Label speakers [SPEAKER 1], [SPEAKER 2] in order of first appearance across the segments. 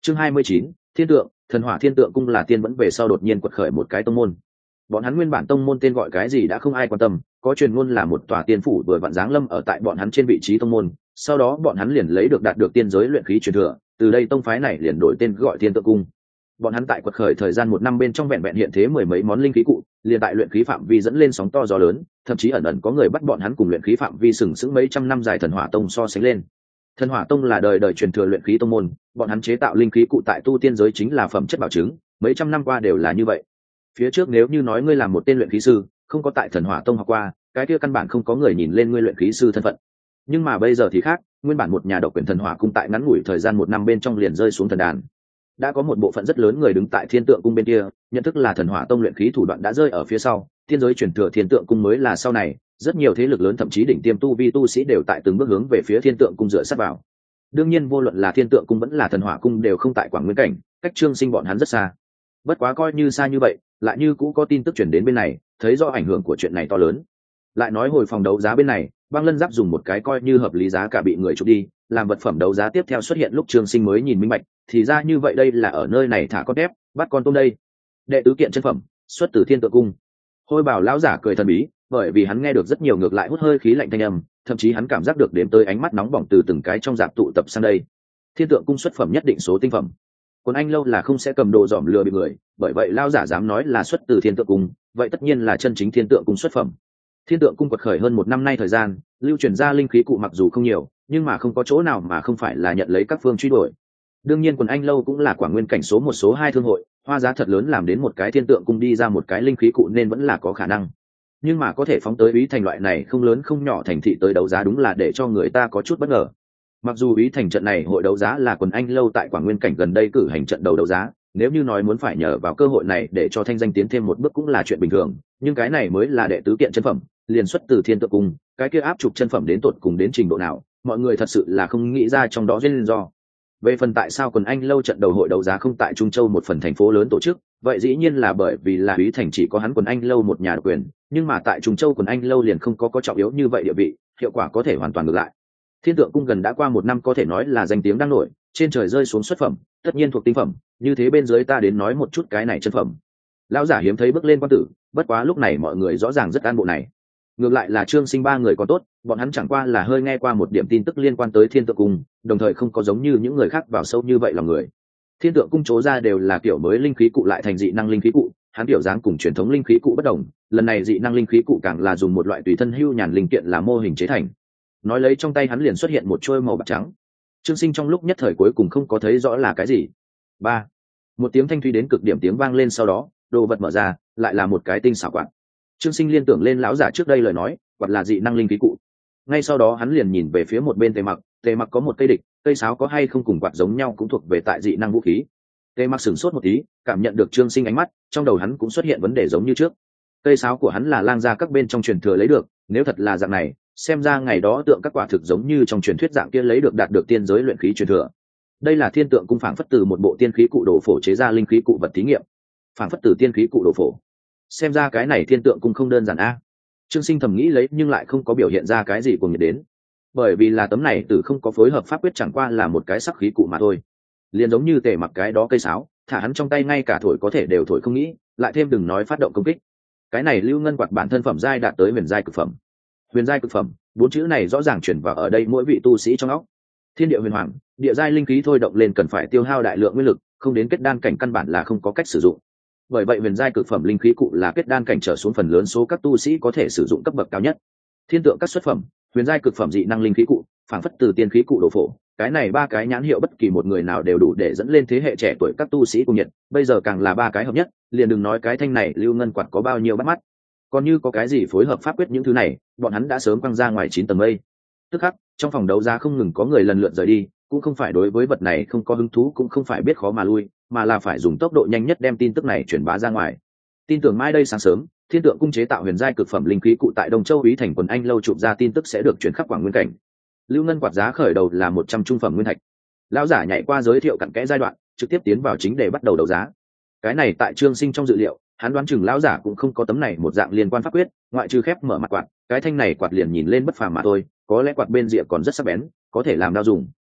[SPEAKER 1] Chương 29, Thiên tượng, Thần Hỏa Thiên tượng cung là tiên vẫn về sau đột nhiên quật khởi một cái tông môn. Bọn hắn nguyên bản tông môn tên gọi cái gì đã không ai quan tâm, có truyền ngôn là một tòa tiên phủ vừa vặn giáng lâm ở tại bọn hắn trên vị trí tông môn, sau đó bọn hắn liền lấy được đạt được tiên giới luyện khí truyền thừa, từ đây tông phái này liền đổi tên gọi Thiên tượng cung. Bọn hắn tại quật khởi thời gian 1 năm bên trong vẹn vẹn hiện thế 10 mấy món linh khí cụ, liền tại luyện khí phạm vi dẫn lên sóng to gió lớn, thậm chí ẩn ẩn có người bắt bọn hắn cùng luyện khí phạm vi sừng sững mấy trăm năm dài Thần Hỏa Tông so sánh lên. Thần Hỏa Tông là đời đời truyền thừa luyện khí tông môn, bọn hắn chế tạo linh khí cụ tại tu tiên giới chính là phẩm chất bảo chứng, mấy trăm năm qua đều là như vậy. Phía trước nếu như nói ngươi là một tên luyện khí sư, không có tại Thần Hỏa Tông học qua, cái kia căn bản không có người nhìn lên ngươi luyện khí sư thân phận. Nhưng mà bây giờ thì khác, nguyên bản một nhà độc quyền Thần Hỏa cung tại ngắn ngủi thời gian 1 năm bên trong liền rơi xuống thần đàn. Đã có một bộ phận rất lớn người đứng tại Thiên tượng cung bên kia, nhận thức là Thần Hỏa Tông luyện khí thủ đoạn đã rơi ở phía sau, tiên giới truyền thừa Thiên tượng cung mới là sau này, rất nhiều thế lực lớn thậm chí đỉnh tiêm tu vi tu sĩ đều tại từng bước hướng về phía Thiên tượng cung dựa sát vào. Đương nhiên vô luận là Thiên tượng cung vẫn là Thần Hỏa cung đều không tại Quảng Nguyên cảnh, cách Trương Sinh bọn hắn rất xa. Bất quá coi như xa như vậy, lại như cũ có tin tức chuyển đến bên này, thấy do ảnh hưởng của chuyện này to lớn. Lại nói hồi phòng đấu giá bên này, Băng Lân Giáp dùng một cái coi như hợp lý giá cả bị người chụp đi, làm vật phẩm đấu giá tiếp theo xuất hiện lúc Trương Sinh mới nhìn minh bạch, thì ra như vậy đây là ở nơi này thả con tép, bắt con tôm đây. Đệ tứ kiện chân phẩm, xuất từ Thiên tượng cung. Hôi Bảo lão giả cười thần bí, bởi vì hắn nghe được rất nhiều ngược lại hút hơi khí lạnh thanh âm, thậm chí hắn cảm giác được đếm tới ánh mắt nóng bỏng từ từng cái trong dạp tụ tập sang đây. Thiên tượng cung xuất phẩm nhất định số tinh phẩm. Còn anh lâu là không sẽ cầm đồ dòm lừa bị người, bởi vậy lão giả dám nói là xuất từ Thiên tượng cung, vậy tất nhiên là chân chính Thiên tượng cung xuất phẩm. Thiên tượng cung quật khởi hơn 1 năm nay thời gian, lưu truyền ra linh khí cụ mặc dù không nhiều, nhưng mà không có chỗ nào mà không phải là nhận lấy các phương truy đuổi. Đương nhiên quần anh lâu cũng là Quảng Nguyên cảnh số 1 số 2 thương hội, hoa giá thật lớn làm đến một cái Thiên tượng cung đi ra một cái linh khí cụ nên vẫn là có khả năng. Nhưng mà có thể phóng tới Ý Thành loại này không lớn không nhỏ thành thị tới đấu giá đúng là để cho người ta có chút bất ngờ. Mặc dù Ý Thành trận này hội đấu giá là quần anh lâu tại Quảng Nguyên cảnh gần đây cử hành trận đầu đấu giá, nếu như nói muốn phải nhờ vào cơ hội này để cho thanh danh tiến thêm một bước cũng là chuyện bình thường, nhưng cái này mới là đệ tứ kiện chân phẩm, liền xuất từ Thiên tượng cung, cái kia áp trục chân phẩm đến tột cùng đến trình độ nào, mọi người thật sự là không nghĩ ra trong đó nguyên do. Về phần tại sao quần anh lâu trận đầu hội đấu giá không tại Trung Châu một phần thành phố lớn tổ chức, vậy dĩ nhiên là bởi vì là Ý Thành chỉ có hắn quần anh lâu một nhà độc quyền, nhưng mà tại Trung Châu quần anh lâu liền không có trọng yếu như vậy địa vị, hiệu quả có thể hoàn toàn ngược lại. Thiên tượng cung gần đã qua 1 năm có thể nói là danh tiếng đang nổi, trên trời rơi xuống xuất phẩm, tất nhiên thuộc tinh phẩm, như thế bên dưới ta đến nói một chút cái này chân phẩm. Lão giả hiếm thấy bước lên quan tử, bất quá lúc này mọi người rõ ràng rất an bộ này. Ngược lại là Trương Sinh 3 người có tốt, bọn hắn chẳng qua là hơi nghe qua một điểm tin tức liên quan tới Thiên tượng cung, đồng thời không có giống như những người khác vào sâu như vậy lòng người. Thiên tượng cung chố ra đều là kiểu mới linh khí cụ lại thành dị năng linh khí cụ, hắn kiểu dáng cùng truyền thống linh khí cụ bất đồng, lần này dị năng linh khí cụ càng là dùng một loại tùy thân hưu nhàn linh kiện là mô hình chế thành. Nói lấy trong tay hắn liền xuất hiện một trôi màu bạc trắng. Trương Sinh trong lúc nhất thời cuối cùng không có thấy rõ là cái gì. Ba, một tiếng thanh thúy đến cực điểm tiếng vang lên, sau đó đồ vật mở ra, lại là một cái tinh xảo quạt. Trương Sinh liên tưởng lên lão giả trước đây lời nói, quạt là dị năng linh khí cụ. Ngay sau đó hắn liền nhìn về phía một bên Tề Mặc có một cây địch, cây sáo có hay không cùng quạt giống nhau cũng thuộc về tại dị năng vũ khí. Tề Mặc sửng sốt một tí, cảm nhận được Trương Sinh ánh mắt, trong đầu hắn cũng xuất hiện vấn đề giống như trước. Cây sáo của hắn là lang gia các bên trong truyền thừa lấy được, nếu thật là dạng này, xem ra ngày đó tượng các quả thực giống như trong truyền thuyết dạng kia lấy được đạt được tiên giới luyện khí truyền thừa. Đây là Thiên tượng cung phảng phất từ một bộ tiên khí cụ đồ phổ chế ra linh khí cụ vật thí nghiệm. Phảng phất từ tiên khí cụ đồ phổ. Xem ra cái này Thiên tượng cung không đơn giản a. Trương Sinh thầm nghĩ lấy nhưng lại không có biểu hiện ra cái gì của nhiệt đến, bởi vì là tấm này từ không có phối hợp pháp quyết, chẳng qua là một cái sắc khí cụ mà thôi. Liền giống như Tề Mặc cái đó cây sáo, thả hắn trong tay ngay cả thổi có thể đều thổi không nghĩ, lại thêm đừng nói phát động công kích. Cái này lưu ngân quạt bản thân phẩm giai đạt tới huyền giai cực phẩm. Huyền giai cực phẩm, 4 chữ này rõ ràng chuyển vào ở đây mỗi vị tu sĩ trong óc. Thiên địa huyền hoàng, địa giai linh khí thôi động lên cần phải tiêu hao đại lượng nguyên lực, không đến kết đan cảnh căn bản là không có cách sử dụng. Bởi vậy huyền giai cực phẩm linh khí cụ là kết đan cảnh trở xuống phần lớn số các tu sĩ có thể sử dụng cấp bậc cao nhất. Thiên tượng các xuất phẩm, huyền giai cực phẩm dị năng linh khí cụ, phản phất từ tiên khí cụ đồ phổ, cái này 3 cái nhãn hiệu bất kỳ một người nào đều đủ để dẫn lên thế hệ trẻ tuổi các tu sĩ cùng nhiệt, bây giờ càng là 3 cái hợp nhất, liền đừng nói cái thanh này lưu ngân quạt có bao nhiêu bắt mắt. Còn như có cái gì phối hợp pháp quyết những thứ này, bọn hắn đã sớm quăng ra ngoài 9 tầng mây. Tức khắc, trong phòng đấu giá không ngừng có người lần lượt rời đi, cũng không phải đối với vật này không có hứng thú, cũng không phải biết khó mà lui, mà là phải dùng tốc độ nhanh nhất đem tin tức này truyền bá ra ngoài. Tin tưởng mai đây sáng sớm, Thiên tượng cung chế tạo huyền giai cực phẩm linh khí cụ tại Đông Châu Ý Thành quần anh lâu chụp ra tin tức sẽ được chuyển khắp Quảng Nguyên cảnh. Lưu ngân quạt giá khởi đầu là 100 trung phẩm nguyên thạch. Lão giả nhảy qua giới thiệu cặn kẽ giai đoạn, trực tiếp tiến vào chính để bắt đầu đấu giá. Cái này tại Trương Sinh trong dự liệu, hắn đoán chừng lão giả cũng không có tấm này một dạng liên quan pháp quyết, ngoại trừ khép mở mặt quạt, cái thanh này quạt liền nhìn lên bất phàm mà thôi, có lẽ quạt bên rìa còn rất sắc bén, có thể làm đao dùng.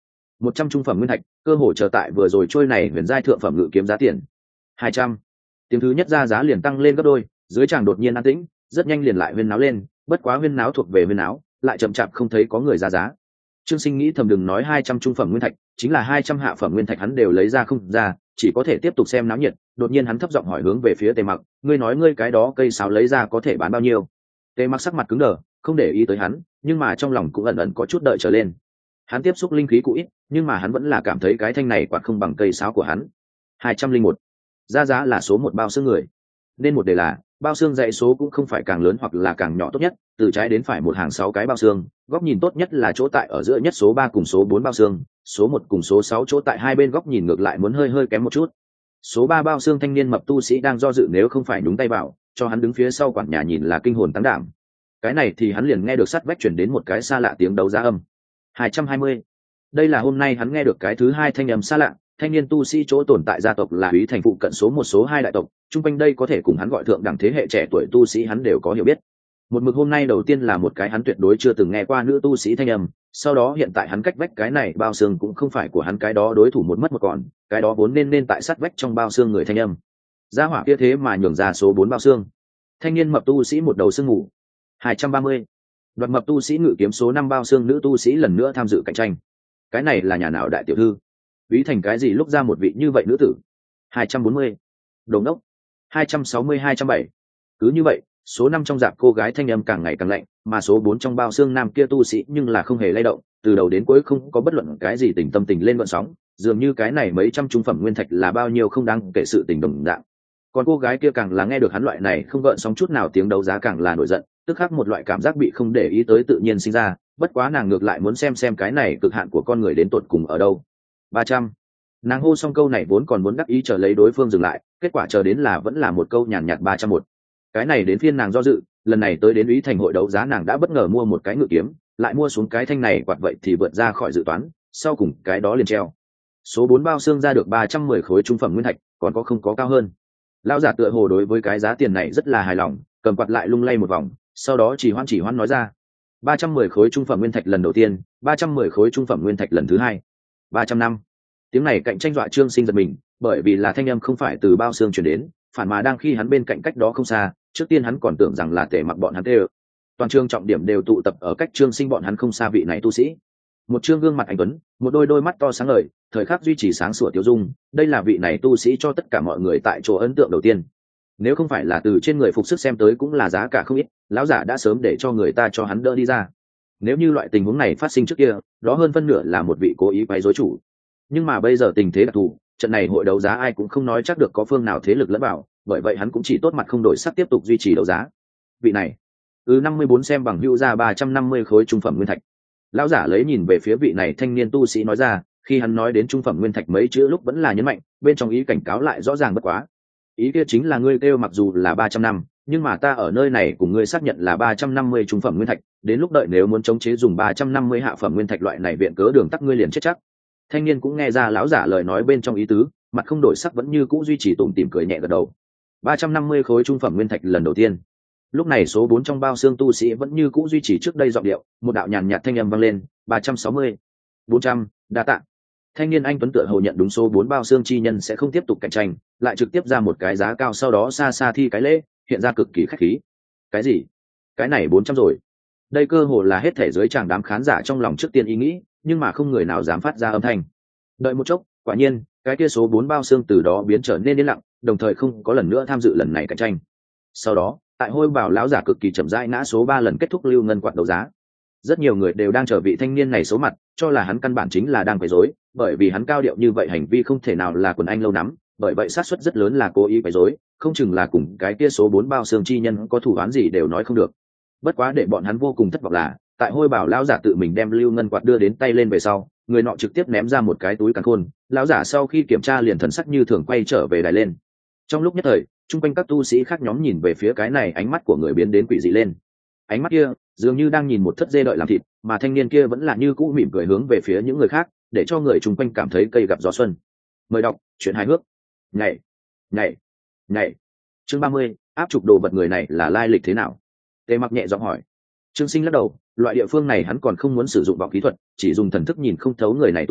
[SPEAKER 1] 100 trung phẩm nguyên thạch, cơ hồ chờ tại vừa rồi trôi này huyền giai thượng phẩm ngự kiếm giá tiền. 200. Tiếng thứ nhất ra giá liền tăng lên gấp đôi, dưới tràng đột nhiên an tĩnh, rất nhanh liền lại huyên náo lên, bất quá huyên náo thuộc về huyên náo, lại chậm chạp không thấy có người ra giá. Trương Sinh nghĩ thầm đừng nói 200 trung phẩm nguyên thạch, chính là 200 hạ phẩm nguyên thạch hắn đều lấy ra không ra, chỉ có thể tiếp tục xem náo nhiệt. Đột nhiên hắn thấp giọng hỏi hướng về phía Tề Mặc, ngươi nói ngươi cái đó cây sáo lấy ra có thể bán bao nhiêu? Tề Mặc sắc mặt cứng đờ, không để ý tới hắn, nhưng mà trong lòng cũng ẩn ẩn có chút đợi trở lên. Hắn tiếp xúc linh khí cũ ít, nhưng mà hắn vẫn là cảm thấy cái thanh này quạt không bằng cây sáo của hắn. 201. Ra giá là số một bao xương người, nên một đề là bao xương dãy số cũng không phải càng lớn hoặc là càng nhỏ tốt nhất, từ trái đến phải một hàng 6 cái bao xương, góc nhìn tốt nhất là chỗ tại ở giữa nhất số 3 cùng số 4 bao xương, số 1 cùng số 6 chỗ tại hai bên góc nhìn ngược lại muốn hơi hơi kém một chút. Số 3 bao xương thanh niên mập tu sĩ đang do dự nếu không phải nhúng tay vào, cho hắn đứng phía sau quản nhà nhìn là kinh hồn tăng đảm. Cái này thì hắn liền nghe được sắt vách chuyển đến một cái xa lạ tiếng đấu giá âm. 220. Đây là hôm nay hắn nghe được cái thứ hai thanh âm xa lạ, thanh niên tu sĩ chỗ tồn tại gia tộc là Úy thành phụ cận số một số 2 đại tộc, chung quanh đây có thể cùng hắn gọi thượng đẳng thế hệ trẻ tuổi tu sĩ hắn đều có hiểu biết. Một mực hôm nay đầu tiên là một cái hắn tuyệt đối chưa từng nghe qua nữ tu sĩ thanh âm, sau đó hiện tại hắn cách vách cái này bao xương cũng không phải của hắn cái đó đối thủ một mất một còn, cái đó vốn nên tại sát vách trong bao xương người thanh âm. Gia hỏa kia thế mà nhường ra số 4 bao xương. Thanh niên mập tu sĩ một đầu xương ngủ. 230. Đoạt mập tu sĩ ngự kiếm số 5 bao xương nữ tu sĩ lần nữa tham dự cạnh tranh. Cái này là nhà nào đại tiểu thư? Úy thành cái gì lúc ra một vị như vậy nữ tử? 240. Đồ ngốc. 260-207. Cứ như vậy, số 5 trong dạp cô gái thanh âm càng ngày càng lạnh, mà số 4 trong bao xương nam kia tu sĩ nhưng là không hề lay động, từ đầu đến cuối không có bất luận cái gì tình tâm tình lên gợn sóng, dường như cái này mấy trăm trung phẩm nguyên thạch là bao nhiêu không đáng kể sự tình đồng dạng. Còn cô gái kia càng là nghe được hắn loại này không gợn sóng chút nào tiếng đấu giá càng là nổi giận, tức khắc một loại cảm giác bị không để ý tới tự nhiên sinh ra, bất quá nàng ngược lại muốn xem cái này cực hạn của con người đến tột cùng ở đâu. 300. Nàng hô xong câu này vốn còn muốn đắc ý chờ lấy đối phương dừng lại, kết quả chờ đến là vẫn là một câu nhàn nhạt 301. Cái này đến phiên nàng do dự, lần này tới đến Úy thành hội đấu giá nàng đã bất ngờ mua một cái ngự kiếm, lại mua xuống cái thanh này quạt vậy thì vượt ra khỏi dự toán, sau cùng cái đó liền treo. Số 4 bao xương ra được 310 khối trung phẩm nguyên thạch, còn có không có cao hơn. Lão giả tựa hồ đối với cái giá tiền này rất là hài lòng, cầm quạt lại lung lay một vòng, sau đó chỉ hoan nói ra. 310 khối trung phẩm nguyên thạch lần đầu tiên, 310 khối trung phẩm nguyên thạch lần thứ hai. 300 năm. Tiếng này cạnh tranh dọa Trương Sinh giật mình, bởi vì là thanh âm không phải từ bao xương truyền đến, phản mà đang khi hắn bên cạnh cách đó không xa, trước tiên hắn còn tưởng rằng là Tề Mặc bọn hắn tê. Toàn trường trọng điểm đều tụ tập ở cách Trương Sinh bọn hắn không xa vị này tu sĩ. Một trương gương mặt anh tuấn, một đôi mắt to sáng ngời, thời khắc duy trì sáng sủa tiêu dung, đây là vị này tu sĩ cho tất cả mọi người tại chỗ ấn tượng đầu tiên. Nếu không phải là từ trên người phục sức xem tới cũng là giá cả không ít, lão giả đã sớm để cho người ta cho hắn đỡ đi ra. Nếu như loại tình huống này phát sinh trước kia, đó hơn phân nửa là một vị cố ý quấy rối chủ. Nhưng mà bây giờ tình thế đặc thù, trận này hội đấu giá ai cũng không nói chắc được có phương nào thế lực lẫn vào, bởi vậy hắn cũng chỉ tốt mặt không đổi sắc tiếp tục duy trì đấu giá. Vị này 54 xem bằng hữu ra 350 khối trung phẩm nguyên thạch. Lão giả lấy nhìn về phía vị này thanh niên tu sĩ nói ra, khi hắn nói đến trung phẩm nguyên thạch mấy chữ lúc vẫn là nhấn mạnh, bên trong ý cảnh cáo lại rõ ràng bất quá. Ý kia chính là ngươi kêu mặc dù là 300 năm, nhưng mà ta ở nơi này cùng ngươi xác nhận là 350 trung phẩm nguyên thạch, đến lúc đợi nếu muốn chống chế dùng 350 hạ phẩm nguyên thạch loại này viện cớ đường tắc ngươi liền chết chắc. Thanh niên cũng nghe ra lão giả lời nói bên trong ý tứ, mặt không đổi sắc vẫn như cũ duy trì tủm tỉm cười nhẹ gật đầu. 350 khối trung phẩm nguyên thạch lần đầu tiên. Lúc này số 4 trong bao xương tu sĩ vẫn như cũ duy trì trước đây giọng điệu, một đạo nhàn nhạt thanh âm vang lên, 360, 400, đa tạ. Thanh niên anh tuấn tựa hồ nhận đúng số 4 bao xương chi nhân sẽ không tiếp tục cạnh tranh, lại trực tiếp ra một cái giá cao sau đó xa xa thi cái lễ, hiện ra cực kỳ khách khí. Cái gì? Cái này 400 rồi. Đây cơ hồ là hết thể dưới tràng đám khán giả trong lòng trước tiên ý nghĩ, nhưng mà không người nào dám phát ra âm thanh. Đợi một chốc, quả nhiên, cái kia số 4 bao xương từ đó biến trở nên yên lặng, đồng thời không có lần nữa tham dự lần này cạnh tranh. Sau đó, tại hôi bảo lão giả cực kỳ chậm rãi ngã số 3 lần kết thúc lưu ngân quạt đấu giá. Rất nhiều người đều đang chờ vị thanh niên này số mặt, cho là hắn căn bản chính là đang quấy rối, bởi vì hắn cao điệu như vậy hành vi không thể nào là quần anh lâu lắm, bởi vậy xác suất rất lớn là cố ý quấy rối, không chừng là cùng cái kia số 4 bao xương chi nhân có thủ án gì đều nói không được. Bất quá để bọn hắn vô cùng thất vọng là, tại hôi bảo lão giả tự mình đem lưu ngân quạt đưa đến tay lên về sau, người nọ trực tiếp ném ra một cái túi càn khôn, lão giả sau khi kiểm tra liền thần sắc như thường quay trở về đài lên. Trong lúc nhất thời, chung quanh các tu sĩ khác nhóm nhìn về phía cái này, ánh mắt của người biến đến quỷ dị lên. Ánh mắt kia dường như đang nhìn một thất dê đợi làm thịt, mà thanh niên kia vẫn là như cũ mỉm cười hướng về phía những người khác, để cho người chung quanh cảm thấy cây gặp gió xuân. Mời đọc chuyện hài hước. Nhảy, nhảy, nhảy. Chương 30, áp trục đồ vật người này là lai lịch thế nào? Tề Mặc nhẹ giọng hỏi. Trương Sinh lắc đầu, loại địa phương này hắn còn không muốn sử dụng vọng kỹ thuật, chỉ dùng thần thức nhìn không thấu người này tu vi,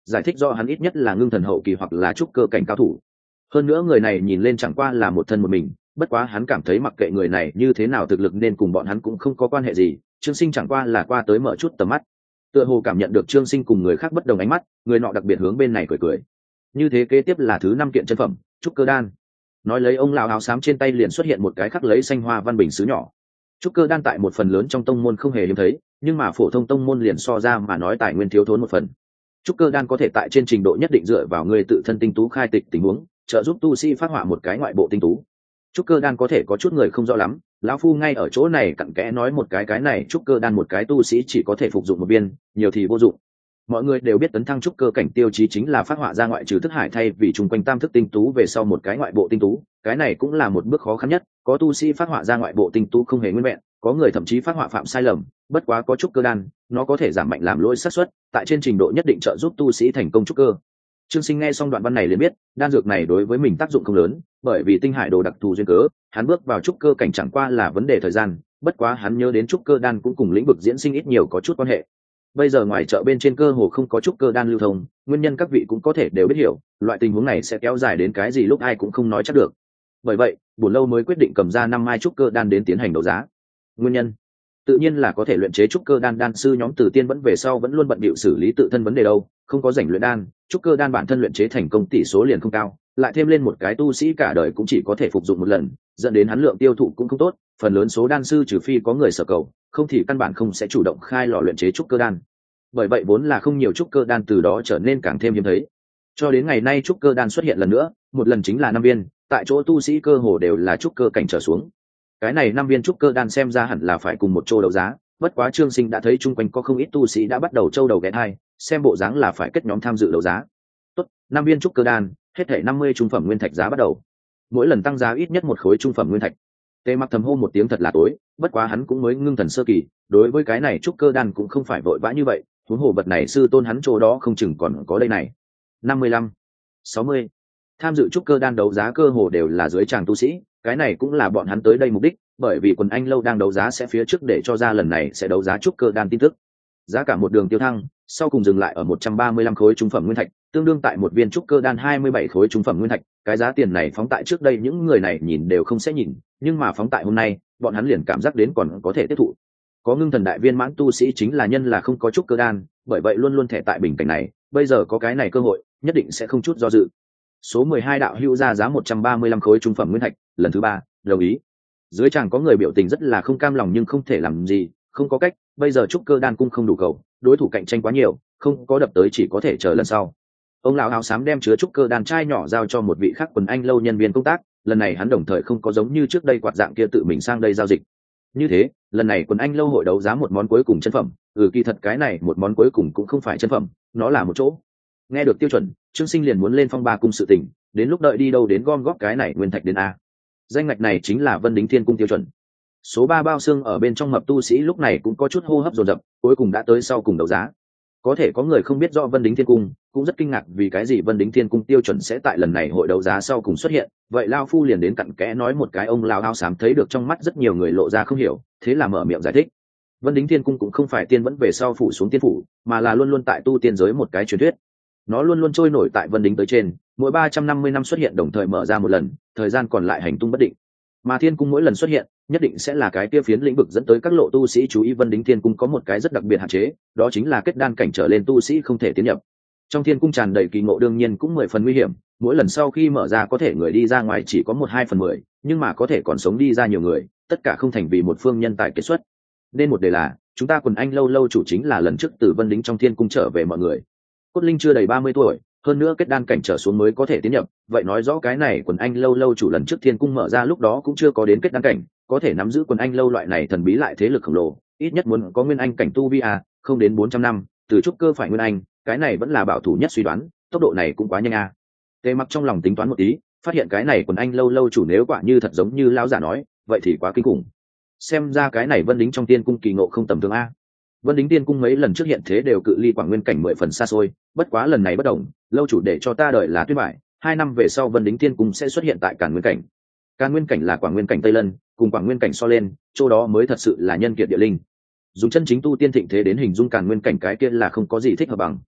[SPEAKER 1] giải thích do hắn ít nhất là ngưng thần hậu kỳ hoặc là trúc cơ cảnh cao thủ. Hơn nữa người này nhìn lên chẳng qua là một thân một mình, bất quá hắn cảm thấy mặc kệ người này như thế nào thực lực nên cùng bọn hắn cũng không có quan hệ gì. Trương Sinh chẳng qua là qua tới mở chút tầm mắt, tựa hồ cảm nhận được Trương Sinh cùng người khác bất đồng ánh mắt, người nọ đặc biệt hướng bên này cười cười. Như thế kế tiếp là thứ 5 kiện chân phẩm, trúc cơ đan. Nói lấy, ông lão áo xám trên tay liền xuất hiện một cái khắc lấy xanh hoa văn bình sứ nhỏ. Trúc cơ đan tại một phần lớn trong tông môn không hề hiếm thấy, nhưng mà phổ thông tông môn liền so ra mà nói tài nguyên thiếu thốn một phần. Trúc cơ đan có thể tại trên trình độ nhất định dựa vào người tự thân tinh tú khai tịch tình huống, trợ giúp tu sĩ phát họa một cái ngoại bộ tinh tú. Trúc cơ đan có thể có chút người không rõ lắm, lão phu ngay ở chỗ này cặn kẽ nói một cái này trúc cơ đan một cái tu sĩ chỉ có thể phục dụng một viên, nhiều thì vô dụng. Mọi người đều biết tấn thăng trúc cơ cảnh tiêu chí chính là phát họa ra ngoại trừ thức hải thay vì chung quanh tam thức tinh tú về sau một cái ngoại bộ tinh tú, cái này cũng là một bước khó khăn nhất, có tu sĩ phát họa ra ngoại bộ tinh tú không hề nguyên vẹn, có người thậm chí phát họa phạm sai lầm, bất quá có trúc cơ đan, nó có thể giảm mạnh làm lỗi xác suất, tại trên trình độ nhất định trợ giúp tu sĩ thành công trúc cơ. Trương Sinh nghe xong đoạn văn này liền biết, đan dược này đối với mình tác dụng không lớn, bởi vì tinh hải đồ đặc thù duyên cớ, hắn bước vào trúc cơ cảnh chẳng qua là vấn đề thời gian, bất quá hắn nhớ đến trúc cơ đan cũng cùng lĩnh vực diễn sinh ít nhiều có chút quan hệ. Bây giờ ngoài chợ bên trên cơ hồ không có trúc cơ đan lưu thông, nguyên nhân các vị cũng có thể đều biết hiểu, loại tình huống này sẽ kéo dài đến cái gì lúc ai cũng không nói chắc được. Bởi vậy, Bổn lâu mới quyết định cầm ra 5 mai trúc cơ đan đến tiến hành đấu giá. Nguyên nhân tự nhiên là có thể luyện chế trúc cơ đan, đan sư nhóm từ tiên vẫn về sau vẫn luôn bận bịu xử lý tự thân vấn đề đâu, không có rảnh luyện đan, trúc cơ đan bản thân luyện chế thành công tỷ số liền không cao, lại thêm lên một cái tu sĩ cả đời cũng chỉ có thể phục dụng một lần, dẫn đến hắn lượng tiêu thụ cũng không tốt, phần lớn số đan sư trừ phi có người sở cầu, không thì căn bản không sẽ chủ động khai lò luyện chế trúc cơ đan. Bởi vậy vốn là không nhiều trúc cơ đan từ đó trở nên càng thêm hiếm thấy. Cho đến ngày nay trúc cơ đan xuất hiện lần nữa, một lần chính là 5 viên, tại chỗ tu sĩ cơ hồ đều là trúc cơ cảnh trở xuống. Cái này 5 viên trúc cơ đan xem ra hẳn là phải cùng một chỗ đấu giá, bất quá Trương Sinh đã thấy chung quanh có không ít tu sĩ đã bắt đầu trâu đầu ghé thai, xem bộ dáng là phải kết nhóm tham dự đấu giá. Tốt, 5 viên trúc cơ đan, hết thảy 50 trung phẩm nguyên thạch giá bắt đầu. Mỗi lần tăng giá ít nhất 1 khối trung phẩm nguyên thạch. Tề Mặc thầm hô một tiếng thật là tối, bất quá hắn cũng mới ngưng thần sơ kỳ, đối với cái này trúc cơ đan cũng không phải vội vã như vậy, huống hồ vật này sư tôn hắn chỗ đó không chừng còn có đây này. 55, 60. Tham dự trúc cơ đan đấu giá cơ hồ đều là dưới tràng tu sĩ, cái này cũng là bọn hắn tới đây mục đích, bởi vì Quần Anh lâu đang đấu giá sẽ phía trước để cho ra lần này sẽ đấu giá trúc cơ đan tin tức. Giá cả một đường tiêu thăng, sau cùng dừng lại ở 135 khối trung phẩm nguyên thạch, tương đương tại một viên trúc cơ đan 27 khối trung phẩm nguyên thạch, cái giá tiền này phóng tại trước đây những người này nhìn đều không sẽ nhìn, nhưng mà phóng tại hôm nay, bọn hắn liền cảm giác đến còn có thể tiếp thụ. Có ngưng thần đại viên mãn tu sĩ chính là nhân là không có trúc cơ đan, bởi vậy luôn luôn thẻ tại bình cảnh này, bây giờ có cái này cơ hội, nhất định sẽ không chút do dự. Số 12 đạo hữu ra giá 135 khối trung phẩm nguyên thạch, lần thứ 3, đồng ý. Dưới chàng có người biểu tình rất là không cam lòng nhưng không thể làm gì, không có cách, bây giờ trúc cơ đan cung không đủ cầu, đối thủ cạnh tranh quá nhiều, không có đập tới chỉ có thể chờ lần sau. Ông lão áo xám đem chứa trúc cơ đan chai nhỏ giao cho một vị khác Quần Anh lâu nhân viên công tác, lần này hắn đồng thời không có giống như trước đây quạt dạng kia tự mình sang đây giao dịch. Như thế, lần này Quần Anh lâu hội đấu giá một món cuối cùng chân phẩm, kỳ thật cái này một món cuối cùng cũng không phải chân phẩm, nó là một chỗ. Nghe được tiêu chuẩn, Trương Sinh liền muốn lên phong ba cung sự tình, đến lúc đợi đi đâu đến gom góp cái này nguyên thạch đến a. Danh ngạch này chính là Vân Đính Thiên cung tiêu chuẩn. Số 3 bao xương ở bên trong mập tu sĩ lúc này cũng có chút hô hấp dồn dập, cuối cùng đã tới sau cùng đấu giá. Có thể có người không biết rõ Vân Đính Thiên cung, cũng rất kinh ngạc vì cái gì Vân Đính Thiên cung tiêu chuẩn sẽ tại lần này hội đấu giá sau cùng xuất hiện, vậy lao phu liền đến cặn kẽ nói một cái. Ông lão áo xám thấy được trong mắt rất nhiều người lộ ra không hiểu, thế là mở miệng giải thích. Vân Đính Thiên cung cũng không phải tiên vẫn về sau phủ xuống tiên phủ, mà là luôn luôn tại tu tiên giới một cái truyền thuyết. Nó luôn luôn trôi nổi tại Vân Đính tới trên, mỗi 350 năm xuất hiện đồng thời mở ra một lần, thời gian còn lại hành tung bất định. Mà Thiên cung mỗi lần xuất hiện, nhất định sẽ là cái kia phiến lĩnh vực dẫn tới các lộ tu sĩ chú ý. Vân Đính Thiên cung có một cái rất đặc biệt hạn chế, đó chính là kết đan cảnh trở lên tu sĩ không thể tiến nhập. Trong Thiên cung tràn đầy kỳ ngộ, đương nhiên cũng 10 phần nguy hiểm, mỗi lần sau khi mở ra có thể người đi ra ngoài chỉ có 1/2 phần 10, nhưng mà có thể còn sống đi ra nhiều người, tất cả không thành vì một phương nhân tài kết xuất. Nên một đề là, chúng ta Quần Anh lâu chủ chính là lần trước từ Vân Đính trong Thiên cung trở về mọi người. Cốt Linh chưa đầy 30 tuổi, hơn nữa kết đan cảnh trở xuống mới có thể tiến nhập, vậy nói rõ cái này Quần Anh lâu chủ lần trước Thiên cung mở ra lúc đó cũng chưa có đến kết đan cảnh, có thể nắm giữ Quần Anh lâu loại này thần bí lại thế lực khổng lồ, ít nhất muốn có nguyên anh cảnh tu vi không đến 400 năm, từ trúc cơ phải nguyên anh, cái này vẫn là bảo thủ nhất suy đoán, tốc độ này cũng quá nhanh Tề Mặc trong lòng tính toán một tí, phát hiện cái này Quần Anh lâu chủ nếu quả như thật giống như lão giả nói, vậy thì quá kinh khủng. Xem ra cái này Vân Đính trong Tiên cung kỳ ngộ không tầm thường Vân Đính Tiên cung mấy lần trước hiện thế đều cự ly Quảng Nguyên cảnh 10 phần xa xôi, bất quá lần này bất đồng, lâu chủ để cho ta đợi là tuyên bại, 2 năm về sau Vân Đính Tiên cung sẽ xuất hiện tại Càn Nguyên cảnh. Càn Nguyên cảnh là Quảng Nguyên cảnh Tây Lân, cùng Quảng Nguyên cảnh so lên, chỗ đó mới thật sự là nhân kiệt địa linh. Dùng chân chính tu tiên thịnh thế đến hình dung Càn Nguyên cảnh cái kia là không có gì thích hợp bằng.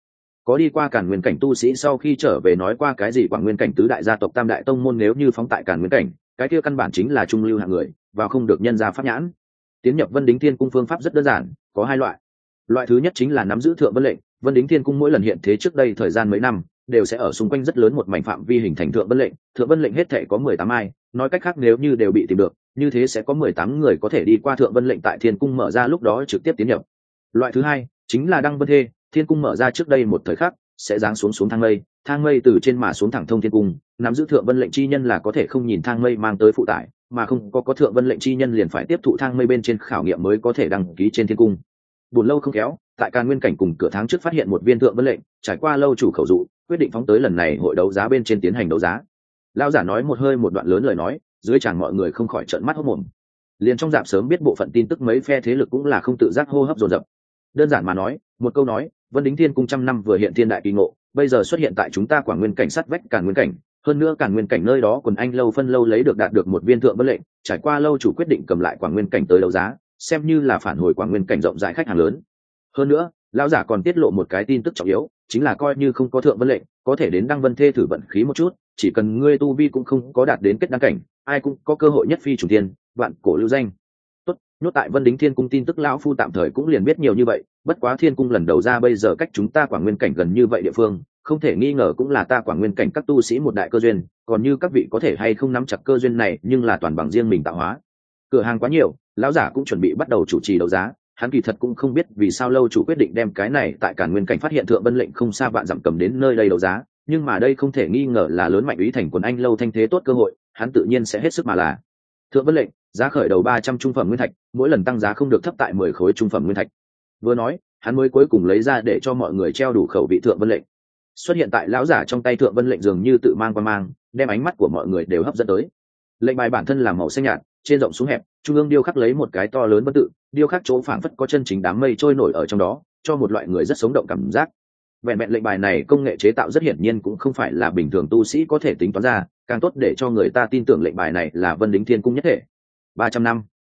[SPEAKER 1] có đi qua Càn Nguyên cảnh tu sĩ sau khi trở về nói qua cái gì Quảng Nguyên cảnh tứ đại gia tộc tam đại tông môn nếu như phóng tại Càn Nguyên cảnh, cái kia căn bản chính là trung lưu hạng người, vào không được nhân ra pháp nhãn. Tiến nhập Vân Đính Thiên Cung phương pháp rất đơn giản, có hai loại. Loại thứ nhất chính là nắm giữ Thượng Vân lệnh. Vân Đính Thiên Cung mỗi lần hiện thế trước đây thời gian mấy năm, đều sẽ ở xung quanh rất lớn một mảnh phạm vi hình thành Thượng Vân lệnh. Thượng Vân lệnh hết thể có 18 ai, nói cách khác nếu như đều bị tìm được, như thế sẽ có 18 người có thể đi qua Thượng Vân lệnh tại Thiên Cung mở ra lúc đó trực tiếp tiến nhập. Loại thứ hai chính là đăng vân thê. Thiên Cung mở ra trước đây một thời khắc sẽ giáng xuống thang mây từ trên mà xuống thẳng thông Thiên Cung, nắm giữ Thượng Vân lệnh chi nhân là có thể không nhìn thang mây mang tới phụ tải, mà không có Thượng Vân lệnh chi nhân liền phải tiếp thụ thang mây bên trên khảo nghiệm mới có thể đăng ký trên Thiên Cung. Buồn lâu không khéo, tại Càn Nguyên cảnh cùng cửa tháng trước phát hiện một viên Thượng Vân lệnh, trải qua lâu chủ khẩu dụ, quyết định phóng tới lần này hội đấu giá bên trên tiến hành đấu giá. Lão giả nói một đoạn lớn lời nói, dưới tràn mọi người không khỏi trợn mắt hốt mồm. Liền trong dạp sớm biết bộ phận tin tức mấy phe thế lực cũng là không tự giác hô hấp dồn dập. Đơn giản mà nói, một câu nói, Vân Đính Thiên Cung trăm năm vừa hiện thiên đại kỳ ngộ, bây giờ xuất hiện tại chúng ta Quảng Nguyên cảnh sát vách Càn Nguyên cảnh, hơn nữa Càn Nguyên cảnh nơi đó quần anh lâu phân lâu lấy được đạt được một viên Thượng Vân lệnh, trải qua lâu chủ quyết định cầm lại Quảng Nguyên cảnh tới đấu giá, xem như là phản hồi Quảng Nguyên cảnh rộng rãi khách hàng lớn. Hơn nữa, lão giả còn tiết lộ một cái tin tức trọng yếu, chính là coi như không có Thượng Vân lệnh, có thể đến Đăng Vân Thê thử vận khí một chút, chỉ cần ngươi tu vi cũng không có đạt đến kết đăng cảnh, ai cũng có cơ hội nhất phi trùng thiên, vạn cổ lưu danh. Tốt, nhốt tại Vân Đính Thiên Cung tin tức lão phu tạm thời cũng liền biết nhiều như vậy, bất quá Thiên Cung lần đầu ra bây giờ cách chúng ta Quảng Nguyên cảnh gần như vậy địa phương, không thể nghi ngờ cũng là ta Quảng Nguyên cảnh các tu sĩ một đại cơ duyên, còn như các vị có thể hay không nắm chặt cơ duyên này, nhưng là toàn bằng riêng mình tạo hóa. Cửa hàng quá nhiều, lão giả cũng chuẩn bị bắt đầu chủ trì đấu giá, hắn kỳ thật cũng không biết vì sao lâu chủ quyết định đem cái này tại Càn Nguyên cảnh phát hiện Thượng Vân lệnh không xa vạn dặm cầm đến nơi đây đấu giá, nhưng mà đây không thể nghi ngờ là lớn mạnh ý thành quần anh lâu thanh thế tốt cơ hội, hắn tự nhiên sẽ hết sức mà là. Thượng Vân lệnh, giá khởi đầu 300 trung phẩm nguyên thạch, mỗi lần tăng giá không được thấp tại 10 khối trung phẩm nguyên thạch. Vừa nói, hắn mới cuối cùng lấy ra để cho mọi người treo đủ khẩu vị Thượng Vân lệnh. Xuất hiện tại lão giả trong tay Thượng Vân lệnh dường như tự mang quan mang, đem ánh mắt của mọi người đều hấp dẫn tới. Lệnh bài bản thân là màu xanh nhạt, trên rộng xuống hẹp, trung ương điêu khắc lấy một cái to lớn vân tự, điêu khắc chỗ phảng phất có chân chính đám mây trôi nổi ở trong đó, cho một loại người rất sống động cảm giác. Vẹn vẹn lệnh bài này công nghệ chế tạo rất hiển nhiên cũng không phải là bình thường tu sĩ có thể tính toán ra, càng tốt để cho người ta tin tưởng lệnh bài này là Vân Đính Thiên Cung nhất thể. 300 năm,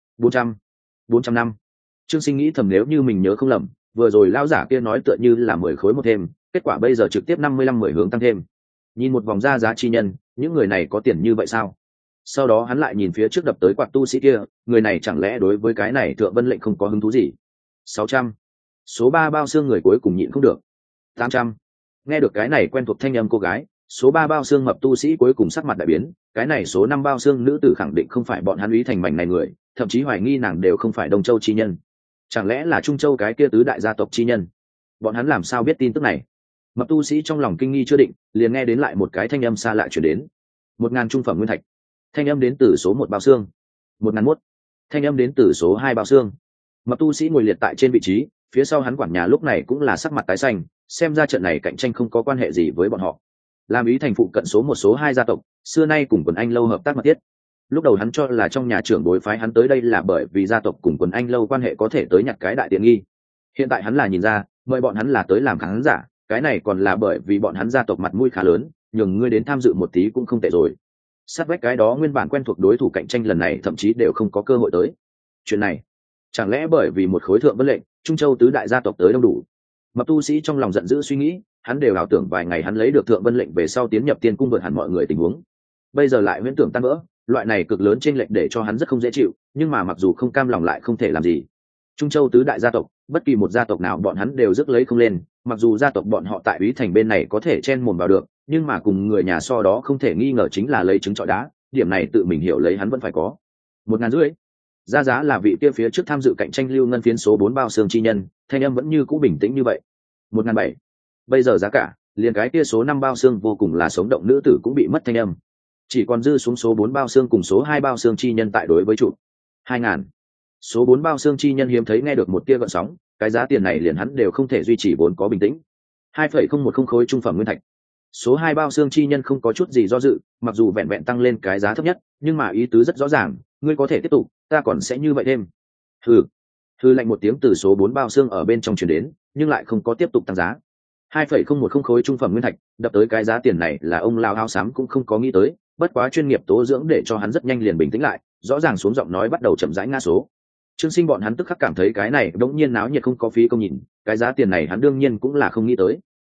[SPEAKER 1] 400 năm. Trương Sinh nghĩ thầm nếu như mình nhớ không lầm, vừa rồi lão giả kia nói tựa như là 10 khối một thêm, kết quả bây giờ trực tiếp 55-10 hướng tăng thêm. Nhìn một vòng ra giá chi nhân, những người này có tiền như vậy sao? Sau đó hắn lại nhìn phía trước đập tới quạt tu sĩ kia, người này chẳng lẽ đối với cái này Thượng Vân lệnh không có hứng thú gì? 600. Số 3 bao xương người cuối cùng nhịn không được. 800. Nghe được cái này quen thuộc thanh âm cô gái, số 3 bao xương mập tu sĩ cuối cùng sắc mặt đại biến, cái này số 5 bao xương nữ tử khẳng định không phải bọn hắn Úy Thành mảnh này người, thậm chí hoài nghi nàng đều không phải Đông Châu chi nhân. Chẳng lẽ là Trung Châu cái kia tứ đại gia tộc chi nhân? Bọn hắn làm sao biết tin tức này? Mập tu sĩ trong lòng kinh nghi chưa định, liền nghe đến lại một cái thanh âm xa lạ truyền đến. 1000 trung phẩm nguyên thạch. Thanh âm đến từ số 1 bao xương. 1001. Thanh âm đến từ số 2 bao xương. Mập tu sĩ ngồi liệt tại trên vị trí, phía sau hắn quản nhà lúc này cũng là sắc mặt tái xanh, xem ra trận này cạnh tranh không có quan hệ gì với bọn họ. Làm Ý Thành phụ cận số 1 số 2 gia tộc, xưa nay cùng quần anh lâu hợp tác mật thiết. Lúc đầu hắn cho là trong nhà trưởng đối phái hắn tới đây là bởi vì gia tộc cùng quần anh lâu quan hệ có thể tới nhặt cái đại tiện nghi. Hiện tại hắn là nhìn ra, mời bọn hắn là tới làm khán giả, cái này còn là bởi vì bọn hắn gia tộc mặt mũi khá lớn, nhường ngươi đến tham dự một tí cũng không tệ rồi. Sát vách cái đó nguyên bản quen thuộc đối thủ cạnh tranh lần này thậm chí đều không có cơ hội tới. Chuyện này, chẳng lẽ bởi vì một khối Thượng Vân lệnh, Trung Châu tứ đại gia tộc tới đông đủ? Mập tu sĩ trong lòng giận dữ suy nghĩ, hắn đều ảo tưởng vài ngày hắn lấy được Thượng Vân lệnh về sau tiến nhập Tiên Cung vượt hẳn mọi người tình huống. Bây giờ lại huyễn tưởng tan vỡ, loại này cực lớn chênh lệch để cho hắn rất không dễ chịu, nhưng mà mặc dù không cam lòng lại không thể làm gì. Trung Châu tứ đại gia tộc, bất kỳ một gia tộc nào bọn hắn đều rước lấy không lên, mặc dù gia tộc bọn họ tại Úy Thành bên này có thể chen mồm vào được, nhưng mà cùng người nhà so đó không thể nghi ngờ chính là lấy trứng trọi đá, điểm này tự mình hiểu lấy hắn vẫn phải có. 1500. Ra giá là vị kia phía trước tham dự cạnh tranh Lưu Ngân phiến số 4 bao xương chi nhân, thanh âm vẫn như cũ bình tĩnh như vậy. 1700. Bây giờ giá cả, liền cái kia số 5 bao xương vô cùng là sống động nữ tử cũng bị mất thanh âm. Chỉ còn dư xuống số 4 bao xương cùng số 2 bao xương chi nhân tại đối với chủ. 2000. Số 4 bao xương chi nhân hiếm thấy nghe được một tia gợn sóng, cái giá tiền này liền hắn đều không thể duy trì vốn có bình tĩnh. 2,010 khối trung phẩm nguyên thạch. Số 2 bao xương chi nhân không có chút gì do dự, mặc dù vẹn vẹn tăng lên cái giá thấp nhất, nhưng mà ý tứ rất rõ ràng, ngươi có thể tiếp tục, ta còn sẽ như vậy thêm. Hừ lạnh một tiếng từ số 4 bao xương ở bên trong truyền đến, nhưng lại không có tiếp tục tăng giá. 2,010 khối trung phẩm nguyên thạch, đập tới cái giá tiền này là ông lão áo xám cũng không có nghĩ tới, bất quá chuyên nghiệp tố dưỡng để cho hắn rất nhanh liền bình tĩnh lại, rõ ràng xuống giọng nói bắt đầu chậm rãi ngã số. Trương Sinh bọn hắn tức khắc cảm thấy cái này đống nhiên náo nhiệt không có phí công nhìn, cái giá tiền này hắn đương nhiên cũng là không nghĩ tới.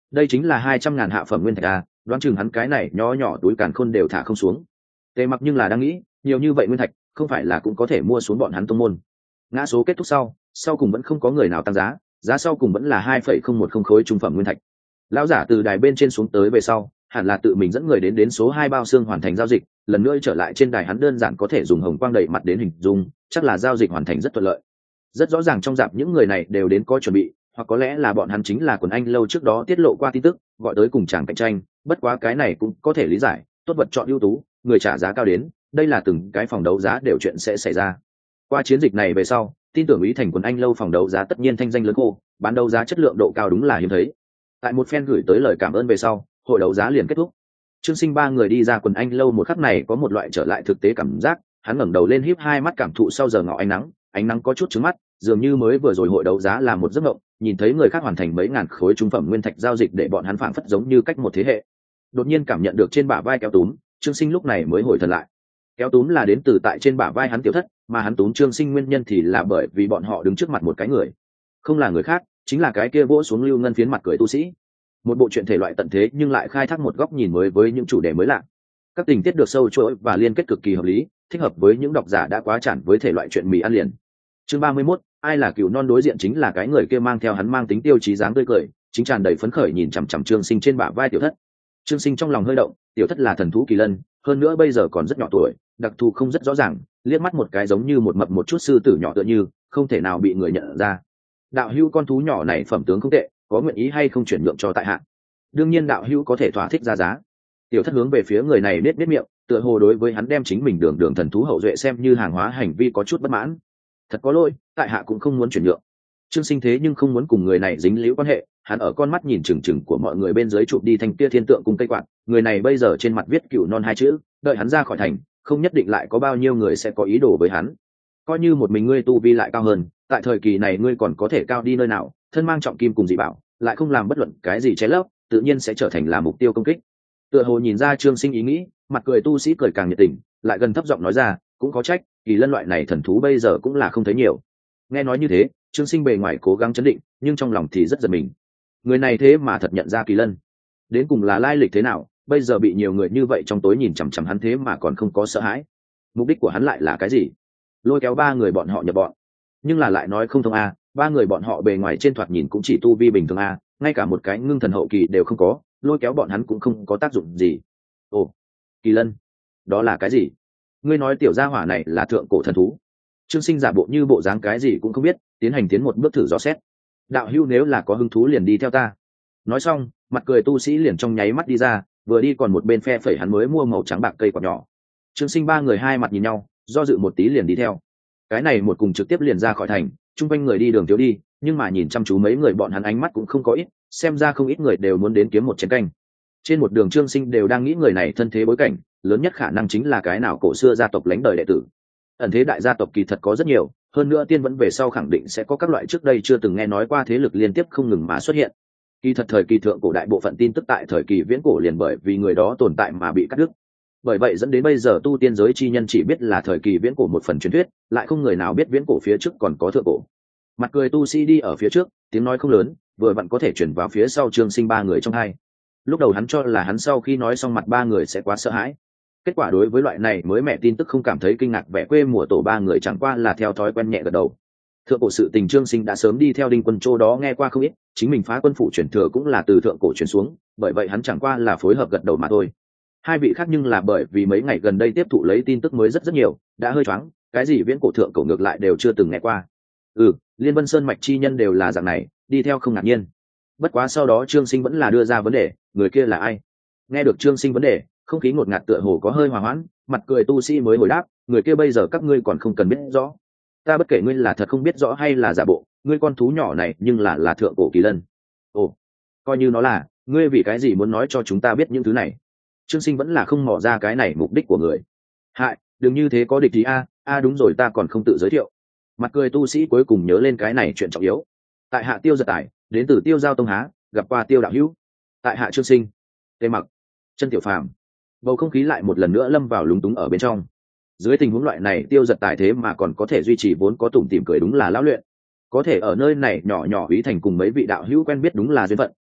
[SPEAKER 1] đây chính là 200.000 hạ phẩm nguyên thạch a, đoán chừng hắn cái này nhỏ nhỏ túi càn khôn đều thả không xuống. Tề Mặc nhưng là đang nghĩ, nhiều như vậy nguyên thạch không phải là cũng có thể mua xuống bọn hắn tông môn. Ngã số kết thúc sau cùng vẫn không có người nào tăng giá, giá sau cùng vẫn là 2,010 khối trung phẩm nguyên thạch. Lão giả từ đài bên trên xuống tới về sau, hẳn là tự mình dẫn người đến số 2 bao xương hoàn thành giao dịch, lần nữa trở lại trên đài hắn đơn giản có thể dùng hồng quang đậy mặt đến hình dung, chắc là giao dịch hoàn thành rất thuận lợi. Rất rõ ràng trong dạp những người này đều đến có chuẩn bị, hoặc có lẽ là bọn hắn chính là quần anh lâu trước đó tiết lộ qua tin tức, gọi tới cùng chàng cạnh tranh, bất quá cái này cũng có thể lý giải, tốt vật chọn ưu tú, người trả giá cao đến, đây là từng cái phòng đấu giá đều chuyện sẽ xảy ra. Qua chiến dịch này về sau, tin tưởng ý thành quần anh lâu phòng đấu giá tất nhiên thanh danh lớn khô, bán đấu giá chất lượng độ cao đúng là hiếm thấy. Tại một phen gửi tới lời cảm ơn về sau, hội đấu giá liền kết thúc. Trương Sinh ba người đi ra quần anh lâu một khắc này có một loại trở lại thực tế cảm giác, hắn ngẩng đầu lên híp hai mắt cảm thụ sau giờ ngọ ánh nắng có chút trứng mắt, dường như mới vừa rồi hội đấu giá là một giấc mộng, nhìn thấy người khác hoàn thành mấy ngàn khối trung phẩm nguyên thạch giao dịch để bọn hắn phảng phất giống như cách một thế hệ. Đột nhiên cảm nhận được trên bả vai kéo túm, Trương Sinh lúc này mới hồi thần lại. Kéo túm là đến từ tại trên bả vai hắn Tiểu Thất, mà hắn túm Trương Sinh nguyên nhân thì là bởi vì bọn họ đứng trước mặt một cái người, không là người khác, chính là cái kia vỗ xuống lưu ngân phiến mặt cười tu sĩ. Một bộ truyện thể loại tận thế nhưng lại khai thác một góc nhìn mới với những chủ đề mới lạ. Các tình tiết được sâu chuỗi và liên kết cực kỳ hợp lý, thích hợp với những độc giả đã quá chản với thể loại truyện mì ăn liền. Chương 31, ai là cừu non đối diện chính là cái người kia mang theo hắn mang tính tiêu chí dáng tươi cười, chính tràn đầy phấn khởi nhìn chằm chằm Trương Sinh trên bả vai Tiểu Thất. Trương Sinh trong lòng hơi động, Tiểu Thất là thần thú kỳ lân, hơn nữa bây giờ còn rất nhỏ tuổi, đặc thù không rất rõ ràng, liếc mắt một cái giống như một mập một chút sư tử nhỏ tựa như, không thể nào bị người nhận ra. Đạo hữu con thú nhỏ này phẩm tướng không tệ, có nguyện ý hay không chuyển nhượng cho tại hạ? Đương nhiên đạo hữu có thể thỏa thích ra giá. Tiểu Thất hướng về phía người này nết miệng, tựa hồ đối với hắn đem chính mình đường thần thú hậu duệ xem như hàng hóa hành vi có chút bất mãn. Thật có lỗi, tại hạ cũng không muốn chuyển nhượng. Trương Sinh thế nhưng không muốn cùng người này dính líu quan hệ, hắn ở con mắt nhìn chừng chừng của mọi người bên dưới chụp đi thanh kia thiên tượng cùng cây quạt, người này bây giờ trên mặt viết cửu non hai chữ, đợi hắn ra khỏi thành, không nhất định lại có bao nhiêu người sẽ có ý đồ với hắn. Coi như một mình ngươi tu vi lại cao hơn, tại thời kỳ này ngươi còn có thể cao đi nơi nào, thân mang trọng kim cùng dị bảo, lại không làm bất luận cái gì trái lấp, tự nhiên sẽ trở thành là mục tiêu công kích. Tựa hồ nhìn ra Trương Sinh ý nghĩ, mặt cười tu sĩ cười càng nhiệt tình, lại gần thấp giọng nói ra, cũng có trách, kỳ lân loại này thần thú bây giờ cũng là không thấy nhiều. Nghe nói như thế, Trương Sinh bề ngoài cố gắng chấn định, nhưng trong lòng thì rất giật mình. Người này thế mà thật nhận ra kỳ lân, đến cùng là lai lịch thế nào? Bây giờ bị nhiều người như vậy trong tối nhìn chằm chằm hắn thế mà còn không có sợ hãi. Mục đích của hắn lại là cái gì? Lôi kéo ba người bọn họ nhập bọn, nhưng là lại nói không thông a. Ba người bọn họ bề ngoài trên thoạt nhìn cũng chỉ tu vi bình thường a, ngay cả một cái ngưng thần hậu kỳ đều không có, lôi kéo bọn hắn cũng không có tác dụng gì. Ồ, kỳ lân, đó là cái gì? Ngươi nói tiểu gia hỏa này là thượng cổ thần thú? Trương Sinh giả bộ như bộ dáng cái gì cũng không biết, tiến một bước thử dò xét. Đạo hữu nếu là có hứng thú liền đi theo ta. Nói xong, mặt cười tu sĩ liền trong nháy mắt đi ra, vừa đi còn một bên phe phẩy hắn mới mua màu trắng bạc cây quạt nhỏ. Trương Sinh ba người hai mặt nhìn nhau, do dự một tí liền đi theo. Cái này một cùng trực tiếp liền ra khỏi thành, chung quanh người đi đường thiếu đi, nhưng mà nhìn chăm chú mấy người bọn hắn ánh mắt cũng không có ít, xem ra không ít người đều muốn đến kiếm một chén canh. Trên một đường Trương Sinh đều đang nghĩ người này thân thế bối cảnh, lớn nhất khả năng chính là cái nào cổ xưa gia tộc lãnh đời đệ tử. Ẩn thế đại gia tộc kỳ thật có rất nhiều, hơn nữa tiên vẫn về sau khẳng định sẽ có các loại trước đây chưa từng nghe nói qua thế lực liên tiếp không ngừng mà xuất hiện. Kỳ thật thời kỳ thượng cổ đại bộ phận tin tức tại thời kỳ viễn cổ liền bởi vì người đó tồn tại mà bị cắt đứt. Bởi vậy dẫn đến bây giờ tu tiên giới chi nhân chỉ biết là thời kỳ viễn cổ một phần truyền thuyết, lại không người nào biết viễn cổ phía trước còn có thượng cổ. Mặt cười tu sĩ đi ở phía trước, tiếng nói không lớn, vừa vặn có thể chuyển vào phía sau Trương Sinh ba người trong hai. Lúc đầu hắn cho là hắn sau khi nói xong mặt ba người sẽ quá sợ hãi. Kết quả đối với loại này mới mẹ tin tức không cảm thấy kinh ngạc, vẻ quê mùa tổ ba người chẳng qua là theo thói quen nhẹ gật đầu. Thượng cổ sự tình Trương Sinh đã sớm đi theo Đinh Quân Châu đó nghe qua không ít, chính mình phá quân phủ truyền thừa cũng là từ thượng cổ truyền xuống, bởi vậy hắn chẳng qua là phối hợp gật đầu mà thôi. Hai vị khác nhưng là bởi vì mấy ngày gần đây tiếp thụ lấy tin tức mới rất nhiều, đã hơi choáng, cái gì viễn cổ thượng cổ ngược lại đều chưa từng nghe qua. Liên Vân Sơn mạch chi nhân đều là dạng này, đi theo không ngạc nhiên. Bất quá sau đó Trương Sinh vẫn là đưa ra vấn đề, người kia là ai? Nghe được Trương Sinh vấn đề, không khí ngột ngạt tựa hồ có hơi hòa hoãn, mặt cười tu sĩ mới hồi đáp, người kia bây giờ các ngươi còn không cần biết rõ. Ta bất kể ngươi là thật không biết rõ hay là giả bộ, ngươi con thú nhỏ này nhưng là thượng cổ kỳ lân. Ồ, coi như nó là, ngươi vì cái gì muốn nói cho chúng ta biết những thứ này? Trương Sinh vẫn là không mò ra cái này mục đích của người. Hại, đừng như thế có địch gì a, đúng rồi ta còn không tự giới thiệu. Mặt cười tu sĩ cuối cùng nhớ lên cái này chuyện trọng yếu. Tại hạ Tiêu Giật Tài, đến từ Tiêu Giao Tông Há, gặp qua Tiêu đạo hữu. Tại hạ Trương Sinh, Tề Mặc, Chân Tiểu Phàm. Bầu không khí lại một lần nữa lâm vào lúng túng ở bên trong. Dưới tình huống loại này Tiêu Giật Tài thế mà còn có thể duy trì vốn có tủm tỉm cười đúng là lão luyện. Có thể ở nơi này nhỏ nhỏ ý thành cùng mấy vị đạo hữu quen biết đúng là duyên phận,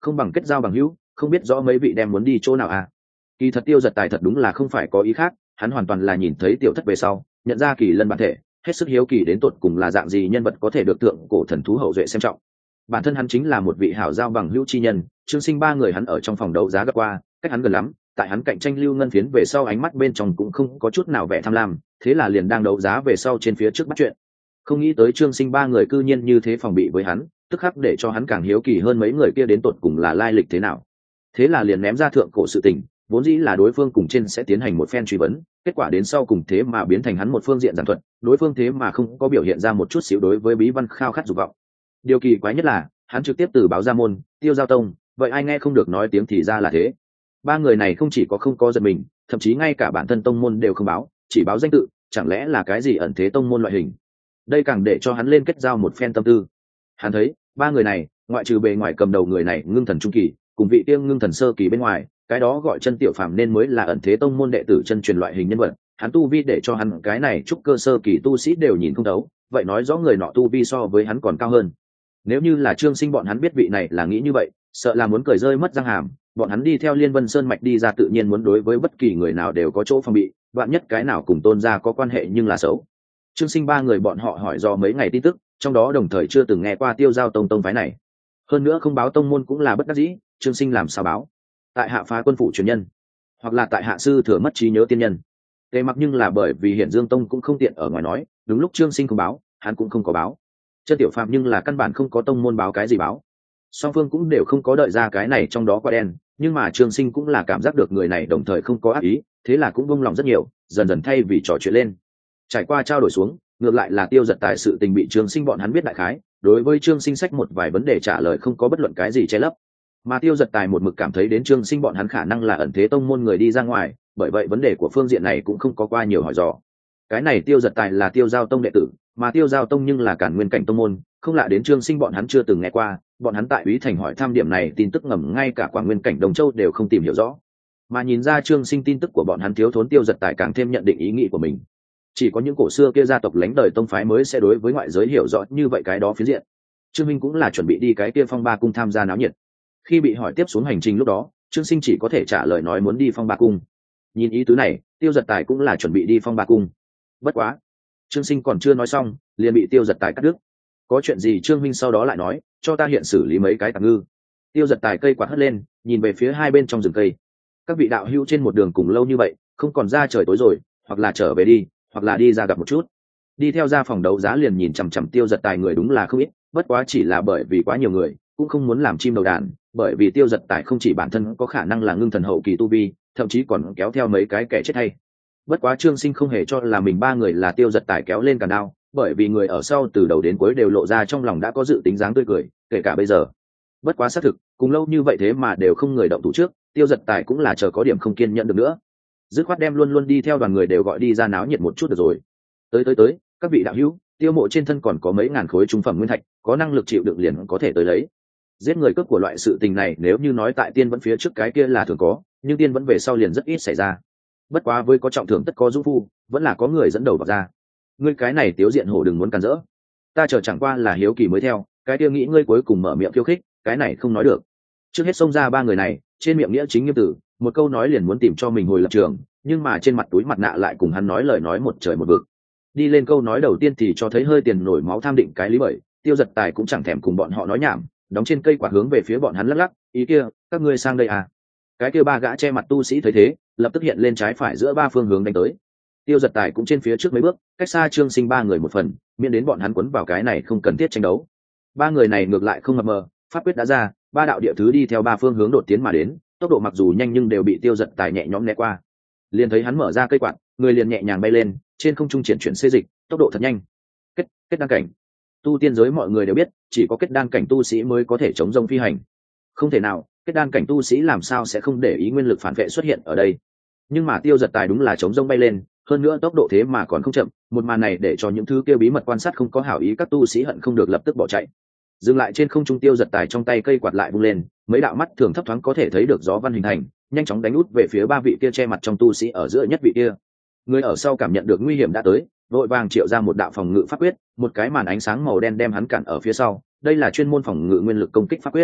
[SPEAKER 1] không bằng kết giao bằng hữu, không biết rõ mấy vị đem muốn đi chỗ nào à. Kỳ thật Tiêu Giật Tài thật đúng là không phải có ý khác, hắn hoàn toàn là nhìn thấy tiểu thất về sau, nhận ra Kỳ Lân bản thể, hết sức hiếu kỳ đến tột cùng là dạng gì nhân vật có thể được thượng cổ thần thú hậu duệ xem trọng. Bản thân hắn chính là một vị hảo giao bằng hữu chi nhân, Trương Sinh ba người hắn ở trong phòng đấu giá gặp qua, cách hắn gần lắm, tại hắn cạnh tranh Lưu Ngân Phiến về sau ánh mắt bên trong cũng không có chút nào vẻ tham lam, thế là liền đang đấu giá về sau trên phía trước bắt chuyện. Không nghĩ tới Trương Sinh ba người cư nhiên như thế phòng bị với hắn, tức khắc để cho hắn càng hiếu kỳ hơn mấy người kia đến tột cùng là lai lịch thế nào. Thế là liền ném ra thượng cổ sự tình, vốn dĩ là đối phương cùng trên sẽ tiến hành một phen truy vấn, kết quả đến sau cùng thế mà biến thành hắn một phương diện giảng thuật, đối phương thế mà không có biểu hiện ra một chút xíu đối với bí văn khao khát dục vọng. Điều kỳ quái nhất là hắn trực tiếp từ báo ra môn Tiêu Giao Tông, vậy ai nghe không được nói tiếng thì ra là thế. Ba người này không chỉ có không có giật mình, thậm chí ngay cả bản thân tông môn đều không báo, chỉ báo danh tự, chẳng lẽ là cái gì ẩn thế tông môn loại hình. Đây càng để cho hắn lên kết giao một phen tâm tư. Hắn thấy ba người này ngoại trừ bề ngoài cầm đầu người này ngưng thần trung kỳ cùng vị tiên ngưng thần sơ kỳ bên ngoài, cái đó gọi chân tiểu phàm nên mới là ẩn thế tông môn đệ tử chân truyền loại hình nhân vật. Hắn tu vi để cho hắn cái này trúc cơ sơ kỳ tu sĩ đều nhìn không thấu, vậy nói rõ người nọ tu vi so với hắn còn cao hơn. Nếu như là Trương Sinh bọn hắn biết vị này là nghĩ như vậy, sợ là muốn cười rơi mất răng hàm. Bọn hắn đi theo Liên Vân Sơn mạch đi ra tự nhiên muốn đối với bất kỳ người nào đều có chỗ phòng bị, vạn nhất cái nào cùng Tôn gia có quan hệ nhưng là xấu. Trương Sinh ba người bọn họ hỏi do mấy ngày tin tức, trong đó đồng thời chưa từng nghe qua Tiêu Giao Tông tông phái này. Hơn nữa không báo tông môn cũng là bất đắc dĩ, Trương Sinh làm sao báo? Tại hạ phá quân phủ truyền nhân, hoặc là tại hạ sư thừa mất trí nhớ tiên nhân. Tề Mặc nhưng là bởi vì Hiển Dương Tông cũng không tiện ở ngoài nói, đúng lúc Trương Sinh không báo, hắn cũng không có báo. Chân tiểu phạm nhưng là căn bản không có tông môn báo cái gì báo. Song phương cũng đều không có đợi ra cái này trong đó quá đen, nhưng mà Trương Sinh cũng là cảm giác được người này đồng thời không có ác ý, thế là cũng vung lòng rất nhiều, dần dần thay vì trò chuyện lên. Trải qua trao đổi xuống, ngược lại là Tiêu Giật Tài sự tình bị Trương Sinh bọn hắn biết đại khái, đối với Trương Sinh sách một vài vấn đề trả lời không có bất luận cái gì che lấp. Mà Tiêu Giật Tài một mực cảm thấy đến Trương Sinh bọn hắn khả năng là ẩn thế tông môn người đi ra ngoài, bởi vậy vấn đề của phương diện này cũng không có qua nhiều hỏi dò. Cái này Tiêu Giật Tài là Tiêu Giao Tông đệ tử, mà Tiêu Giao Tông nhưng là Càn Nguyên cảnh tông môn, không lạ đến Trương Sinh bọn hắn chưa từng nghe qua, bọn hắn tại Úy Thành hỏi thăm điểm này tin tức ngầm ngay cả Quảng Nguyên cảnh Đồng Châu đều không tìm hiểu rõ. Mà nhìn ra Trương Sinh tin tức của bọn hắn thiếu thốn, Tiêu Giật Tài càng thêm nhận định ý nghĩ của mình. Chỉ có những cổ xưa kia gia tộc lánh đời tông phái mới sẽ đối với ngoại giới hiểu rõ như vậy cái đó phiến diện. Trương Minh cũng là chuẩn bị đi cái kia Phong Ba cung tham gia náo nhiệt. Khi bị hỏi tiếp xuống hành trình lúc đó, Trương Sinh chỉ có thể trả lời nói muốn đi Phong Ba cung. Nhìn ý tứ này, Tiêu Giật Tài cũng là chuẩn bị đi Phong Ba cung. Bất quá, Trương Sinh còn chưa nói xong, liền bị Tiêu Giật Tài cắt đứt. Có chuyện gì Trương Minh sau đó lại nói, cho ta hiện xử lý mấy cái tạm ngư. Tiêu Giật Tài cây quạt hất lên, nhìn về phía hai bên trong rừng cây. Các vị đạo hữu trên một đường cùng lâu như vậy, không còn ra trời tối rồi, hoặc là trở về đi, hoặc là đi ra gặp một chút. Đi theo ra phòng đấu giá liền nhìn chằm chằm Tiêu Giật Tài người đúng là không ít, bất quá chỉ là bởi vì quá nhiều người, cũng không muốn làm chim đầu đàn, bởi vì Tiêu Giật Tài không chỉ bản thân có khả năng là ngưng thần hậu kỳ tu vi, thậm chí còn kéo theo mấy cái kẻ chết hay. Bất quá Trương Sinh không hề cho là mình ba người là Tiêu Giật Tài kéo lên càn đao, bởi vì người ở sau từ đầu đến cuối đều lộ ra trong lòng đã có dự tính dáng tươi cười, kể cả bây giờ. Bất quá xác thực, cùng lâu như vậy thế mà đều không người động thủ trước, Tiêu Giật Tài cũng là chờ có điểm không kiên nhẫn được nữa. Dứt khoát đem luôn luôn đi theo đoàn người đều gọi đi ra náo nhiệt một chút được rồi. Tới, các vị đạo hữu, Tiêu mộ trên thân còn có mấy ngàn khối trung phẩm nguyên thạch, có năng lực chịu đựng liền có thể tới lấy. Giết người cướp của loại sự tình này nếu như nói tại Tiên Vẫn phía trước cái kia là thường có, nhưng Tiên Vẫn về sau liền rất ít xảy ra. Bất quá với có trọng thưởng tất có dũng phu, vẫn là có người dẫn đầu vào ra. Ngươi cái này Tiếu Diện Hổ đừng muốn cản rỡ, ta chờ chẳng qua là hiếu kỳ mới theo, cái kia nghĩ ngươi cuối cùng mở miệng khiêu khích, cái này không nói được. Trước hết xông ra ba người này, trên miệng nghĩa chính nghiêm tử, một câu nói liền muốn tìm cho mình hồi lập trường, nhưng mà trên mặt túi mặt nạ lại cùng hắn nói lời nói một trời một vực. Đi lên câu nói đầu tiên thì cho thấy hơi tiền nổi máu tham định cái lý, bởi Tiêu Giật Tài cũng chẳng thèm cùng bọn họ nói nhảm, đóng trên cây quạt hướng về phía bọn hắn lắc lắc, ý kia, các ngươi sang đây à? Cái kia ba gã che mặt tu sĩ thấy thế, lập tức hiện lên trái phải giữa ba phương hướng đánh tới. Tiêu Giật Tài cũng trên phía trước mấy bước, cách xa Trương Sinh ba người một phần, miễn đến bọn hắn quấn vào cái này không cần thiết tranh đấu. Ba người này ngược lại không mập mờ, pháp quyết đã ra, ba đạo địa thứ đi theo ba phương hướng đột tiến mà đến, tốc độ mặc dù nhanh nhưng đều bị Tiêu Giật Tài nhẹ nhõm né qua. Liền thấy hắn mở ra cây quạt, người liền nhẹ nhàng bay lên, trên không trung triển chuyển xê dịch, tốc độ thật nhanh. Kết đan cảnh, tu tiên giới mọi người đều biết, chỉ có kết đan cảnh tu sĩ mới có thể chống rông phi hành. Không thể nào, kết đan cảnh tu sĩ làm sao sẽ không để ý nguyên lực phản vệ xuất hiện ở đây. Nhưng mà Tiêu Giật Tài đúng là chống rông bay lên, hơn nữa tốc độ thế mà còn không chậm, một màn này để cho những thứ kia bí mật quan sát không có hảo ý các tu sĩ hận không được lập tức bỏ chạy. Dừng lại trên không trung, Tiêu Giật Tài trong tay cây quạt lại vung lên, mấy đạo mắt thường thấp thoáng có thể thấy được gió văn hình thành, nhanh chóng đánh út về phía ba vị kia che mặt trong tu sĩ ở giữa nhất vị kia. Người ở sau cảm nhận được nguy hiểm đã tới, vội vàng triệu ra một đạo phòng ngự pháp quyết, một cái màn ánh sáng màu đen đem hắn cản ở phía sau, đây là chuyên môn phòng ngự nguyên lực công kích pháp quyết.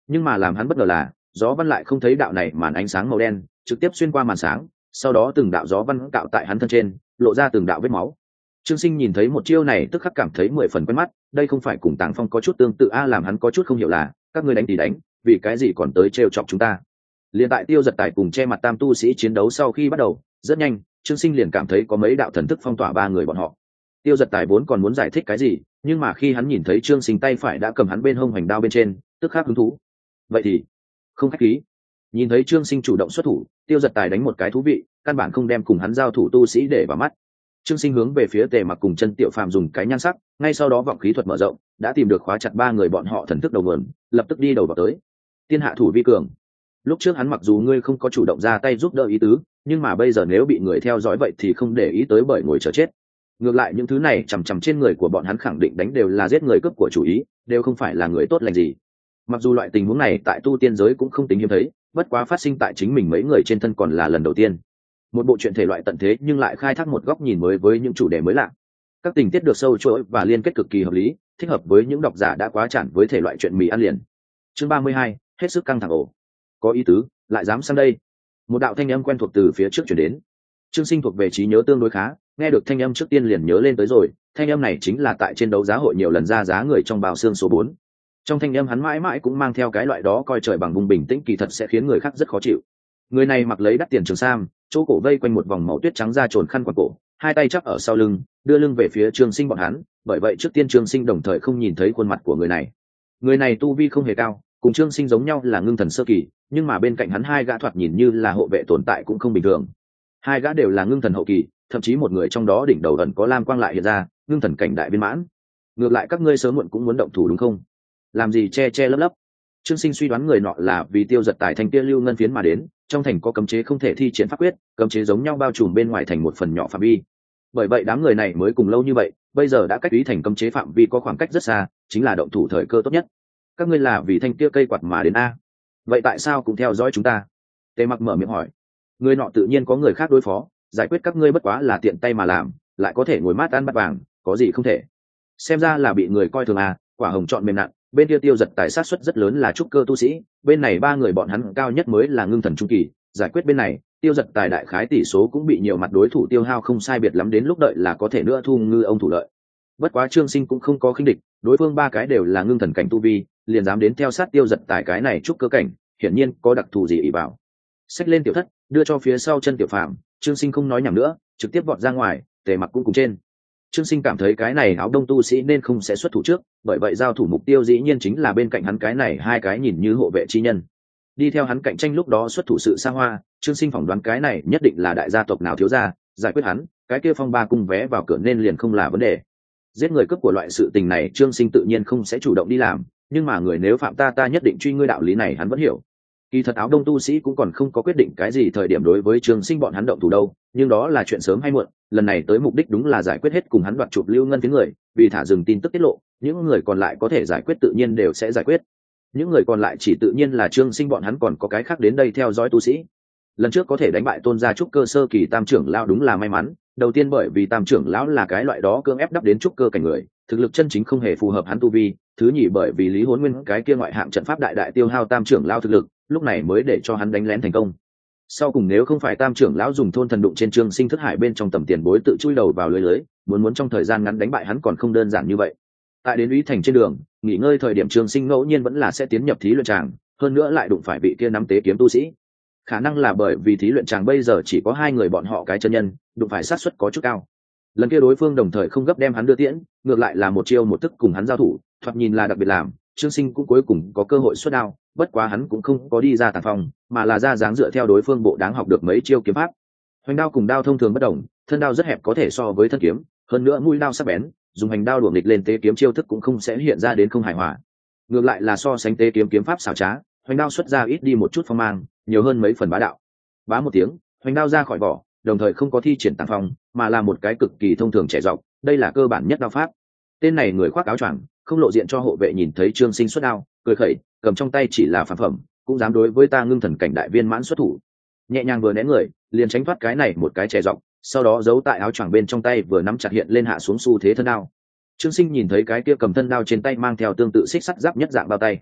[SPEAKER 1] Nhưng mà làm hắn bất ngờ là gió văn lại không thấy đạo này màn ánh sáng màu đen trực tiếp xuyên qua màn sáng, sau đó từng đạo gió văn cạo tại hắn thân trên, lộ ra từng đạo vết máu. Trương Sinh nhìn thấy một chiêu này tức khắc cảm thấy 10 phần quen mắt, đây không phải cùng Tàng Phong có chút tương tự làm hắn có chút không hiểu là, các ngươi đánh thì đánh, vì cái gì còn tới trêu chọc chúng ta. Liên tại Tiêu Giật Tài cùng che mặt tam tu sĩ chiến đấu sau khi bắt đầu, rất nhanh, Trương Sinh liền cảm thấy có mấy đạo thần thức phong tỏa ba người bọn họ. Tiêu Giật Tài vốn còn muốn giải thích cái gì, nhưng mà khi hắn nhìn thấy Trương Sinh tay phải đã cầm hắn bên hông hoành đao bên trên, tức khắc hứng thú. Vậy thì, không khách khí. Nhìn thấy Trương Sinh chủ động xuất thủ, Tiêu Giật Tài đánh một cái thú vị, căn bản không đem cùng hắn giao thủ tu sĩ để vào mắt. Trương Sinh hướng về phía Tề Mặc cùng Chân Tiểu Phàm dùng cái nhan sắc, ngay sau đó vọng khí thuật mở rộng, đã tìm được khóa chặt ba người bọn họ thần thức đầu nguồn, lập tức đi đầu vào tới. Tiên hạ thủ vi cường. Lúc trước hắn mặc dù ngươi không có chủ động ra tay giúp đỡ ý tứ, nhưng mà bây giờ nếu bị người theo dõi vậy thì không để ý tới bởi ngồi chờ chết. Ngược lại những thứ này chằm chằm trên người của bọn hắn khẳng định đánh đều là giết người cướp của chủ ý, đều không phải là người tốt lành gì. Mặc dù loại tình huống này tại tu tiên giới cũng không tính hiếm thấy, bất quá phát sinh tại chính mình mấy người trên thân còn là lần đầu tiên. Một bộ truyện thể loại tận thế nhưng lại khai thác một góc nhìn mới với những chủ đề mới lạ. Các tình tiết được sâu chuỗi và liên kết cực kỳ hợp lý, thích hợp với những độc giả đã quá chản với thể loại truyện mì ăn liền. Chương 32, hết sức căng thẳng ổ. Có ý tứ, lại dám sang đây. Một đạo thanh âm quen thuộc từ phía trước truyền đến. Trương Sinh thuộc về trí nhớ tương đối khá, nghe được thanh âm trước tiên liền nhớ lên tới rồi, thanh âm này chính là tại trên đấu giá hội nhiều lần ra giá người trong bào xương số 4. Trong thanh âm hắn mãi mãi cũng mang theo cái loại đó coi trời bằng vùng bình tĩnh kỳ thật sẽ khiến người khác rất khó chịu. Người này mặc lấy đắt tiền trường sam, chỗ cổ vây quanh một vòng màu tuyết trắng da trồn khăn quàng cổ, hai tay chắp ở sau lưng, đưa lưng về phía Trương Sinh bọn hắn, bởi vậy trước tiên Trương Sinh đồng thời không nhìn thấy khuôn mặt của người này. Người này tu vi không hề cao, cùng Trương Sinh giống nhau là ngưng thần sơ kỳ, nhưng mà bên cạnh hắn hai gã thoạt nhìn như là hộ vệ tồn tại cũng không bình thường. Hai gã đều là ngưng thần hậu kỳ, thậm chí một người trong đó đỉnh đầu ẩn có lam quang lại hiện ra, ngưng thần cảnh đại viên mãn. Ngược lại các ngươi sớm muộn cũng muốn động thủ đúng không? Làm gì che che lấp lấp? Trương Sinh suy đoán người nọ là vì Tiêu Giật Tài thành kia lưu ngân phiến mà đến, trong thành có cấm chế không thể thi triển pháp quyết, cấm chế giống nhau bao trùm bên ngoài thành một phần nhỏ phạm vi. Bởi vậy đám người này mới cùng lâu như vậy, bây giờ đã cách ý thành cấm chế phạm vi có khoảng cách rất xa, chính là động thủ thời cơ tốt nhất. Các ngươi là vì thanh kia cây quạt mà đến a? Vậy tại sao cũng theo dõi chúng ta? Tề Mặc mở miệng hỏi. Người nọ tự nhiên có người khác đối phó, giải quyết các ngươi bất quá là tiện tay mà làm, lại có thể ngồi mát ăn bát vàng, có gì không thể. Xem ra là bị người coi thường à, quả hồng chọn mềm nặng, bên kia Tiêu Giật Tài sát suất rất lớn là trúc cơ tu sĩ, bên này ba người bọn hắn cao nhất mới là ngưng thần trung kỳ, giải quyết bên này, Tiêu Giật Tài đại khái tỷ số cũng bị nhiều mặt đối thủ tiêu hao không sai biệt lắm, đến lúc đợi là có thể nữa thu ngư ông thủ lợi. Bất quá Trương Sinh cũng không có khinh địch, đối phương ba cái đều là ngưng thần cảnh tu vi, liền dám đến theo sát Tiêu Giật Tài cái này trúc cơ cảnh, hiển nhiên có đặc thù gì ỷ bảo. Xách lên tiểu thất, đưa cho phía sau Chân Tiểu Phàm, Trương Sinh không nói nhảm nữa, trực tiếp vọt ra ngoài, Tề Mặc cũng cùng trên. Trương Sinh cảm thấy cái này áo đông tu sĩ nên không sẽ xuất thủ trước, bởi vậy giao thủ mục tiêu dĩ nhiên chính là bên cạnh hắn cái này hai cái nhìn như hộ vệ chi nhân. Đi theo hắn cạnh tranh lúc đó xuất thủ sự xa hoa, Trương Sinh phỏng đoán cái này nhất định là đại gia tộc nào thiếu gia, giải quyết hắn, cái kia phong ba cung vé vào cửa nên liền không là vấn đề. Giết người cướp của loại sự tình này Trương Sinh tự nhiên không sẽ chủ động đi làm, nhưng mà người nếu phạm ta nhất định truy ngươi đạo lý này hắn vẫn hiểu. Kỳ thật áo đông tu sĩ cũng còn không có quyết định cái gì thời điểm đối với Trương Sinh bọn hắn động thủ đâu, nhưng đó là chuyện sớm hay muộn, lần này tới mục đích đúng là giải quyết hết cùng hắn đoạt chụp lưu ngân phía người, vì thả dừng tin tức tiết lộ, những người còn lại có thể giải quyết tự nhiên đều sẽ giải quyết. Những người còn lại chỉ tự nhiên là Trương Sinh bọn hắn còn có cái khác đến đây theo dõi tu sĩ. Lần trước có thể đánh bại Tôn gia trúc cơ sơ kỳ tam trưởng lão đúng là may mắn, đầu tiên bởi vì tam trưởng lão là cái loại đó cưỡng ép đắp đến trúc cơ cảnh người, thực lực chân chính không hề phù hợp hắn tu vi, thứ nhì bởi vì Lý Huấn Nguyên cái kia ngoại hạng trận pháp đại tiêu hao tam trưởng lão thực lực, lúc này mới để cho hắn đánh lén thành công. Sau cùng nếu không phải tam trưởng lão dùng thôn thần đụng trên Trương Sinh thức hải bên trong tầm tiền bối tự chui đầu vào lưới, muốn trong thời gian ngắn đánh bại hắn còn không đơn giản như vậy. Tại đến Úy Thành trên đường nghỉ ngơi thời điểm Trương Sinh ngẫu nhiên vẫn là sẽ tiến nhập thí luyện tràng, hơn nữa lại đụng phải vị kia nắm tế kiếm tu sĩ. Khả năng là bởi vì thí luyện tràng bây giờ chỉ có hai người bọn họ cái chân nhân, đụng phải xác suất có chút cao. Lần kia đối phương đồng thời không gấp đem hắn đưa tiễn, ngược lại là một chiêu một thức cùng hắn giao thủ, thoạt nhìn là đặc biệt làm, Trương Sinh cũng cuối cùng có cơ hội xuất đao, bất quá hắn cũng không có đi ra tàng phòng, mà là ra dáng dựa theo đối phương bộ đáng học được mấy chiêu kiếm pháp. Hoành đao cùng đao thông thường bất đồng, thân đao rất hẹp có thể so với thân kiếm, hơn nữa mũi đao sắc bén, dùng hành đao đuổi nghịch lên tế kiếm chiêu thức cũng không sẽ hiện ra đến không hài hòa. Ngược lại là so sánh tế kiếm kiếm pháp xảo trá, hoành đao xuất ra ít đi một chút phong mang, nhiều hơn mấy phần bá đạo. Bá một tiếng, hoành đao ra khỏi vỏ, đồng thời không có thi triển tàng phong, mà là một cái cực kỳ thông thường trẻ dọc, đây là cơ bản nhất đao pháp. Tên này người khoác áo choàng, không lộ diện cho hộ vệ nhìn thấy Trương Sinh xuất đao, cười khẩy, cầm trong tay chỉ là phàm phẩm, cũng dám đối với ta ngưng thần cảnh đại viên mãn xuất thủ. Nhẹ nhàng vừa né người, liền tránh thoát cái này một cái trẻ dọc, sau đó giấu tại áo choàng bên trong tay vừa nắm chặt hiện lên hạ xuống xu thế thân đao. Trương Sinh nhìn thấy cái kia cầm thân đao trên tay mang theo tương tự xích sắt giáp nhất dạng bao tay.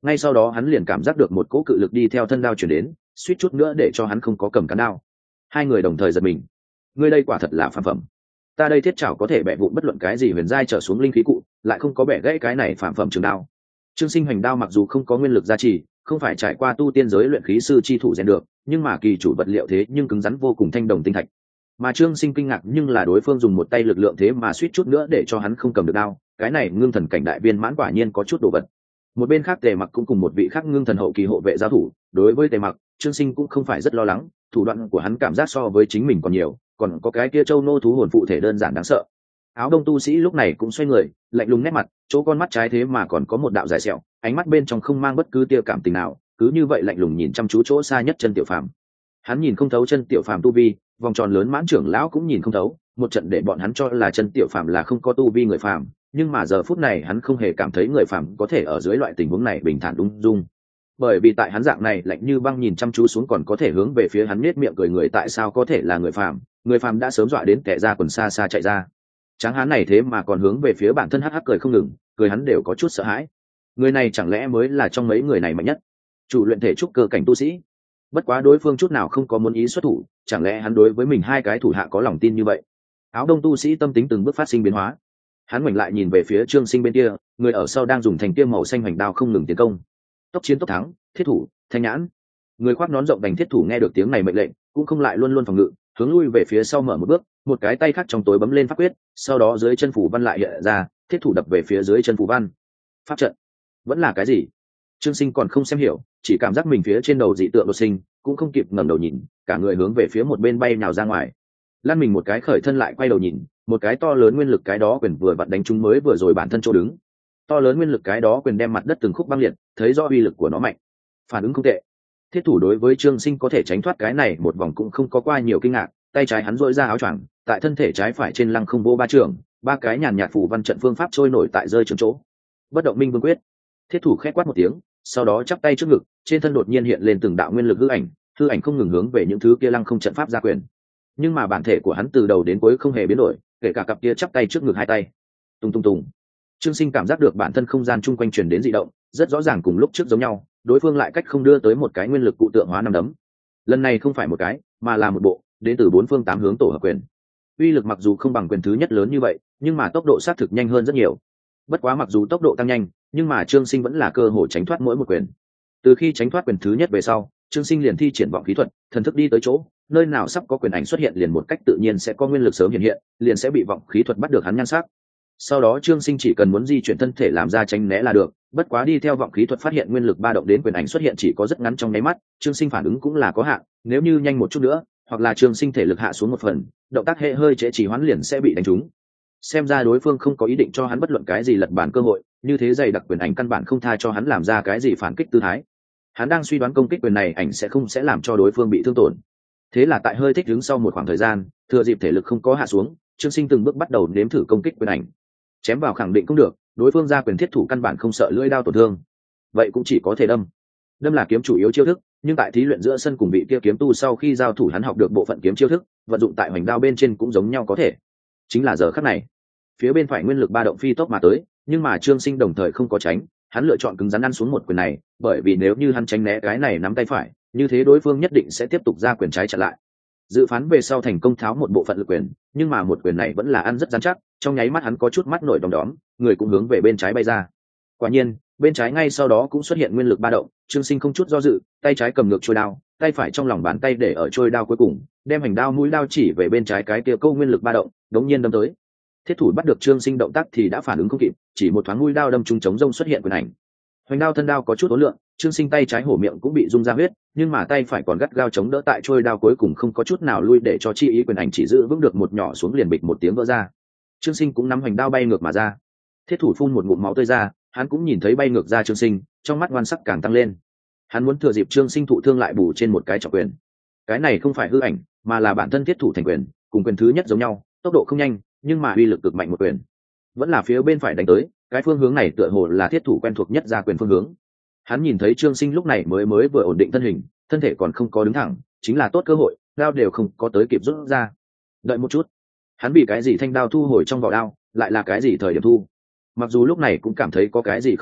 [SPEAKER 1] ngay sau đó hắn liền cảm giác được một cỗ cự lực đi theo thân đao chuyển đến, suýt chút nữa để cho hắn không có cầm cán đao. Hai người đồng thời giật mình. Ngươi đây quả thật là phàm phẩm. Ta đây thiết trảo có thể bẻ vụn bất luận cái gì huyền giai trở xuống linh khí cụ, lại không có bẻ gãy cái này phàm phẩm trường đao. Trương Sinh hoành đao mặc dù không có nguyên lực gia trì, không phải trải qua tu tiên giới luyện khí sư chi thủ rèn được, nhưng mà kỳ chủ vật liệu thế nhưng cứng rắn vô cùng, thanh đồng tinh thạch. Mà Trương Sinh kinh ngạc nhưng là đối phương dùng một tay lực lượng thế mà suýt chút nữa để cho hắn không cầm được đao, cái này ngưng thần cảnh đại viên mãn quả nhiên có chút đồ vật. Một bên khác Tề Mặc cũng cùng một vị khác ngưng thần hậu kỳ hộ vệ giao thủ, đối với Tề Mặc, Trương Sinh cũng không phải rất lo lắng, thủ đoạn của hắn cảm giác so với chính mình còn nhiều, còn có cái kia châu nô thú hồn phụ thể đơn giản đáng sợ. Áo đông tu sĩ lúc này cũng xoay người, lạnh lùng nét mặt, chỗ con mắt trái thế mà còn có một đạo dài sẹo, ánh mắt bên trong không mang bất cứ tia cảm tình nào, cứ như vậy lạnh lùng nhìn chăm chú chỗ xa nhất chân Tiểu Phàm. Hắn nhìn không thấu chân Tiểu Phàm tu vi, vòng tròn lớn mãn trưởng lão cũng nhìn không thấu, một trận để bọn hắn cho là chân Tiểu Phàm là không có tu vi người phàm, nhưng mà giờ phút này hắn không hề cảm thấy người phàm có thể ở dưới loại tình huống này bình thản ung dung. Bởi vì tại hắn dạng này lạnh như băng nhìn chăm chú xuống còn có thể hướng về phía hắn nết miệng cười người, tại sao có thể là người phàm đã sớm dọa đến kẻ ra quần xa xa chạy ra. Tráng hán này thế mà còn hướng về phía bản thân hắc hắc cười không ngừng, cười hắn đều có chút sợ hãi. Người này chẳng lẽ mới là trong mấy người này mạnh nhất, chủ luyện thể trúc cơ cảnh tu sĩ? Bất quá đối phương chút nào không có muốn ý xuất thủ, chẳng lẽ hắn đối với mình hai cái thủ hạ có lòng tin như vậy? Áo đông tu sĩ tâm tính từng bước phát sinh biến hóa, hắn ngoảnh lại nhìn về phía Trương Sinh bên kia, người ở sau đang dùng thành tiêm màu xanh hoành đao không ngừng tiến công. Tốc chiến tốc thắng, thiết thủ, thanh nhãn. Người khoác nón rộng đành thiết thủ nghe được tiếng này mệnh lệnh, cũng không lại luôn luôn phòng ngự, hướng lui về phía sau mở một bước, một cái tay khác trong tối bấm lên pháp quyết, sau đó dưới chân phủ văn lại hiện ra, thiết thủ đập về phía dưới chân phủ văn. Pháp trận vẫn là cái gì? Trương Sinh còn không xem hiểu, chỉ cảm giác mình phía trên đầu dị tượng đột sinh, cũng không kịp ngẩng đầu nhìn, cả người hướng về phía một bên bay nhào ra ngoài. Lăn mình một cái khởi thân lại quay đầu nhìn, một cái to lớn nguyên lực cái đó quyền vừa vặn đánh trúng mới vừa rồi bản thân chỗ đứng. To lớn nguyên lực cái đó quyền đem mặt đất từng khúc băng liệt, thấy rõ uy lực của nó mạnh. Phản ứng không tệ. Thiết thủ đối với Trương Sinh có thể tránh thoát cái này một vòng cũng không có qua nhiều kinh ngạc, tay trái hắn duỗi ra áo choàng, tại thân thể trái phải trên lăng không vô ba trường, ba cái nhàn nhạt phủ văn trận phương pháp trôi nổi tại rơi trường chỗ. Bất động minh vương quyết. Thiết thủ khẽ quát một tiếng, sau đó chắp tay trước ngực, trên thân đột nhiên hiện lên từng đạo nguyên lực hư ảnh không ngừng hướng về những thứ kia lăng không trận pháp ra quyền. Nhưng mà bản thể của hắn từ đầu đến cuối không hề biến đổi, kể cả cặp kia chắp tay trước ngực hai tay. Tung tung tung. Trương Sinh cảm giác được bản thân không gian chung quanh truyền đến dị động, rất rõ ràng cùng lúc trước giống nhau, đối phương lại cách không đưa tới một cái nguyên lực cụ tượng hóa năm đấm. Lần này không phải một cái, mà là một bộ, đến từ bốn phương tám hướng tổ hợp quyền. Uy lực mặc dù không bằng quyền thứ nhất lớn như vậy, nhưng mà tốc độ xác thực nhanh hơn rất nhiều. Bất quá mặc dù tốc độ tăng nhanh, nhưng mà Trương Sinh vẫn là cơ hội tránh thoát mỗi một quyền. Từ khi tránh thoát quyền thứ nhất về sau, Trương Sinh liền thi triển vọng khí thuật, thần thức đi tới chỗ, nơi nào sắp có quyền ảnh xuất hiện liền một cách tự nhiên sẽ có nguyên lực sớm hiện hiện, liền sẽ bị vọng khí thuật bắt được hắn nhan sắc. Sau đó Trương Sinh chỉ cần muốn di chuyển thân thể làm ra tránh né là được, bất quá đi theo vọng khí thuật phát hiện nguyên lực ba động đến quyền ảnh xuất hiện chỉ có rất ngắn trong nháy mắt, Trương Sinh phản ứng cũng là có hạn, nếu như nhanh một chút nữa, hoặc là Trương Sinh thể lực hạ xuống một phần, động tác hệ hơi trễ trì hoãn liền sẽ bị đánh trúng. Xem ra đối phương không có ý định cho hắn bất luận cái gì lật bản cơ hội, như thế dày đặc quyền ảnh căn bản không tha cho hắn làm ra cái gì phản kích tư thái. Hắn đang suy đoán công kích quyền này ảnh sẽ làm cho đối phương bị thương tổn. Thế là tại hơi thích đứng sau một khoảng thời gian, thừa dịp thể lực không có hạ xuống, Trương Sinh từng bước bắt đầu nếm thử công kích quyền ảnh. Chém vào khẳng định không được, đối phương ra quyền thiết thủ căn bản không sợ lưỡi đao tổn thương, vậy cũng chỉ có thể đâm là kiếm chủ yếu chiêu thức, nhưng tại thí luyện giữa sân cùng vị kia kiếm tu sau khi giao thủ hắn học được bộ phận kiếm chiêu thức, vận dụng tại hoành đao bên trên cũng giống nhau có thể. Chính là giờ khắc này, phía bên phải nguyên lực ba động phi tốc mà tới, nhưng mà Trương Sinh đồng thời không có tránh, hắn lựa chọn cứng rắn ăn xuống một quyền này, bởi vì nếu như hắn tránh né cái này nắm tay phải, như thế đối phương nhất định sẽ tiếp tục ra quyền trái chặn lại. Dự phán về sau thành công tháo một bộ phận lực quyền, nhưng mà một quyền này vẫn là ăn rất rắn chắc, trong nháy mắt hắn có chút mắt nổi đom đóm, người cũng hướng về bên trái bay ra. Quả nhiên, bên trái ngay sau đó cũng xuất hiện nguyên lực ba động, Trương Sinh không chút do dự, tay trái cầm ngược trôi đao, tay phải trong lòng bàn tay để ở trôi đao cuối cùng, đem hành đao mũi đao chỉ về bên trái cái kia câu nguyên lực ba động, đống nhiên đâm tới. Thiết thủ bắt được Trương Sinh động tác thì đã phản ứng không kịp, chỉ một thoáng mũi đao đâm trúng trống rông xuất hiện quyền ảnh. Hoành đao thân đao có chút ố lượng, Trương Sinh tay trái hổ miệng cũng bị rung ra huyết, nhưng mà tay phải còn gắt gao chống đỡ tại trôi đao cuối cùng không có chút nào lui để cho chi ý quyền ảnh chỉ giữ vững được một nhỏ xuống liền bịch một tiếng vỡ ra. Trương Sinh cũng nắm hoành đao bay ngược mà ra. Thiết thủ phun một ngụm máu tươi ra, hắn cũng nhìn thấy bay ngược ra Trương Sinh, trong mắt ngoan sắc càng tăng lên. Hắn muốn thừa dịp Trương Sinh thụ thương lại bù trên một cái trọng quyền. Cái này không phải hư ảnh, mà là bản thân thiết thủ thành quyền, cùng quyền thứ nhất giống nhau, tốc độ không nhanh, nhưng mà uy lực cực mạnh một quyền. Vẫn là phía bên phải đánh tới, cái phương hướng này tựa hồ là thiết thủ quen thuộc nhất ra quyền phương hướng. Hắn nhìn thấy Trương Sinh lúc này mới vừa ổn định thân hình, thân thể còn không có đứng thẳng, chính là tốt cơ hội, đao đều không có tới kịp rút ra. Đợi một chút, hắn bị cái gì thanh đao thu hồi trong vỏ đao, lại là cái gì thời điểm thu? Mặc dù lúc này cũng cảm thấy có cái gì không đúng,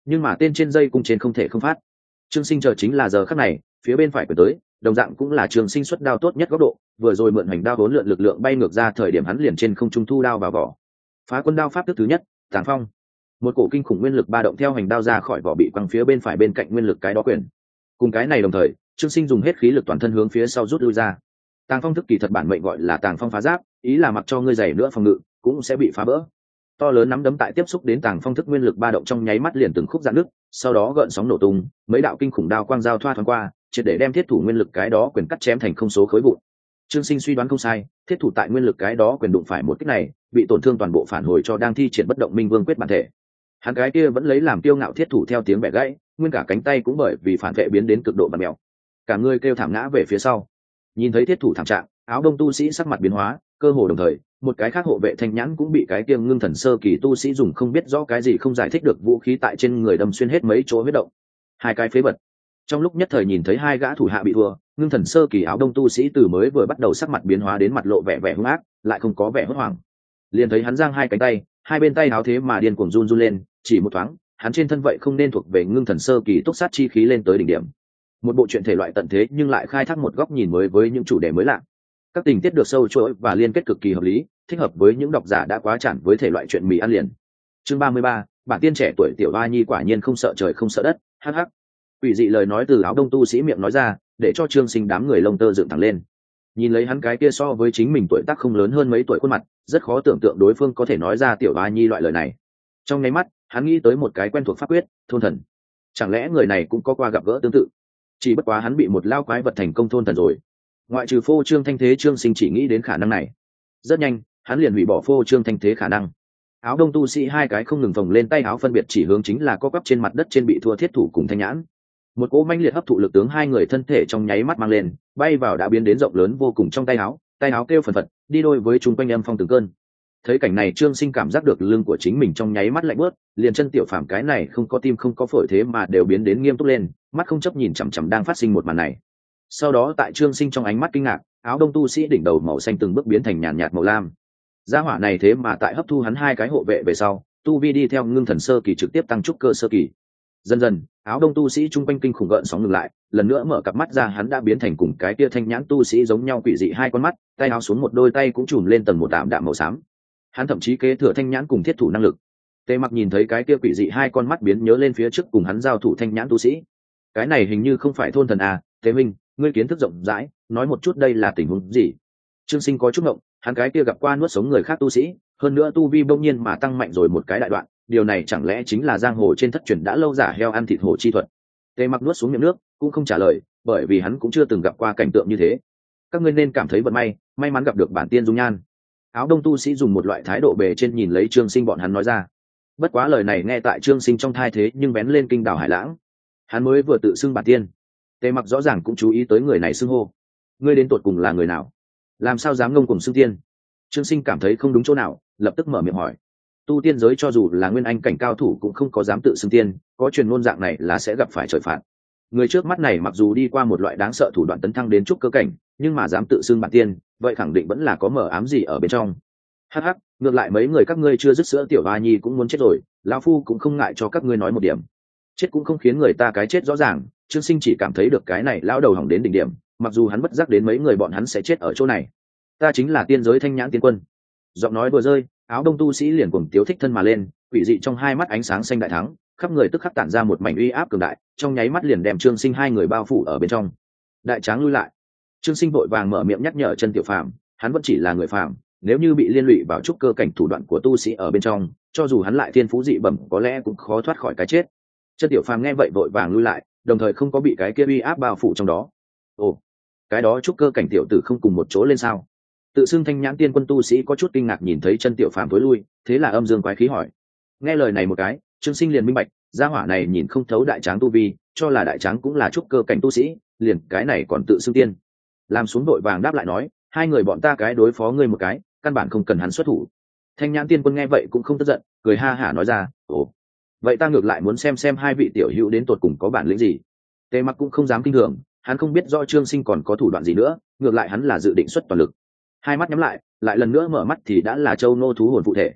[SPEAKER 1] nhưng mà tên trên dây cung trên không thể không phát. Trương Sinh chờ chính là giờ khắc này, phía bên phải của tới, đồng dạng cũng là Trương Sinh xuất đao tốt nhất góc độ, vừa rồi mượn hành đao vốn lượn lực lượng bay ngược ra thời điểm hắn liền trên không trung thu đao vào vỏ. Phá quân đao pháp thức thứ nhất, Tàng Phong. Một cổ kinh khủng nguyên lực ba động theo hành đao ra khỏi vỏ bị quăng phía bên phải bên cạnh nguyên lực cái đó quyền. Cùng cái này đồng thời, Trương Sinh dùng hết khí lực toàn thân hướng phía sau rút lui ra. Tàng Phong thức kỳ thật bản mệnh gọi là Tàng Phong phá giáp, ý là mặc cho ngươi dày nữa phòng ngự cũng sẽ bị phá vỡ. To lớn nắm đấm tại tiếp xúc đến Tàng Phong thức nguyên lực ba động trong nháy mắt liền từng khúc rạn nứt, sau đó gợn sóng nổ tung, mấy đạo kinh khủng đao quang giao thoa thoáng qua, triệt để đem thiết thủ nguyên lực cái đó quyền cắt chém thành không số khối vụn. Trương Sinh suy đoán không sai, thiết thủ tại nguyên lực cái đó quyền đụng phải một kích này, bị tổn thương toàn bộ phản hồi cho đang thi triển bất động minh vương quyết bản thể. Hắn cái kia vẫn lấy làm kiêu ngạo thiết thủ theo tiếng bẻ gãy, nguyên cả cánh tay cũng bởi vì phản vệ biến đến cực độ bặm mèo. Cả người kêu thảm ngã về phía sau. Nhìn thấy thiết thủ thảm trạng, áo đông tu sĩ sắc mặt biến hóa, cơ hồ đồng thời, một cái khác hộ vệ thanh nhãn cũng bị cái kia ngưng thần sơ kỳ tu sĩ dùng không biết rõ cái gì không giải thích được vũ khí tại trên người đâm xuyên hết mấy chỗ huyết động. Hai cái phế vật. Trong lúc nhất thời nhìn thấy hai gã thủ hạ bị thua, ngưng thần sơ kỳ áo đông tu sĩ từ mới vừa bắt đầu sắc mặt biến hóa đến mặt lộ vẻ vẻ hung ác, lại không có vẻ hốt hoảng. Liền thấy hắn giang hai cánh tay, hai bên tay áo thế mà điên cuồng run run lên, chỉ một thoáng, hắn trên thân vậy không nên thuộc về ngưng thần sơ kỳ túc sát chi khí lên tới đỉnh điểm. Một bộ truyện thể loại tận thế nhưng lại khai thác một góc nhìn mới với những chủ đề mới lạ. Các tình tiết được sâu chuỗi và liên kết cực kỳ hợp lý, thích hợp với những độc giả đã quá chản với thể loại truyện mì ăn liền. Chương 33, bản tiên trẻ tuổi tiểu oa nhi quả nhiên không sợ trời không sợ đất, hắc hắc. Quỷ dị lời nói từ áo đông tu sĩ miệng nói ra, để cho Trương Sinh đám người lông tơ dựng thẳng lên. Nhìn lấy hắn cái kia so với chính mình tuổi tác không lớn hơn mấy tuổi khuôn mặt, rất khó tưởng tượng đối phương có thể nói ra tiểu oa nhi loại lời này. Trong nháy mắt, hắn nghĩ tới một cái quen thuộc pháp quyết, thôn thần. Chẳng lẽ người này cũng có qua gặp gỡ tương tự? Chỉ bất quá hắn bị một lao quái vật thành công thôn thần rồi. Ngoại trừ phô trương thanh thế, Trương Sinh chỉ nghĩ đến khả năng này. Rất nhanh, hắn liền hủy bỏ phô trương thanh thế khả năng. Áo đông tu sĩ hai cái không ngừng vòng lên tay áo phân biệt chỉ hướng chính là co quắp trên mặt đất trên bị thua thiết thủ cùng thanh nhãn. Một cỗ manh liệt hấp thụ lực tướng hai người thân thể trong nháy mắt mang lên, bay vào đã biến đến rộng lớn vô cùng trong tay áo kêu phần phật, đi đôi với chung quanh âm phong từng cơn. Thấy cảnh này, Trương Sinh cảm giác được lưng của chính mình trong nháy mắt lạnh bớt, liền chân tiểu phàm cái này không có tim không có phổi thế mà đều biến đến nghiêm túc lên, mắt không chấp nhìn chằm chằm đang phát sinh một màn này. Sau đó tại Trương Sinh trong ánh mắt kinh ngạc, áo đông tu sĩ đỉnh đầu màu xanh từng bước biến thành nhàn nhạt màu lam. Gia hỏa này thế mà tại hấp thu hắn hai cái hộ vệ về sau, tu vi đi theo ngưng thần sơ kỳ trực tiếp tăng trúc cơ sơ kỳ. Dần dần, áo đông tu sĩ trung quanh kinh khủng gợn sóng ngừng lại, lần nữa mở cặp mắt ra, hắn đã biến thành cùng cái tia thanh nhãn tu sĩ giống nhau quỷ dị hai con mắt, tay áo xuống một đôi tay cũng trùm lên tầng một tạm đạm màu xám. Hắn thậm chí kế thừa thanh nhãn cùng thiết thủ năng lực. Tề Mặc nhìn thấy cái tia quỷ dị hai con mắt biến nhớ lên phía trước cùng hắn giao thủ thanh nhãn tu sĩ. Cái này hình như không phải thôn thần à? Tế Minh, ngươi kiến thức rộng rãi, nói một chút đây là tình huống gì? Trương Sinh có chút ngộng, hắn cái kia gặp qua nuốt sống người khác tu sĩ, hơn nữa tu vi bỗng nhiên mà tăng mạnh rồi một cái đại đoạn, điều này chẳng lẽ chính là giang hồ trên thất truyền đã lâu giả heo ăn thịt hổ chi thuật? Tề Mặc nuốt xuống miệng nước, cũng không trả lời, bởi vì hắn cũng chưa từng gặp qua cảnh tượng như thế. Các ngươi nên cảm thấy vận may, may mắn gặp được bản tiên dung nhan. Áo đông tu sĩ dùng một loại thái độ bề trên nhìn lấy Trương Sinh bọn hắn nói ra. Bất quá lời này nghe tại Trương Sinh trong thai thế nhưng bén lên kinh đảo hải lãng. Hắn mới vừa tự xưng bản tiên, Tề Mặc rõ ràng cũng chú ý tới người này xưng hô. Ngươi đến tột cùng là người nào? Làm sao dám ngông cuồng xưng tiên? Trương Sinh cảm thấy không đúng chỗ nào, lập tức mở miệng hỏi. Tu tiên giới cho dù là nguyên anh cảnh cao thủ cũng không có dám tự xưng tiên, có truyền ngôn dạng này là sẽ gặp phải trời phạt. Người trước mắt này mặc dù đi qua một loại đáng sợ thủ đoạn tấn thăng đến trúc cơ cảnh, nhưng mà dám tự xưng bản tiên, vậy khẳng định vẫn là có mờ ám gì ở bên trong. Hắc hắc, ngược lại mấy người các ngươi chưa dứt sữa tiểu hoa nhi cũng muốn chết rồi, lão phu cũng không ngại cho các ngươi nói một điểm. Chết cũng không khiến người ta cái chết rõ ràng. Trương Sinh chỉ cảm thấy được cái này lão đầu hỏng đến đỉnh điểm, mặc dù hắn bất giác đến mấy người bọn hắn sẽ chết ở chỗ này. Ta chính là tiên giới thanh nhãn tiên quân. Giọng nói vừa rơi, áo đông tu sĩ liền cuồng tiếu thích thân mà lên, quỷ dị trong hai mắt ánh sáng xanh đại thắng, khắp người tức khắc tản ra một mảnh uy áp cường đại, trong nháy mắt liền đem Trương Sinh hai người bao phủ ở bên trong. Đại tráng lui lại. Trương Sinh vội vàng mở miệng nhắc nhở chân tiểu phàm, hắn vẫn chỉ là người phàm, nếu như bị liên lụy vào trúc cơ cảnh thủ đoạn của tu sĩ ở bên trong, cho dù hắn lại thiên phú dị bẩm có lẽ cũng khó thoát khỏi cái chết. Chân tiểu phàm nghe vậy vội vàng lui lại, đồng thời không có bị cái kia uy áp bao phủ trong đó. Ồ, cái đó trúc cơ cảnh tiểu tử không cùng một chỗ lên sao? Tự xưng thanh nhãn tiên quân tu sĩ có chút kinh ngạc nhìn thấy chân tiểu phàm tối lui, thế là âm dương quái khí hỏi. Nghe lời này một cái, Trương Sinh liền minh bạch, gia hỏa này nhìn không thấu đại tráng tu vi, cho là đại tráng cũng là trúc cơ cảnh tu sĩ, liền cái này còn tự xưng tiên. Làm xuống đội vàng đáp lại nói, hai người bọn ta cái đối phó ngươi một cái, căn bản không cần hắn xuất thủ. Thanh nhãn tiên quân nghe vậy cũng không tức giận, cười ha hả nói ra, ồ, vậy ta ngược lại muốn xem hai vị tiểu hữu đến tột cùng có bản lĩnh gì. Tề Mặc cũng không dám kinh thường, hắn không biết do Trương Sinh còn có thủ đoạn gì nữa, ngược lại hắn là dự định xuất toàn lực. Hai mắt nhắm lại, lại lần nữa mở mắt thì đã là châu nô thú hồn phụ thể.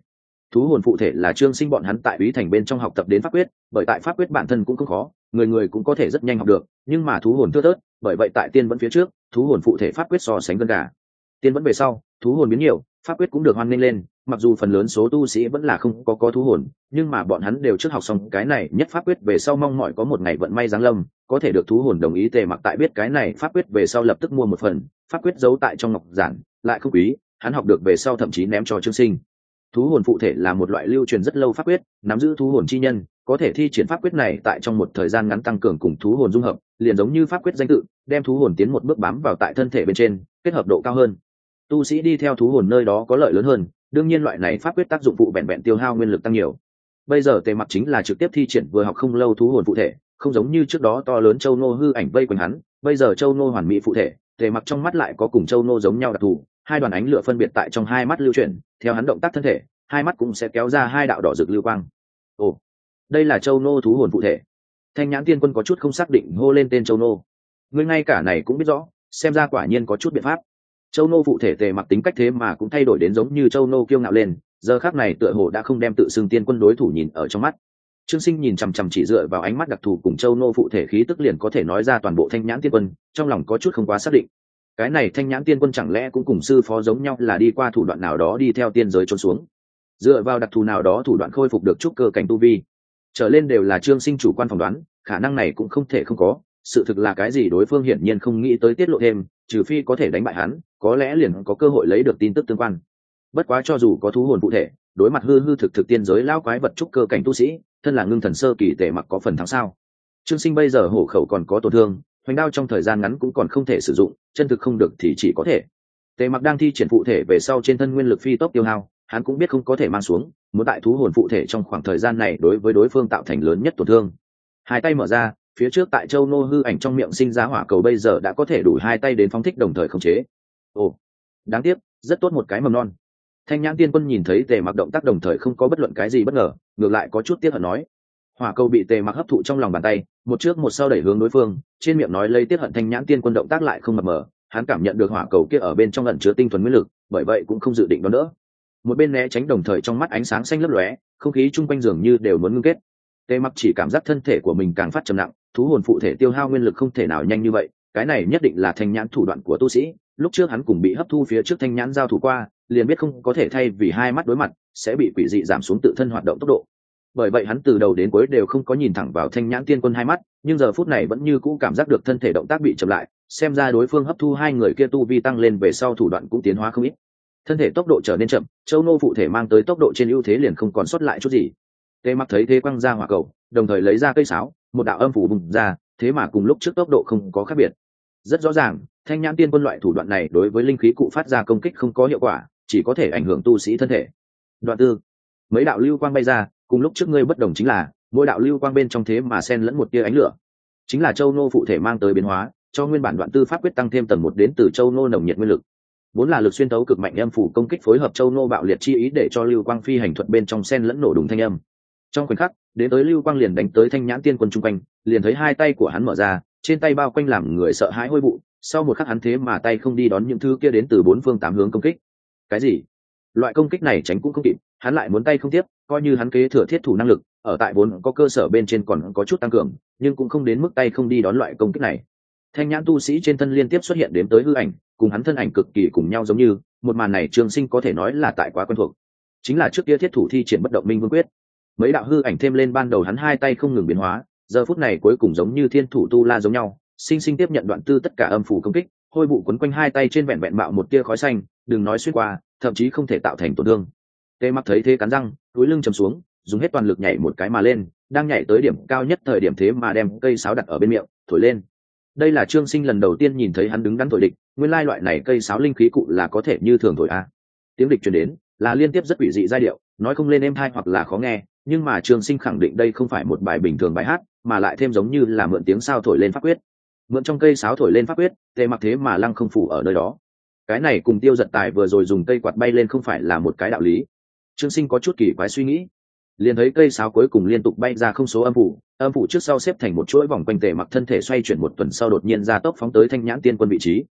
[SPEAKER 1] Thú hồn phụ thể là Trương Sinh bọn hắn tại Úy Thành bên trong học tập đến pháp quyết, bởi tại pháp quyết bản thân cũng không khó, người người cũng có thể rất nhanh học được, nhưng mà thú hồn thưa thớt, bởi vậy tại tiên vẫn phía trước, thú hồn phụ thể pháp quyết so sánh gần cả. Tiên vẫn về sau, thú hồn biến nhiều, pháp quyết cũng được hoan nghênh lên, mặc dù phần lớn số tu sĩ vẫn là không có thú hồn, nhưng mà bọn hắn đều trước học xong cái này nhất pháp quyết về sau mong mỏi có một ngày vận may giáng lâm, có thể được thú hồn đồng ý. Tề Mặc tại biết cái này pháp quyết về sau lập tức mua một phần, pháp quyết giấu tại trong ngọc giản, lại không quý, hắn học được về sau thậm chí ném cho Trương Sinh. Thú hồn phụ thể là một loại lưu truyền rất lâu pháp quyết, nắm giữ thú hồn chi nhân có thể thi triển pháp quyết này tại trong một thời gian ngắn tăng cường cùng thú hồn dung hợp, liền giống như pháp quyết danh tự, đem thú hồn tiến một bước bám vào tại thân thể bên trên, kết hợp độ cao hơn. Tu sĩ đi theo thú hồn nơi đó có lợi lớn hơn, đương nhiên loại này pháp quyết tác dụng phụ vẹn vẹn tiêu hao nguyên lực tăng nhiều. Bây giờ Tề Mặc chính là trực tiếp thi triển vừa học không lâu thú hồn phụ thể, không giống như trước đó to lớn châu nô hư ảnh vây quanh hắn, bây giờ châu nô hoàn mỹ phụ thể, Tề Mặc trong mắt lại có cùng châu nô giống nhau đặc thù, hai đoàn ánh lửa phân biệt tại trong hai mắt lưu chuyển, theo hắn động tác thân thể, hai mắt cũng sẽ kéo ra hai đạo đỏ rực lưu quang. Ồ, đây là châu nô thú hồn phụ thể. Thanh Nhãn Tiên Quân có chút không xác định hô lên tên châu nô. Ngươi ngay cả này cũng biết rõ, xem ra quả nhiên có chút biện pháp. Châu nô phụ thể Tề Mặc tính cách thế mà cũng thay đổi đến giống như châu nô kiêu ngạo lên, giờ khắc này tựa hồ đã không đem tự xưng tiên quân đối thủ nhìn ở trong mắt. Trương Sinh nhìn chằm chằm chỉ dựa vào ánh mắt đặc thù cùng châu nô phụ thể khí tức liền có thể nói ra toàn bộ Thanh Nhãn Tiên Quân, trong lòng có chút không quá xác định. Cái này Thanh Nhãn Tiên Quân chẳng lẽ cũng cùng sư phó giống nhau là đi qua thủ đoạn nào đó đi theo tiên giới trốn xuống, dựa vào đặc thù nào đó thủ đoạn khôi phục được trúc cơ cảnh tu vi trở lên, đều là Trương Sinh chủ quan phỏng đoán, khả năng này cũng không thể không có, sự thực là cái gì đối phương hiển nhiên không nghĩ tới tiết lộ thêm, trừ phi có thể đánh bại hắn, có lẽ liền có cơ hội lấy được tin tức tương quan. Bất quá cho dù có thú hồn phụ thể, đối mặt hư hư thực tiên giới lao quái vật trúc cơ cảnh tu sĩ, thân là ngưng thần sơ kỳ Tề Mặc có phần thắng sao? Trương Sinh bây giờ hổ khẩu còn có tổn thương, hoành đao trong thời gian ngắn cũng còn không thể sử dụng, chân thực không được thì chỉ có thể. Tề Mặc đang thi triển phụ thể về sau trên thân nguyên lực phi tốc tiêu hao, hắn cũng biết không có thể mang xuống, muốn tại thú hồn phụ thể trong khoảng thời gian này đối với đối phương tạo thành lớn nhất tổn thương. Hai tay mở ra, phía trước tại châu nô hư ảnh trong miệng sinh ra hỏa cầu bây giờ đã có thể đủ hai tay đến phóng thích đồng thời khống chế. Ồ, đáng tiếc, rất tốt một cái mầm non. Thanh Nhãn Tiên Quân nhìn thấy Tề Mặc động tác đồng thời không có bất luận cái gì bất ngờ, ngược lại có chút tiếc hận nói: hỏa cầu bị Tề Mặc hấp thụ trong lòng bàn tay, một trước một sau đẩy hướng đối phương, trên miệng nói lấy tiếc hận. Thanh Nhãn Tiên Quân động tác lại không mập mờ, hắn cảm nhận được hỏa cầu kia ở bên trong ẩn chứa tinh thuần nguyên lực, bởi vậy cũng không dự định đón đỡ. Một bên né tránh đồng thời trong mắt ánh sáng xanh lấp lóe, không khí chung quanh dường như đều muốn ngưng kết. Tề Mặc chỉ cảm giác thân thể của mình càng phát trầm nặng, thú hồn phụ thể tiêu hao nguyên lực không thể nào nhanh như vậy, cái này nhất định là Thanh Nhãn thủ đoạn của tu sĩ, lúc trước hắn cùng bị hấp thu phía trước Thanh Nhãn giao thủ qua, liền biết không có thể thay vì hai mắt đối mặt sẽ bị quỷ dị giảm xuống tự thân hoạt động tốc độ. Bởi vậy hắn từ đầu đến cuối đều không có nhìn thẳng vào Thanh Nhãn Tiên Quân hai mắt, nhưng giờ phút này vẫn như cũ cảm giác được thân thể động tác bị chậm lại, xem ra đối phương hấp thu hai người kia tu vi tăng lên về sau thủ đoạn cũng tiến hóa không ít. Thân thể tốc độ trở nên chậm, châu nô phụ thể mang tới tốc độ trên ưu thế liền không còn sót lại chút gì. Tề Mặc thấy thế quăng ra hỏa cầu, đồng thời lấy ra cây sáo, một đạo âm phủ bùng ra, thế mà cùng lúc trước tốc độ không có khác biệt. Rất rõ ràng, Thanh Nhãn Tiên Quân loại thủ đoạn này đối với linh khí cụ phát ra công kích không có hiệu quả, chỉ có thể ảnh hưởng tu sĩ thân thể. Đoạn tư, mấy đạo lưu quang bay ra, cùng lúc trước ngươi bất đồng chính là mỗi đạo lưu quang bên trong thế mà xen lẫn một tia ánh lửa, chính là châu nô phụ thể mang tới biến hóa, cho nguyên bản đoạn tư pháp quyết tăng thêm tầng một đến từ châu nô nồng nhiệt nguyên lực. Vốn là lực xuyên tấu cực mạnh âm phủ công kích phối hợp châu nô bạo liệt chi ý để cho lưu quang phi hành thuật bên trong xen lẫn nổ đùng thanh âm. Trong khoảnh khắc, đến tới lưu quang liền đánh tới Thanh Nhãn Tiên Quân trung quanh, liền thấy hai tay của hắn mở ra, trên tay bao quanh làm người sợ hãi hôi bụ, sau một khắc hắn thế mà tay không đi đón những thứ kia đến từ bốn phương tám hướng công kích. Cái gì? Loại công kích này tránh cũng không kịp, hắn lại muốn tay không tiếp, coi như hắn kế thừa thiết thủ năng lực, ở tại vốn có cơ sở bên trên còn có chút tăng cường, nhưng cũng không đến mức tay không đi đón loại công kích này. Thanh Nhãn tu sĩ trên thân liên tiếp xuất hiện đến tới hư ảnh, cùng hắn thân ảnh cực kỳ cùng nhau giống như, một màn này Trương Sinh có thể nói là tại quá quen thuộc. Chính là trước kia thiết thủ thi triển bất động minh vương quyết. Mấy đạo hư ảnh thêm lên ban đầu hắn hai tay không ngừng biến hóa, giờ phút này cuối cùng giống như thiên thủ tu la giống nhau, sinh sinh tiếp nhận đoạn tư tất cả âm phủ công kích, hôi bụ quấn quanh hai tay trên vẹn vẹn mạo một tia khói xanh, đừng nói xuyên qua, thậm chí không thể tạo thành tổn thương. Tề Mặc thấy thế cắn răng, túi lưng trầm xuống, dùng hết toàn lực nhảy một cái mà lên, đang nhảy tới điểm cao nhất thời điểm thế mà đem cây sáo đặt ở bên miệng, thổi lên. Đây là Trương Sinh lần đầu tiên nhìn thấy hắn đứng đắn thổi địch, nguyên lai loại này cây sáo linh khí cụ là có thể như thường thổi a. Tiếng địch truyền đến, là liên tiếp rất quỷ dị giai điệu, nói không lên êm tai hoặc là khó nghe, nhưng mà Trương Sinh khẳng định đây không phải một bài bình thường bài hát, mà lại thêm giống như là mượn tiếng sao thổi lên pháp quyết. Mượn trong cây sáo thổi lên pháp quyết, Tề Mặc thế mà lăng không phủ ở nơi đó. Cái này cùng Tiêu Giật Tài vừa rồi dùng cây quạt bay lên không phải là một cái đạo lý. Trương Sinh có chút kỳ quái suy nghĩ, liền thấy cây sáo cuối cùng liên tục bay ra không số âm phủ trước sau xếp thành một chuỗi vòng quanh Tề Mặc thân thể xoay chuyển một tuần sau đột nhiên ra tốc phóng tới Thanh Nhãn Tiên Quân vị trí.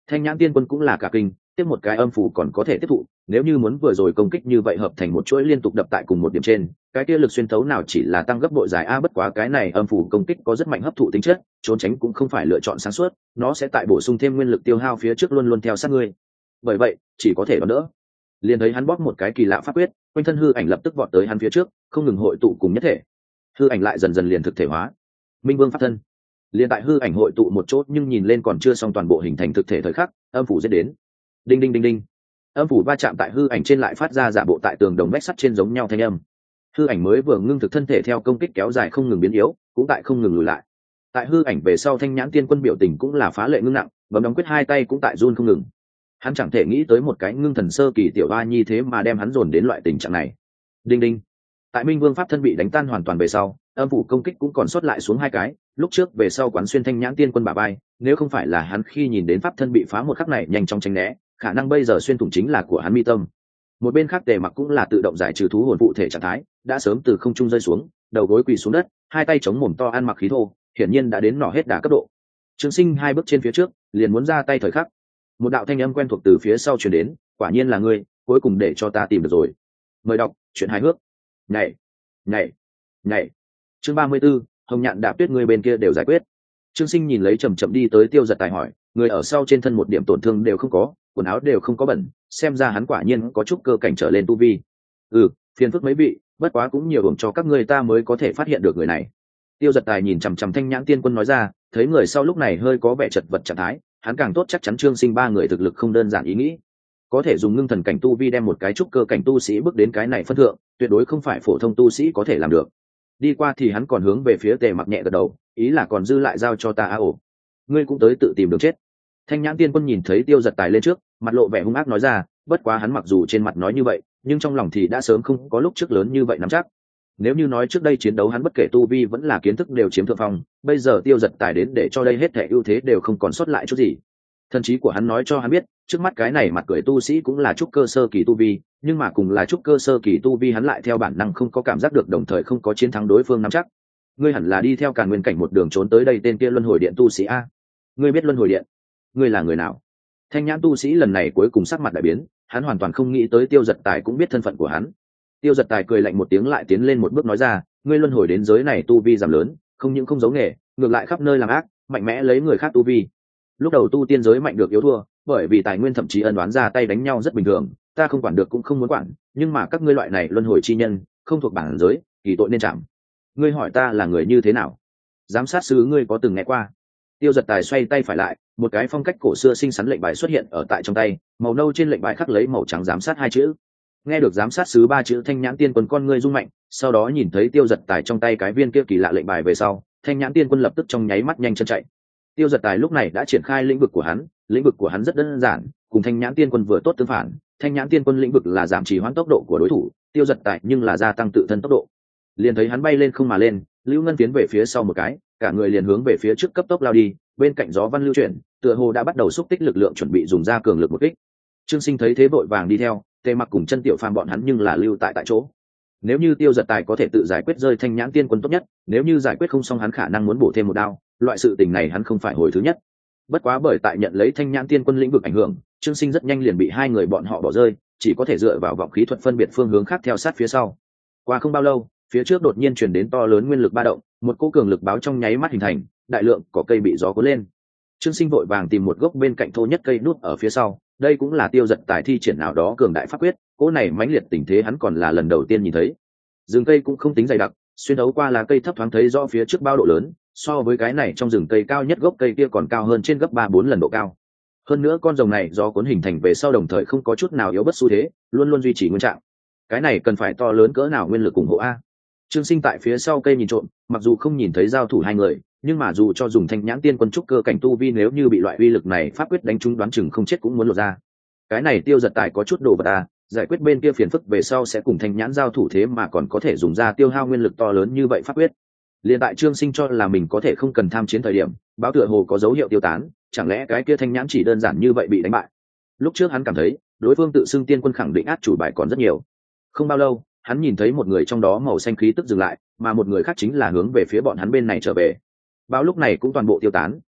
[SPEAKER 1] Thanh nhãn tiên quân cũng là cả kinh, tiếp một cái âm phủ còn có thể tiếp thụ, nếu như muốn vừa rồi công kích như vậy hợp thành một chuỗi liên tục đập tại cùng một điểm trên, cái kia lực xuyên thấu nào chỉ là tăng gấp bội dài a, bất quá cái này âm phủ công kích có rất mạnh hấp thụ tính chất, trốn tránh cũng không phải lựa chọn sáng suốt, nó sẽ tại bổ sung thêm nguyên lực tiêu hao phía trước luôn luôn theo sát ngươi. Bởi vậy, chỉ có thể đón đỡ. Liền thấy hắn bóp một cái kỳ lạ pháp quyết, quanh thân hư ảnh lập tức vọt tới hắn phía trước, không ngừng hội tụ cùng nhất thể. Hư ảnh lại dần dần liền thực thể hóa. Minh Vương pháp thân. Liền tại hư ảnh hội tụ một chỗ nhưng nhìn lên còn chưa xong toàn bộ hình thành thực thể thời khắc, âm phủ giết đến. Đinh đinh đinh đinh. Âm phủ va chạm tại hư ảnh trên lại phát ra giả bộ tại tường đồng vách sắt trên giống nhau thanh âm. Hư ảnh mới vừa ngưng thực thân thể theo công kích kéo dài không ngừng biến yếu, cũng tại không ngừng lùi lại. Tại hư ảnh về sau thanh nhãn tiên quân biểu tình cũng là phá lệ ngưng nặng, bấm đóng quyết hai tay cũng tại run không ngừng. Hắn chẳng thể nghĩ tới một cái ngưng thần sơ kỳ tiểu oa nhi thế mà đem hắn dồn đến loại tình trạng này. Đinh đinh. Tại Minh Vương pháp thân bị đánh tan hoàn toàn về sau, âm phủ công kích cũng còn sót lại xuống hai cái, lúc trước về sau quán xuyên thanh nhãn tiên quân bả vai, nếu không phải là hắn khi nhìn đến pháp thân bị phá một khắc này nhanh chóng tránh né, khả năng bây giờ xuyên thủng chính là của hắn mi tâm. Một bên khác Tề Mặc cũng là tự động giải trừ thú hồn phụ thể trạng thái, đã sớm từ không trung rơi xuống, đầu gối quỳ xuống đất, hai tay chống mồm to ăn mặc khí thô, hiển nhiên đã đến nỏ hết đà cấp độ. Trương Sinh hai bước trên phía trước, liền muốn ra tay thời khắc. Một đạo thanh âm quen thuộc từ phía sau truyền đến, quả nhiên là ngươi, cuối cùng để cho ta tìm được rồi. Mời đọc truyện hài hước. Nhảy, nhảy, nhảy. Chương 34, Hồng Nhạn Đạp Tuyết người bên kia đều giải quyết. Trương Sinh nhìn lấy chậm chậm đi tới Tiêu Giật Tài hỏi, người ở sau trên thân một điểm tổn thương đều không có, quần áo đều không có bẩn, xem ra hắn quả nhiên có chút cơ cảnh trở lên tu vi. Phiền phức mấy vị, bất quá cũng nhiều hưởng cho các ngươi ta mới có thể phát hiện được người này. Tiêu Giật Tài nhìn chằm chằm Thanh Nhãn Tiên Quân nói ra, thấy người sau lúc này hơi có vẻ chật vật trạng thái, hắn càng tốt chắc chắn Trương Sinh ba người thực lực không đơn giản ý nghĩ. Có thể dùng ngưng thần cảnh tu vi đem một cái trúc cơ cảnh tu sĩ bước đến cái này phân thượng, tuyệt đối không phải phổ thông tu sĩ có thể làm được. Đi qua thì hắn còn hướng về phía Tề Mặc nhẹ gật đầu, ý là còn dư lại giao cho ta ngươi cũng tới tự tìm đường chết. Thanh Nhãn Tiên Quân nhìn thấy Tiêu Giật Tài lên trước, mặt lộ vẻ hung ác nói ra, bất quá hắn mặc dù trên mặt nói như vậy, nhưng trong lòng thì đã sớm không có lúc trước lớn như vậy nắm chắc. Nếu như nói trước đây chiến đấu hắn bất kể tu vi vẫn là kiến thức đều chiếm thượng phong, bây giờ Tiêu Giật Tài đến để cho đây hết thể ưu thế đều không còn sót lại chút gì. Thần trí của hắn nói cho hắn biết, trước mắt cái này mặt cười tu sĩ cũng là trúc cơ sơ kỳ tu vi, nhưng mà cùng là trúc cơ sơ kỳ tu vi hắn lại theo bản năng không có cảm giác được, đồng thời không có chiến thắng đối phương nắm chắc. Ngươi hẳn là đi theo Càn Nguyên cảnh một đường trốn tới đây tên kia Luân Hồi Điện tu sĩ a. Ngươi biết Luân Hồi Điện? Ngươi là người nào? Thanh Nhãn tu sĩ lần này cuối cùng sắc mặt đại biến, hắn hoàn toàn không nghĩ tới Tiêu Giật Tài cũng biết thân phận của hắn. Tiêu Giật Tài cười lạnh một tiếng lại tiến lên một bước nói ra, ngươi luân hồi đến giới này tu vi giảm lớn, không những không giấu nghề, ngược lại khắp nơi làm ác, mạnh mẽ lấy người khác tu vi. Lúc đầu tu tiên giới mạnh được yếu thua, bởi vì tài nguyên thậm chí ân oán ra tay đánh nhau rất bình thường, ta không quản được cũng không muốn quản, nhưng mà các ngươi loại này luân hồi chi nhân, không thuộc bản giới, kỳ tội nên chạm. Ngươi hỏi ta là người như thế nào? Giám sát sứ ngươi có từng nghe qua? Tiêu Giật Tài xoay tay phải lại, một cái phong cách cổ xưa xinh xắn lệnh bài xuất hiện ở tại trong tay, màu nâu trên lệnh bài khắc lấy màu trắng giám sát hai chữ. Nghe được giám sát sứ ba chữ, Thanh Nhãn Tiên Quân con ngươi rung mạnh, sau đó nhìn thấy Tiêu Giật Tài trong tay cái viên kia kỳ lạ lệnh bài về sau, Thanh Nhãn Tiên Quân lập tức trong nháy mắt nhanh chân chạy. Tiêu Giật Tài lúc này đã triển khai lĩnh vực của hắn rất đơn giản, cùng Thanh Nhãn Tiên Quân vừa tốt tương phản. Thanh Nhãn Tiên Quân lĩnh vực là giảm trì hoãn tốc độ của đối thủ, Tiêu Giật Tài nhưng là gia tăng tự thân tốc độ. Liền thấy hắn bay lên không mà lên, Lưu Ngân tiến về phía sau một cái, cả người liền hướng về phía trước cấp tốc lao đi, bên cạnh gió văn lưu chuyển, tựa hồ đã bắt đầu xúc tích lực lượng chuẩn bị dùng ra cường lực một kích. Trương Sinh thấy thế vội vàng đi theo, Tề Mặc cùng Chân Tiểu Phàm bọn hắn nhưng là lưu tại chỗ. Nếu như Tiêu Giật Tài có thể tự giải quyết rơi Thanh Nhãn Tiên Quân tốt nhất, nếu như giải quyết không xong hắn khả năng muốn bổ thêm một đao, loại sự tình này hắn không phải hồi thứ nhất. Bất quá bởi tại nhận lấy Thanh Nhãn Tiên Quân lĩnh vực ảnh hưởng, Trương Sinh rất nhanh liền bị hai người bọn họ bỏ rơi, chỉ có thể dựa vào vọng khí thuật phân biệt phương hướng khác theo sát phía sau. Qua không bao lâu, phía trước đột nhiên truyền đến to lớn nguyên lực ba động, một cỗ cường lực báo trong nháy mắt hình thành, đại lượng cỏ cây bị gió cuốn lên. Trương Sinh vội vàng tìm một gốc bên cạnh thô nhất cây nút ở phía sau, đây cũng là Tiêu Giật Tài thi triển nào đó cường đại pháp quyết, cỗ này mãnh liệt tình thế hắn còn là lần đầu tiên nhìn thấy. Rừng cây cũng không tính dày đặc, xuyên đấu qua lá cây thấp thoáng thấy rõ phía trước bao độ lớn, so với cái này trong rừng cây cao nhất gốc cây kia còn cao hơn trên gấp 3-4 lần độ cao. Hơn nữa con rồng này do cuốn hình thành về sau đồng thời không có chút nào yếu bất xu thế, luôn luôn duy trì nguyên trạng. Cái này cần phải to lớn cỡ nào nguyên lực ủng hộ a. Trương Sinh tại phía sau cây nhìn trộm, mặc dù không nhìn thấy giao thủ hai người, nhưng mà dù cho dùng Thanh Nhãn Tiên Quân trúc cơ cảnh tu vi, nếu như bị loại uy lực này pháp quyết đánh trúng đoán chừng không chết cũng muốn lột ra. Cái này Tiêu Giật Tài có chút đồ vật à, giải quyết bên kia phiền phức về sau sẽ cùng Thanh Nhãn giao thủ, thế mà còn có thể dùng ra tiêu hao nguyên lực to lớn như vậy pháp quyết. Liên tại Trương Sinh cho là mình có thể không cần tham chiến thời điểm, báo tựa hồ có dấu hiệu tiêu tán, chẳng lẽ cái kia Thanh Nhãn chỉ đơn giản như vậy bị đánh bại? Lúc trước hắn cảm thấy, đối phương tự xưng tiên quân khẳng định át chủ bài còn rất nhiều. Không bao lâu, hắn nhìn thấy một người trong đó màu xanh khí tức dừng lại, mà một người khác chính là hướng về phía bọn hắn bên này trở về. Báo lúc này cũng toàn bộ tiêu tán,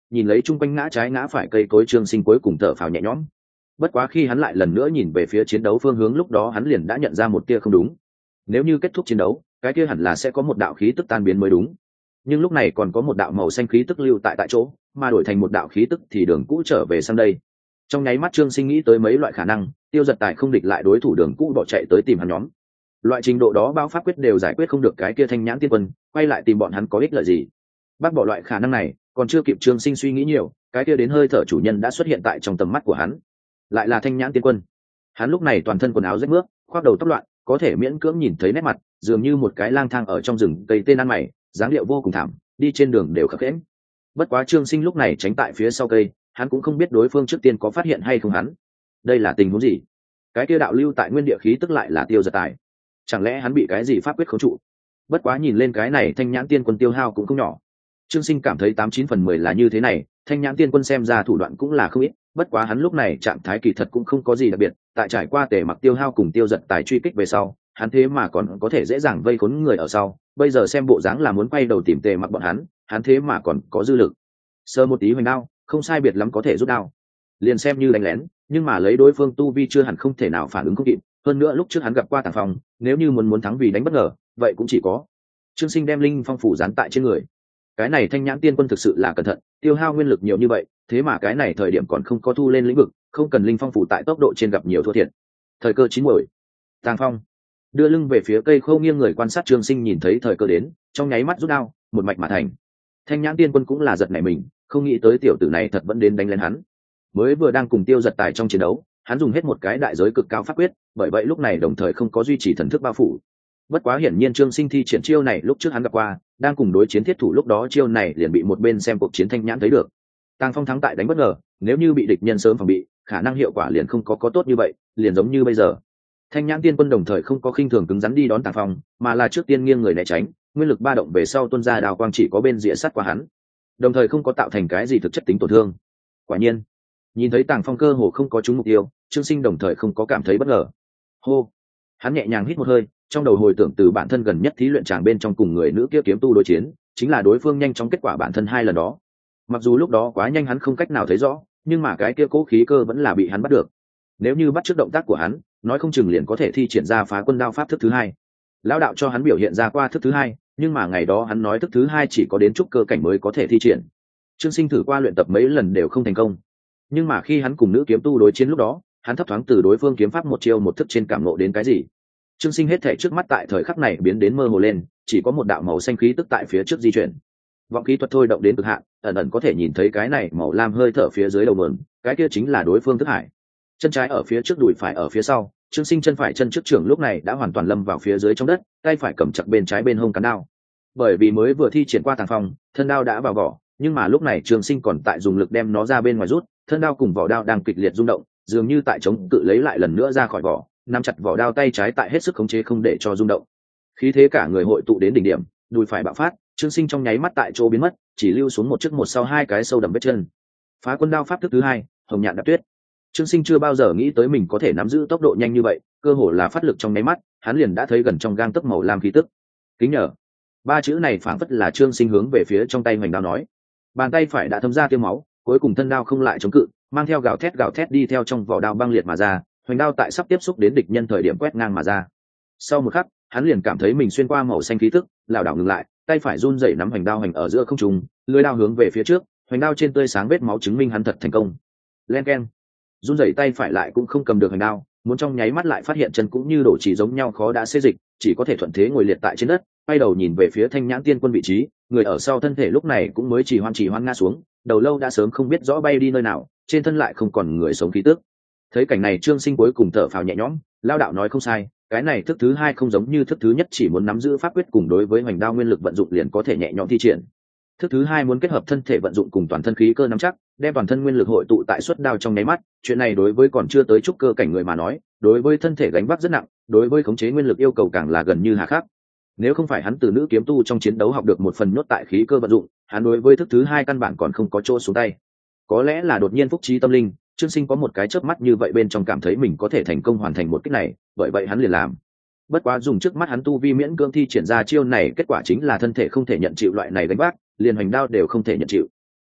[SPEAKER 1] nhìn lấy chung quanh ngã trái ngã phải cây cối, Trương Sinh cuối cùng thở phào nhẹ nhõm. Bất quá khi hắn lại lần nữa nhìn về phía chiến đấu phương hướng, lúc đó hắn liền đã nhận ra một tia không đúng. Nếu như kết thúc chiến đấu, cái kia hẳn là sẽ có một đạo khí tức tan biến mới đúng, nhưng lúc này còn có một đạo màu xanh khí tức lưu tại chỗ, mà đổi thành một đạo khí tức thì đường cũ trở về sang đây. Trong nháy mắt Trương Sinh nghĩ tới mấy loại khả năng, Tiêu Giật Tài không địch lại đối thủ đường cũ bỏ chạy tới tìm hắn nhóm. Loại trình độ đó bao pháp quyết đều giải quyết không được cái kia Thanh Nhãn Tiên Quân, quay lại tìm bọn hắn có ích lợi gì? Bác bỏ loại khả năng này, còn chưa kịp Trương Sinh suy nghĩ nhiều, cái kia đến hơi thở chủ nhân đã xuất hiện tại trong tầm mắt của hắn. Lại là Thanh Nhãn Tiên Quân. Hắn lúc này toàn thân quần áo rách rưới, khoác đầu tóc loạn, có thể miễn cưỡng nhìn thấy nét mặt, dường như một cái lang thang ở trong rừng cây tên ăn mày, dáng điệu vô cùng thảm, đi trên đường đều khập khiễng. Bất quá Trương Sinh lúc này tránh tại phía sau cây, hắn cũng không biết đối phương trước tiên có phát hiện hay không hắn. Đây là tình huống gì? Cái kia đạo lưu tại nguyên địa khí tức lại là Tiêu Giật Tài. Chẳng lẽ hắn bị cái gì pháp quyết khống trụ? Bất quá nhìn lên cái này Thanh Nhãn Tiên Quân tiêu hao cũng không nhỏ. Trương Sinh cảm thấy 89/10 là như thế này, Thanh Nhãn Tiên Quân xem ra thủ đoạn cũng là không ít, bất quá hắn lúc này trạng thái kỳ thật cũng không có gì đặc biệt, tại trải qua Tề Mặc tiêu hao cùng Tiêu Giật Tài truy kích về sau, hắn thế mà còn có thể dễ dàng vây khốn người ở sau, bây giờ xem bộ dáng là muốn quay đầu tìm Tề Mặc bọn hắn thế mà còn có dư lực. Sơ một tí hoành đao, không sai biệt lắm có thể rút đao. Liền xem như đánh lén, nhưng mà lấy đối phương tu vi chưa hẳn không thể nào phản ứng không kịp, hơn nữa lúc trước hắn gặp qua Tàng Phong, nếu như muốn thắng vì đánh bất ngờ, vậy cũng chỉ có Trương Sinh đem linh phong phủ dán tại trên người. Cái này Thanh Nhãn Tiên Quân thực sự là cẩn thận, tiêu hao nguyên lực nhiều như vậy, thế mà cái này thời điểm còn không có thu lên lĩnh vực, không cần linh phong phủ tại tốc độ trên gặp nhiều thua thiệt. Thời cơ chín muồi. Tàng Phong đưa lưng về phía cây khô nghiêng người quan sát Trương Sinh nhìn thấy thời cơ đến, trong nháy mắt rút đao, một mạch mà thành. Thanh Nhãn Tiên Quân cũng là giật nảy mình, không nghĩ tới tiểu tử này thật vẫn đến đánh lên hắn. Mới vừa đang cùng Tiêu Giật Tài trong chiến đấu, hắn dùng hết một cái đại giới cực cao pháp quyết, bởi vậy lúc này đồng thời không có duy trì thần thức bao phủ. Bất quá hiển nhiên Trương Sinh thi triển chiêu này lúc trước hắn gặp qua, đang cùng đối chiến thiết thủ lúc đó chiêu này liền bị một bên xem cuộc chiến Thanh Nhãn thấy được. Tàng Phong thắng tại đánh bất ngờ, nếu như bị địch nhân sớm phòng bị, khả năng hiệu quả liền không có tốt như vậy, liền giống như bây giờ. Thanh Nhãn Tiên Quân đồng thời không có khinh thường cứng rắn đi đón Tàng Phong, mà là trước tiên nghiêng người né tránh, nguyên lực ba động về sau tuôn ra đào quang chỉ có bên rìa sắt qua hắn, đồng thời không có tạo thành cái gì thực chất tính tổn thương. Quả nhiên, nhìn thấy Tàng Phong cơ hồ không có trúng mục tiêu, Trương Sinh đồng thời không có cảm thấy bất ngờ. Hô, hắn nhẹ nhàng hít một hơi, trong đầu hồi tưởng từ bản thân gần nhất thí luyện tràng bên trong cùng người nữ kia kiếm tu đối chiến, chính là đối phương nhanh chóng kết quả bản thân hai lần đó. Mặc dù lúc đó quá nhanh hắn không cách nào thấy rõ, nhưng mà cái kia cố khí cơ vẫn là bị hắn bắt được. Nếu như bắt trước động tác của hắn, nói không chừng liền có thể thi triển ra Phá Quân Đao pháp thức thứ hai. Lão đạo cho hắn biểu hiện ra qua thức thứ hai, nhưng mà ngày đó hắn nói thức thứ hai chỉ có đến trúc cơ cảnh mới có thể thi triển. Trương Sinh thử qua luyện tập mấy lần đều không thành công, nhưng mà khi hắn cùng nữ kiếm tu đối chiến lúc đó, hắn thấp thoáng từ đối phương kiếm pháp một chiêu một thức trên cảm ngộ đến cái gì. Trương Sinh hết thể trước mắt tại thời khắc này biến đến mơ hồ lên, chỉ có một đạo màu xanh khí tức tại phía trước di chuyển. Vọng khí thuật thôi động đến cực hạn, ẩn ẩn có thể nhìn thấy cái này màu lam hơi thở phía dưới đầu nguồn, cái kia chính là đối phương thức hải. Chân trái ở phía trước, đùi phải ở phía sau, Trương Sinh chân phải chân trước trưởng lúc này đã hoàn toàn lâm vào phía dưới trong đất, tay phải cầm chặt bên trái bên hông cán đao. Bởi vì mới vừa thi triển qua Tàng Phong, thân đao đã vào vỏ, nhưng mà lúc này Trương Sinh còn tại dùng lực đem nó ra bên ngoài rút, thân đao cùng vỏ đao đang kịch liệt rung động, dường như tại chống cự lấy lại lần nữa ra khỏi vỏ, nắm chặt vỏ đao tay trái tại hết sức khống chế không để cho rung động. Khí thế cả người hội tụ đến đỉnh điểm, đùi phải bạo phát, Trương Sinh trong nháy mắt tại chỗ biến mất, chỉ lưu xuống một trước một sau hai cái sâu đậm vết chân. Phá Quân Đao pháp thức thứ hai, Hồng Nhạn Đạp Tuyết. Trương Sinh chưa bao giờ nghĩ tới mình có thể nắm giữ tốc độ nhanh như vậy, cơ hồ là phát lực trong nháy mắt, hắn liền đã thấy gần trong gang tấc màu lam khí tức. Kính nhờ. Ba chữ này phảng phất là Trương Sinh hướng về phía trong tay hoành đao nói. Bàn tay phải đã thấm ra tiêu máu, cuối cùng thân đao không lại chống cự, mang theo gào thét đi theo trong vỏ đao băng liệt mà ra, hoành đao tại sắp tiếp xúc đến địch nhân thời điểm quét ngang mà ra. Sau một khắc, hắn liền cảm thấy mình xuyên qua màu xanh khí tức, lảo đảo ngừng lại, tay phải run rẩy nắm hoành đao hành ở giữa không trung, lưỡi đao hướng về phía trước, hoành đao trên tươi sáng vết máu chứng minh hắn thật thành công. Len keng. Run rẩy tay phải lại cũng không cầm được hoành đao, muốn trong nháy mắt lại phát hiện chân cũng như đổ chỉ giống nhau khó đã xê dịch, chỉ có thể thuận thế ngồi liệt tại trên đất, quay đầu nhìn về phía Thanh Nhãn Tiên Quân vị trí, người ở sau thân thể lúc này cũng mới chỉ hoan ngã xuống, đầu lâu đã sớm không biết rõ bay đi nơi nào, trên thân lại không còn người sống khí tức. Thấy cảnh này Trương Sinh cuối cùng thở phào nhẹ nhõm, lao đạo nói không sai, cái này thức thứ hai không giống như thức thứ nhất chỉ muốn nắm giữ pháp quyết cùng đối với hoành đao nguyên lực vận dụng liền có thể nhẹ nhõm thi triển. Thức thứ hai muốn kết hợp thân thể vận dụng cùng toàn thân khí cơ nắm chắc, đem toàn thân nguyên lực hội tụ tại suất đao trong nháy mắt, chuyện này đối với còn chưa tới trúc cơ cảnh người mà nói, đối với thân thể gánh vác rất nặng, đối với khống chế nguyên lực yêu cầu càng là gần như hà khắc. Nếu không phải hắn từ nữ kiếm tu trong chiến đấu học được một phần nhốt tại khí cơ vận dụng, hắn đối với thức thứ hai căn bản còn không có chỗ xuống tay. Có lẽ là đột nhiên phúc trí tâm linh, Trương Sinh có một cái chớp mắt như vậy bên trong cảm thấy mình có thể thành công hoàn thành một kích này, bởi vậy hắn liền làm. Bất quá dùng trước mắt hắn tu vi miễn cưỡng thi triển ra chiêu này, kết quả chính là thân thể không thể nhận chịu loại này đánh vác, liền hoành đao đều không thể nhận chịu.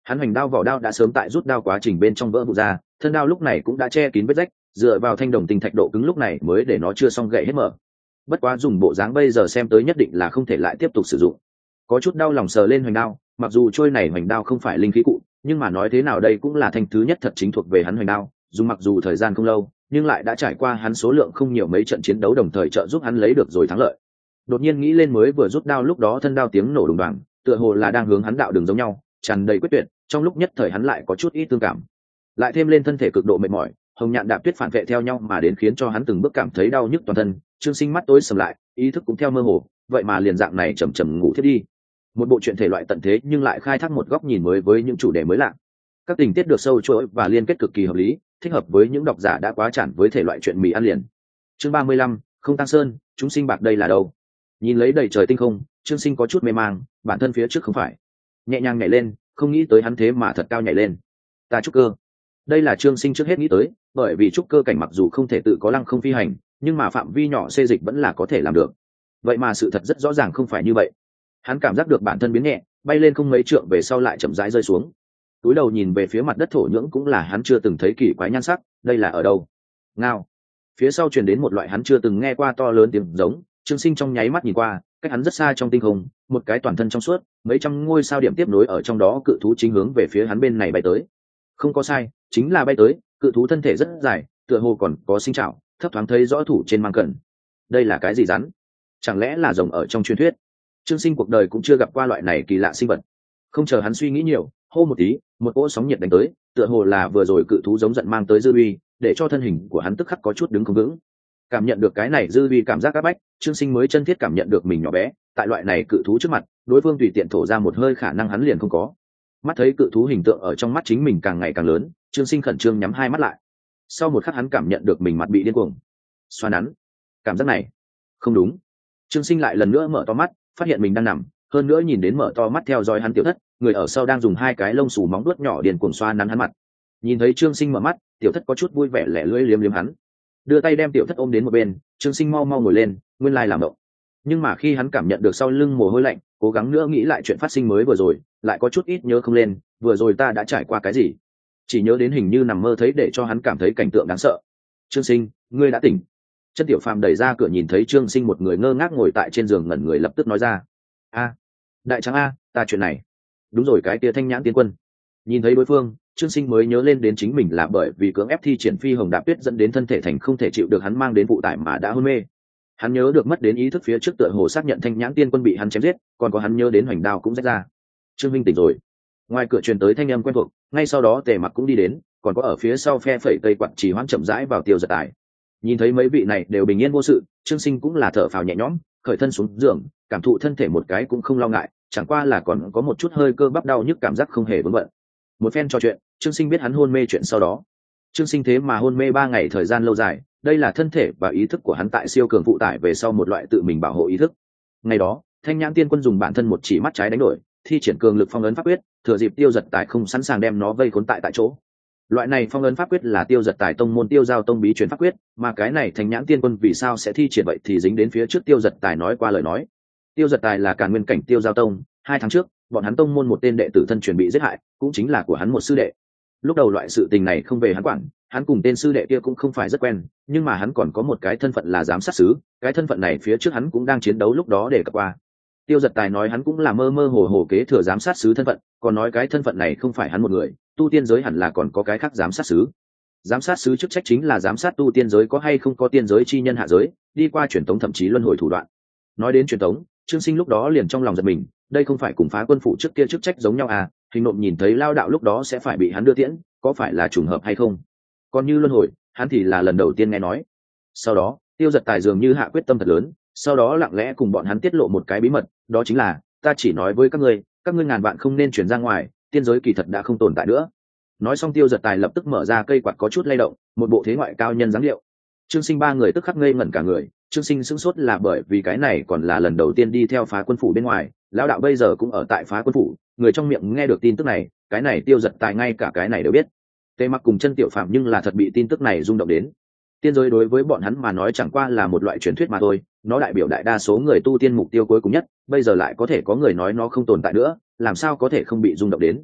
[SPEAKER 1] Hắn hoành đao vỏ đao đã sớm tại rút đao quá trình bên trong vỡ vụn ra, thân đao lúc này cũng đã che kín vết rách, dựa vào thanh đồng tinh thạch độ cứng lúc này mới để nó chưa xong gãy hết mở. Bất quá dùng bộ dáng bây giờ xem tới nhất định là không thể lại tiếp tục sử dụng. Có chút đau lòng sờ lên hoành đao, mặc dù trôi này hoành đao không phải linh khí cụ, nhưng mà nói thế nào đây cũng là thanh thứ nhất thật chính thuộc về hắn hoành đao, dùng mặc dù thời gian không lâu, nhưng lại đã trải qua hắn số lượng không nhiều mấy trận chiến đấu đồng thời trợ giúp hắn lấy được rồi thắng lợi. Đột nhiên nghĩ lên mới vừa rút đao lúc đó thân đao tiếng nổ đùng đoàng, tựa hồ là đang hướng hắn đạo đường giống nhau, tràn đầy quyết tuyệt, trong lúc nhất thời hắn lại có chút ít tương cảm. Lại thêm lên thân thể cực độ mệt mỏi, hồng nhạn đạp tuyết phản vệ theo nhau mà đến khiến cho hắn từng bước cảm thấy đau nhức toàn thân, Trương Sinh mắt tối sầm lại, ý thức cũng theo mơ hồ, vậy mà liền dạng này chầm chậm ngủ thiết đi. Một bộ truyện thể loại tận thế nhưng lại khai thác một góc nhìn mới với những chủ đề mới lạ. Các tình tiết được sâu chuỗi và liên kết cực kỳ hợp lý, thích hợp với những độc giả đã quá chản với thể loại truyện mì ăn liền. Chương 35, không tăng sơn, chúng sinh bạc đây là đâu? Nhìn lấy đầy trời tinh không, Trương Sinh có chút mê mang, bản thân phía trước không phải nhẹ nhàng nhảy lên, không nghĩ tới hắn thế mà thật cao nhảy lên. Ta trúc cơ. Đây là Trương Sinh trước hết nghĩ tới, bởi vì trúc cơ cảnh mặc dù không thể tự có lăng không phi hành, nhưng mà phạm vi nhỏ xê dịch vẫn là có thể làm được. Vậy mà sự thật rất rõ ràng không phải như vậy. Hắn cảm giác được bản thân biến nhẹ, bay lên không mấy trượng về sau lại chậm rãi rơi xuống. Túi đầu nhìn về phía mặt đất thổ nhưỡng cũng là hắn chưa từng thấy kỳ quái nhan sắc, đây là ở đâu? Ngao. Phía sau truyền đến một loại hắn chưa từng nghe qua to lớn tiếng giống, Trương Sinh trong nháy mắt nhìn qua, cách hắn rất xa trong tinh không, một cái toàn thân trong suốt, mấy trăm ngôi sao điểm tiếp nối ở trong đó cự thú chính hướng về phía hắn bên này bay tới. Không có sai, chính là bay tới, cự thú thân thể rất dài, tựa hồ còn có sinh trảo, thấp thoáng thấy rõ thủ trên mang cẩn. Đây là cái gì rắn? Chẳng lẽ là rồng ở trong truyền thuyết? Trương Sinh cuộc đời cũng chưa gặp qua loại này kỳ lạ sinh vật. Không chờ hắn suy nghĩ nhiều, hô một tí, một cỗ sóng nhiệt đánh tới, tựa hồ là vừa rồi cự thú giống giận mang tới dư uy, để cho thân hình của hắn tức khắc có chút đứng không vững. Cảm nhận được cái này dư uy cảm giác áp bách, Trương Sinh mới chân thiết cảm nhận được mình nhỏ bé, tại loại này cự thú trước mặt, đối phương tùy tiện thổ ra một hơi khả năng hắn liền không có. Mắt thấy cự thú hình tượng ở trong mắt chính mình càng ngày càng lớn, Trương Sinh khẩn trương nhắm hai mắt lại. Sau một khắc hắn cảm nhận được mình mặt bị điên cuồng xoa nắn. Cảm giác này không đúng. Trương Sinh lại lần nữa mở to mắt, phát hiện mình đang nằm, hơn nữa nhìn đến mở to mắt theo dõi hắn tiểu thất, người ở sau đang dùng hai cái lông xù móng vuốt nhỏ điên cuồng xoa nắn hắn mặt. Nhìn thấy Trương Sinh mở mắt, tiểu thất có chút vui vẻ lẻ lưỡi liếm liếm hắn, đưa tay đem tiểu thất ôm đến một bên. Trương Sinh mau mau ngồi lên, nguyên lai làm động. Nhưng mà khi hắn cảm nhận được sau lưng mồ hôi lạnh, cố gắng nữa nghĩ lại chuyện phát sinh mới vừa rồi, lại có chút ít nhớ không lên, vừa rồi ta đã trải qua cái gì, chỉ nhớ đến hình như nằm mơ thấy để cho hắn cảm thấy cảnh tượng đáng sợ. Trương Sinh, ngươi đã tỉnh. Chân Tiểu Phàm đẩy ra cửa nhìn thấy Trương Sinh một người ngơ ngác ngồi tại trên giường ngẩn người lập tức nói ra, a đại trắng a, ta chuyện này. Đúng rồi, cái tia Thanh Nhãn Tiên Quân. Nhìn thấy đối phương, Trương Sinh mới nhớ lên đến chính mình là bởi vì cưỡng ép thi triển phi hồng đạp tuyết dẫn đến thân thể thành không thể chịu được hắn mang đến vụ tải mà đã hôn mê. Hắn nhớ được mất đến ý thức phía trước tựa hồ xác nhận Thanh Nhãn Tiên Quân bị hắn chém giết, còn có hắn nhớ đến hoành đao cũng rách ra. Trương Minh tỉnh rồi. Ngoài cửa truyền tới thanh âm quen thuộc, ngay sau đó Tề Mặc cũng đi đến, còn có ở phía sau phe phẩy cây quạt chỉ hoãn chậm rãi vào Tiêu Giật Tài. Nhìn thấy mấy vị này đều bình yên vô sự, Trương Sinh cũng là thở phào nhẹ nhõm, khởi thân xuống giường, cảm thụ thân thể một cái cũng không lo ngại, chẳng qua là còn có một chút hơi cơ bắp đau nhức cảm giác không hề vướng bận. Một phen trò chuyện, Trương Sinh biết hắn hôn mê chuyện sau đó. Trương Sinh thế mà hôn mê 3 ngày thời gian lâu dài, đây là thân thể và ý thức của hắn tại siêu cường phụ tải về sau một loại tự mình bảo hộ ý thức. Ngày đó, Thanh Nhãn Tiên Quân dùng bản thân một chỉ mắt trái đánh đổi, thi triển cường lực phong ấn pháp quyết, thừa dịp Tiêu Giật Tài không sẵn sàng đem nó vây khốn tại chỗ. Loại này phong ấn pháp quyết là Tiêu Giật Tài tông môn Tiêu Giao tông bí truyền pháp quyết, mà cái này Thanh Nhãn Tiên Quân vì sao sẽ thi triển vậy thì dính đến phía trước Tiêu Giật Tài nói qua lời nói. Tiêu Giật Tài là Càn Nguyên cảnh Tiêu Giao tông, 2 tháng trước, bọn hắn tông môn một tên đệ tử thân truyền bị giết hại, cũng chính là của hắn một sư đệ. Lúc đầu loại sự tình này không về hắn quản, hắn cùng tên sư đệ kia cũng không phải rất quen, nhưng mà hắn còn có một cái thân phận là giám sát sứ, cái thân phận này phía trước hắn cũng đang chiến đấu lúc đó để cập qua. Tiêu Giật Tài nói hắn cũng là mơ mơ hồ hồ kế thừa giám sát sứ thân phận, còn nói cái thân phận này không phải hắn một người, tu tiên giới hẳn là còn có cái khác giám sát sứ. Giám sát sứ chức trách chính là giám sát tu tiên giới có hay không có tiên giới chi nhân hạ giới, đi qua truyền tống thậm chí luân hồi thủ đoạn. Nói đến truyền tống, Trương Sinh lúc đó liền trong lòng giật mình, đây không phải cùng Phá Quân phủ trước kia chức trách giống nhau à? Hình nộm nhìn thấy lao đạo lúc đó sẽ phải bị hắn đưa tiễn, có phải là trùng hợp hay không? Còn như luân hồi, hắn thì là lần đầu tiên nghe nói. Sau đó, Tiêu Giật Tài dường như hạ quyết tâm thật lớn, sau đó lặng lẽ cùng bọn hắn tiết lộ một cái bí mật, đó chính là ta chỉ nói với các ngươi ngàn vạn không nên chuyển ra ngoài, tiên giới kỳ thật đã không tồn tại nữa. Nói xong Tiêu Giật Tài lập tức mở ra cây quạt có chút lay động, một bộ thế ngoại cao nhân dáng điệu. Trương Sinh 3 người tức khắc ngây ngẩn cả người. Trương Sinh sững sốt là bởi vì cái này còn là lần đầu tiên đi theo Phá Quân phủ bên ngoài, lão đạo bây giờ cũng ở tại Phá Quân phủ, người trong miệng nghe được tin tức này, cái này Tiêu Giật Tài ngay cả cái này đều biết. Tề Mặc cùng Chân Tiểu Phạm nhưng là thật bị tin tức này rung động đến. Tiên giới đối với bọn hắn mà nói chẳng qua là một loại truyền thuyết mà thôi, nó đại biểu đại đa số người tu tiên mục tiêu cuối cùng nhất, bây giờ lại có thể có người nói nó không tồn tại nữa, làm sao có thể không bị rung động đến.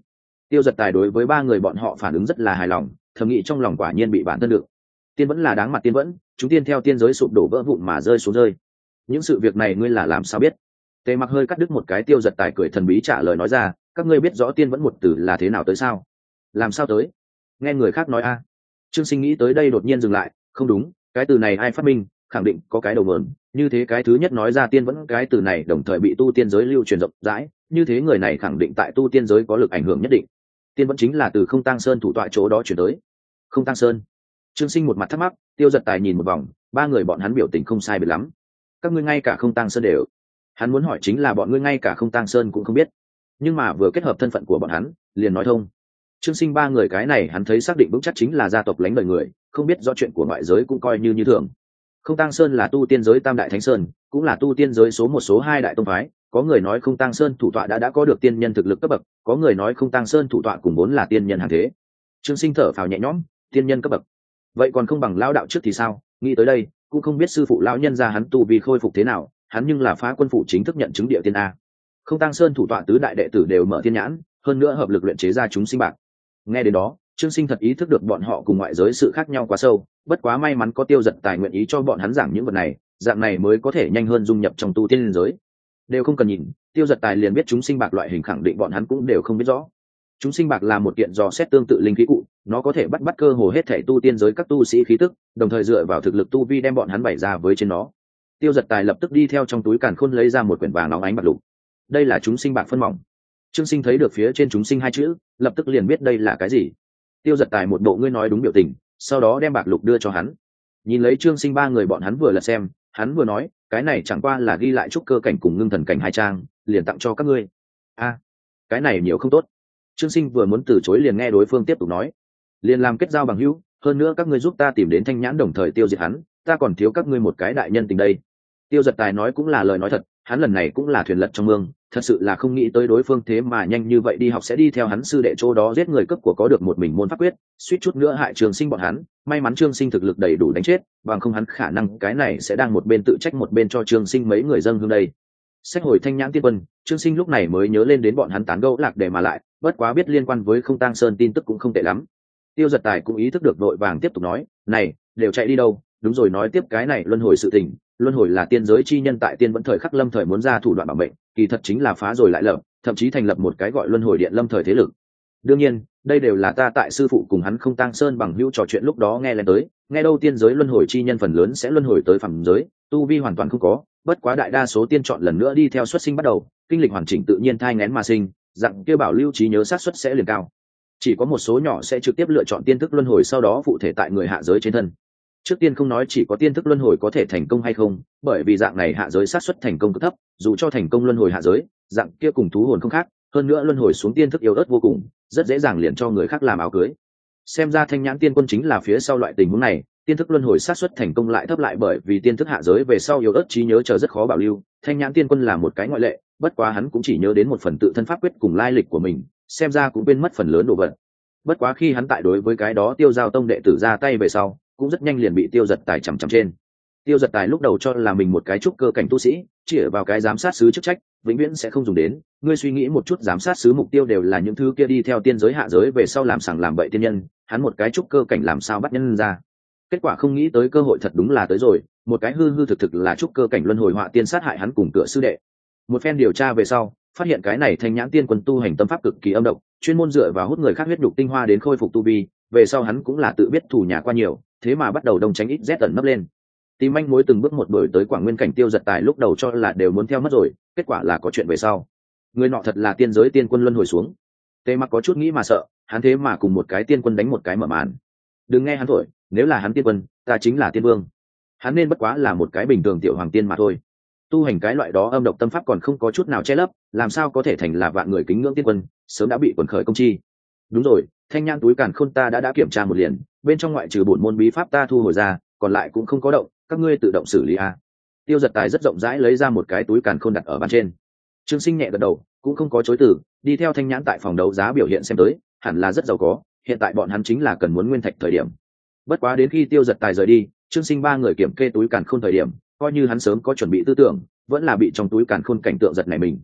[SPEAKER 1] Tiêu Giật Tài đối với ba người bọn họ phản ứng rất là hài lòng, thầm nghĩ trong lòng quả nhiên bị bản thân được. Tiên vẫn là đáng mặt tiên vẫn, chúng tiên theo tiên giới sụp đổ vỡ vụn mà rơi xuống rơi. Những sự việc này ngươi là làm sao biết? Tề Mặc hơi cắt đứt một cái. Tiêu Giật Tài cười thần bí trả lời nói ra, các ngươi biết rõ tiên vẫn một từ là thế nào tới sao? Làm sao tới? Nghe người khác nói a. Trương Sinh nghĩ tới đây đột nhiên dừng lại, không đúng, cái từ này ai phát minh, khẳng định có cái đầu mượn. Như thế cái thứ nhất nói ra tiên vẫn, cái từ này đồng thời bị tu tiên giới lưu truyền rộng rãi, như thế người này khẳng định tại tu tiên giới có lực ảnh hưởng nhất định. Tiên vẫn chính là từ Không Tang Sơn thủ tọa chỗ đó chuyển tới. Không Tang Sơn. Trương Sinh một mặt thắc mắc. Tiêu Giật Tài nhìn một vòng, ba người bọn hắn biểu tình không sai biệt lắm. Các ngươi ngay cả Không Tang Sơn đều. Hắn muốn hỏi chính là bọn ngươi ngay cả Không Tang Sơn cũng không biết, nhưng mà vừa kết hợp thân phận của bọn hắn, liền nói thông. Trương Sinh ba người cái này hắn thấy xác định vững chắc chính là gia tộc lánh đời người, không biết rõ chuyện của ngoại giới cũng coi như thường. Không Tang Sơn là tu tiên giới tam đại thánh sơn, cũng là tu tiên giới số một số hai đại tông phái. Có người nói Không Tang Sơn thủ tọa đã có được tiên nhân thực lực cấp bậc, có người nói Không Tang Sơn thủ tọa cùng vốn là tiên nhân hàng thế. Trương Sinh thở phào nhẹ nhõm, tiên nhân cấp bậc, vậy còn không bằng lão đạo trước thì sao? Nghĩ tới đây, cũng không biết sư phụ lão nhân gia hắn tu vi khôi phục thế nào, hắn nhưng là phá quân phụ chính thức nhận chứng địa tiên a. Không Tang Sơn thủ tọa tứ đại đệ tử đều mở thiên nhãn, hơn nữa hợp lực luyện chế ra chúng sinh bạc. Nghe đến đó, Trương Sinh thật ý thức được bọn họ cùng ngoại giới sự khác nhau quá sâu, bất quá may mắn có Tiêu Giật Tài nguyện ý cho bọn hắn giảng những vật này, dạng này mới có thể nhanh hơn dung nhập trong tu tiên giới. Đều không cần nhìn, Tiêu Giật Tài liền biết chúng sinh bạc loại hình, khẳng định bọn hắn cũng đều không biết rõ. Chúng sinh bạc là một kiện dò xét tương tự linh khí cụ, nó có thể bắt cơ hồ hết thể tu tiên giới các tu sĩ khí tức, đồng thời dựa vào thực lực tu vi đem bọn hắn bày ra với trên nó. Tiêu Giật Tài lập tức đi theo trong túi càn khôn lấy ra một quyển vàng óng ánh bạc lục. Đây là chúng sinh bạc phân mỏng. Trương Sinh thấy được phía trên chúng sinh hai chữ, lập tức liền biết đây là cái gì. Tiêu Giật Tài một bộ ngươi nói đúng biểu tình, sau đó đem bạc lục đưa cho hắn. Nhìn lấy Trương Sinh ba người bọn hắn vừa lật xem, hắn vừa nói, cái này chẳng qua là ghi lại trúc cơ cảnh cùng ngưng thần cảnh hai trang, liền tặng cho các ngươi. A, cái này nhiều không tốt. Trương Sinh vừa muốn từ chối liền nghe đối phương tiếp tục nói, liền làm kết giao bằng hữu, hơn nữa các ngươi giúp ta tìm đến Thanh Nhãn đồng thời tiêu diệt hắn, ta còn thiếu các ngươi một cái đại nhân tình đây. Tiêu Giật Tài nói cũng là lời nói thật, hắn lần này cũng là thuyền lật trong mương, thật sự là không nghĩ tới đối phương thế mà nhanh như vậy đi học sẽ đi theo hắn sư đệ chỗ đó giết người cấp của có được một mình môn pháp quyết, suýt chút nữa hại Trương Sinh bọn hắn, may mắn Trương Sinh thực lực đầy đủ đánh chết, bằng không hắn khả năng cái này sẽ đang một bên tự trách một bên cho Trương Sinh mấy người dâng hương đây. Sách hồi Thanh Nhãn tiên quân, Trương Sinh lúc này mới nhớ lên đến bọn hắn tán gẫu lạc đề mà lại, bất quá biết liên quan với Không Tang Sơn tin tức cũng không tệ lắm. Tiêu Giật Tài cũng ý thức được, vội vàng tiếp tục nói, này, đều chạy đi đâu? Đúng rồi, nói tiếp cái này luân hồi sự tình. Luân hồi là tiên giới chi nhân tại tiên vẫn thời khắc lâm thời muốn ra thủ đoạn bảo mệnh, kỳ thật chính là phá rồi lại lập, thậm chí thành lập một cái gọi luân hồi điện lâm thời thế lực. Đương nhiên, đây đều là ta tại sư phụ cùng hắn Không Tang Sơn bằng hữu trò chuyện lúc đó nghe lên tới, nghe đâu tiên giới luân hồi chi nhân phần lớn sẽ luân hồi tới phàm giới, tu vi hoàn toàn không có, bất quá đại đa số tiên chọn lần nữa đi theo xuất sinh bắt đầu, kinh lịch hoàn chỉnh tự nhiên thai nghén mà sinh, dạng kia bảo lưu trí nhớ sát suất sẽ liền cao. Chỉ có một số nhỏ sẽ trực tiếp lựa chọn tiên thức luân hồi, sau đó phụ thể tại người hạ giới trên thân. Trước tiên không nói chỉ có tiên thức luân hồi có thể thành công hay không, bởi vì dạng này hạ giới sát suất thành công cực thấp, dù cho thành công luân hồi hạ giới, dạng kia cùng thú hồn không khác, hơn nữa luân hồi xuống tiên thức yếu ớt vô cùng, rất dễ dàng liền cho người khác làm áo cưới. Xem ra Thanh Nhãn tiên quân chính là phía sau loại tình huống này, tiên thức luân hồi sát suất thành công lại thấp lại bởi vì tiên thức hạ giới về sau yếu ớt trí nhớ chờ rất khó bảo lưu. Thanh Nhãn tiên quân là một cái ngoại lệ, bất quá hắn cũng chỉ nhớ đến một phần tự thân pháp quyết cùng lai lịch của mình, xem ra cũng quên mất phần lớn đồ vật. Bất quá khi hắn tại đối với cái đó Tiêu Giao tông đệ tử ra tay về sau, cũng rất nhanh liền bị Tiêu Giật Tài chằm chằm trên. Tiêu Giật Tài lúc đầu cho là mình một cái trúc cơ cảnh tu sĩ, chỉ vào cái giám sát sứ chức trách vĩnh viễn sẽ không dùng đến. Ngươi suy nghĩ một chút, giám sát sứ mục tiêu đều là những thứ kia đi theo tiên giới hạ giới về sau làm sằng làm bậy tiên nhân, hắn một cái trúc cơ cảnh làm sao bắt nhân ra. Kết quả không nghĩ tới cơ hội thật đúng là tới rồi, một cái hư hư thực thực là trúc cơ cảnh luân hồi họa tiên sát hại hắn cùng cửa sư đệ. Một phen điều tra về sau, phát hiện cái này Thanh Nhãn tiên quân tu hành tâm pháp cực kỳ âm độc, chuyên môn dựa vào hút người khác huyết nhục tinh hoa đến khôi phục tu vi, về sau hắn cũng là tự biết thủ nhà qua nhiều, thế mà bắt đầu đông tránh ít rét ẩn nấp lên. Tìm manh mối từng bước một đổi tới Quảng Nguyên cảnh. Tiêu Giật Tài lúc đầu cho là đều muốn theo mất rồi, kết quả là có chuyện về sau. Người nọ thật là tiên giới tiên quân luân hồi xuống. Tề Mặc có chút nghĩ mà sợ, hắn thế mà cùng một cái tiên quân đánh một cái mở màn. Đừng nghe hắn thổi, nếu là hắn tiên quân, ta chính là tiên vương. Hắn nên bất quá là một cái bình thường tiểu hoàng tiên mà thôi. Tu hành cái loại đó âm độc tâm pháp còn không có chút nào che lấp, làm sao có thể thành là vạn người kính ngưỡng tiên quân, sớm đã bị quần khởi công chi. Đúng rồi, Thanh Nhãn túi càn khôn ta đã kiểm tra một liền, bên trong ngoại trừ bổn môn bí pháp ta thu hồi ra, còn lại cũng không có động, các ngươi tự động xử lý a. Tiêu Giật Tài rất rộng rãi lấy ra một cái túi càn khôn đặt ở bàn trên. Trương Sinh nhẹ gật đầu, cũng không có chối từ, đi theo Thanh Nhãn tại phòng đấu giá biểu hiện xem tới, hẳn là rất giàu có, hiện tại bọn hắn chính là cần muốn nguyên thạch thời điểm. Bất quá đến khi Tiêu Giật Tài rời đi, Trương Sinh ba người kiểm kê túi càn khôn thời điểm, coi như hắn sớm có chuẩn bị tư tưởng, vẫn là bị trong túi càn khôn cảnh tượng giật nảy mình.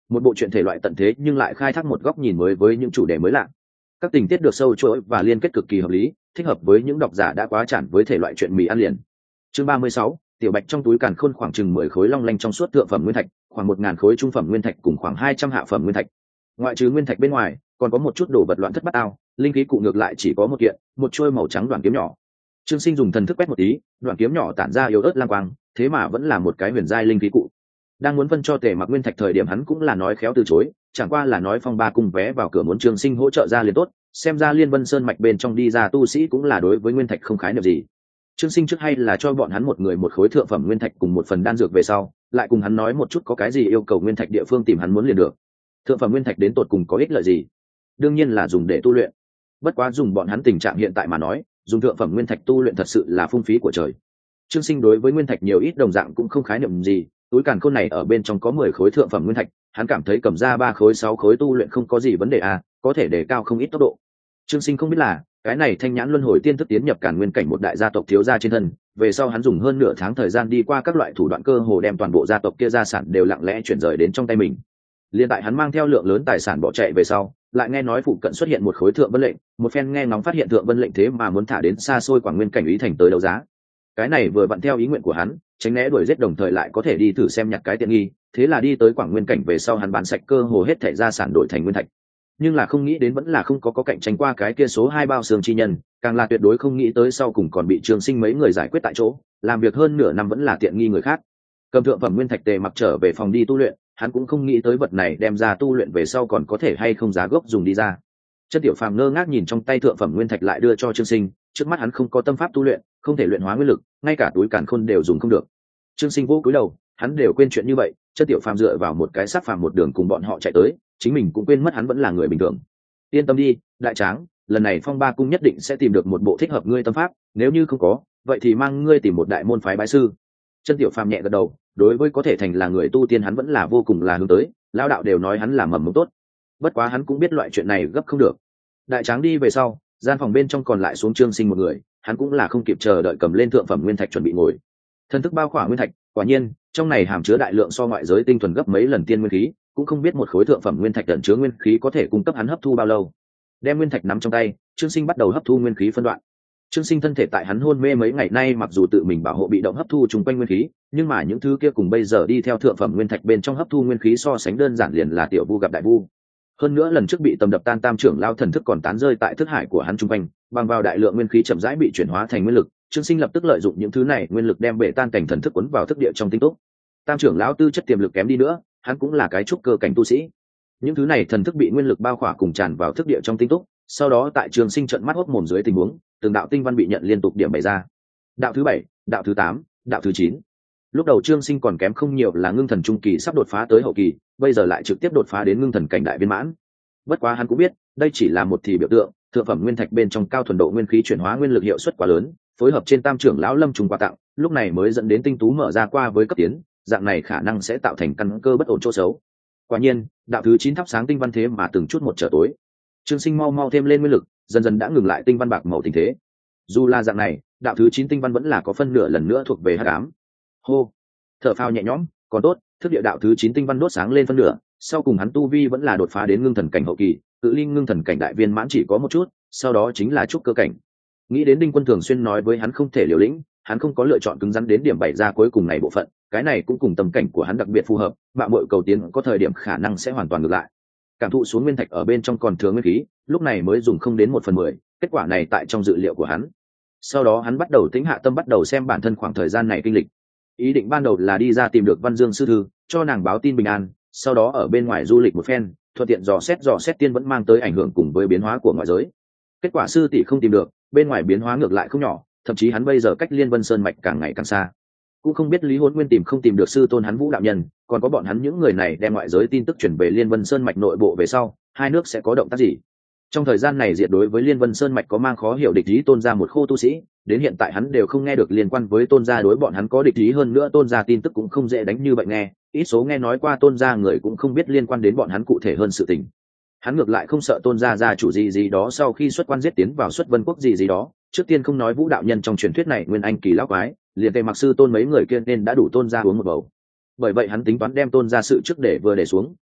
[SPEAKER 1] một bộ truyện thể loại tận thế nhưng lại khai thác một góc nhìn mới với những chủ đề mới lạ. Các tình tiết được sâu chuỗi và liên kết cực kỳ hợp lý, thích hợp với những độc giả đã quá chản với thể loại truyện mì ăn liền. Chương 36, tiểu bạch trong túi càn khôn khoảng chừng 10 khối long lanh trong suốt thượng phẩm nguyên thạch, khoảng 1000 khối trung phẩm nguyên thạch cùng khoảng 200 hạ phẩm nguyên thạch. Ngoại trừ nguyên thạch bên ngoài, còn có một chút đồ vật loạn thất bát ao, linh khí cụ ngược lại chỉ có một kiện, một chuôi màu trắng đoạn kiếm nhỏ. Trương Sinh dùng thần thức quét một tí, đoạn kiếm nhỏ tản ra yếu ớt lam quang, thế mà vẫn là một cái huyền giai linh khí cụ. Đang muốn phân cho Tề Mặc nguyên thạch thời điểm hắn cũng là nói khéo từ chối, chẳng qua là nói phong ba cung vé vào cửa muốn Trương Sinh hỗ trợ ra liền tốt, xem ra Liên Vân Sơn mạch bên trong đi ra tu sĩ cũng là đối với nguyên thạch không khái niệm gì. Trương Sinh trước hay là cho bọn hắn một người một khối thượng phẩm nguyên thạch cùng một phần đan dược về sau, lại cùng hắn nói một chút có cái gì yêu cầu nguyên thạch địa phương tìm hắn muốn liền được. Thượng phẩm nguyên thạch đến tột cùng có ích lợi gì? Đương nhiên là dùng để tu luyện. Bất quá dùng bọn hắn tình trạng hiện tại mà nói, dùng thượng phẩm nguyên thạch tu luyện thật sự là phung phí của trời. Trương Sinh đối với nguyên thạch nhiều ít đồng dạng cũng không khái niệm gì, túi càn khôn này ở bên trong có 10 khối thượng phẩm nguyên thạch, hắn cảm thấy cầm ra 3 khối 6 khối tu luyện không có gì vấn đề à, có thể đề cao không ít tốc độ. Trương Sinh không biết là, cái này thanh nhãn luân hồi tiên thức tiến nhập Càn Nguyên cảnh một đại gia tộc thiếu gia trên thân, về sau hắn dùng hơn nửa tháng thời gian đi qua các loại thủ đoạn cơ hồ đem toàn bộ gia tộc kia gia sản đều lặng lẽ chuyển rời đến trong tay mình. Liên tại hắn mang theo lượng lớn tài sản bỏ chạy về sau, lại nghe nói phụ cận xuất hiện một khối thượng vân lệnh, một phen nghe ngóng phát hiện thượng vân lệnh thế mà muốn thả đến xa xôi Quảng Nguyên cảnh ý thành tới đấu giá. Cái này vừa vặn theo ý nguyện của hắn, tránh né đuổi giết đồng thời lại có thể đi thử xem nhặt cái tiện nghi, thế là đi tới Quảng Nguyên cảnh về sau hắn bán sạch cơ hồ hết thảy gia sản đổi thành nguyên thạch. Nhưng là không nghĩ đến vẫn là không có cạnh tranh qua cái kia số 2 bao xương chi nhân, càng là tuyệt đối không nghĩ tới sau cùng còn bị Trương Sinh mấy người giải quyết tại chỗ, làm việc hơn nửa năm vẫn là tiện nghi người khác. Cầm thượng phẩm nguyên thạch Tề Mặc trở về phòng đi tu luyện, hắn cũng không nghĩ tới vật này đem ra tu luyện về sau còn có thể hay không giá gốc dùng đi ra. Chân Tiểu Phàm ngơ ngác nhìn trong tay thượng phẩm nguyên thạch lại đưa cho Trương Sinh, trước mắt hắn không có tâm pháp tu luyện, không thể luyện hóa nguyên lực, ngay cả túi càn khôn đều dùng không được. Trương Sinh vô cúi đầu, hắn đều quên chuyện như vậy, Chân Tiểu Phàm dựa vào một cái sát phàm một đường cùng bọn họ chạy tới, chính mình cũng quên mất hắn vẫn là người bình thường. Yên tâm đi, đại tráng, lần này Phong Ba cung nhất định sẽ tìm được một bộ thích hợp ngươi tâm pháp, nếu như không có, vậy thì mang ngươi tìm một đại môn phái bái sư. Chân Tiểu Phàm nhẹ gật đầu, đối với có thể thành là người tu tiên hắn vẫn là vô cùng là hướng tới, lão đạo đều nói hắn là mầm mống tốt. Bất quá hắn cũng biết loại chuyện này gấp không được. Đại tráng đi về sau, gian phòng bên trong còn lại xuống Trương Sinh một người, hắn cũng là không kịp chờ đợi cầm lên thượng phẩm nguyên thạch chuẩn bị ngồi. Thân thức bao khỏa nguyên thạch, quả nhiên, trong này hàm chứa đại lượng so ngoại giới tinh thuần gấp mấy lần tiên nguyên khí, cũng không biết một khối thượng phẩm nguyên thạch ẩn chứa nguyên khí có thể cung cấp hắn hấp thu bao lâu. Đem nguyên thạch nắm trong tay, Trương Sinh bắt đầu hấp thu nguyên khí phân đoạn. Trương Sinh thân thể tại hắn hôn mê mấy ngày nay mặc dù tự mình bảo hộ bị động hấp thu chung quanh nguyên khí, nhưng mà những thứ kia cùng bây giờ đi theo thượng phẩm nguyên thạch bên trong hấp thu nguyên khí so sánh đơn giản liền là tiểu vu gặp đại vu. Hơn nữa lần trước bị tầm đập tan tam trưởng lao thần thức còn tán rơi tại thức hải của hắn chung quanh, bằng vào đại lượng nguyên khí chậm rãi bị chuyển hóa thành nguyên lực, Trương Sinh lập tức lợi dụng những thứ này nguyên lực đem bể tan cảnh thần thức cuốn vào thức địa trong tinh túc. Tam trưởng lão tư chất tiềm lực kém đi nữa, hắn cũng là cái trúc cơ cảnh tu sĩ. Những thứ này thần thức bị nguyên lực bao khỏa cùng tràn vào thức địa trong tinh túc, sau đó tại Trương Sinh trợn mắt hốt mồm dưới tình huống, từng đạo tinh văn bị nhận liên tục điểm bày ra. Đạo thứ 7, đạo thứ 8, đạo thứ 9. Lúc đầu Trương Sinh còn kém không nhiều là ngưng thần trung kỳ sắp đột phá tới hậu kỳ, bây giờ lại trực tiếp đột phá đến ngưng thần cảnh đại viên mãn. Bất quá hắn cũng biết, đây chỉ là một thì biểu tượng, thượng phẩm nguyên thạch bên trong cao thuần độ nguyên khí chuyển hóa nguyên lực hiệu suất quá lớn, phối hợp trên tam trưởng lão Lâm trùng quà tặng, lúc này mới dẫn đến tinh tú mở ra qua với cấp tiến, dạng này khả năng sẽ tạo thành căn cơ bất ổn chỗ xấu. Quả nhiên, đạo thứ 9 thắp sáng tinh văn thế mà từng chút một trở tối. Trương Sinh mau thêm lên nguyên lực, dần dần đã ngừng lại tinh văn bạc màu tình thế. Dù là dạng này, đạo thứ 9 tinh văn vẫn là có phân nửa lần nữa thuộc về hắc ám. Hô, thở phào nhẹ nhõm, còn tốt, thức địa đạo thứ 9 tinh văn đốt sáng lên phân nửa, sau cùng hắn tu vi vẫn là đột phá đến ngưng thần cảnh hậu kỳ, cự ly ngưng thần cảnh đại viên mãn chỉ có một chút, sau đó chính là trúc cơ cảnh. Nghĩ đến Đinh Quân thường xuyên nói với hắn không thể liều lĩnh, hắn không có lựa chọn cứng rắn đến điểm bày ra cuối cùng này bộ phận, cái này cũng cùng tâm cảnh của hắn đặc biệt phù hợp, mạo muội cầu tiến có thời điểm khả năng sẽ hoàn toàn ngược lại. Cảm thụ xuống nguyên thạch ở bên trong còn thừa nguyên khí, lúc này mới dùng không đến 1/10, kết quả này tại trong dự liệu của hắn. Sau đó hắn bắt đầu tĩnh hạ tâm bắt đầu xem bản thân khoảng thời gian này kinh lịch. Ý định ban đầu là đi ra tìm được Văn Dương sư thư, cho nàng báo tin bình an, sau đó ở bên ngoài du lịch một phen, thuận tiện dò xét tiên vẫn mang tới ảnh hưởng cùng với biến hóa của ngoại giới. Kết quả sư tỷ không tìm được, bên ngoài biến hóa ngược lại không nhỏ, thậm chí hắn bây giờ cách Liên Vân Sơn mạch càng ngày càng xa. Cũng không biết Lý Hỗn Nguyên tìm không tìm được sư tôn hắn Vũ đạo nhân, còn có bọn hắn những người này đem ngoại giới tin tức chuyển về Liên Vân Sơn mạch nội bộ về sau, hai nước sẽ có động tác gì. Trong thời gian này diệt đối với Liên Vân Sơn mạch có mang khó hiểu địch ý tôn gia một khô tu sĩ, đến hiện tại hắn đều không nghe được liên quan với tôn gia đối bọn hắn có địch ý, hơn nữa tôn gia tin tức cũng không dễ đánh như vậy nghe, ít số nghe nói qua tôn gia người cũng không biết liên quan đến bọn hắn cụ thể hơn sự tình. Hắn ngược lại không sợ tôn gia gia chủ gì đó sau khi xuất quan giết tiến vào xuất vân quốc gì đó, trước tiên không nói Vũ đạo nhân trong truyền thuyết này nguyên anh kỳ lão quái, liền Tề Mặc sư tôn mấy người kia nên đã đủ tôn gia uống một bầu. Bởi vậy hắn tính toán đem tôn gia sự trước để vừa để xuống,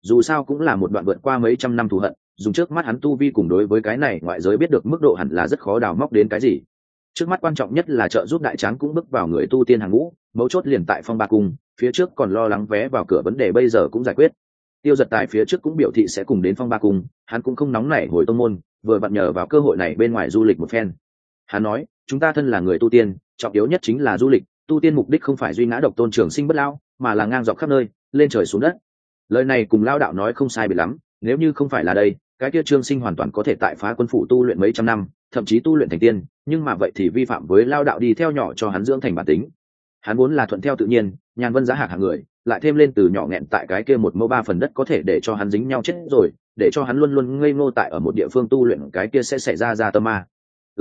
[SPEAKER 1] dù sao cũng là một đoạn vượt qua mấy trăm năm thù hận, dùng trước mắt hắn tu vi cùng đối với cái này ngoại giới biết được mức độ hẳn là rất khó đào móc đến cái gì. Trước mắt quan trọng nhất là trợ giúp đại tráng cũng bước vào người tu tiên hàng ngũ, mấu chốt liền tại Phong Ba Cung, phía trước còn lo lắng vé vào cửa vấn đề bây giờ cũng giải quyết. Tiêu Giật Tài phía trước cũng biểu thị sẽ cùng đến Phong Ba Cung, hắn cũng không nóng nảy hồi tông môn, vừa vặn nhờ vào cơ hội này bên ngoài du lịch một phen. Hắn nói, chúng ta thân là người tu tiên, trọng yếu nhất chính là du lịch, tu tiên mục đích không phải duy ngã độc tôn trường sinh bất lão, mà là ngang dọc khắp nơi, lên trời xuống đất. Lời này cùng Lao đạo nói không sai biệt lắm, nếu như không phải là đây, cái kia Trương Sinh hoàn toàn có thể tại Phá Quân phủ tu luyện mấy trăm năm, thậm chí tu luyện thành tiên, nhưng mà vậy thì vi phạm với Lao đạo đi theo nhỏ cho hắn dưỡng thành bản tính. Hắn muốn là thuận theo tự nhiên, nhàn vân giá hạc hạng người, lại thêm lên từ nhỏ nghẹn tại cái kia 1 mẫu 3 phần đất có thể để cho hắn dính nhau chết rồi, để cho hắn luôn luôn ngây ngô tại ở một địa phương tu luyện, cái kia sẽ xảy ra tâm ma.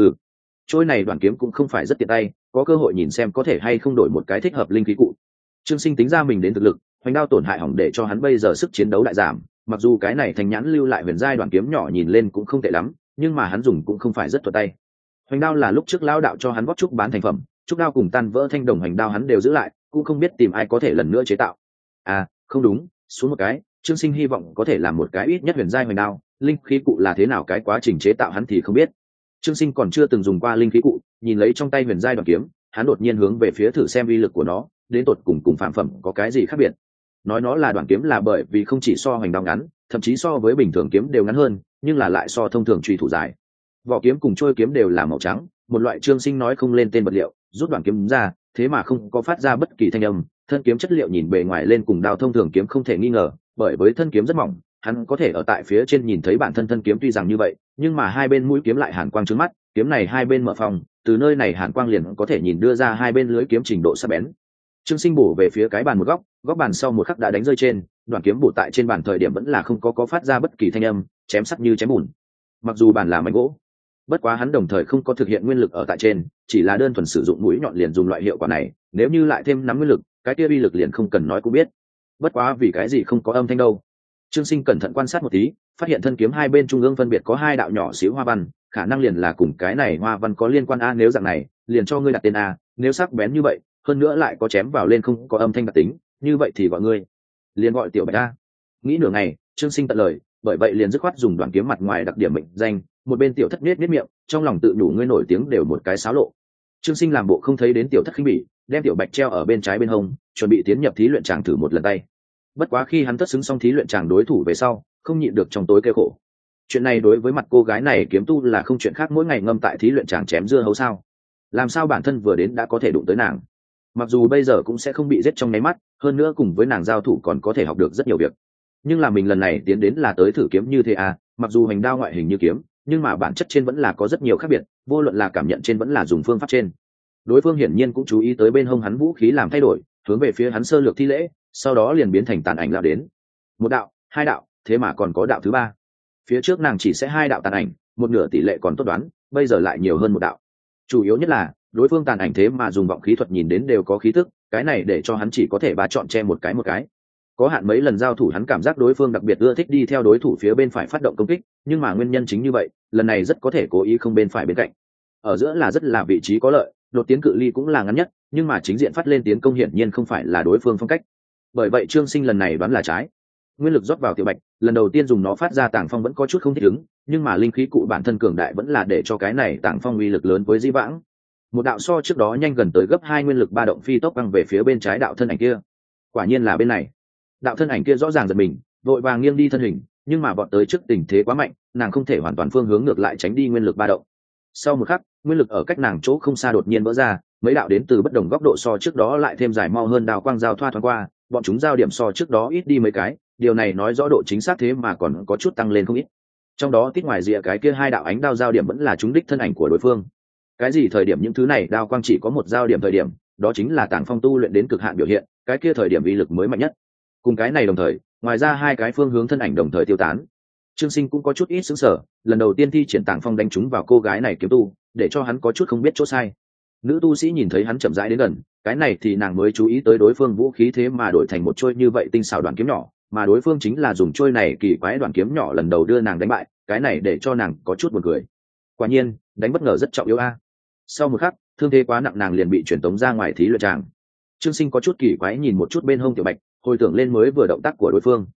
[SPEAKER 1] Trôi này đoàn kiếm cũng không phải rất tiện tay, có cơ hội nhìn xem có thể hay không đổi một cái thích hợp linh khí cụ. Trương Sinh tính ra mình đến thực lực, hoành đao tổn hại hỏng để cho hắn bây giờ sức chiến đấu đại giảm, mặc dù cái này thành nhãn lưu lại huyền giai đoàn kiếm nhỏ nhìn lên cũng không tệ lắm, nhưng mà hắn dùng cũng không phải rất thuận tay. Hoành đao là lúc trước lão đạo cho hắn bóp trúc bán thành phẩm, trúc đao cùng tan vỡ thanh đồng hoành đao hắn đều giữ lại, cũng không biết tìm ai có thể lần nữa chế tạo. Không đúng, xuống một cái, Trương Sinh hy vọng có thể làm một cái ít nhất huyền giai hoành đao, linh khí cụ là thế nào cái quá trình chế tạo hắn thì không biết. Trương Sinh còn chưa từng dùng qua linh khí cụ, nhìn lấy trong tay huyền giai đoàn kiếm, hắn đột nhiên hướng về phía thử xem uy lực của nó, đến tột cùng phàm phẩm có cái gì khác biệt. Nói nó là đoàn kiếm là bởi vì không chỉ so hoành đao ngắn, thậm chí so với bình thường kiếm đều ngắn hơn, nhưng là lại so thông thường truy thủ dài. Vỏ kiếm cùng trôi kiếm đều là màu trắng, một loại Trương Sinh nói không lên tên vật liệu, rút đoàn kiếm ra, thế mà không có phát ra bất kỳ thanh âm. Thân kiếm chất liệu nhìn bề ngoài lên cùng đao thông thường kiếm không thể nghi ngờ, bởi với thân kiếm rất mỏng, hắn có thể ở tại phía trên nhìn thấy bản thân thân kiếm tuy rằng như vậy, nhưng mà hai bên mũi kiếm lại hàn quang trướng mắt, kiếm này hai bên mở phòng, từ nơi này hàn quang liền có thể nhìn đưa ra hai bên lưỡi kiếm trình độ sắc bén. Trương Sinh bổ về phía cái bàn một góc bàn sau một khắc đã đánh rơi trên, đoạn kiếm bổ tại trên bàn thời điểm vẫn là không có phát ra bất kỳ thanh âm, chém sắc như chém bùn. Mặc dù bàn là mảnh gỗ, bất quá hắn đồng thời không có thực hiện nguyên lực ở tại trên, chỉ là đơn thuần sử dụng mũi nhọn liền dùng loại hiệu quả này, nếu như lại thêm nắm nguyên lực, cái kia uy lực liền không cần nói cũng biết. Bất quá vì cái gì không có âm thanh đâu? Trương Sinh cẩn thận quan sát một tí, phát hiện thân kiếm hai bên trung ương phân biệt có hai đạo nhỏ xíu hoa văn, khả năng liền là cùng cái này hoa văn có liên quan a, nếu dạng này, liền cho ngươi đặt tên a, nếu sắc bén như vậy, hơn nữa lại có chém vào lên không có âm thanh đặc tính, như vậy thì gọi ngươi liền gọi Tiểu Bạch a. Nghĩ nửa ngày, Trương Sinh tận lời, bởi vậy liền dứt khoát dùng đoạn kiếm mặt ngoài đặc điểm mệnh danh, một bên Tiểu Thất biết miệng, trong lòng tự đủ ngươi nổi tiếng đều một cái xáo lộ. Trương Sinh làm bộ không thấy đến Tiểu Thất khinh bỉ, đem Tiểu Bạch treo ở bên trái bên hông, chuẩn bị tiến nhập thí luyện tràng thử một lần tay. Bất quá khi hắn tất xứng xong thí luyện tràng đối thủ về sau, không nhịn được trong tối kêu khổ. Chuyện này đối với mặt cô gái này kiếm tu là không chuyện khác, mỗi ngày ngâm tại thí luyện tràng chém dưa hấu sao? Làm sao bản thân vừa đến đã có thể đụng tới nàng? Mặc dù bây giờ cũng sẽ không bị giết trong nháy mắt, hơn nữa cùng với nàng giao thủ còn có thể học được rất nhiều việc, nhưng là mình lần này tiến đến là tới thử kiếm như thế à? Mặc dù hành đao ngoại hình như kiếm, nhưng mà bản chất trên vẫn là có rất nhiều khác biệt, vô luận là cảm nhận trên vẫn là dùng phương pháp trên. Đối phương hiển nhiên cũng chú ý tới bên hông hắn vũ khí làm thay đổi, hướng về phía hắn sơ lược thi lễ, sau đó liền biến thành tàn ảnh lao đến. Một đạo, hai đạo, thế mà còn có đạo thứ ba. Phía trước nàng chỉ sẽ hai đạo tàn ảnh, một nửa tỷ lệ còn tốt đoán, bây giờ lại nhiều hơn một đạo. Chủ yếu nhất là đối phương tàn ảnh thế mà dùng vọng khí thuật nhìn đến đều có khí tức, cái này để cho hắn chỉ có thể ba chọn che một cái. Có hạn mấy lần giao thủ hắn cảm giác đối phương đặc biệt ưa thích đi theo đối thủ phía bên phải phát động công kích, nhưng mà nguyên nhân chính như vậy, lần này rất có thể cố ý không bên phải bên cạnh. Ở giữa là rất là vị trí có lợi, đột tiến cự ly cũng là ngắn nhất, nhưng mà chính diện phát lên tiến công hiển nhiên không phải là đối phương phong cách. Bởi vậy Trương Sinh lần này đoán là trái. Nguyên lực rót vào Tiểu Bạch, lần đầu tiên dùng nó phát ra tảng phong vẫn có chút không thích ứng, nhưng mà linh khí cụ bản thân cường đại vẫn là để cho cái này tảng phong uy lực lớn với di vãng. Một đạo so trước đó nhanh gần tới gấp 2 nguyên lực ba động phi tốc băng về phía bên trái đạo thân ảnh kia. Quả nhiên là bên này. Đạo thân ảnh kia rõ ràng giật mình, vội vàng nghiêng đi thân hình, nhưng mà bọn tới trước tình thế quá mạnh, nàng không thể hoàn toàn phương hướng ngược lại tránh đi nguyên lực ba động. Sau một khắc, nguyên lực ở cách nàng chỗ không xa đột nhiên vỡ ra, mấy đạo đến từ bất đồng góc độ so trước đó lại thêm dài mau hơn đào quang giao thoa thoáng qua, bọn chúng giao điểm so trước đó ít đi mấy cái, điều này nói rõ độ chính xác thế mà còn có chút tăng lên không ít. Trong đó tít ngoài rìa cái kia hai đạo ánh đao giao điểm vẫn là trúng đích thân ảnh của đối phương. Cái gì thời điểm những thứ này đao quang chỉ có một giao điểm thời điểm, đó chính là tàng phong tu luyện đến cực hạn biểu hiện, cái kia thời điểm uy lực mới mạnh nhất. Cùng cái này đồng thời, ngoài ra hai cái phương hướng thân ảnh đồng thời tiêu tán. Trương Sinh cũng có chút ít sững sờ, lần đầu tiên thi triển tàng phong đánh trúng vào cô gái này kiếm tu, để cho hắn có chút không biết chỗ sai. Nữ tu sĩ nhìn thấy hắn chậm rãi đến gần, cái này thì nàng mới chú ý tới đối phương vũ khí thế mà đổi thành một trôi như vậy tinh xảo đoạn kiếm nhỏ, mà đối phương chính là dùng trôi này kỳ quái đoạn kiếm nhỏ lần đầu đưa nàng đánh bại, cái này để cho nàng có chút buồn cười. Quả nhiên, đánh bất ngờ rất trọng yếu a. Sau một khắc, thương thế quá nặng nàng liền bị chuyển tống ra ngoài thí luyện tràng. Trương Sinh có chút kỳ quái nhìn một chút bên hông Tiểu Bạch, hồi tưởng lên mới vừa động tác của đối phương.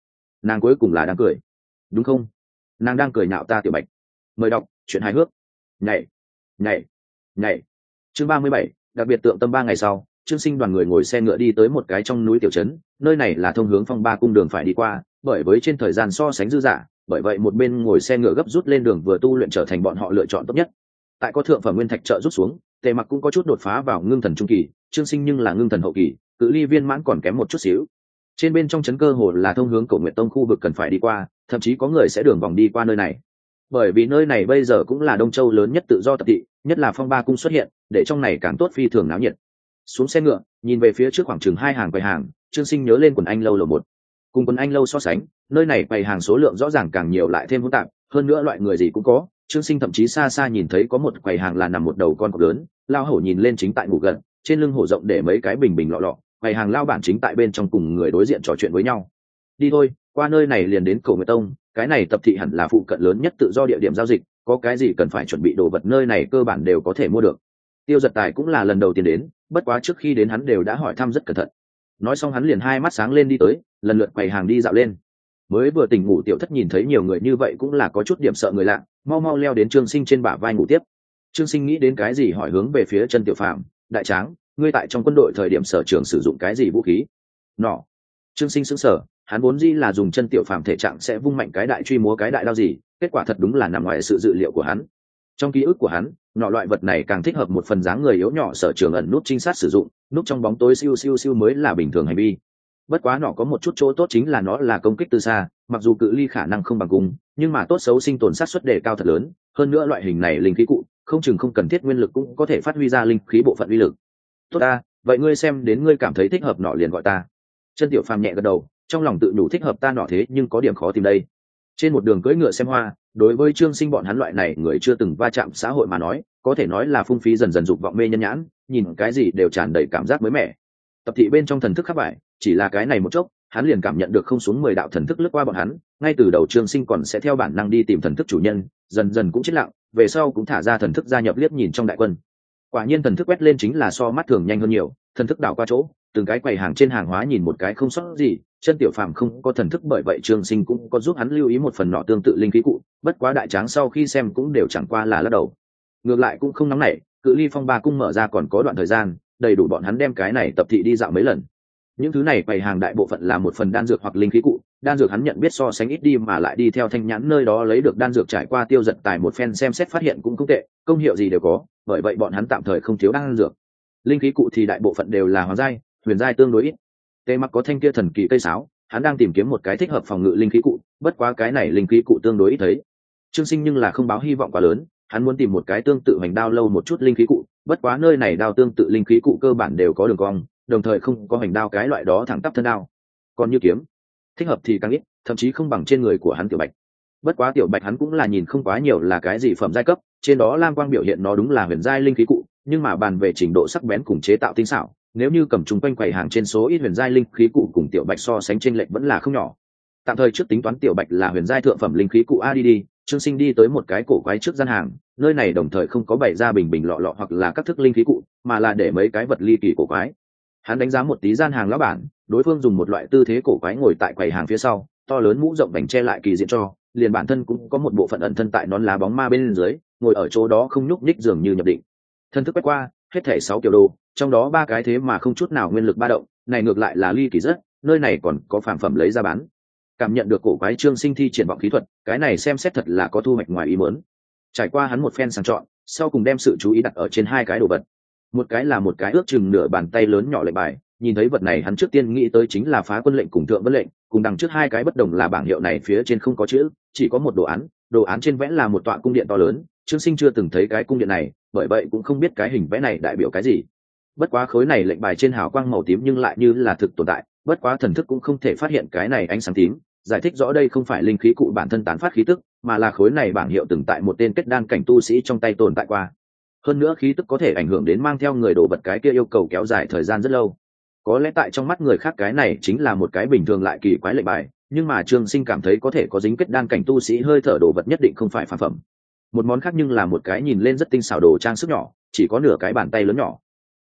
[SPEAKER 1] nàng cuối cùng là đang cười đúng không? Nàng đang cười nhạo ta Tiểu Bạch. Mời đọc chuyện hài hước. Nhảy nhảy nhảy. Chương 37, đặc biệt tượng tâm. 3 ngày sau, Trương Sinh đoàn người ngồi xe ngựa đi tới một cái trong núi tiểu trấn, nơi này là thông hướng Phong Ba cung đường phải đi qua, bởi với trên thời gian so sánh dư dả, bởi vậy một bên ngồi xe ngựa gấp rút lên đường vừa tu luyện trở thành bọn họ lựa chọn tốt nhất. Tại có thượng phẩm nguyên thạch trợ rút xuống, Tề Mặc cũng có chút đột phá vào ngưng thần trung kỳ, Trương Sinh nhưng là ngưng thần hậu kỳ, cự ly viên mãn còn kém một chút xíu. Trên bên trong trấn cơ hồ là thông hướng Cổ Nguyệt Tông khu vực cần phải đi qua, thậm chí có người sẽ đường vòng đi qua nơi này. Bởi vì nơi này bây giờ cũng là Đông Châu lớn nhất tự do tập thị, nhất là Phong Ba cung xuất hiện, để trong này càng tốt phi thường náo nhiệt. Xuống xe ngựa, nhìn về phía trước khoảng chừng 2 hàng quầy hàng, Trương Sinh nhớ lên quần anh lâu lầu 1. Cùng quần anh lâu so sánh, nơi này quầy hàng số lượng rõ ràng càng nhiều lại thêm hỗn tạp, hơn nữa loại người gì cũng có. Trương Sinh thậm chí xa xa nhìn thấy có một quầy hàng là nằm một đầu con cọp lớn, lao hổ nhìn lên chính tại ngủ gần, trên lưng hổ rộng để mấy cái bình bình lọ lọ, quầy hàng lao bản chính tại bên trong cùng người đối diện trò chuyện với nhau. Đi thôi, qua nơi này liền đến Cổ Nguyệt Tông, cái này tập thị hẳn là phụ cận lớn nhất tự do địa điểm giao dịch, có cái gì cần phải chuẩn bị đồ vật nơi này cơ bản đều có thể mua được. Tiêu Giật Tài cũng là lần đầu tiên đến, bất quá trước khi đến hắn đều đã hỏi thăm rất cẩn thận. Nói xong hắn liền hai mắt sáng lên đi tới, lần lượt quầy hàng đi dạo lên. Mới vừa tỉnh ngủ Tiểu Thất nhìn thấy nhiều người như vậy cũng là có chút điểm sợ người lạ, mau mau leo đến Trương Sinh trên bả vai ngủ tiếp. Trương Sinh nghĩ đến cái gì hỏi hướng về phía Chân Tiểu Phàm, đại tráng, ngươi tại trong quân đội thời điểm sở trường sử dụng cái gì vũ khí? Nỏ. Trương Sinh sững sờ, hắn vốn dĩ là dùng Chân Tiểu Phàm thể trạng sẽ vung mạnh cái đại truy múa cái đại đao gì, kết quả thật đúng là nằm ngoài sự dự liệu của hắn. Trong ký ức của hắn, nọ loại vật này càng thích hợp một phần dáng người yếu nhỏ sở trường ẩn nút trinh sát sử dụng, nút trong bóng tối siêu siêu siêu mới là bình thường hành vi. Bất quá nọ có một chút chỗ tốt chính là nó là công kích từ xa, mặc dù cự ly khả năng không bằng cung, nhưng mà tốt xấu sinh tồn sát suất đề cao thật lớn, hơn nữa loại hình này linh khí cụ, không chừng không cần thiết nguyên lực cũng có thể phát huy ra linh khí bộ phận uy lực. Tốt ta, vậy ngươi xem đến ngươi cảm thấy thích hợp nọ liền gọi ta. Chân Tiểu Phàm nhẹ gật đầu, trong lòng tự nhủ thích hợp ta nọ thế nhưng có điểm khó tìm đây. Trên một đường cưỡi ngựa xem hoa, đối với Trương Sinh bọn hắn loại này người chưa từng va chạm xã hội mà nói, có thể nói là phung phí dần dần dục vọng mê nhân nhãn, nhìn cái gì đều tràn đầy cảm giác mới mẻ. Tập thị bên trong thần thức khắp bại, chỉ là cái này một chốc, hắn liền cảm nhận được không xuống 10 đạo thần thức lướt qua bọn hắn, ngay từ đầu Trương Sinh còn sẽ theo bản năng đi tìm thần thức chủ nhân, dần dần cũng chết lặng, về sau cũng thả ra thần thức gia nhập liếc nhìn trong đại quân. Quả nhiên thần thức quét lên chính là so mắt thường nhanh hơn nhiều, thần thức đảo qua chỗ, từng cái quầy hàng trên hàng hóa nhìn một cái không sót gì. Chân Tiểu Phàm không có thần thức, bởi vậy Trương Sinh cũng có giúp hắn lưu ý một phần nọ tương tự linh khí cụ, bất quá đại tráng sau khi xem cũng đều chẳng qua là lắc đầu. Ngược lại cũng không nóng nảy, cự ly Phong Ba cung mở ra còn có đoạn thời gian, đầy đủ bọn hắn đem cái này tập thị đi dạo mấy lần. Những thứ này quầy hàng đại bộ phận là một phần đan dược hoặc linh khí cụ, đan dược hắn nhận biết so sánh ít đi mà lại đi theo Thanh Nhãn nơi đó lấy được đan dược trải qua Tiêu Giật Tài một phen xem xét phát hiện cũng không tệ, công hiệu gì đều có, bởi vậy bọn hắn tạm thời không thiếu đan dược. Linh khí cụ thì đại bộ phận đều là hoàng giai, huyền giai tương đối ít. Tề Mặc có thanh kia thần kỳ cây sáo, hắn đang tìm kiếm một cái thích hợp phòng ngự linh khí cụ, bất quá cái này linh khí cụ tương đối ít thấy. Trương Sinh nhưng là không báo hy vọng quá lớn, hắn muốn tìm một cái tương tự hành đao lâu một chút linh khí cụ, bất quá nơi này đao tương tự linh khí cụ cơ bản đều có đường cong, đồng thời không có hành đao cái loại đó thẳng tắp thân đao. Còn như kiếm, thích hợp thì càng ít, thậm chí không bằng trên người của hắn Tiểu Bạch. Bất quá Tiểu Bạch hắn cũng là nhìn không quá nhiều là cái gì phẩm giai cấp, trên đó lam quang biểu hiện nó đúng là huyền giai linh khí cụ, nhưng mà bàn về trình độ sắc bén cùng chế tạo tinh xảo, nếu như cầm chúng quanh quầy hàng trên số ít huyền giai linh khí cụ cùng Tiểu Bạch so sánh chênh lệch vẫn là không nhỏ. Tạm thời trước tính toán Tiểu Bạch là huyền giai thượng phẩm linh khí cụ ADD, Trương Sinh đi tới một cái cổ quái trước gian hàng, nơi này đồng thời không có bày ra bình bình lọ lọ hoặc là các thức linh khí cụ, mà là để mấy cái vật ly kỳ cổ quái. Hắn đánh giá một tí gian hàng lão bản, đối phương dùng một loại tư thế cổ quái ngồi tại quầy hàng phía sau, to lớn mũ rộng vành che lại kỳ diện cho, liền bản thân cũng có một bộ phận ẩn thân tại nón lá bóng ma bên dưới, ngồi ở chỗ đó không nhúc nhích dường như nhập định. Thân thức quét qua, hết thảy 6 kiểu đồ, trong đó 3 cái thế mà không chút nào nguyên lực ba động, này ngược lại là ly kỳ rất, nơi này còn có phàm phẩm lấy ra bán. Cảm nhận được cổ quái Trương Sinh thi triển vọng khí thuật, cái này xem xét thật là có thu hoạch ngoài ý muốn. Trải qua hắn một phen sàng chọn, sau cùng đem sự chú ý đặt ở trên 2 cái đồ vật. Một cái là một cái ước chừng nửa bàn tay lớn nhỏ lệnh bài, nhìn thấy vật này hắn trước tiên nghĩ tới chính là Phá Quân lệnh cùng Thượng Vân lệnh, cùng đằng trước 2 cái bất đồng là bảng hiệu này phía trên không có chữ, chỉ có một đồ án trên vẽ là một tọa cung điện to lớn. Trương Sinh chưa từng thấy cái cung điện này, bởi vậy cũng không biết cái hình vẽ này đại biểu cái gì. Bất quá khối này lệnh bài trên hào quang màu tím nhưng lại như là thực tồn tại, bất quá thần thức cũng không thể phát hiện cái này ánh sáng tím, giải thích rõ đây không phải linh khí cụ bản thân tán phát khí tức, mà là khối này bảng hiệu từng tại một tên kết đan cảnh tu sĩ trong tay tồn tại qua. Hơn nữa khí tức có thể ảnh hưởng đến mang theo người đồ vật cái kia yêu cầu kéo dài thời gian rất lâu. Có lẽ tại trong mắt người khác cái này chính là một cái bình thường lại kỳ quái lệnh bài, nhưng mà Trương Sinh cảm thấy có thể có dính kết đan cảnh tu sĩ hơi thở đồ vật nhất định không phải phàm phẩm. Một món khác nhưng là một cái nhìn lên rất tinh xảo đồ trang sức nhỏ, chỉ có nửa cái bàn tay lớn nhỏ.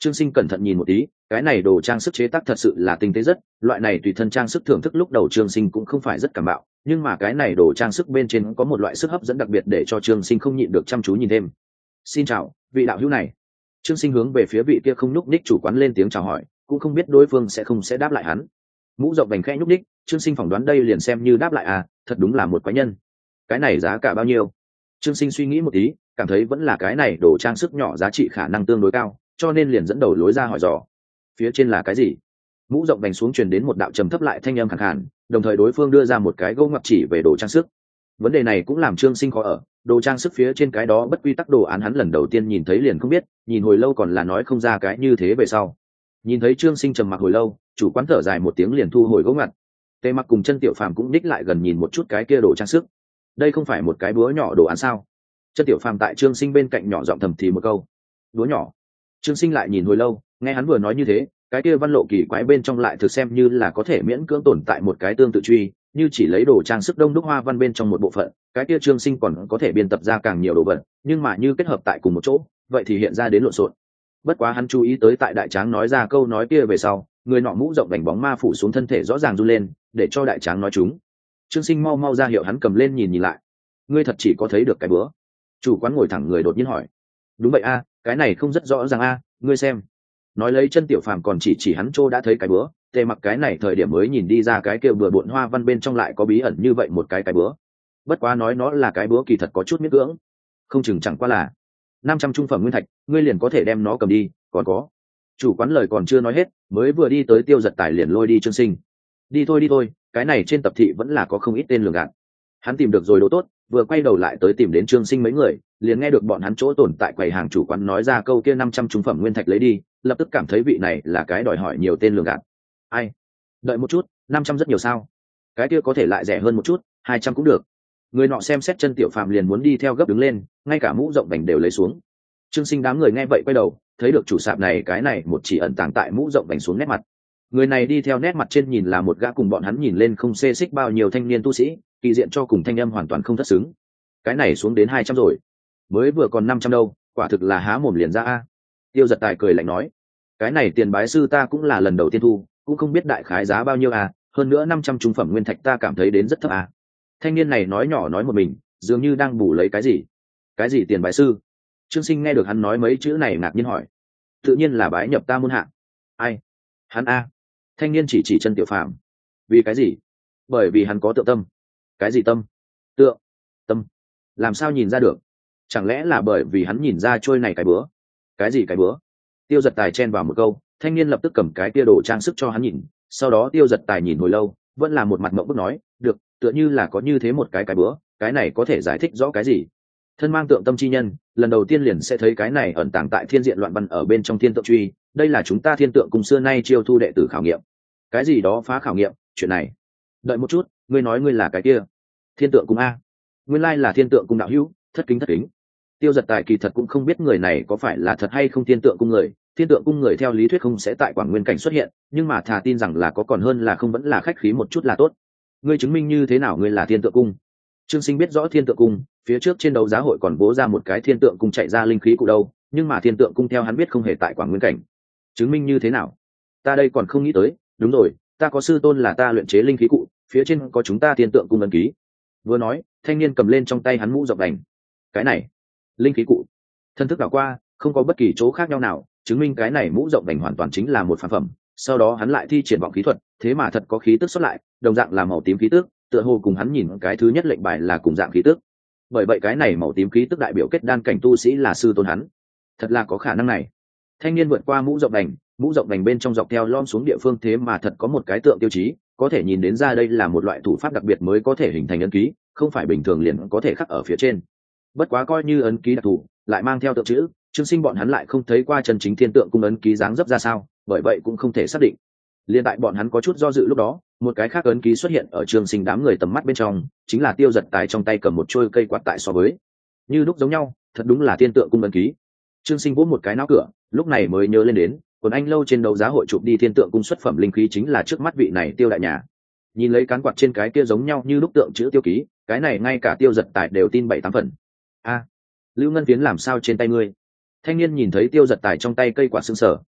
[SPEAKER 1] Trương Sinh cẩn thận nhìn một tí, cái này đồ trang sức chế tác thật sự là tinh tế rất, loại này tùy thân trang sức thưởng thức lúc đầu Trương Sinh cũng không phải rất cảm bạo, nhưng mà cái này đồ trang sức bên trên có một loại sức hấp dẫn đặc biệt để cho Trương Sinh không nhịn được chăm chú nhìn thêm. Xin chào, vị đạo hữu này. Trương Sinh hướng về phía vị kia không nhúc nhích chủ quán lên tiếng chào hỏi, cũng không biết đối phương sẽ không đáp lại hắn. Mũ rộng vành khẽ nhúc nhích, Trương Sinh phỏng đoán đây liền xem như đáp lại à, thật đúng là một quái nhân. Cái này giá cả bao nhiêu? Trương Sinh suy nghĩ một tí, cảm thấy vẫn là cái này đồ trang sức nhỏ giá trị khả năng tương đối cao, cho nên liền dẫn đầu lối ra hỏi dò. Phía trên là cái gì? Mũ rộng vành xuống truyền đến một đạo trầm thấp lại thanh âm khàn khàn, đồng thời đối phương đưa ra một cái gỗ ngoặc chỉ về đồ trang sức. Vấn đề này cũng làm Trương Sinh khó ở, đồ trang sức phía trên cái đó bất quy tắc đồ án hắn lần đầu tiên nhìn thấy liền không biết, nhìn hồi lâu còn là nói không ra cái như thế về sau. Nhìn thấy Trương Sinh trầm mặc hồi lâu, chủ quán thở dài một tiếng liền thu hồi gỗ ngoặc. Tề Mặc cùng Chân Tiểu Phàm cũng đích lại gần nhìn một chút cái kia đồ trang sức. Đây không phải một cái búa nhỏ đồ án sao? Chân Tiểu Phàm tại Trương Sinh bên cạnh nhỏ giọng thầm thì một câu. Búa nhỏ. Trương Sinh lại nhìn hồi lâu, nghe hắn vừa nói như thế, cái kia văn lộ kỳ quái bên trong lại thực xem như là có thể miễn cưỡng tồn tại một cái tương tự truy, như chỉ lấy đồ trang sức đông đúc hoa văn bên trong một bộ phận, cái kia Trương Sinh còn có thể biên tập ra càng nhiều đồ vật, nhưng mà như kết hợp tại cùng một chỗ, vậy thì hiện ra đến lộn xộn. Bất quá hắn chú ý tới tại đại tráng nói ra câu nói kia về sau, người nọ mũ rộng vành bóng ma phủ xuống thân thể rõ ràng run lên, để cho đại tráng nói chúng. Trương Sinh mau mau ra hiệu hắn cầm lên nhìn lại. Ngươi thật chỉ có thấy được cái bữa? Chủ quán ngồi thẳng người đột nhiên hỏi. Đúng vậy a, cái này không rất rõ ràng a, ngươi xem. Nói lấy Chân Tiểu Phàm còn chỉ hắn Trô đã thấy cái bữa, Tề Mặc cái này thời điểm mới nhìn đi ra cái kia vừa bộn hoa văn bên trong lại có bí ẩn như vậy một cái bữa. Bất quá nói nó là cái bữa kỳ thật có chút miễn cưỡng, không chừng chẳng qua là 500 trung phẩm nguyên thạch, ngươi liền có thể đem nó cầm đi, còn có. Chủ quán lời còn chưa nói hết, mới vừa đi tới Tiêu Giật Tài liền lôi đi Trương Sinh. Đi thôi, cái này trên tập thị vẫn là có không ít tên lường gạt. Hắn tìm được rồi đồ tốt, vừa quay đầu lại tới tìm đến Trương Sinh mấy người, liền nghe được bọn hắn chỗ tồn tại quầy hàng chủ quán nói ra câu kia 500 trung phẩm nguyên thạch lấy đi, lập tức cảm thấy vị này là cái đòi hỏi nhiều tên lường gạt. Ai? Đợi một chút, 500 rất nhiều sao? Cái kia có thể lại rẻ hơn một chút, 200 cũng được. Người nọ xem xét Chân Tiểu Phàm liền muốn đi theo gấp đứng lên, ngay cả mũ rộng vành đều lấy xuống. Trương Sinh đám người nghe vậy quay đầu, thấy được chủ sạp này cái này một chỉ ẩn tàng tại mũ rộng vành xuống nét mặt. Người này đi theo nét mặt trên nhìn là một gã cùng bọn hắn nhìn lên không xê xích bao nhiêu thanh niên tu sĩ, kỳ diện cho cùng thanh âm hoàn toàn không thất xứng. Cái này xuống đến 200 rồi, mới vừa còn 500 đâu, quả thực là há mồm liền ra a. Tiêu Giật Tài cười lạnh nói, cái này tiền bái sư ta cũng là lần đầu tiên thu, cũng không biết đại khái giá bao nhiêu à, hơn nữa 500 trung phẩm nguyên thạch ta cảm thấy đến rất thấp à. Thanh niên này nói nhỏ nói một mình, dường như đang bù lấy cái gì. Cái gì tiền bái sư? Trương Sinh nghe được hắn nói mấy chữ này ngạc nhiên hỏi. Tự nhiên là bái nhập ta môn hạ. Ai? Hắn a. Thanh niên chỉ Chân Tiểu Phàm. Vì cái gì? Bởi vì hắn có tượng tâm. Cái gì tâm? Tượng. Tâm. Làm sao nhìn ra được? Chẳng lẽ là bởi vì hắn nhìn ra trôi này cái bữa? Cái gì cái bữa? Tiêu Giật Tài chen vào một câu, thanh niên lập tức cầm cái tia đồ trang sức cho hắn nhìn, sau đó Tiêu Giật Tài nhìn hồi lâu, vẫn là một mặt mộng bức nói, được, tựa như là có như thế một cái bữa, cái này có thể giải thích rõ cái gì? Thân mang tượng tâm chi nhân, lần đầu tiên liền sẽ thấy cái này ẩn tàng tại thiên diện loạn văn ở bên trong thiên tượng truy, đây là chúng ta thiên tượng cùng xưa nay chiêu thu đệ tử khảo nghiệm. Cái gì đó phá khảo nghiệm, chuyện này. Đợi một chút, ngươi nói ngươi là cái kia? Thiên tượng cung a? Nguyên lai là thiên tượng cung đạo hữu, thất kính. Tiêu Giật Tài kỳ thật cũng không biết người này có phải là thật hay không thiên tượng cung người. Thiên tượng cung người theo lý thuyết không sẽ tại Quảng Nguyên cảnh xuất hiện, nhưng mà thà tin rằng là có còn hơn là không, vẫn là khách khí một chút là tốt. Ngươi chứng minh như thế nào ngươi là thiên tượng cung? Trương Sinh biết rõ thiên tượng cung, phía trước trên đấu giá hội còn bố ra một cái thiên tượng cung chạy ra linh khí cụ đâu, nhưng mà thiên tượng cung theo hắn biết không hề tại Quảng Nguyên cảnh. Chứng minh như thế nào? Ta đây còn không nghĩ tới, đúng rồi, ta có sư tôn là ta luyện chế linh khí cụ, phía trên có chúng ta thiên tượng cung ấn ký. Vừa nói, thanh niên cầm lên trong tay hắn mũ rộng vành. Cái này, linh khí cụ. Thân thức đảo qua, không có bất kỳ chỗ khác nhau nào, chứng minh cái này mũ rộng vành hoàn toàn chính là một phản phẩm. Sau đó hắn lại thi triển vọng khí thuật, thế mà thật có khí tức xuất lại, đồng dạng là màu tím khí tức, tựa hồ cùng hắn nhìn cái thứ nhất lệnh bài là cùng dạng khí tức. Bởi vậy cái này màu tím khí tức đại biểu kết đan cảnh tu sĩ là sư tôn hắn. Thật là có khả năng này. Thanh niên vượt qua mũ rộng vành bên trong dọc theo lom xuống địa phương, thế mà thật có một cái tượng tiêu chí, có thể nhìn đến ra đây là một loại thủ pháp đặc biệt mới có thể hình thành ấn ký, không phải bình thường liền có thể khắc ở phía trên. Bất quá coi như ấn ký đặc thù, lại mang theo tượng chữ, Trương Sinh bọn hắn lại không thấy qua chân chính thiên tượng cung ấn ký dáng dấp ra sao, bởi vậy cũng không thể xác định. Liên tại bọn hắn có chút do dự lúc đó, một cái khác ấn ký xuất hiện ở Trương Sinh đám người tầm mắt bên trong, chính là Tiêu Giật Tài trong tay cầm một trôi cây quạt tại so với, như lúc giống nhau, thật đúng là thiên tượng cung ấn ký. Trương Sinh vỗ một cái náo cửa, lúc này mới nhớ lên đến, còn anh lâu trên đấu giá hội chụp đi thiên tượng cung xuất phẩm linh khí chính là trước mắt vị này Tiêu đại nhà. Nhìn lấy cán quạt trên cái kia giống nhau như lúc tượng chữ tiêu ký, cái này ngay cả Tiêu Giật Tài đều tin 7-8 phần. A, Lưu Ngân Phiến làm sao trên tay ngươi? Thanh niên nhìn thấy Tiêu Giật Tài trong tay cây quạt sững sờ,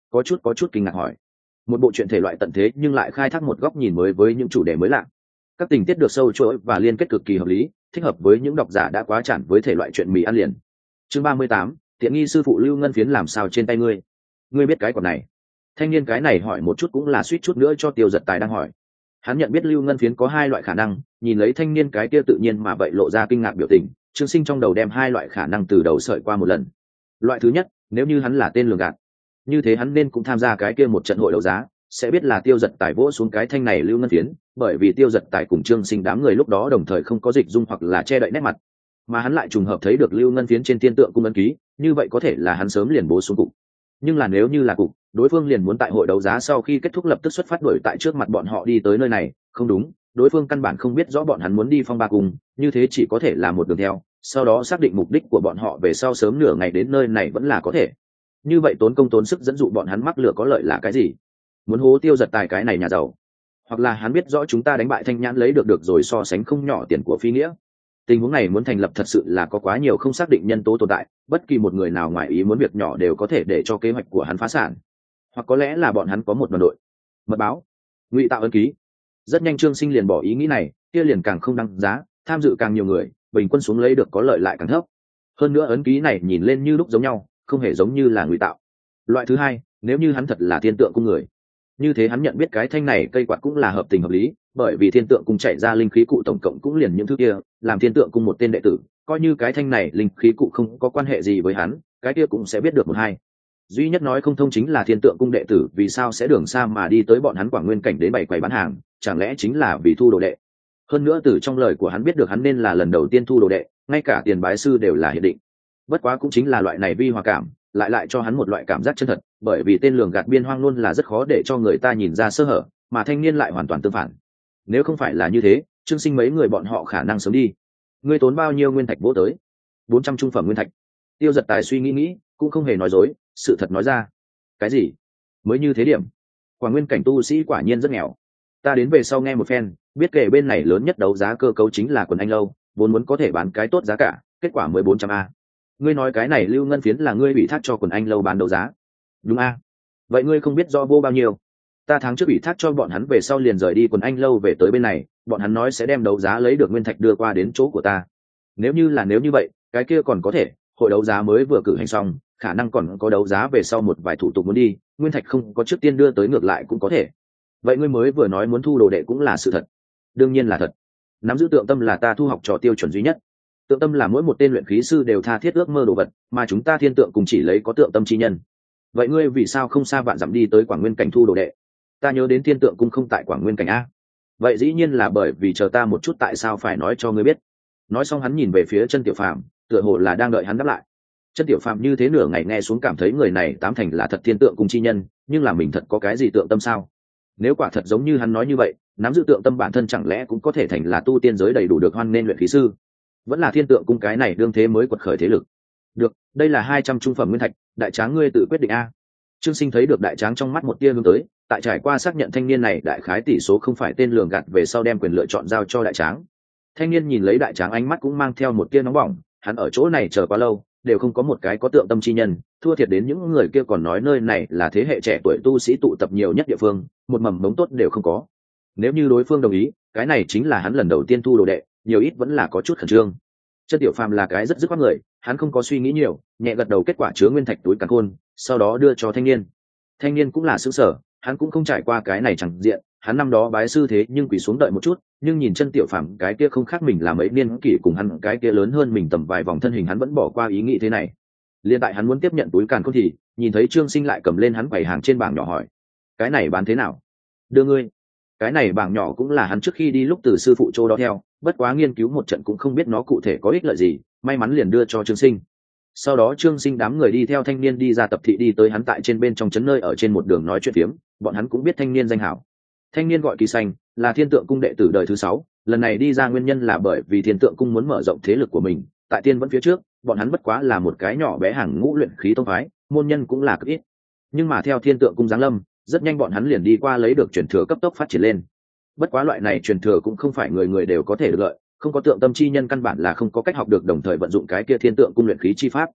[SPEAKER 1] có chút kinh ngạc hỏi. Một bộ truyện thể loại tận thế nhưng lại khai thác một góc nhìn mới với những chủ đề mới lạ. Các tình tiết được sâu chuỗi và liên kết cực kỳ hợp lý, thích hợp với những độc giả đã quá chản với thể loại truyện mì ăn liền. Chương 38, tiện nghi sư phụ Lưu Ngân Phiến làm sao trên tay ngươi? Ngươi biết cái quần này? Thanh niên cái này hỏi một chút cũng là suýt chút nữa cho Tiêu Giật Tài đang hỏi. Hắn nhận biết Lưu Ngân Phiến có hai loại khả năng, nhìn lấy thanh niên cái kia tự nhiên mà vậy lộ ra kinh ngạc biểu tình, Trương Sinh trong đầu đem hai loại khả năng từ đầu sợi qua một lần. Loại thứ nhất, nếu như hắn là tên lường gạt, như thế hắn nên cũng tham gia cái kia một trận hội đấu giá, sẽ biết là Tiêu Giật Tài vỗ xuống cái thanh này Lưu Ngân Phiến, bởi vì Tiêu Giật Tài cùng Trương Sinh đám người lúc đó đồng thời không có dịch dung hoặc là che đậy nét mặt, mà hắn lại trùng hợp thấy được Lưu Ngân Phiến trên thiên tượng cung ấn ký, như vậy có thể là hắn sớm liền bố xuống cục. Nhưng là nếu như là cục, đối phương liền muốn tại hội đấu giá sau khi kết thúc lập tức xuất phát đuổi tại trước mặt bọn họ đi tới nơi này, không đúng, đối phương căn bản không biết rõ bọn hắn muốn đi Phong Ba Cung, như thế chỉ có thể là một đường theo, sau đó xác định mục đích của bọn họ về sau sớm nửa ngày đến nơi này vẫn là có thể. Như vậy tốn công tốn sức dẫn dụ bọn hắn mắc lửa có lợi là cái gì? Muốn hố Tiêu Giật Tài cái này nhà giàu, hoặc là hắn biết rõ chúng ta đánh bại Thanh Nhãn lấy được rồi so sánh không nhỏ tiền của phi nghĩa. Tình huống này muốn thành lập thật sự là có quá nhiều không xác định nhân tố tồn tại, bất kỳ một người nào ngoài ý muốn việc nhỏ đều có thể để cho kế hoạch của hắn phá sản. Hoặc có lẽ là bọn hắn có một đoàn đội mật báo ngụy tạo ấn ký. Rất nhanh Trương Sinh liền bỏ ý nghĩ này, kia liền càng không đăng giá, tham dự càng nhiều người, bình quân xuống lấy được có lợi lại càng thấp. Hơn nữa ấn ký này nhìn lên như lúc giống nhau, không hề giống như là ngụy tạo. Loại thứ hai, nếu như hắn thật là thiên tượng cung người, như thế hắn nhận biết cái thanh này cây quạt cũng là hợp tình hợp lý, bởi vì thiên tượng cung chạy ra linh khí cụ tổng cộng cũng liền những thứ kia, làm thiên tượng cung một tên đệ tử, coi như cái thanh này linh khí cụ không có quan hệ gì với hắn, cái kia cũng sẽ biết được một hai. Duy nhất nói không thông chính là thiên tượng cung đệ tử vì sao sẽ đường xa mà đi tới bọn hắn Quảng Nguyên cảnh đến bày quầy bán hàng, chẳng lẽ chính là vì thu đồ đệ? Hơn nữa từ trong lời của hắn biết được hắn nên là lần đầu tiên thu đồ đệ, ngay cả tiền bái sư đều là hiện định. Bất quá cũng chính là loại này vi hòa cảm, lại cho hắn một loại cảm giác chân thật, bởi vì tên lường gạt biên hoang luôn là rất khó để cho người ta nhìn ra sơ hở, mà thanh niên lại hoàn toàn tương phản. Nếu không phải là như thế, Trương Sinh mấy người bọn họ khả năng sớm đi. Ngươi tốn bao nhiêu nguyên thạch vỗ tới? 400 trung phẩm nguyên thạch. Tiêu Giật Tài suy nghĩ, cũng không hề nói dối, sự thật nói ra. Cái gì? Mới như thế điểm? Quảng Nguyên cảnh tu sĩ quả nhiên rất nghèo. Ta đến về sau nghe một phen, biết kể bên này lớn nhất đấu giá cơ cấu chính là Quần Anh Lâu, vốn muốn có thể bán cái tốt giá cả, kết quả mới 400 a. Ngươi nói cái này Lưu Ngân Phiến là ngươi ủy thác cho Quần Anh Lâu bán đấu giá? Đúng a. Vậy ngươi không biết do vô bao nhiêu? Ta tháng trước ủy thác cho bọn hắn về sau liền rời đi Quần Anh Lâu về tới bên này, bọn hắn nói sẽ đem đấu giá lấy được nguyên thạch đưa qua đến chỗ của ta. Nếu như vậy, cái kia còn có thể, hội đấu giá mới vừa cử hành xong, khả năng còn có đấu giá về sau một vài thủ tục muốn đi, nguyên thạch không có trước tiên đưa tới ngược lại cũng có thể. Vậy ngươi mới vừa nói muốn thu đồ đệ cũng là sự thật? Đương nhiên là thật. Nắm giữ tượng tâm là ta thu học trò tiêu chuẩn duy nhất. Tượng tâm là mỗi một tên luyện khí sư đều tha thiết ước mơ đồ vật, mà chúng ta thiên tượng cùng chỉ lấy có tượng tâm chi nhân. Vậy ngươi vì sao không xa vạn dặm đi tới Quảng Nguyên cảnh thu đồ đệ? Ta nhớ đến thiên tượng cung không tại Quảng Nguyên cảnh a. Vậy dĩ nhiên là bởi vì chờ ta một chút, tại sao phải nói cho ngươi biết? Nói xong hắn nhìn về phía Chân Tiểu Phàm, tựa hồ là đang đợi hắn đáp lại. Chân Tiểu Phàm như thế nửa ngày nghe xuống cảm thấy người này tám thành là thật thiên tượng cung chi nhân, nhưng là mình thật có cái gì tượng tâm sao? Nếu quả thật giống như hắn nói như vậy, nắm giữ tượng tâm bản thân chẳng lẽ cũng có thể thành là tu tiên giới đầy đủ được hoan nên luyện khí sư? Vẫn là thiên tượng cung cái này đương thế mới quật khởi thế lực. Được, đây là 200 trung phẩm nguyên thạch, đại tráng ngươi tự quyết định a. Trương Sinh thấy được đại tráng trong mắt một tia hướng tới, tại trải qua xác nhận thanh niên này đại khái tỷ số không phải tên lường gạt về sau đem quyền lựa chọn giao cho đại tráng. Thanh niên nhìn lấy đại tráng ánh mắt cũng mang theo một tia nóng bỏng, hắn ở chỗ này chờ quá lâu, đều không có một cái có tượng tâm chi nhân, thua thiệt đến những người kia còn nói nơi này là thế hệ trẻ tuổi tu sĩ tụ tập nhiều nhất địa phương, một mầm mống tốt đều không có. Nếu như đối phương đồng ý, cái này chính là hắn lần đầu tiên thu đồ đệ, nhiều ít vẫn là có chút khẩn trương. Chân Tiểu Phàm là cái rất dứt khoát người, hắn không có suy nghĩ nhiều, nhẹ gật đầu kết quả chứa nguyên thạch túi càn khôn, sau đó đưa cho thanh niên. Thanh niên cũng là sửng sở, hắn cũng không trải qua cái này chẳng diện, hắn năm đó bái sư thế nhưng quỳ xuống đợi một chút, nhưng nhìn Chân Tiểu Phàm cái kia không khác mình là mấy niên kỷ cùng hắn cái kia lớn hơn mình tầm vài vòng thân hình, hắn vẫn bỏ qua ý nghĩ thế này. Liên tại hắn muốn tiếp nhận túi càn khôn thì nhìn thấy Trương Sinh lại cầm lên hắn quầy hàng trên bảng nhỏ hỏi: "Cái này bán thế nào?" "Đưa ngươi." Cái này bảng nhỏ cũng là hắn trước khi đi lúc từ sư phụ Châu đó theo, bất quá nghiên cứu một trận cũng không biết nó cụ thể có ích lợi gì, may mắn liền đưa cho Trương Sinh. Sau đó Trương Sinh đám người đi theo thanh niên đi ra tập thị đi tới hắn tại trên bên trong trấn nơi ở trên một đường nói chuyện phiếm, bọn hắn cũng biết thanh niên danh hảo. Thanh niên gọi Kỳ Xanh, là Thiên Tượng cung đệ tử đời thứ 6, lần này đi ra nguyên nhân là bởi vì Thiên Tượng cung muốn mở rộng thế lực của mình, tại tiên vẫn phía trước, bọn hắn bất quá là một cái nhỏ bé hàng ngũ luyện khí tông phái, môn nhân cũng là cực ít. Nhưng mà theo Thiên Tượng cung giáng lâm, rất nhanh bọn hắn liền đi qua lấy được truyền thừa cấp tốc phát triển lên. Bất quá loại này truyền thừa cũng không phải người người đều có thể được lợi, không có tượng tâm chi nhân căn bản là không có cách học được đồng thời vận dụng cái kia thiên tượng cung luyện khí chi pháp.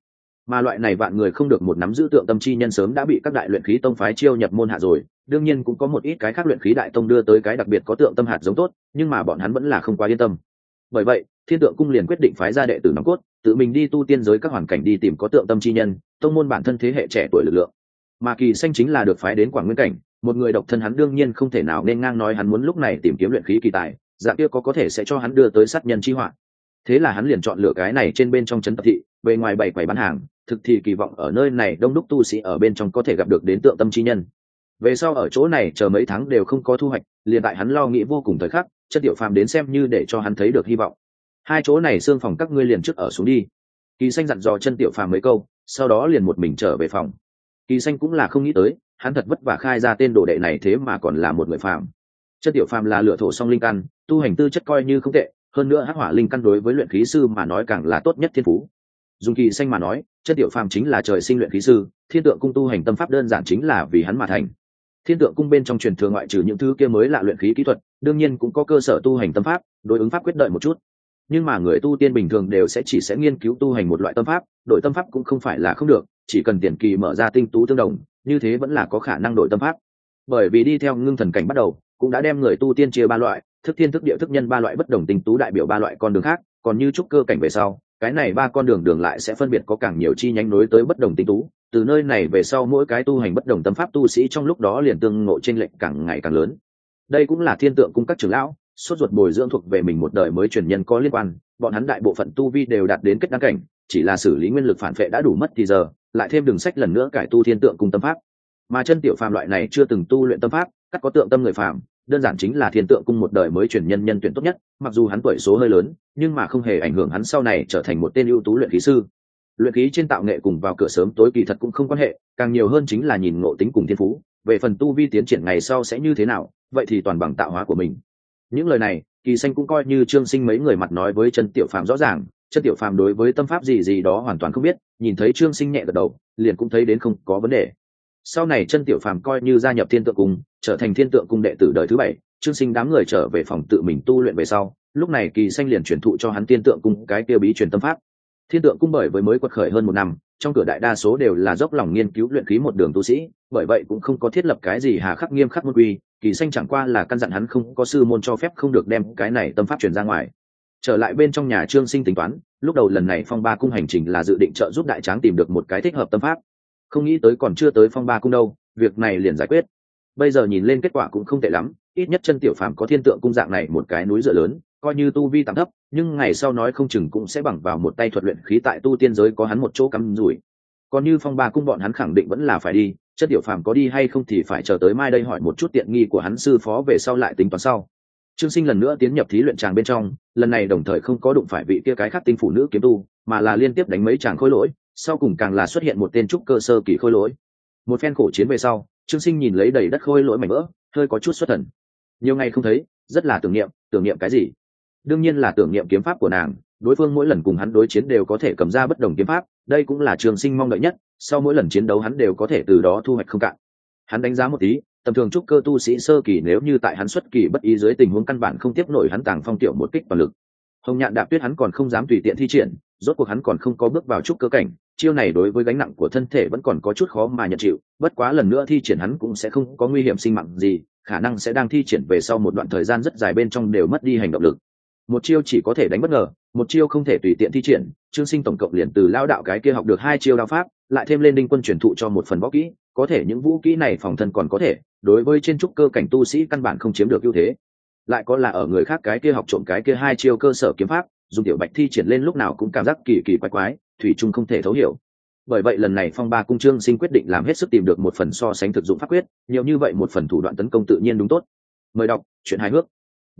[SPEAKER 1] Mà loại này vạn người không được một nắm giữ tượng tâm chi nhân sớm đã bị các đại luyện khí tông phái chiêu nhập môn hạ rồi, đương nhiên cũng có một ít cái khác luyện khí đại tông đưa tới cái đặc biệt có tượng tâm hạt giống tốt, nhưng mà bọn hắn vẫn là không quá yên tâm. Bởi vậy, Thiên Tượng cung liền quyết định phái ra đệ tử nòng cốt, tự mình đi tu tiên giới các hoàn cảnh đi tìm có tượng tâm chi nhân, tông môn bản thân thế hệ trẻ tuổi lực lượng. Mà Kỳ Xanh chính là được phái đến Quảng Nguyên cảnh, một người độc thân hắn đương nhiên không thể nào nên ngang nói hắn muốn lúc này tìm kiếm luyện khí kỳ tài, dạng kia có thể sẽ cho hắn đưa tới sát nhân chi họa. Thế là hắn liền chọn lựa cái này trên bên trong trấn tập thị, bề ngoài bày quầy bán hàng, thực thì kỳ vọng ở nơi này đông đúc tu sĩ ở bên trong có thể gặp được đến tượng tâm chi nhân. Về sau ở chỗ này chờ mấy tháng đều không có thu hoạch, liền tại hắn lo nghĩ vô cùng thời khắc, Chân Tiểu Phàm đến xem như để cho hắn thấy được hy vọng. Hai chỗ này xương phòng các ngươi liền trước ở xuống đi. Kỳ Xanh dặn dò Chân Tiểu Phàm mấy câu, sau đó liền một mình trở về phòng. Kỳ Xanh cũng là không nghĩ tới, hắn thật vất vả khai ra tên đồ đệ này thế mà còn là một người phàm. Chân Tiểu Phàm là lựa thổ song linh căn, tu hành tư chất coi như không tệ, hơn nữa hắc hỏa linh căn đối với luyện khí sư mà nói càng là tốt nhất thiên phú. Dùng Kỳ Xanh mà nói, Chân Tiểu Phàm chính là trời sinh luyện khí sư, Thiên Tượng cung tu hành tâm pháp đơn giản chính là vì hắn mà thành. Thiên Tượng cung bên trong truyền thừa ngoại trừ những thứ kia mới lạ luyện khí kỹ thuật, đương nhiên cũng có cơ sở tu hành tâm pháp, đối ứng pháp quyết đợi một chút. Nhưng mà người tu tiên bình thường đều sẽ nghiên cứu tu hành một loại tâm pháp, đổi tâm pháp cũng không phải là không được, chỉ cần tiền kỳ mở ra tinh tú tương đồng, như thế vẫn là có khả năng đổi tâm pháp. Bởi vì đi theo ngưng thần cảnh bắt đầu, cũng đã đem người tu tiên chia ba loại, thức thiên thức địa thức nhân ba loại bất đồng tinh tú đại biểu ba loại con đường khác, còn như trúc cơ cảnh về sau, cái này ba con đường lại sẽ phân biệt có càng nhiều chi nhánh nối tới bất đồng tinh tú, từ nơi này về sau mỗi cái tu hành bất đồng tâm pháp tu sĩ trong lúc đó liền tương ngộ chênh lệch càng ngày càng lớn. Đây cũng là Thiên Tượng cung các trưởng lão sốt ruột bồi dưỡng thuộc về mình một đời mới truyền nhân có liên quan, bọn hắn đại bộ phận tu vi đều đạt đến kết đăng cảnh, chỉ là xử lý nguyên lực phản vệ đã đủ mất thì giờ, lại thêm đường sách lần nữa cải tu Thiên Tượng cung tâm pháp. Mà Chân Tiểu Phàm loại này chưa từng tu luyện tâm pháp, cắt có tượng tâm người phàm, đơn giản chính là Thiên Tượng cung một đời mới truyền nhân tuyển tốt nhất, mặc dù hắn tuổi số hơi lớn, nhưng mà không hề ảnh hưởng hắn sau này trở thành một tên ưu tú luyện khí sư. Luyện khí trên tạo nghệ cùng vào cửa sớm tối kỳ thật cũng không quan hệ, càng nhiều hơn chính là nhìn ngộ tính cùng thiên phú, về phần tu vi tiến triển ngày sau sẽ như thế nào, vậy thì toàn bằng tạo hóa của mình. Những lời này, Kỳ Xanh cũng coi như Trương Sinh mấy người mặt nói với Chân Tiểu Phàm rõ ràng, Chân Tiểu Phàm đối với tâm pháp gì đó hoàn toàn không biết, nhìn thấy Trương Sinh nhẹ gật đầu, liền cũng thấy đến không có vấn đề. Sau này Chân Tiểu Phàm coi như gia nhập Thiên Tượng cung, trở thành Thiên Tượng cung đệ tử đời thứ 7, Trương Sinh đám người trở về phòng tự mình tu luyện về sau, lúc này Kỳ Xanh liền truyền thụ cho hắn Thiên Tượng cung cái kia bí truyền tâm pháp. Thiên Tượng cung bởi với mới quật khởi hơn 1 năm, trong cửa đại đa số đều là dốc lòng nghiên cứu luyện khí một đường tu sĩ, bởi vậy cũng không có thiết lập cái gì hà khắc nghiêm khắc môn quy, Kỳ Xanh chẳng qua là căn dặn hắn không có sư môn cho phép không được đem cái này tâm pháp truyền ra ngoài. Trở lại bên trong nhà Trương Sinh tính toán, lúc đầu lần này Phong Ba cung hành trình là dự định trợ giúp đại tráng tìm được một cái thích hợp tâm pháp, không nghĩ tới còn chưa tới Phong Ba cung đâu, việc này liền giải quyết. Bây giờ nhìn lên kết quả cũng không tệ lắm, ít nhất Chân Tiểu Phàm có Thiên Tượng cung dạng này một cái núi dựa lớn, coi như tu vi tạm thấp, nhưng ngày sau nói không chừng cũng sẽ bằng vào một tay thuật luyện khí tại tu tiên giới có hắn một chỗ cắm rủi. Còn như Phong Ba cung bọn hắn khẳng định vẫn là phải đi, Chân Tiểu Phàm có đi hay không thì phải chờ tới mai đây hỏi một chút tiện nghi của hắn sư phó về sau lại tính toán sau. Trương Sinh lần nữa tiến nhập thí luyện tràng bên trong, lần này đồng thời không có đụng phải vị kia cái khác tinh phụ nữ kiếm tu, mà là liên tiếp đánh mấy tràng khôi lỗi, sau cùng càng là xuất hiện một tên trúc cơ sơ kỳ khôi lỗi. Một phen khổ chiến về sau, Trương Sinh nhìn lấy đầy đất khôi lỗi mảnh vỡ, hơi có chút xuất thần. Nhiều ngày không thấy, rất là tưởng niệm cái gì? Đương nhiên là tưởng niệm kiếm pháp của nàng, đối phương mỗi lần cùng hắn đối chiến đều có thể cầm ra bất đồng kiếm pháp, đây cũng là Trương Sinh mong đợi nhất, sau mỗi lần chiến đấu hắn đều có thể từ đó thu hoạch không cạn. Hắn đánh giá một tí, tầm thường trúc cơ tu sĩ sơ kỳ nếu như tại hắn xuất kỳ bất ý dưới tình huống căn bản không tiếp nổi hắn Tàng Phong tiểu một kích toàn lực. Hồng Nhạn Đạp Tuyết hắn còn không dám tùy tiện thi triển, rốt cuộc hắn còn không có bước vào trúc cơ cảnh, chiêu này đối với gánh nặng của thân thể vẫn còn có chút khó mà nhận chịu, bất quá lần nữa thi triển hắn cũng sẽ không có nguy hiểm sinh mạng gì, khả năng sẽ đang thi triển về sau một đoạn thời gian rất dài bên trong đều mất đi hành động lực. Một chiêu chỉ có thể đánh bất ngờ, một chiêu không thể tùy tiện thi triển, Trương Sinh tổng cộng liền từ lao đạo cái kia học được 2 chiêu đao pháp, lại thêm lên Đinh Quân truyền thụ cho một phần võ kỹ, có thể những vũ kỹ này phòng thân còn có thể, đối với trên trúc cơ cảnh tu sĩ căn bản không chiếm được ưu thế. Lại có là ở người khác cái kia học trộm cái kia 2 chiêu cơ sở kiếm pháp, dùng Tiểu Bạch thi triển lên lúc nào cũng cảm giác kỳ kỳ quái quái, thủy chung không thể thấu hiểu. Bởi vậy lần này Phong Ba cung Trương Sinh quyết định làm hết sức tìm được một phần so sánh thực dụng pháp quyết, nhiều như vậy một phần thủ đoạn tấn công tự nhiên đúng tốt. Mời đọc truyện hài hước.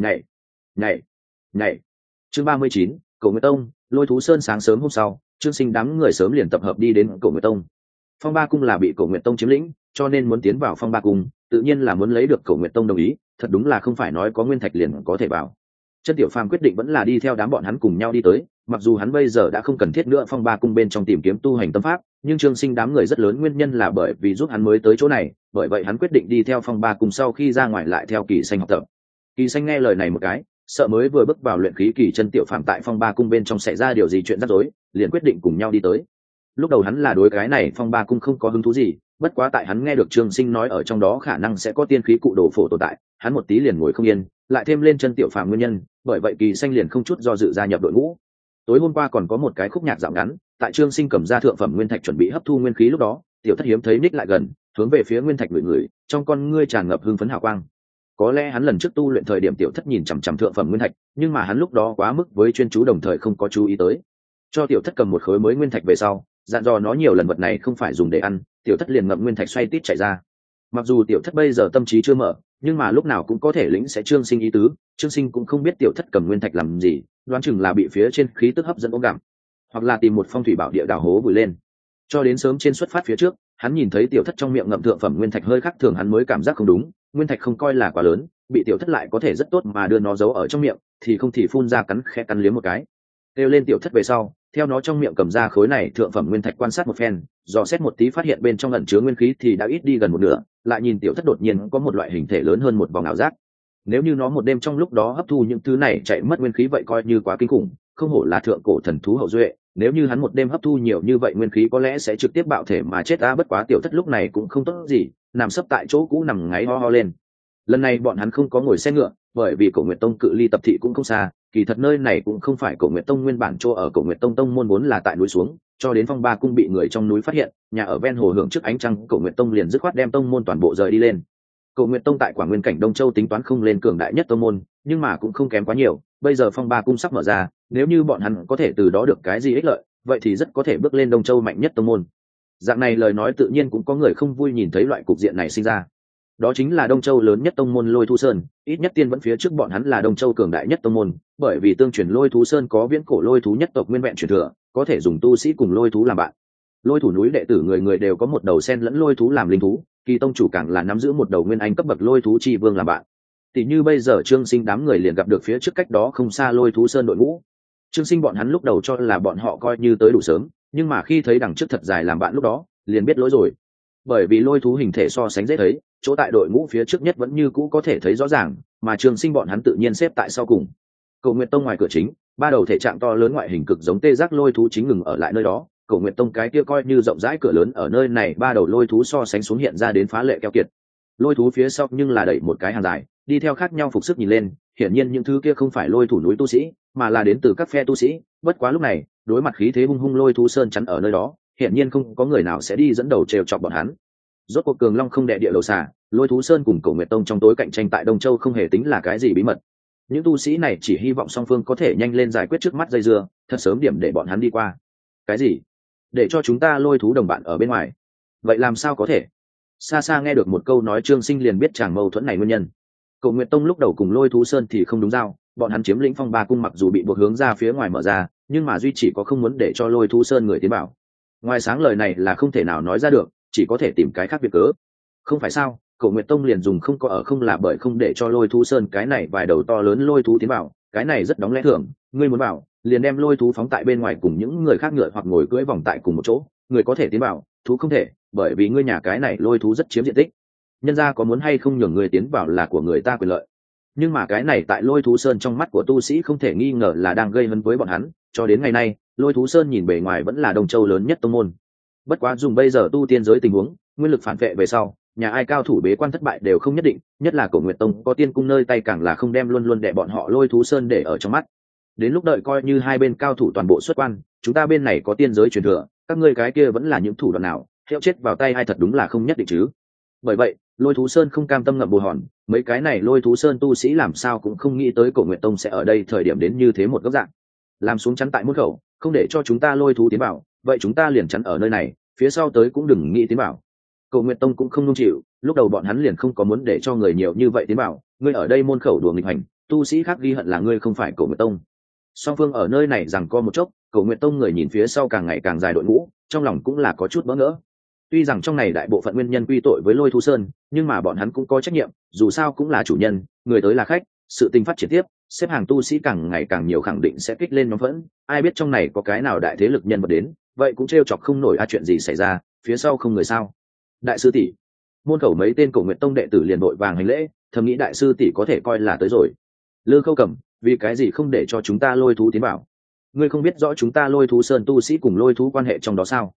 [SPEAKER 1] Nhảy. Chương 39, Cổ Nguyệt Tông, Lôi Thú Sơn. Sáng sớm hôm sau, Trương Sinh đám người sớm liền tập hợp đi đến Cổ Nguyệt Tông. Phong Ba cung là bị Cổ Nguyệt Tông chiếm lĩnh, cho nên muốn tiến vào Phong Ba cung, tự nhiên là muốn lấy được Cổ Nguyệt Tông đồng ý, thật đúng là không phải nói có nguyên thạch liền có thể vào. Chân Tiểu Phàm quyết định vẫn là đi theo đám bọn hắn cùng nhau đi tới, mặc dù hắn bây giờ đã không cần thiết nữa Phong Ba cung bên trong tìm kiếm tu hành tâm pháp, nhưng Trương Sinh đám người rất lớn nguyên nhân là bởi vì giúp hắn mới tới chỗ này, bởi vậy hắn quyết định đi theo Phong Ba cung sau khi ra ngoài lại theo Kỳ Xanh học tập. Kỳ Xanh nghe lời này một cái, sợ mới vừa bước vào luyện khí kỳ Chân Tiểu Phàm tại Phong Ba cung bên trong xảy ra điều gì chuyện rắc rối, liền quyết định cùng nhau đi tới. lúc đầu hắn là đối cái này phong ba cung không có hứng thú gì, bất quá tại hắn nghe được Trương Sinh nói ở trong đó khả năng sẽ có tiên khí cụ đồ phổ tồn tại, hắn một tí liền ngồi không yên, lại thêm lên chân tiểu phàm nguyên nhân, bởi vậy Kỳ Xanh liền không chút do dự gia nhập đội ngũ. Tối hôm qua còn có một cái khúc nhạc dạo ngắn, tại Trương Sinh cầm ra thượng phẩm nguyên thạch chuẩn bị hấp thu nguyên khí lúc đó, tiểu thất hiếm thấy ních lại gần, hướng về phía nguyên thạch người, trong con ngươi tràn ngập hưng phấn hào quang. Có lẽ hắn lần trước tu luyện thời điểm tiểu thất nhìn chằm chằm thượng phẩm nguyên thạch, nhưng mà hắn lúc đó quá mức với chuyên chú đồng thời không có chú ý tới. Cho tiểu thất cầm một khối mới nguyên thạch về sau, dặn dò nó nhiều lần vật này không phải dùng để ăn, tiểu thất liền ngậm nguyên thạch xoay tít chạy ra. Mặc dù tiểu thất bây giờ tâm trí chưa mở, nhưng mà lúc nào cũng có thể lĩnh sẽ Trương Sinh ý tứ, Trương Sinh cũng không biết tiểu thất cầm nguyên thạch làm gì, đoán chừng là bị phía trên khí tức hấp dẫn ôm gặm, hoặc là tìm một phong thủy bảo địa đào hố vùi lên. Cho đến sớm trên xuất phát phía trước, hắn nhìn thấy tiểu thất trong miệng ngậm thượng phẩm nguyên thạch hơi khác thường, hắn mới cảm giác không đúng, nguyên thạch không coi là quá lớn, bị tiểu thất lại có thể rất tốt mà đưa nó giấu ở trong miệng, thì không thì phun ra cắn khẽ cắn liếm một cái. Kêu lên tiểu thất về sau, theo nó trong miệng cầm ra khối này thượng phẩm nguyên thạch quan sát một phen, dò xét một tí phát hiện bên trong ẩn chứa nguyên khí thì đã ít đi gần một nửa, lại nhìn tiểu thất đột nhiên có một loại hình thể lớn hơn một vòng ảo giác. Nếu như nó một đêm trong lúc đó hấp thu những thứ này chạy mất nguyên khí vậy coi như quá kinh khủng, không hổ là thượng cổ thần thú hậu duệ, nếu như hắn một đêm hấp thu nhiều như vậy nguyên khí có lẽ sẽ trực tiếp bạo thể mà chết. Bất quá tiểu thất lúc này cũng không tốt gì, nằm sấp tại chỗ cũ nằm ngáy ho ho lên. Lần này bọn hắn không có ngồi xe ngựa, bởi vì Cổ Nguyệt Tông cự ly tập thị cũng không xa, kỳ thật nơi này cũng không phải Cổ Nguyệt Tông nguyên bản chỗ ở. Cổ Nguyệt Tông tông môn vốn là tại núi xuống, cho đến phong ba cung bị người trong núi phát hiện, nhà ở ven hồ hưởng trước ánh trăng, Cổ Nguyệt Tông liền dứt khoát đem tông môn toàn bộ rời đi lên. Cổ Nguyệt Tông tại Quảng Nguyên cảnh Đông Châu tính toán không lên cường đại nhất tông môn, nhưng mà cũng không kém quá nhiều, bây giờ phong ba cung sắp mở ra, nếu như bọn hắn có thể từ đó được cái gì ích lợi, vậy thì rất có thể bước lên Đông Châu mạnh nhất tông môn. Dạng này lời nói tự nhiên cũng có người không vui nhìn thấy loại cục diện này sinh ra. Đó chính là Đông Châu lớn nhất tông môn Lôi Thú Sơn, ít nhất tiên vẫn phía trước bọn hắn là Đông Châu cường đại nhất tông môn, bởi vì tương truyền Lôi Thú Sơn có viễn cổ lôi thú nhất tộc nguyên vẹn truyền thừa, có thể dùng tu sĩ cùng lôi thú làm bạn. Lôi thủ núi đệ tử người người đều có một đầu sen lẫn lôi thú làm linh thú, kỳ tông chủ càng là nắm giữ một đầu nguyên anh cấp bậc lôi thú chi vương làm bạn. Tỷ như bây giờ Trương Sinh đám người liền gặp được phía trước cách đó không xa Lôi Thú Sơn đội ngũ. Trương Sinh bọn hắn lúc đầu cho là bọn họ coi như tới đủ sớm, nhưng mà khi thấy đằng trước thật dài làm bạn lúc đó, liền biết lỗi rồi. Bởi vì lôi thú hình thể so sánh dễ thấy, chỗ tại đội ngũ phía trước nhất vẫn như cũ có thể thấy rõ ràng, mà Trương Sinh bọn hắn tự nhiên xếp tại sau cùng. Cổ Nguyệt Tông ngoài cửa chính, ba đầu thể trạng to lớn ngoại hình cực giống tê giác lôi thú chính ngừng ở lại nơi đó. Cổ Nguyệt Tông cái kia coi như rộng rãi cửa lớn ở nơi này, ba đầu lôi thú so sánh xuống hiện ra đến phá lệ keo kiệt. Lôi thú phía sau nhưng là đẩy một cái hàng dài, đi theo khác nhau phục sức nhìn lên, hiển nhiên những thứ kia không phải lôi thủ núi tu sĩ, mà là đến từ các phe tu sĩ. Bất quá lúc này, đối mặt khí thế hung hung Lôi Thú Sơn chắn ở nơi đó, hiển nhiên không có người nào sẽ đi dẫn đầu trêu chọc bọn hắn. Rốt cuộc cường long không đè địa đầu xà, Lôi Thú Sơn cùng Cổ Nguyệt Tông trong tối cạnh tranh tại Đông Châu không hề tính là cái gì bí mật. Những tu sĩ này chỉ hy vọng song phương có thể nhanh lên giải quyết trước mắt dây dưa, thật sớm điểm để bọn hắn đi qua. Cái gì? Để cho chúng ta lôi thú đồng bạn ở bên ngoài? Vậy làm sao có thể? Xa xa nghe được một câu nói, Trương Sinh liền biết chàng mâu thuẫn này nguyên nhân. Cổ Nguyệt Tông lúc đầu cùng Lôi Thú Sơn thì không đúng giao, bọn hắn chiếm lĩnh phong ba cung mặc dù bị buộc hướng ra phía ngoài mở ra, nhưng mà duy chỉ có không muốn để cho Lôi Thú Sơn người tiến bảo. Ngoài sáng lời này là không thể nào nói ra được, chỉ có thể tìm cái khác việc cớ. Không phải sao? Cổ Nguyệt Tông liền dùng không có ở không là bởi không để cho Lôi Thú Sơn cái này vài đầu to lớn lôi thú tiến bảo, cái này rất đóng lẽ thường, ngươi muốn bảo, liền đem lôi thú phóng tại bên ngoài cùng những người khác ngựa hoặc ngồi cưỡi vòng tại cùng một chỗ, người có thể tiến bảo, thú không thể, bởi vì ngươi nhà cái này lôi thú rất chiếm diện tích. Nhân gia có muốn hay không nhường người tiến vào là của người ta quyền lợi, nhưng mà cái này tại Lôi Thú Sơn trong mắt của tu sĩ không thể nghi ngờ là đang gây hấn với bọn hắn. Cho đến ngày nay, Lôi Thú Sơn nhìn bề ngoài vẫn là Đông Châu lớn nhất tông môn, bất quá dùng bây giờ tu tiên giới tình huống, nguyên lực phản vệ về sau, nhà ai cao thủ bế quan thất bại đều không nhất định, nhất là Cổ Nguyệt Tông có tiên cung nơi tay càng là không đem luôn luôn để bọn họ Lôi Thú Sơn để ở trong mắt. Đến lúc đợi coi như hai bên cao thủ toàn bộ xuất quan, chúng ta bên này có tiên giới truyền thừa, các ngươi cái kia vẫn là những thủ đoạn nào, hiệu chết vào tay ai thật đúng là không nhất định chứ. Bởi vậy, Lôi Thú Sơn không cam tâm ngậm bồ hòn, mấy cái này Lôi Thú Sơn tu sĩ làm sao cũng không nghĩ tới Cổ Nguyệt Tông sẽ ở đây thời điểm đến như thế một góc dạng, làm xuống chắn tại môn khẩu, không để cho chúng ta lôi thú tiến vào, vậy chúng ta liền chắn ở nơi này, phía sau tới cũng đừng nghĩ tiến vào. Cổ Nguyệt Tông cũng không nung chịu, lúc đầu bọn hắn liền không có muốn để cho người nhiều như vậy tiến vào, ngươi ở đây môn khẩu đùa nghịch hành, tu sĩ khác ghi hận là ngươi không phải Cổ Nguyệt Tông. Song phương ở nơi này rằng co một chốc, Cổ Nguyệt Tông người nhìn phía sau càng ngày càng dài đội ngũ, trong lòng cũng là có chút bỡ ngỡ. Tuy rằng trong này đại bộ phận nguyên nhân quy tội với Lôi Thú Sơn, nhưng mà bọn hắn cũng có trách nhiệm, dù sao cũng là chủ nhân, người tới là khách, sự tình phát triển tiếp, xếp hàng tu sĩ càng ngày càng nhiều khẳng định sẽ kích lên nhóm phẫn, ai biết trong này có cái nào đại thế lực nhân vật đến, vậy cũng trêu chọc không nổi. Chuyện gì xảy ra, phía sau không người sao? Đại sư tỷ. Môn khẩu mấy tên Cổ Nguyệt Tông đệ tử liền vội vàng hành lễ, thầm nghĩ đại sư tỷ có thể coi là tới rồi. Lư Khâu Cầm, vì cái gì không để cho chúng ta lôi thú tiến vào? Ngươi không biết rõ chúng ta Lôi Thú Sơn tu sĩ cùng lôi thú quan hệ trong đó sao?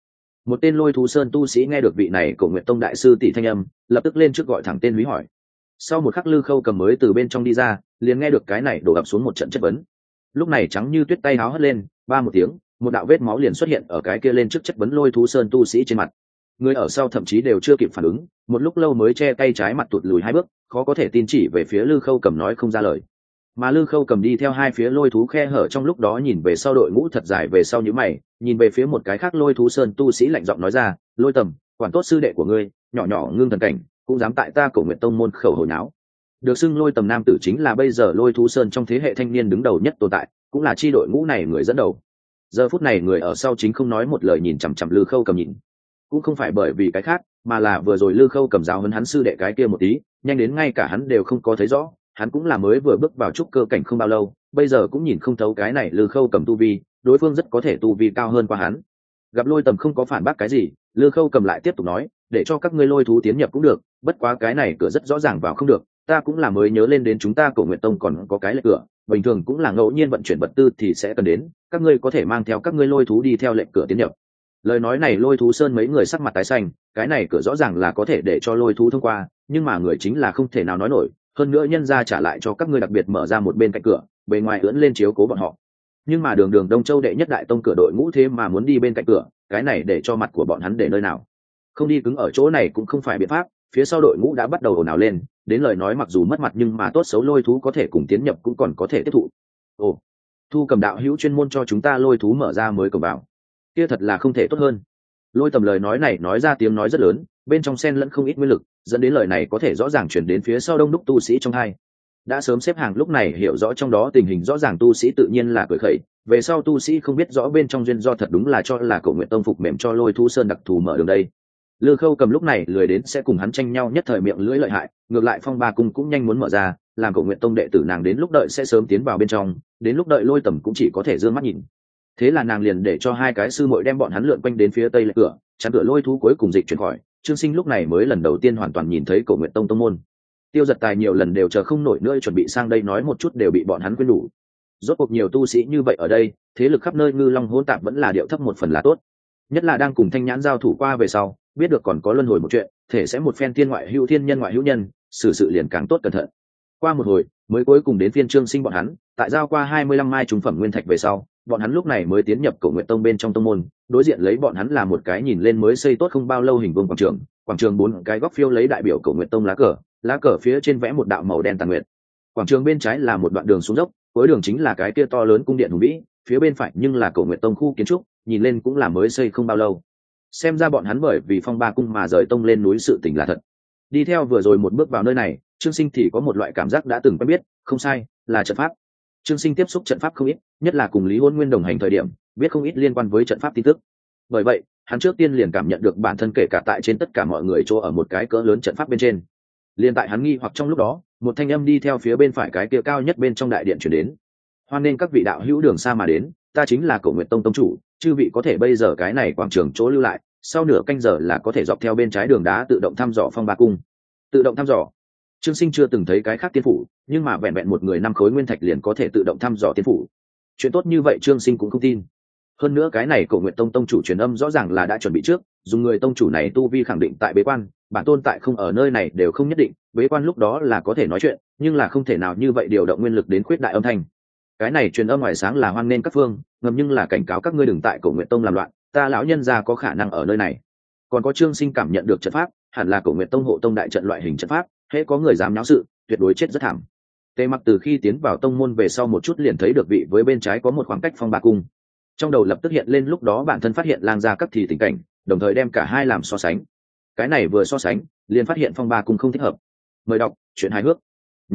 [SPEAKER 1] Một tên Lôi Thú Sơn tu sĩ nghe được vị này Cổ Nguyệt Tông đại sư tỷ thanh âm, lập tức lên trước gọi thẳng tên Lý hỏi. Sau một khắc Lư Khâu Cầm mới từ bên trong đi ra, liền nghe được cái này đổ ập xuống một trận chất vấn. Lúc này trắng như tuyết tay háo hất lên, ba một tiếng, một đạo vết máu liền xuất hiện ở cái kia lên trước chất vấn Lôi Thú Sơn tu sĩ trên mặt. Người ở sau thậm chí đều chưa kịp phản ứng, một lúc lâu mới che tay trái mặt tụt lùi hai bước, khó có thể tin chỉ về phía Lư Khâu Cầm nói không ra lời. Mà Lư Khâu Cầm đi theo hai phía lôi thú khe hở trong lúc đó nhìn về sau đội ngũ thật dài về sau nhíu mày, nhìn về phía một cái khác Lôi Thú Sơn tu sĩ lạnh giọng nói ra, Lôi Tầm, quản tốt sư đệ của ngươi, nhỏ nhỏ ngưng thần cảnh, cũng dám tại ta Cổ Nguyệt Tông môn khẩu hồi náo. Được xưng Lôi Tầm nam tử chính là bây giờ Lôi Thú Sơn trong thế hệ thanh niên đứng đầu nhất tồn tại, cũng là chi đội ngũ này người dẫn đầu. Giờ phút này người ở sau chính không nói một lời nhìn chằm chằm Lư Khâu Cầm nhìn, cũng không phải bởi vì cái khác, mà là vừa rồi Lư Khâu Cầm giáo huấn hắn sư đệ cái kia một tí, nhanh đến ngay cả hắn đều không có thấy rõ, hắn cũng là mới vừa bước vào trúc cơ cảnh không bao lâu, bây giờ cũng nhìn không thấu cái này Lư Khâu Cầm tu vi, đối phương rất có thể tu vi cao hơn qua hắn. Gặp Lôi Tầm không có phản bác cái gì, Lư Khâu Cầm lại tiếp tục nói, để cho các ngươi lôi thú tiến nhập cũng được, bất quá cái này cửa rất rõ ràng vào không được, ta cũng là mới nhớ lên đến chúng ta Cổ Nguyệt Tông còn có cái lệ cửa, bình thường cũng là ngẫu nhiên vận chuyển vật tư thì sẽ cần đến, các ngươi có thể mang theo các ngươi lôi thú đi theo lệnh cửa tiến nhập. Lời nói này Lôi Thú Sơn mấy người sắc mặt tái xanh, cái này cửa rõ ràng là có thể để cho lôi thú thông qua, nhưng mà người chính là không thể nào nói nổi, hơn nữa nhân ra trả lại cho các ngươi đặc biệt mở ra một bên cạnh cửa, bề ngoài ưỡn lên chiếu cố bọn họ. Nhưng mà đường đường Đông Châu đệ nhất đại tông cửa đội ngũ thế mà muốn đi bên cạnh cửa, cái này để cho mặt của bọn hắn để nơi nào? Không đi cứng ở chỗ này cũng không phải biện pháp, phía sau đội ngũ đã bắt đầu ồn ào lên, đến lời nói mặc dù mất mặt nhưng mà tốt xấu lôi thú có thể cùng tiến nhập cũng còn có thể tiếp thụ. Ồ, Thu Cầm đạo hữu chuyên môn cho chúng ta lôi thú mở ra mới cổng vào, kia thật là không thể tốt hơn. Lôi Tầm lời nói này nói ra tiếng nói rất lớn, bên trong xen lẫn không ít nguyên lực, dẫn đến lời này có thể rõ ràng chuyển đến phía sau đông đúc tu sĩ trong hai. Đã sớm xếp hàng lúc này hiểu rõ trong đó tình hình rõ ràng tu sĩ tự nhiên là cười khẩy, về sau tu sĩ không biết rõ bên trong duyên do thật đúng là cho là Cổ Nguyệt Tông phục mềm cho Lôi Thú Sơn đặc thù mở đường đây. Lư Khâu Cầm lúc này lười đến sẽ cùng hắn tranh nhau nhất thời miệng lưỡi lợi hại, ngược lại Phong Ba Cung cũng nhanh muốn mở ra, làm Cổ Nguyệt Tông đệ tử nàng đến lúc đợi sẽ sớm tiến vào bên trong, đến lúc đợi Lôi Tầm cũng chỉ có thể giương mắt nhìn. Thế là nàng liền để cho hai cái sư muội đem bọn hắn lượn quanh đến phía tây lệ cửa, chắn cửa lôi thú cuối cùng dịch chuyển khỏi. Trương Sinh lúc này mới lần đầu tiên hoàn toàn nhìn thấy Cổ Nguyệt Tông tông môn. Tiêu Giật Tài nhiều lần đều chờ không nổi nữa chuẩn bị sang đây nói một chút đều bị bọn hắn quên đủ. Rốt cuộc nhiều tu sĩ như vậy ở đây, thế lực khắp nơi ngư long hỗn tạp vẫn là điệu thấp một phần là tốt. Nhất là đang cùng Thanh Nhãn giao thủ qua về sau, biết được còn có luân hồi một chuyện, thể sẽ một phen thiên ngoại hữu thiên nhân ngoại hữu nhân, xử sự liền càng tốt cẩn thận. Qua một hồi, mới cuối cùng đến phiên Trương Sinh bọn hắn, tại giao qua 25 mai trùng phẩm nguyên thạch về sau, bọn hắn lúc này mới tiến nhập Cổ Nguyệt Tông bên trong tông môn, đối diện lấy bọn hắn là một cái nhìn lên mới xây tốt không bao lâu hình vuông quảng trường bốn cái góc phiêu lấy đại biểu Cổ Nguyệt Tông lá cờ phía trên vẽ một đạo màu đen tàn nguyệt. Quảng trường bên trái là một đoạn đường xuống dốc, cuối đường chính là cái kia to lớn cung điện hùng vĩ, phía bên phải nhưng là Cổ Nguyệt Tông khu kiến trúc, nhìn lên cũng là mới xây không bao lâu. Xem ra bọn hắn bởi vì Phong Ba Cung mà rời tông lên núi sự tình là thật. Đi theo vừa rồi một bước vào nơi này, Trương Sinh thì có một loại cảm giác đã từng quen biết, không sai, là trận pháp. Trương Sinh tiếp xúc trận pháp không ít, nhất là cùng Lý Hôn Nguyên đồng hành thời điểm, biết không ít liên quan với trận pháp tin tức. Bởi vậy, hắn trước tiên liền cảm nhận được bản thân kể cả tại trên tất cả mọi người chỗ ở một cái cỡ lớn trận pháp bên trên. Liên tại hắn nghi hoặc trong lúc đó, một thanh âm đi theo phía bên phải cái kia cao nhất bên trong đại điện truyền đến. Hoan nên các vị đạo hữu đường xa mà đến, ta chính là Cổ Nguyệt Tông tông chủ, chư vị có thể bây giờ cái này quảng trường chỗ lưu lại, sau nửa canh giờ là có thể dọc theo bên trái đường đá tự động thăm dò Phong Ba Cung. Tự động thăm dò? Trương Sinh chưa từng thấy cái khác tiên phủ, nhưng mà vẹn vẹn một người 5 khối nguyên thạch liền có thể tự động thăm dò tiên phủ. Chuyện tốt như vậy Trương Sinh cũng không tin. Hơn nữa cái này Cổ Nguyệt Tông tông chủ truyền âm rõ ràng là đã chuẩn bị trước, dùng người tông chủ này tu vi khẳng định tại bế quan, bản tôn tại không ở nơi này đều không nhất định, bế quan lúc đó là có thể nói chuyện, nhưng là không thể nào như vậy điều động nguyên lực đến khuyết đại âm thanh. Cái này truyền âm ngoài sáng là hoan nên các phương, ngầm nhưng là cảnh cáo các ngươi đừng tại Cổ Nguyệt Tông làm loạn, ta lão nhân gia có khả năng ở nơi này. Còn có Trương Sinh cảm nhận được trận pháp, hẳn là Cổ Nguyệt Tông hộ tông đại trận loại hình trận pháp, hễ có người dám náo sự, tuyệt đối chết rất thảm. Tề Mặc từ khi tiến vào tông môn về sau một chút liền thấy được vị với bên trái có một khoảng cách Phong Ba Cung. Trong đầu lập tức hiện lên lúc đó bản thân phát hiện lang gia các thì tình cảnh, đồng thời đem cả hai làm so sánh. Cái này vừa so sánh, liền phát hiện Phong Ba Cung không thích hợp. Mời đọc truyện hài hước.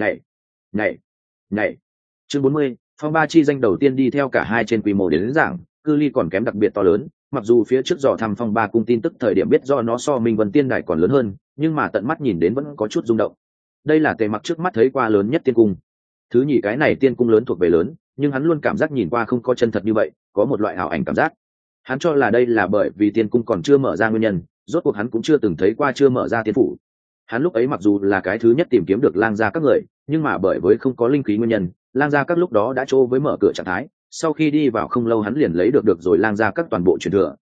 [SPEAKER 1] Nhảy. Chương 40, Phong Ba chi danh đầu tiên đi theo cả hai trên quy mô đến giảng, cư ly còn kém đặc biệt to lớn, mặc dù phía trước dò thăm Phong Ba Cung tin tức thời điểm biết do nó so Minh Vân Tiên Đài còn lớn hơn, nhưng mà tận mắt nhìn đến vẫn có chút rung động. Đây là Tề Mặc trước mắt thấy qua lớn nhất tiên cung. Thứ nhì cái này tiên cung lớn thuộc về lớn, nhưng hắn luôn cảm giác nhìn qua không có chân thật như vậy, có một loại ảo ảnh cảm giác. Hắn cho là đây là bởi vì tiên cung còn chưa mở ra nguyên nhân, rốt cuộc hắn cũng chưa từng thấy qua chưa mở ra tiên phủ. Hắn lúc ấy mặc dù là cái thứ nhất tìm kiếm được lang gia các người, nhưng mà bởi với không có linh khí nguyên nhân, lang gia các lúc đó đã trô với mở cửa trạng thái. Sau khi đi vào không lâu hắn liền lấy được rồi lang gia các toàn bộ truyền thừa,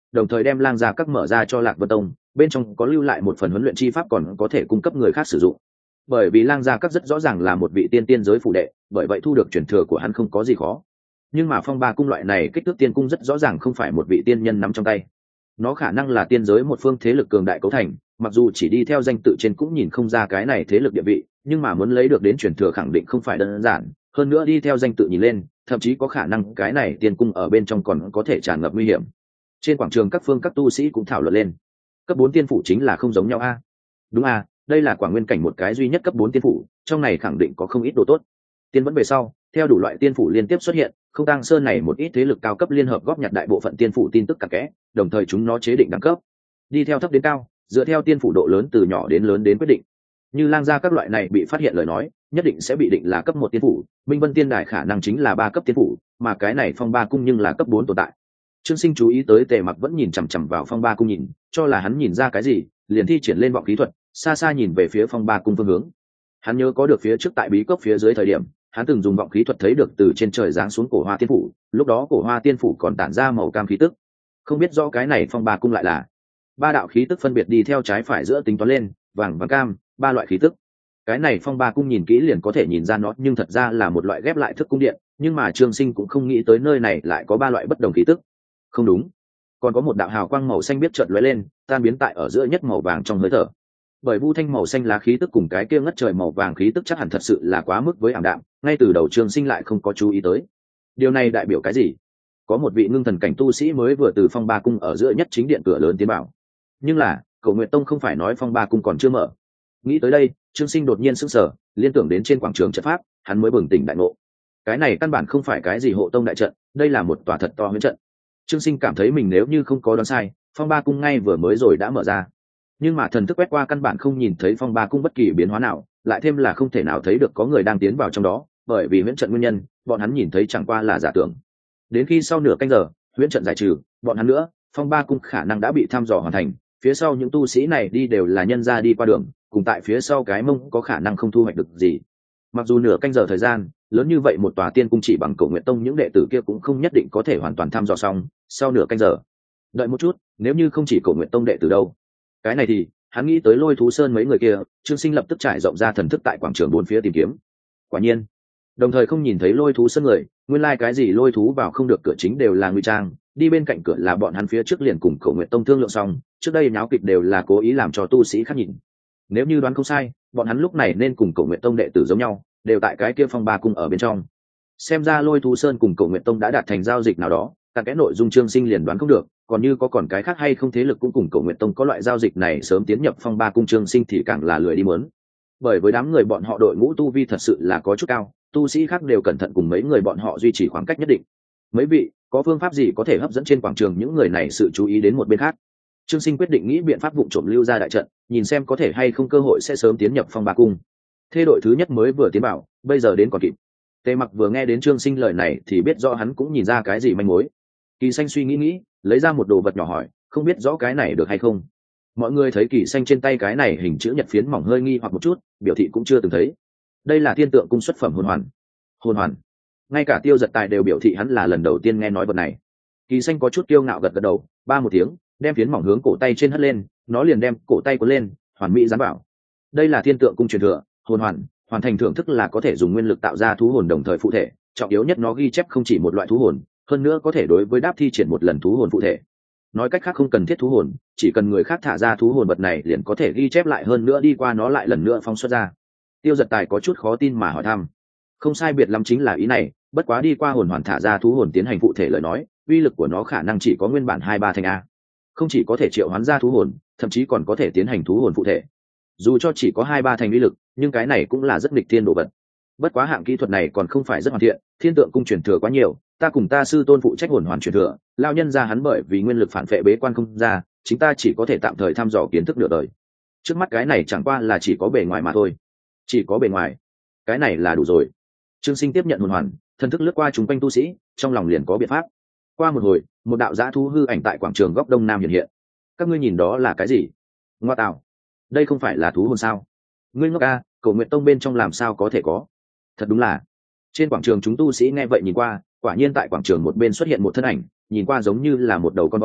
[SPEAKER 1] đồng thời đem Lang Gia Các mở ra cho Lạc Vân Tông, bên trong có lưu lại một phần huấn luyện chi pháp còn có thể cung cấp người khác sử dụng. Bởi vì Lang Gia Các rất rõ ràng là một vị tiên giới phủ đệ, bởi vậy thu được truyền thừa của hắn không có gì khó. Nhưng mà Phong Ba cung loại này kích thước tiên cung rất rõ ràng không phải một vị tiên nhân nắm trong tay. Nó khả năng là tiên giới một phương thế lực cường đại cấu thành, mặc dù chỉ đi theo danh tự trên cũng nhìn không ra cái này thế lực địa vị, nhưng mà muốn lấy được đến truyền thừa khẳng định không phải đơn giản, hơn nữa đi theo danh tự nhìn lên, thậm chí có khả năng cái này tiên cung ở bên trong còn có thể tràn ngập nguy hiểm. Trên quảng trường các phương các tu sĩ cũng thảo luận lên. Cấp 4 tiên phủ chính là không giống nhau a? Đúng a, đây là Quảng Nguyên cảnh một cái duy nhất cấp 4 tiên phủ, trong này khẳng định có không ít đồ tốt. Tiên vẫn về sau, theo đủ loại tiên phủ liên tiếp xuất hiện, Không Tang Sơn này một ít thế lực cao cấp liên hợp góp nhặt đại bộ phận tiên phủ tin tức cặn kẽ, đồng thời chúng nó chế định đẳng cấp, đi theo thấp đến cao, dựa theo tiên phủ độ lớn từ nhỏ đến lớn đến quyết định. Như Lang Gia các loại này bị phát hiện lời nói, nhất định sẽ bị định là cấp 1 tiên phủ, Minh Vân Tiên Đài khả năng chính là 3 cấp tiên phủ, mà cái này Phong Ba cung nhưng là cấp 4 tồn tại. Trương Sinh chú ý tới Tề Mặc vẫn nhìn chằm chằm vào Phong Ba cung nhìn, cho là hắn nhìn ra cái gì, liền thi triển lên vọng khí thuật, xa xa nhìn về phía Phong Ba cung phương hướng. Hắn nhớ có được phía trước tại bí cốc phía dưới thời điểm, hắn từng dùng vọng khí thuật thấy được từ trên trời giáng xuống cổ Hoa Tiên phủ, lúc đó cổ Hoa Tiên phủ còn tản ra màu cam khí tức. Không biết rõ cái này Phong Ba cung lại là 3 đạo khí tức phân biệt đi theo trái phải giữa tính toán lên, vàng và cam, 3 loại khí tức. Cái này Phong Ba cung nhìn kỹ liền có thể nhìn ra nó, nhưng thật ra là một loại ghép lại thức cung điện, nhưng mà Trương Sinh cũng không nghĩ tới nơi này lại có 3 loại bất đồng khí tức. Không đúng, còn có một đạo hào quang màu xanh biết chợt lóe lên, tan biến tại ở giữa nhất màu vàng trong hơi thở. Bởi vu thanh màu xanh lá khí tức cùng cái kia ngất trời màu vàng khí tức chắc hẳn thật sự là quá mức với ảm đạm, ngay từ đầu Trương Sinh lại không có chú ý tới. Điều này đại biểu cái gì? Có một vị ngưng thần cảnh tu sĩ mới vừa từ Phong Ba cung ở giữa nhất chính điện cửa lớn tiến vào. Nhưng là, Cổ Nguyệt Tông không phải nói Phong Ba cung còn chưa mở. Nghĩ tới đây, Trương Sinh đột nhiên sững sờ, liên tưởng đến trên quảng trường trận pháp, hắn mới bừng tỉnh đại ngộ. Cái này căn bản không phải cái gì hộ tông đại trận, đây là một tòa thật to huyễn trận. Trương Sinh cảm thấy mình nếu như không có đoán sai, Phong Ba cung ngay vừa mới rồi đã mở ra. Nhưng mà thần thức quét qua căn bản không nhìn thấy Phong Ba cung bất kỳ biến hóa nào, lại thêm là không thể nào thấy được có người đang tiến vào trong đó, bởi vì huyễn trận nguyên nhân, bọn hắn nhìn thấy chẳng qua là giả tưởng. Đến khi sau nửa canh giờ, huyễn trận giải trừ, bọn hắn nữa, Phong Ba cung khả năng đã bị thăm dò hoàn thành, phía sau những tu sĩ này đi đều là nhân ra đi qua đường, cùng tại phía sau cái mông có khả năng không thu hoạch được gì. Mặc dù nửa canh giờ thời gian lớn như vậy, một tòa tiên cung chỉ bằng Cổ Nguyệt Tông những đệ tử kia cũng không nhất định có thể hoàn toàn thăm dò xong. Sau nửa canh giờ, đợi một chút, nếu như không chỉ Cổ Nguyệt Tông đệ tử đâu? Cái này thì hắn nghĩ tới Lôi Thú Sơn mấy người kia. Trương Sinh lập tức trải rộng ra thần thức tại quảng trường bốn phía tìm kiếm. Quả nhiên, đồng thời không nhìn thấy Lôi Thú Sơn người. Nguyên lai cái gì lôi thú vào không được cửa chính đều là ngụy trang, đi bên cạnh cửa là bọn hắn phía trước liền cùng Cổ Nguyệt Tông thương lượng xong, trước đây nháo kịch đều là cố ý làm cho tu sĩ khác nhìn. Nếu như đoán không sai, bọn hắn lúc này nên cùng Cổ Nguyệt Tông đệ tử giống nhau, đều tại cái kia Phong Ba cung ở bên trong. Xem ra Lôi Thú Sơn cùng Cổ Nguyệt Tông đã đạt thành giao dịch nào đó, cả cái nội dung Trương Sinh liền đoán không được, còn như có còn cái khác hay không thế lực cũng cùng Cổ Nguyệt Tông có loại giao dịch này sớm tiến nhập Phong Ba cung, Trương Sinh thì càng là lười đi muốn. Bởi với đám người bọn họ đội ngũ tu vi thật sự là có chút cao, tu sĩ khác đều cẩn thận cùng mấy người bọn họ duy trì khoảng cách nhất định. Mấy vị, có phương pháp gì có thể hấp dẫn trên quảng trường những người này sự chú ý đến một bên khác? Trương Sinh quyết định nghĩ biện pháp vụng trộm lưu ra đại trận, nhìn xem có thể hay không cơ hội sẽ sớm tiến nhập Phong Ba cung. Thế đội thứ nhất mới vừa tiến vào, bây giờ đến còn kịp. Tề Mặc vừa nghe đến Trương Sinh lời này thì biết rõ hắn cũng nhìn ra cái gì manh mối. Kỳ Xanh suy nghĩ, lấy ra một đồ vật nhỏ hỏi, không biết rõ cái này được hay không? Mọi người thấy Kỳ Xanh trên tay cái này hình chữ nhật phiến mỏng hơi nghi hoặc một chút, biểu thị cũng chưa từng thấy. Đây là thiên tượng cung xuất phẩm hồn hoàn. Hồn hoàn? Ngay cả Tiêu Giật Tài đều biểu thị hắn là lần đầu tiên nghe nói vật này. Kỳ Xanh có chút kiêu ngạo gật gật đầu, ba một tiếng, đem phiến mỏng hướng cổ tay trên hất lên, nó liền đem cổ tay cuốn lên, hoàn mỹ dán bảo. Đây là thiên tượng cung truyền thừa, hồn hoàn, hoàn thành thưởng thức là có thể dùng nguyên lực tạo ra thú hồn đồng thời phụ thể, trọng yếu nhất nó ghi chép không chỉ một loại thú hồn, hơn nữa có thể đối với đáp thi triển một lần thú hồn phụ thể. Nói cách khác không cần thiết thú hồn, chỉ cần người khác thả ra thú hồn vật này liền có thể ghi chép lại, hơn nữa đi qua nó lại lần nữa phóng xuất ra. Tiêu Giật Tài có chút khó tin mà hỏi thăm. Không sai biệt lắm chính là ý này, bất quá đi qua hồn hoàn thả ra thú hồn tiến hành phụ thể lời nói, uy lực của nó khả năng chỉ có nguyên bản 2-3 thành a. Không chỉ có thể triệu hoán ra thú hồn, thậm chí còn có thể tiến hành thú hồn phụ thể. Dù cho chỉ có 2-3 thành uy lực, nhưng cái này cũng là rất nghịch thiên đồ vật. Bất quá hạng kỹ thuật này còn không phải rất hoàn thiện, thiên tượng cung truyền thừa quá nhiều, ta cùng ta sư tôn phụ trách hồn hoàn truyền thừa, lao nhân ra hắn bởi vì nguyên lực phản phệ bế quan không ra, chính ta chỉ có thể tạm thời thăm dò kiến thức nửa đời. Trước mắt cái này chẳng qua là chỉ có bề ngoài mà thôi. Chỉ có bề ngoài, cái này là đủ rồi. Trương Sinh tiếp nhận hồn hoàn, thần thức lướt qua chúng quanh tu sĩ, trong lòng liền có biện pháp. Qua một hồi, một đạo dã thú hư ảnh tại quảng trường góc đông nam hiện hiện. Các ngươi nhìn đó là cái gì? Ngoa tạo, đây không phải là thú hồn sao? Ngươi ngốc a, Cổ Nguyệt Tông bên trong làm sao có thể có? Thật đúng là. Trên quảng trường chúng tu sĩ nghe vậy nhìn qua, quả nhiên tại quảng trường một bên xuất hiện một thân ảnh, nhìn qua giống như là một đầu con voi,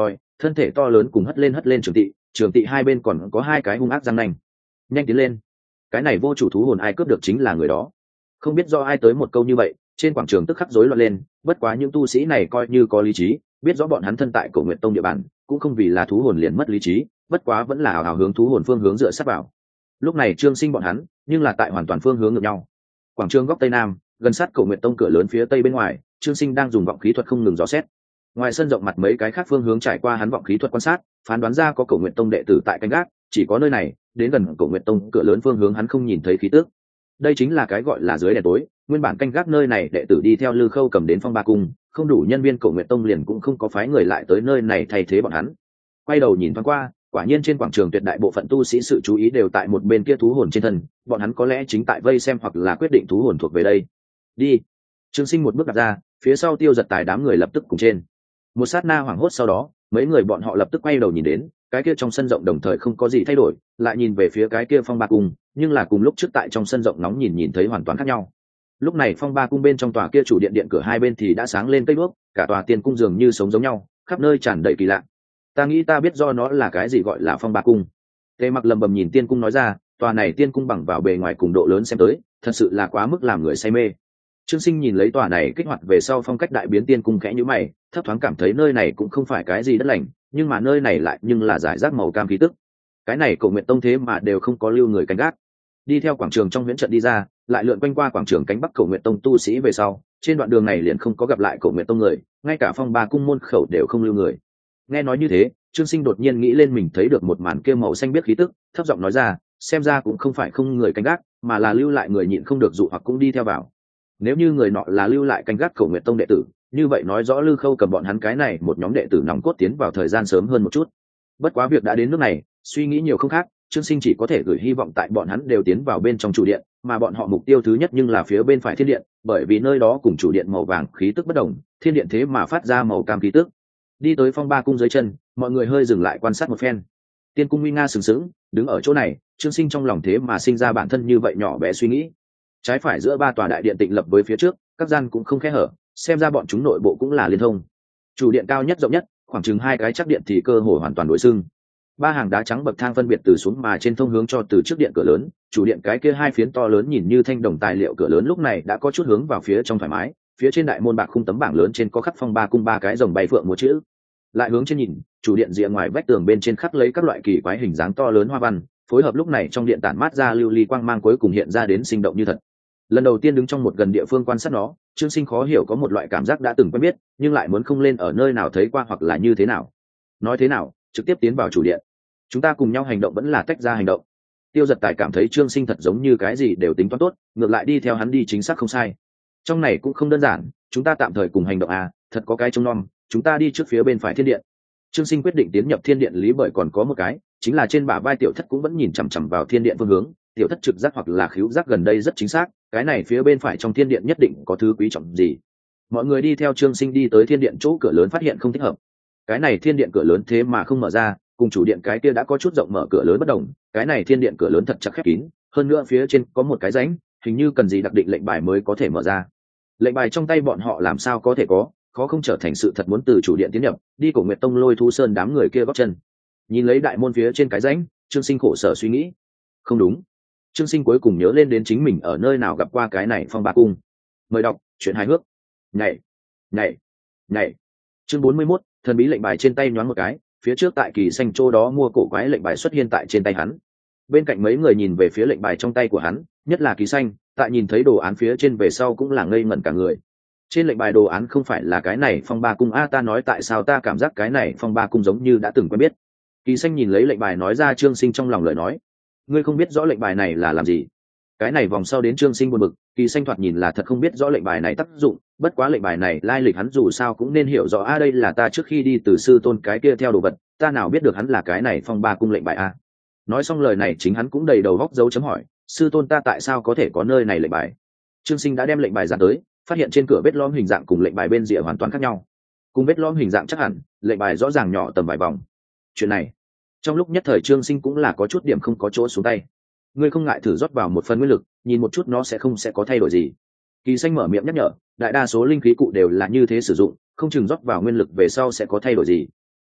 [SPEAKER 1] thân thể to lớn cùng hất lên trường tị hai bên còn có hai cái hung ác răng nanh. Nhanh tiến lên, cái này vô chủ thú hồn ai cướp được chính là người đó. Không biết do ai tới một câu như vậy, trên quảng trường tức khắc rối loạn lên. Bất quá những tu sĩ này coi như có lý trí, biết rõ bọn hắn thân tại Cổ Nguyệt Tông địa bàn, cũng không vì là thú hồn liền mất lý trí, bất quá vẫn là ảo ảo hướng thú hồn phương hướng dựa sát vào. Lúc này Trương Sinh bọn hắn nhưng là tại hoàn toàn phương hướng ngược nhau. Quảng trường góc tây nam, gần sát Cổ Nguyệt Tông cửa lớn phía tây bên ngoài, Trương Sinh đang dùng vọng khí thuật không ngừng dò xét. Ngoài sân rộng mặt mấy cái khác phương hướng trải qua hắn vọng khí thuật quan sát, phán đoán ra có Cổ Nguyệt Tông đệ tử tại canh gác, chỉ có nơi này, đến gần Cổ Nguyệt Tông cửa lớn phương hướng hắn không nhìn thấy khí tức. Đây chính là cái gọi là dưới đèn tối, nguyên bản canh gác nơi này đệ tử đi theo Lư Khâu Cầm đến Phong Ba Cung, không đủ nhân viên Cổ Nguyệt Tông liền cũng không có phái người lại tới nơi này thay thế bọn hắn. Quay đầu nhìn thoáng qua, quả nhiên trên quảng trường tuyệt đại bộ phận tu sĩ sự chú ý đều tại một bên kia thú hồn trên thân, bọn hắn có lẽ chính tại vây xem hoặc là quyết định thú hồn thuộc về đây. Đi. Trương Sinh một bước đặt ra, phía sau Tiêu Giật Tài đám người lập tức cùng trên. Một sát na hoảng hốt sau đó, mấy người bọn họ lập tức quay đầu nhìn đến, cái kia trong sân rộng đồng thời không có gì thay đổi, lại nhìn về phía cái kia Phong Ba Cung, nhưng là cùng lúc trước tại trong sân rộng nóng nhìn thấy hoàn toàn khác nhau. Lúc này Phong Ba Cung bên trong tòa kia chủ điện cửa hai bên thì đã sáng lên cây đuốc, cả tòa tiên cung dường như sống giống nhau, khắp nơi tràn đầy kỳ lạ. Ta nghĩ ta biết do nó là cái gì gọi là Phong Ba Cung. Tề Mặc lầm bầm nhìn tiên cung nói ra, tòa này tiên cung bằng vào bề ngoài cùng độ lớn xem tới, thật sự là quá mức làm người say mê. Trương Sinh nhìn lấy tòa này kích hoạt về sau phong cách đại biến tiên cung khẽ nhíu mày, thấp thoáng cảm thấy nơi này cũng không phải cái gì đất lành, nhưng mà nơi này lại nhưng là giải rác màu cam khí tức. Cái này Cổ Nguyệt Tông thế mà đều không có lưu người canh gác. Đi theo quảng trường trong huyễn trận đi ra, lại lượn quanh qua quảng trường cánh bắc Cổ Nguyệt Tông tu sĩ về sau, trên đoạn đường này liền không có gặp lại Cổ Nguyệt Tông người, ngay cả Phong Ba Cung môn khẩu đều không lưu người. Nghe nói như thế, Trương Sinh đột nhiên nghĩ lên mình thấy được một màn kia màu xanh biết khí tức, thấp giọng nói ra, xem ra cũng không phải không người canh gác, mà là lưu lại người nhịn không được dụ hoặc cũng đi theo vào. Nếu như người nọ là lưu lại canh gác Cổ Nguyệt Tông đệ tử, như vậy nói rõ Lư Khâu Cầm bọn hắn cái này một nhóm đệ tử nòng cốt tiến vào thời gian sớm hơn một chút. Bất quá việc đã đến nước này, suy nghĩ nhiều không khác, Trương Sinh chỉ có thể gửi hy vọng tại bọn hắn đều tiến vào bên trong chủ điện, mà bọn họ mục tiêu thứ nhất nhưng là phía bên phải thiên điện, bởi vì nơi đó cùng chủ điện màu vàng khí tức bất đồng, thiên điện thế mà phát ra màu cam khí tức. Đi tới Phong Ba Cung dưới chân, mọi người hơi dừng lại quan sát một phen. Tiên cung nguy nga sừng sững, đứng ở chỗ này, Trương Sinh trong lòng thế mà sinh ra bản thân như vậy nhỏ bé suy nghĩ. Trái phải giữa ba tòa đại điện tịnh lập với phía trước, các gian cũng không khe hở, xem ra bọn chúng nội bộ cũng là liên thông. Chủ điện cao nhất rộng nhất, khoảng chừng hai cái chắc điện thì cơ hồ hoàn toàn đối xưng. Ba hàng đá trắng bậc thang phân biệt từ xuống mà trên thông hướng cho từ trước điện cửa lớn, chủ điện cái kia hai phiến to lớn nhìn như thanh đồng tài liệu cửa lớn lúc này đã có chút hướng vào phía trong thoải mái, phía trên đại môn bạc khung tấm bảng lớn trên có khắc Phong Ba Cung ba cái rồng bay phượng múa chữ. Lại hướng trên nhìn, chủ điện rìa ngoài vách tường bên trên khắc lấy các loại kỳ quái hình dáng to lớn hoa văn, phối hợp lúc này trong điện tản mát ra lưu ly quang mang cuối cùng hiện ra đến sinh động như thật. Lần đầu tiên đứng trong một gần địa phương quan sát nó, Trương Sinh khó hiểu có một loại cảm giác đã từng quen biết, nhưng lại muốn không lên ở nơi nào thấy qua hoặc là như thế nào. Nói thế nào, trực tiếp tiến vào chủ điện. Chúng ta cùng nhau hành động vẫn là tách ra hành động. Tiêu Giật Tài cảm thấy Trương Sinh thật giống như cái gì đều tính toán tốt, ngược lại đi theo hắn đi chính xác không sai. Trong này cũng không đơn giản, chúng ta tạm thời cùng hành động à, thật có cái trông nom, chúng ta đi trước phía bên phải thiên điện. Trương Sinh quyết định tiến nhập thiên điện lý bởi còn có một cái, chính là trên bả vai Tiểu Thất cũng vẫn nhìn chằm chằm vào thiên điện phương hướng, Tiểu Thất trực giác hoặc là khứu giác gần đây rất chính xác, cái này phía bên phải trong thiên điện nhất định có thứ quý trọng gì. Mọi người đi theo Trương Sinh đi tới thiên điện chỗ cửa lớn phát hiện không thích hợp. Cái này thiên điện cửa lớn thế mà không mở ra, cùng chủ điện cái kia đã có chút rộng mở cửa lớn bất đồng, cái này thiên điện cửa lớn thật chặt khép kín, hơn nữa phía trên có một cái rãnh, hình như cần gì đặc định lệnh bài mới có thể mở ra. Lệnh bài trong tay bọn họ làm sao có thể có, khó không trở thành sự thật muốn từ chủ điện tiến nhập, đi Cổ Nguyệt Tông Lôi Thu Sơn đám người kia góp chân. Nhìn lấy đại môn phía trên cái rãnh, Trương Sinh khổ sở suy nghĩ. Không đúng. Trương Sinh cuối cùng nhớ lên đến chính mình ở nơi nào gặp qua cái này Phong Ba Cung. Mời đọc chuyện hài hước. Nhảy, nhảy, nhảy. Chương 41, thần bí lệnh bài trên tay nhoáng một cái, phía trước tại Kỳ Xanh chỗ đó mua cổ quái lệnh bài xuất hiện tại trên tay hắn. Bên cạnh mấy người nhìn về phía lệnh bài trong tay của hắn, nhất là Kỳ Xanh, tại nhìn thấy đồ án phía trên về sau cũng là ngây ngẩn cả người. Trên lệnh bài đồ án không phải là cái này Phong Ba Cung a, ta nói tại sao ta cảm giác cái này Phong Ba Cung giống như đã từng quen biết. Kỳ Xanh nhìn lấy lệnh bài nói ra Trương Sinh trong lòng lời nói, ngươi không biết rõ lệnh bài này là làm gì. Cái này vòng sau đến Trương Sinh buồn bực, Kỳ Xanh thoạt nhìn là thật không biết rõ lệnh bài này tác dụng, bất quá lệnh bài này lai lịch hắn dù sao cũng nên hiểu rõ a, đây là ta trước khi đi từ sư tôn cái kia theo đồ vật, ta nào biết được hắn là cái này Phong Ba Cung lệnh bài a. Nói xong lời này chính hắn cũng đầy đầu góc dấu chấm hỏi, sư tôn ta tại sao có thể có nơi này lệnh bài. Trương Sinh đã đem lệnh bài ra tới, phát hiện trên cửa vết lõm hình dạng cùng lệnh bài bên rìa hoàn toàn khác nhau. Cùng vết lõm hình dạng chắc hẳn, lệnh bài rõ ràng nhỏ tầm vài vòng. Chuyện này, trong lúc nhất thời Trương Sinh cũng là có chút điểm không có chỗ xuống tay. Ngươi không ngại thử rót vào một phần nguyên lực, nhìn một chút nó sẽ có thay đổi gì. Kỳ Xanh mở miệng nhắc nhở, đại đa số linh khí cụ đều là như thế sử dụng, không chừng rót vào nguyên lực về sau sẽ có thay đổi gì.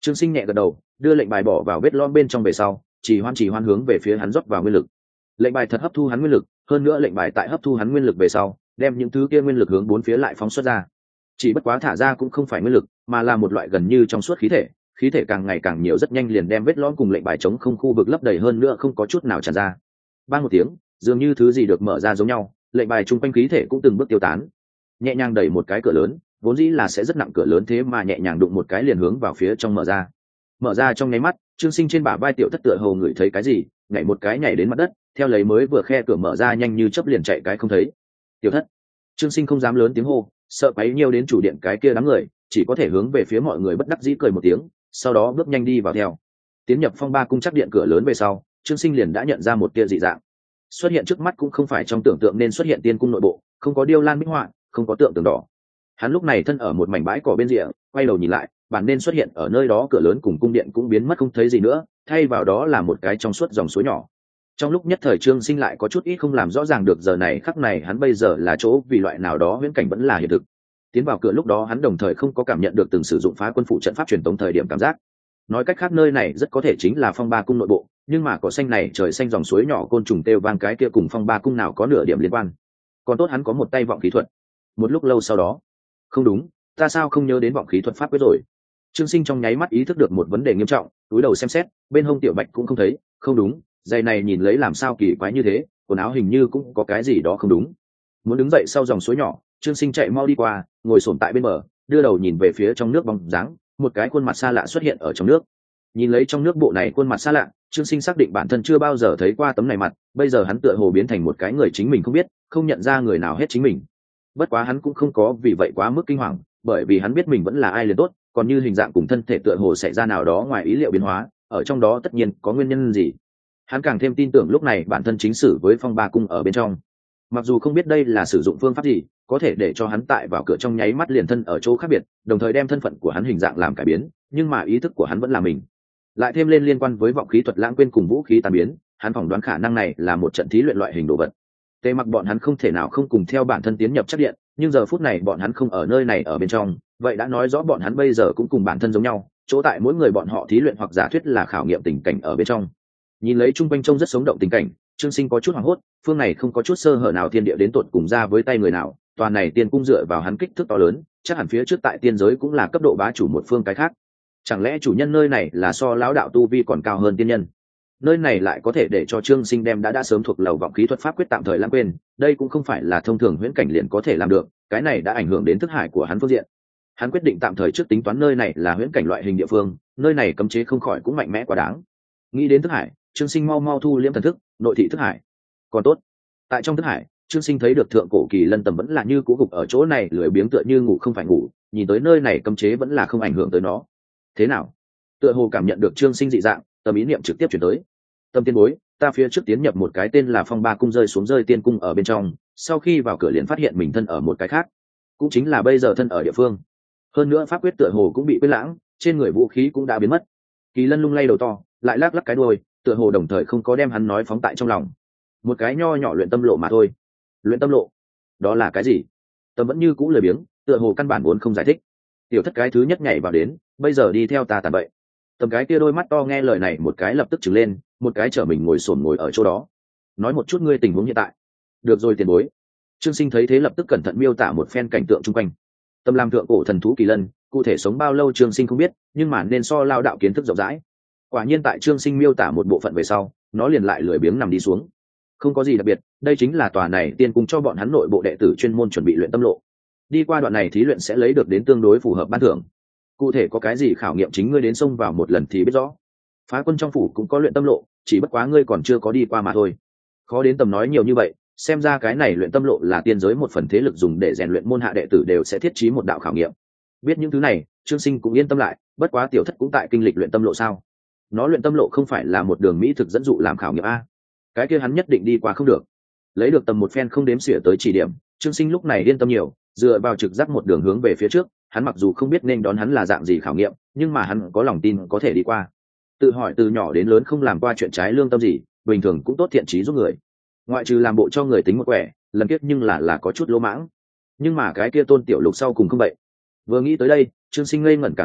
[SPEAKER 1] Trương Sinh nhẹ gật đầu, đưa lệnh bài bỏ vào vết lõm bên trong về sau, chỉ hoan hướng về phía hắn rót vào nguyên lực. Lệnh bài thật hấp thu hắn nguyên lực, hơn nữa lệnh bài tại hấp thu hắn nguyên lực về sau, đem những thứ kia nguyên lực hướng bốn phía lại phóng xuất ra. Chỉ bất quá thả ra cũng không phải nguyên lực, mà là một loại gần như trong suốt khí thể càng ngày càng nhiều, rất nhanh liền đem vết lõm cùng lệnh bài chống không khu vực lấp đầy, hơn nữa không có chút nào tràn ra. Bang một tiếng, dường như thứ gì được mở ra giống nhau, lệnh bài chung quanh khí thể cũng từng bước tiêu tán. Nhẹ nhàng đẩy một cái cửa lớn, vốn dĩ là sẽ rất nặng cửa lớn thế mà nhẹ nhàng đụng một cái liền hướng vào phía trong mở ra. Mở ra trong nháy mắt, Trương Sinh trên bả vai tiểu thất tựa hồ ngửi thấy cái gì, nhảy một cái nhảy đến mặt đất, theo lấy mới vừa khe cửa mở ra nhanh như chớp liền chạy cái không thấy. Tiểu thất. Trương Sinh không dám lớn tiếng hô, sợ quấy nhiều đến chủ điện cái kia đám người, chỉ có thể hướng về phía mọi người bất đắc dĩ cười một tiếng, sau đó bước nhanh đi vào theo. Tiến nhập phong ba cung chắc điện cửa lớn về sau, Trương Sinh liền đã nhận ra một tia dị dạng. Xuất hiện trước mắt cũng không phải trong tưởng tượng nên xuất hiện tiên cung nội bộ, không có điêu lan minh họa, không có tượng tường đỏ. Hắn lúc này thân ở một mảnh bãi cỏ bên rìa, quay đầu nhìn lại, bản nên xuất hiện ở nơi đó cửa lớn cùng cung điện cũng biến mất không thấy gì nữa, thay vào đó là một cái trong suốt dòng suối nhỏ. Trong lúc nhất thời Trương Sinh lại có chút ít không làm rõ ràng được giờ này khắc này hắn bây giờ là chỗ vì loại nào đó huyễn cảnh vẫn là hiện thực. Tiến vào cửa lúc đó hắn đồng thời không có cảm nhận được từng sử dụng phá quân phụ trận pháp truyền tống thời điểm cảm giác. Nói cách khác nơi này rất có thể chính là phong ba cung nội bộ, nhưng mà cỏ xanh này trời xanh dòng suối nhỏ côn trùng kêu vang cái kia cùng phong ba cung nào có nửa điểm liên quan. Còn tốt hắn có một tay vọng khí thuật. Một lúc lâu sau đó, không đúng, ta sao không nhớ đến vọng khí thuật pháp quyết rồi. Trương Sinh trong nháy mắt ý thức được một vấn đề nghiêm trọng, túi đầu xem xét, bên hông tiểu bạch cũng không thấy, không đúng, giày này nhìn lấy làm sao kỳ quái như thế, quần áo hình như cũng có cái gì đó không đúng. Muốn đứng dậy sau dòng suối nhỏ, Trương Sinh chạy mau đi qua, ngồi xổm tại bên bờ, đưa đầu nhìn về phía trong nước bóng dáng, một cái khuôn mặt xa lạ xuất hiện ở trong nước. Nhìn lấy trong nước bộ này khuôn mặt xa lạ, Trương Sinh xác định bản thân chưa bao giờ thấy qua tấm này mặt, bây giờ hắn tựa hồ biến thành một cái người chính mình không biết, không nhận ra người nào hết chính mình. Bất quá hắn cũng không có vì vậy quá mức kinh hoàng, bởi vì hắn biết mình vẫn là ai liền tốt, còn như hình dạng cùng thân thể tựa hồ xảy ra nào đó ngoài ý liệu biến hóa, ở trong đó tất nhiên có nguyên nhân gì. Hắn càng thêm tin tưởng lúc này bản thân chính xử với phong ba cung ở bên trong. Mặc dù không biết đây là sử dụng phương pháp gì, có thể để cho hắn tại vào cửa trong nháy mắt liền thân ở chỗ khác biệt, đồng thời đem thân phận của hắn hình dạng làm cải biến, nhưng mà ý thức của hắn vẫn là mình. Lại thêm lên liên quan với vọng khí thuật lãng quên cùng vũ khí tàn biến, hắn phỏng đoán khả năng này là một trận thí luyện loại hình đồ vật. Tề Mặc bọn hắn không thể nào không cùng theo bản thân tiến nhập chắc điện, nhưng giờ phút này bọn hắn không ở nơi này ở bên trong, vậy đã nói rõ bọn hắn bây giờ cũng cùng bản thân giống nhau, chỗ tại mỗi người bọn họ thí luyện hoặc giả thuyết là khảo nghiệm tình cảnh ở bên trong. Nhìn lấy trung quanh trông rất sống động tình cảnh, Trương Sinh có chút hoảng hốt, phương này không có chút sơ hở nào thiên địa đến tột cùng ra với tay người nào, toàn này tiên cung dựa vào hắn kích thước to lớn, chắc hẳn phía trước tại tiên giới cũng là cấp độ bá chủ một phương cái khác. Chẳng lẽ chủ nhân nơi này là so lão đạo tu vi còn cao hơn tiên nhân? Nơi này lại có thể để cho Trương Sinh đem đã sớm thuộc lầu vọng khí thuật pháp quyết tạm thời lãng quên, đây cũng không phải là thông thường huyễn cảnh liền có thể làm được, cái này đã ảnh hưởng đến thức hải của hắn phương diện. Hắn quyết định tạm thời trước tính toán nơi này là huyễn cảnh loại hình địa phương, nơi này cấm chế không khỏi cũng mạnh mẽ quá đáng. Nghĩ đến thức hải, Trương Sinh mau mau thu liễm thần thức, nội thị thức hải. Còn tốt, tại trong thức hải, Trương Sinh thấy được thượng cổ kỳ lân tầm vẫn là như cũ gục ở chỗ này, lười biếng tựa như ngủ không phải ngủ, nhìn tới nơi này cấm chế vẫn là không ảnh hưởng tới nó. Thế nào? Tựa hồ cảm nhận được Trương Sinh dị dạng, tâm ý niệm trực tiếp chuyển tới. Tâm tiên bối, ta phía trước tiến nhập một cái tên là phong ba cung rơi xuống rơi tiên cung ở bên trong, sau khi vào cửa liền phát hiện mình thân ở một cái khác, cũng chính là bây giờ thân ở địa phương. Hơn nữa pháp quyết tựa hồ cũng bị quên lãng, trên người vũ khí cũng đã biến mất. Kỳ lân lung lay đầu to, lại lắc lắc cái đuôi, tựa hồ đồng thời không có đem hắn nói phóng tại trong lòng. Một cái nho nhỏ luyện tâm lộ mà thôi. Luyện tâm lộ? Đó là cái gì? Tâm vẫn như cũ lười biếng, tựa hồ căn bản muốn không giải thích. Tiểu thất cái thứ nhất nhảy vào đến, bây giờ đi theo ta tàn vậy. Tầm cái kia đôi mắt to nghe lời này một cái lập tức trừng lên, một cái chở mình ngồi xổm ngồi ở chỗ đó. Nói một chút ngươi tình huống hiện tại. Được rồi tiền bối. Trương Sinh thấy thế lập tức cẩn thận miêu tả một phen cảnh tượng chung quanh. Tâm làm thượng cổ thần thú kỳ lân, cụ thể sống bao lâu Trương Sinh không biết, nhưng mà nên so lao đạo kiến thức rộng rãi. Quả nhiên tại Trương Sinh miêu tả một bộ phận về sau, nó liền lại lười biếng nằm đi xuống. Không có gì đặc biệt, đây chính là tòa này tiên cung cho bọn hắn nội bộ đệ tử chuyên môn chuẩn bị luyện tâm lộ. Đi qua đoạn này thí luyện sẽ lấy được đến tương đối phù hợp ban thưởng. Cụ thể có cái gì khảo nghiệm chính ngươi đến xông vào một lần thì biết rõ. Phá quân trong phủ cũng có luyện tâm lộ, chỉ bất quá ngươi còn chưa có đi qua mà thôi. Khó đến tầm nói nhiều như vậy, xem ra cái này luyện tâm lộ là tiên giới một phần thế lực dùng để rèn luyện môn hạ đệ tử đều sẽ thiết trí một đạo khảo nghiệm. Biết những thứ này, Trương Sinh cũng yên tâm lại, bất quá tiểu thất cũng tại kinh lịch luyện tâm lộ sao? Nó luyện tâm lộ không phải là một đường mỹ thực dẫn dụ làm khảo nghiệm a? Cái kia hắn nhất định đi qua không được. Lấy được tầm một phen không đếm xỉa tới chỉ điểm, Trương Sinh lúc này yên tâm nhiều, dựa vào trực giác một đường hướng về phía trước. Hắn mặc dù không biết nên đón hắn là dạng gì khảo nghiệm, nhưng mà hắn có lòng tin có thể đi qua. Tự hỏi từ nhỏ đến lớn không làm qua chuyện trái lương tâm gì, bình thường cũng tốt thiện trí giúp người. Ngoại trừ làm bộ cho người tính một quẻ, lần kiếp nhưng là có chút lỗ mãng. Nhưng mà cái kia Tôn Tiểu Lục sau cùng không vậy. Vừa nghĩ tới đây, Trương Sinh ngây ngẩn cả người,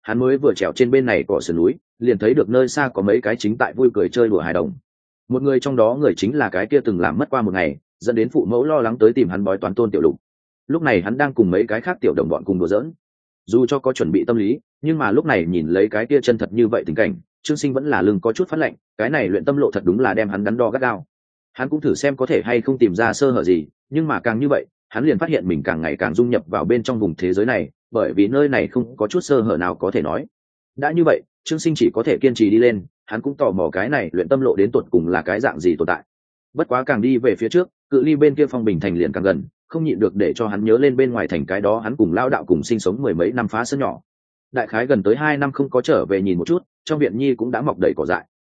[SPEAKER 1] hắn mới vừa trèo trên bên này cỏ sườn núi liền thấy được nơi xa có mấy cái chính tại vui cười chơi đùa hài đồng. Một người trong đó người chính là cái kia từng làm mất qua một ngày dẫn đến phụ mẫu lo lắng tới tìm hắn bói toán Tôn Tiểu Lục. Lúc này hắn đang cùng mấy cái khác tiểu đồng bọn cùng đùa giỡn. Dù cho có chuẩn bị tâm lý nhưng mà lúc này nhìn lấy cái kia chân thật như vậy tình cảnh, Trương Sinh vẫn là lưng có chút phát lạnh. Cái này luyện tâm lộ thật đúng là đem hắn đắn đo gắt gao. Hắn cũng thử xem có thể hay không tìm ra sơ hở gì, nhưng mà càng như vậy hắn liền phát hiện mình càng ngày càng dung nhập vào bên trong vùng thế giới này, bởi vì nơi này không có chút sơ hở nào có thể nói. Đã như vậy Trương Sinh chỉ có thể kiên trì đi lên. Hắn cũng tò mò cái này luyện tâm lộ đến tột cùng là cái dạng gì tồn tại. Bất quá càng đi về phía trước cự ly bên kia Phong Bình thành liền càng gần, không nhịn được để cho hắn nhớ lên bên ngoài thành cái đó hắn cùng lao đạo cùng sinh sống mười mấy năm phá sân nhỏ. Đại khái gần tới 2 năm không có trở về nhìn một chút, trong viện nhi cũng đã mọc đầy cỏ dại.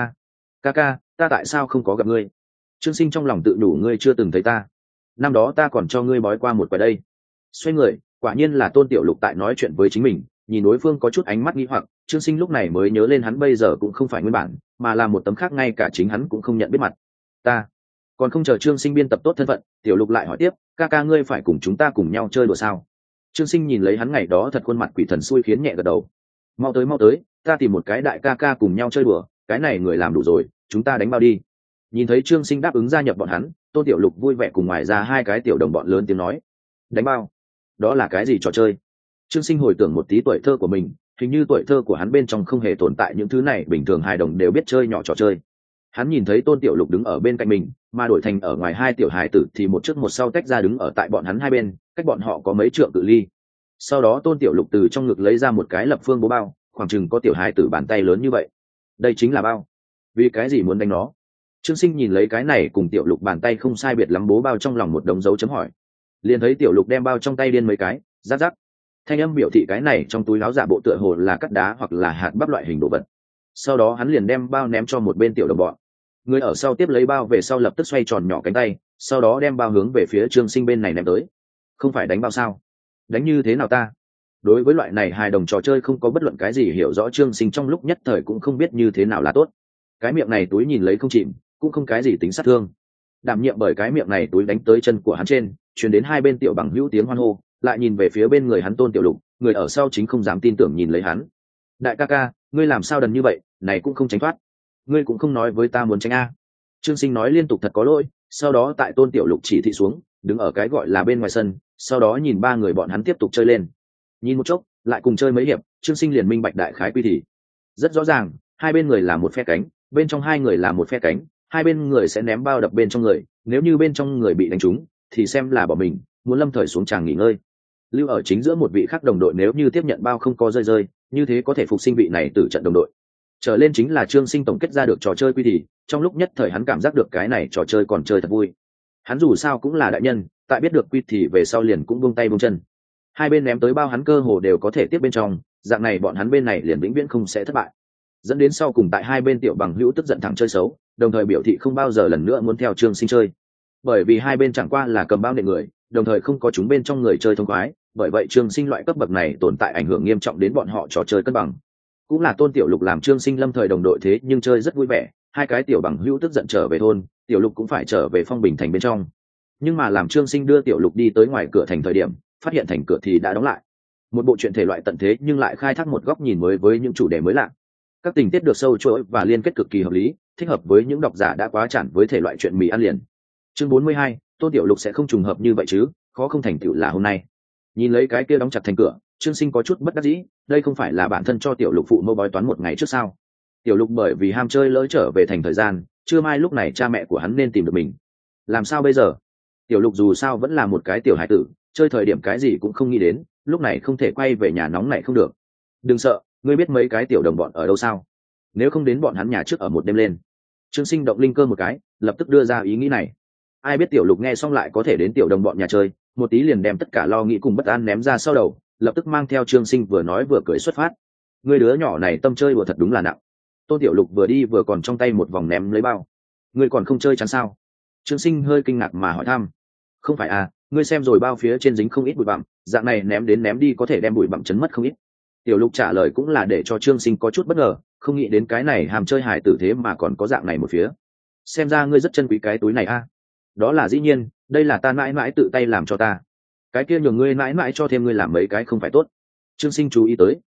[SPEAKER 1] Ca ca, ta tại sao không có gặp ngươi? Trương Sinh trong lòng tự nhủ, ngươi chưa từng thấy ta. Năm đó ta còn cho ngươi bói qua một quẻ đây. Xoay người, quả nhiên là Tôn Tiểu Lục tại nói chuyện với chính mình. Nhìn đối phương có chút ánh mắt nghi hoặc, Trương Sinh lúc này mới nhớ lên hắn bây giờ cũng không phải nguyên bản, mà là một tấm khác ngay cả chính hắn cũng không nhận biết mặt. Ta còn không chờ Trương Sinh biên tập tốt thân phận, Tiểu Lục lại hỏi tiếp, ca ca ngươi phải cùng chúng ta cùng nhau chơi đùa sao? Trương Sinh nhìn lấy hắn ngày đó thật khuôn mặt quỷ thần xui khiến nhẹ gật đầu. Mau tới, ta tìm một cái đại ca ca cùng nhau chơi đùa, cái này người làm đủ rồi, chúng ta đánh bao đi. Nhìn thấy Trương Sinh đáp ứng gia nhập bọn hắn, Tôn Tiểu Lục vui vẻ cùng ngoài ra 2 cái tiểu đồng bọn lớn tiếng nói, đánh bao? Đó là cái gì trò chơi? Trương Sinh hồi tưởng một tí tuổi thơ của mình, hình như tuổi thơ của hắn bên trong không hề tồn tại những thứ này bình thường hài đồng đều biết chơi nhỏ trò chơi. Hắn nhìn thấy Tôn Tiểu Lục đứng ở bên cạnh mình, mà đổi thành ở ngoài 2 tiểu hài tử thì một trước một sau tách ra đứng ở tại bọn hắn 2 bên, cách bọn họ có mấy trượng cự ly. Sau đó Tôn Tiểu Lục từ trong ngực lấy ra một cái lập phương bố bao, khoảng chừng có tiểu hài tử bàn tay lớn như vậy. Đây chính là bao. Vì cái gì muốn đánh nó? Trương Sinh nhìn lấy cái này cùng Tiểu Lục bàn tay không sai biệt lắm bố bao trong lòng một đống dấu chấm hỏi. Liền thấy Tiểu Lục đem bao trong tay điên mấy cái, rắc rắc. Thanh âm biểu thị cái này trong túi áo giả bộ tựa hồ là cắt đá hoặc là hạt bắp loại hình đồ vật. Sau đó hắn liền đem bao ném cho một bên tiểu đồng bọn. Người ở sau tiếp lấy bao về sau lập tức xoay tròn nhỏ cánh tay, sau đó đem bao hướng về phía Trương Sinh bên này ném tới. Không phải đánh bao sao? Đánh như thế nào ta? Đối với loại này hài đồng trò chơi không có bất luận cái gì hiểu rõ, Trương Sinh trong lúc nhất thời cũng không biết như thế nào là tốt. Cái miệng này túi nhìn lấy không chìm, cũng không cái gì tính sát thương. Đảm nhiệm bởi cái miệng này túi đánh tới chân của hắn trên, truyền đến 2 bên tiểu bằng hữu tiếng hoan hô, lại nhìn về phía bên người hắn Tôn Tiểu Lục, người ở sau chính không dám tin tưởng nhìn lấy hắn. Đại ca ca, ngươi làm sao đần như vậy, này cũng không tránh thoát. Ngươi cũng không nói với ta muốn tránh a. Trương Sinh nói liên tục thật có lỗi, sau đó tại Tôn Tiểu Lục chỉ thị xuống, đứng ở cái gọi là bên ngoài sân, sau đó nhìn 3 người bọn hắn tiếp tục chơi lên. Nhìn một chốc, lại cùng chơi mấy hiệp, Trương Sinh liền minh bạch đại khái quy thì. Rất rõ ràng, 2 bên người là một phe cánh, bên trong 2 người là một phe cánh, 2 bên người sẽ ném bao đập bên trong người, nếu như bên trong người bị đánh trúng, thì xem là bỏ mình, muốn lâm thời xuống tràng nghỉ ngơi. Lưu ở chính giữa một vị khác đồng đội nếu như tiếp nhận bao không có rơi, như thế có thể phục sinh vị này từ trận đồng đội. Trở lên chính là Trương Sinh tổng kết ra được trò chơi quy thì, trong lúc nhất thời hắn cảm giác được cái này trò chơi còn chơi thật vui. Hắn dù sao cũng là đại nhân, tại biết được quy thì về sau liền cũng buông tay buông chân. 2 bên ném tới bao hắn cơ hồ đều có thể tiếp bên trong, dạng này bọn hắn bên này liền vĩnh viễn không sẽ thất bại. Dẫn đến sau cùng tại 2 bên tiểu bằng hữu tức giận thẳng chơi xấu, đồng thời biểu thị không bao giờ lần nữa muốn theo Trương Sinh chơi. Bởi vì 2 bên chẳng qua là cầm bao nện người, đồng thời không có chúng bên trong người chơi thông khoái, bởi vậy Trương Sinh loại cấp bậc này tồn tại ảnh hưởng nghiêm trọng đến bọn họ trò chơi cân bằng. Cũng là Tôn Tiểu Lục làm Trương Sinh lâm thời đồng đội thế nhưng chơi rất vui vẻ, 2 cái tiểu bằng hữu tức giận trở về thôn, Tiểu Lục cũng phải trở về Phong Bình thành bên trong. Nhưng mà làm Trương Sinh đưa Tiểu Lục đi tới ngoài cửa thành thời điểm, phát hiện thành cửa thì đã đóng lại. Một bộ truyện thể loại tận thế nhưng lại khai thác một góc nhìn mới với những chủ đề mới lạ. Các tình tiết được sâu chuỗi và liên kết cực kỳ hợp lý, thích hợp với những độc giả đã quá chản với thể loại truyện mì ăn liền. Chương 42, Tôn Tiểu Lục sẽ không trùng hợp như vậy chứ, khó không thành tựu là hôm nay. Nhìn lấy cái kia đóng chặt thành cửa, Trương Sinh có chút bất đắc dĩ, đây không phải là bản thân cho Tiểu Lục phụ mẫu bói toán một ngày trước sao? Tiểu Lục bởi vì ham chơi lỡ trở về thành thời gian, trưa mai lúc này cha mẹ của hắn nên tìm được mình. Làm sao bây giờ? Tiểu Lục dù sao vẫn là một cái tiểu hải tử, chơi thời điểm cái gì cũng không nghĩ đến, lúc này không thể quay về nhà nóng này không được. Đừng sợ, ngươi biết mấy cái tiểu đồng bọn ở đâu sao? Nếu không đến bọn hắn nhà trước ở một đêm lên. Trương Sinh động linh cơ một cái, lập tức đưa ra ý nghĩ này. Ai biết Tiểu Lục nghe xong lại có thể đến tiểu đồng bọn nhà chơi, một tí liền đem tất cả lo nghĩ cùng bất an ném ra sau đầu, lập tức mang theo Trương Sinh vừa nói vừa cười xuất phát. Ngươi đứa nhỏ này tâm chơi đùa thật đúng là nặng. Tôn Tiểu Lục vừa đi vừa còn trong tay một vòng ném lấy bao. Ngươi còn không chơi chán sao? Trương Sinh hơi kinh ngạc mà hỏi thăm. Không phải à, ngươi xem rồi bao phía trên dính không ít bụi bặm, dạng này ném đến ném đi có thể đem bụi bặm chấn mất không ít. Tiểu Lục trả lời cũng là để cho Trương Sinh có chút bất ngờ, không nghĩ đến cái này hàm chơi hài tử thế mà còn có dạng này một phía. Xem ra ngươi rất trân quý cái túi này a. Đó là dĩ nhiên, đây là ta mãi mãi tự tay làm cho ta. Cái kia nhường ngươi mãi mãi cho thêm ngươi làm mấy cái không phải tốt. Trương Sinh chú ý tới,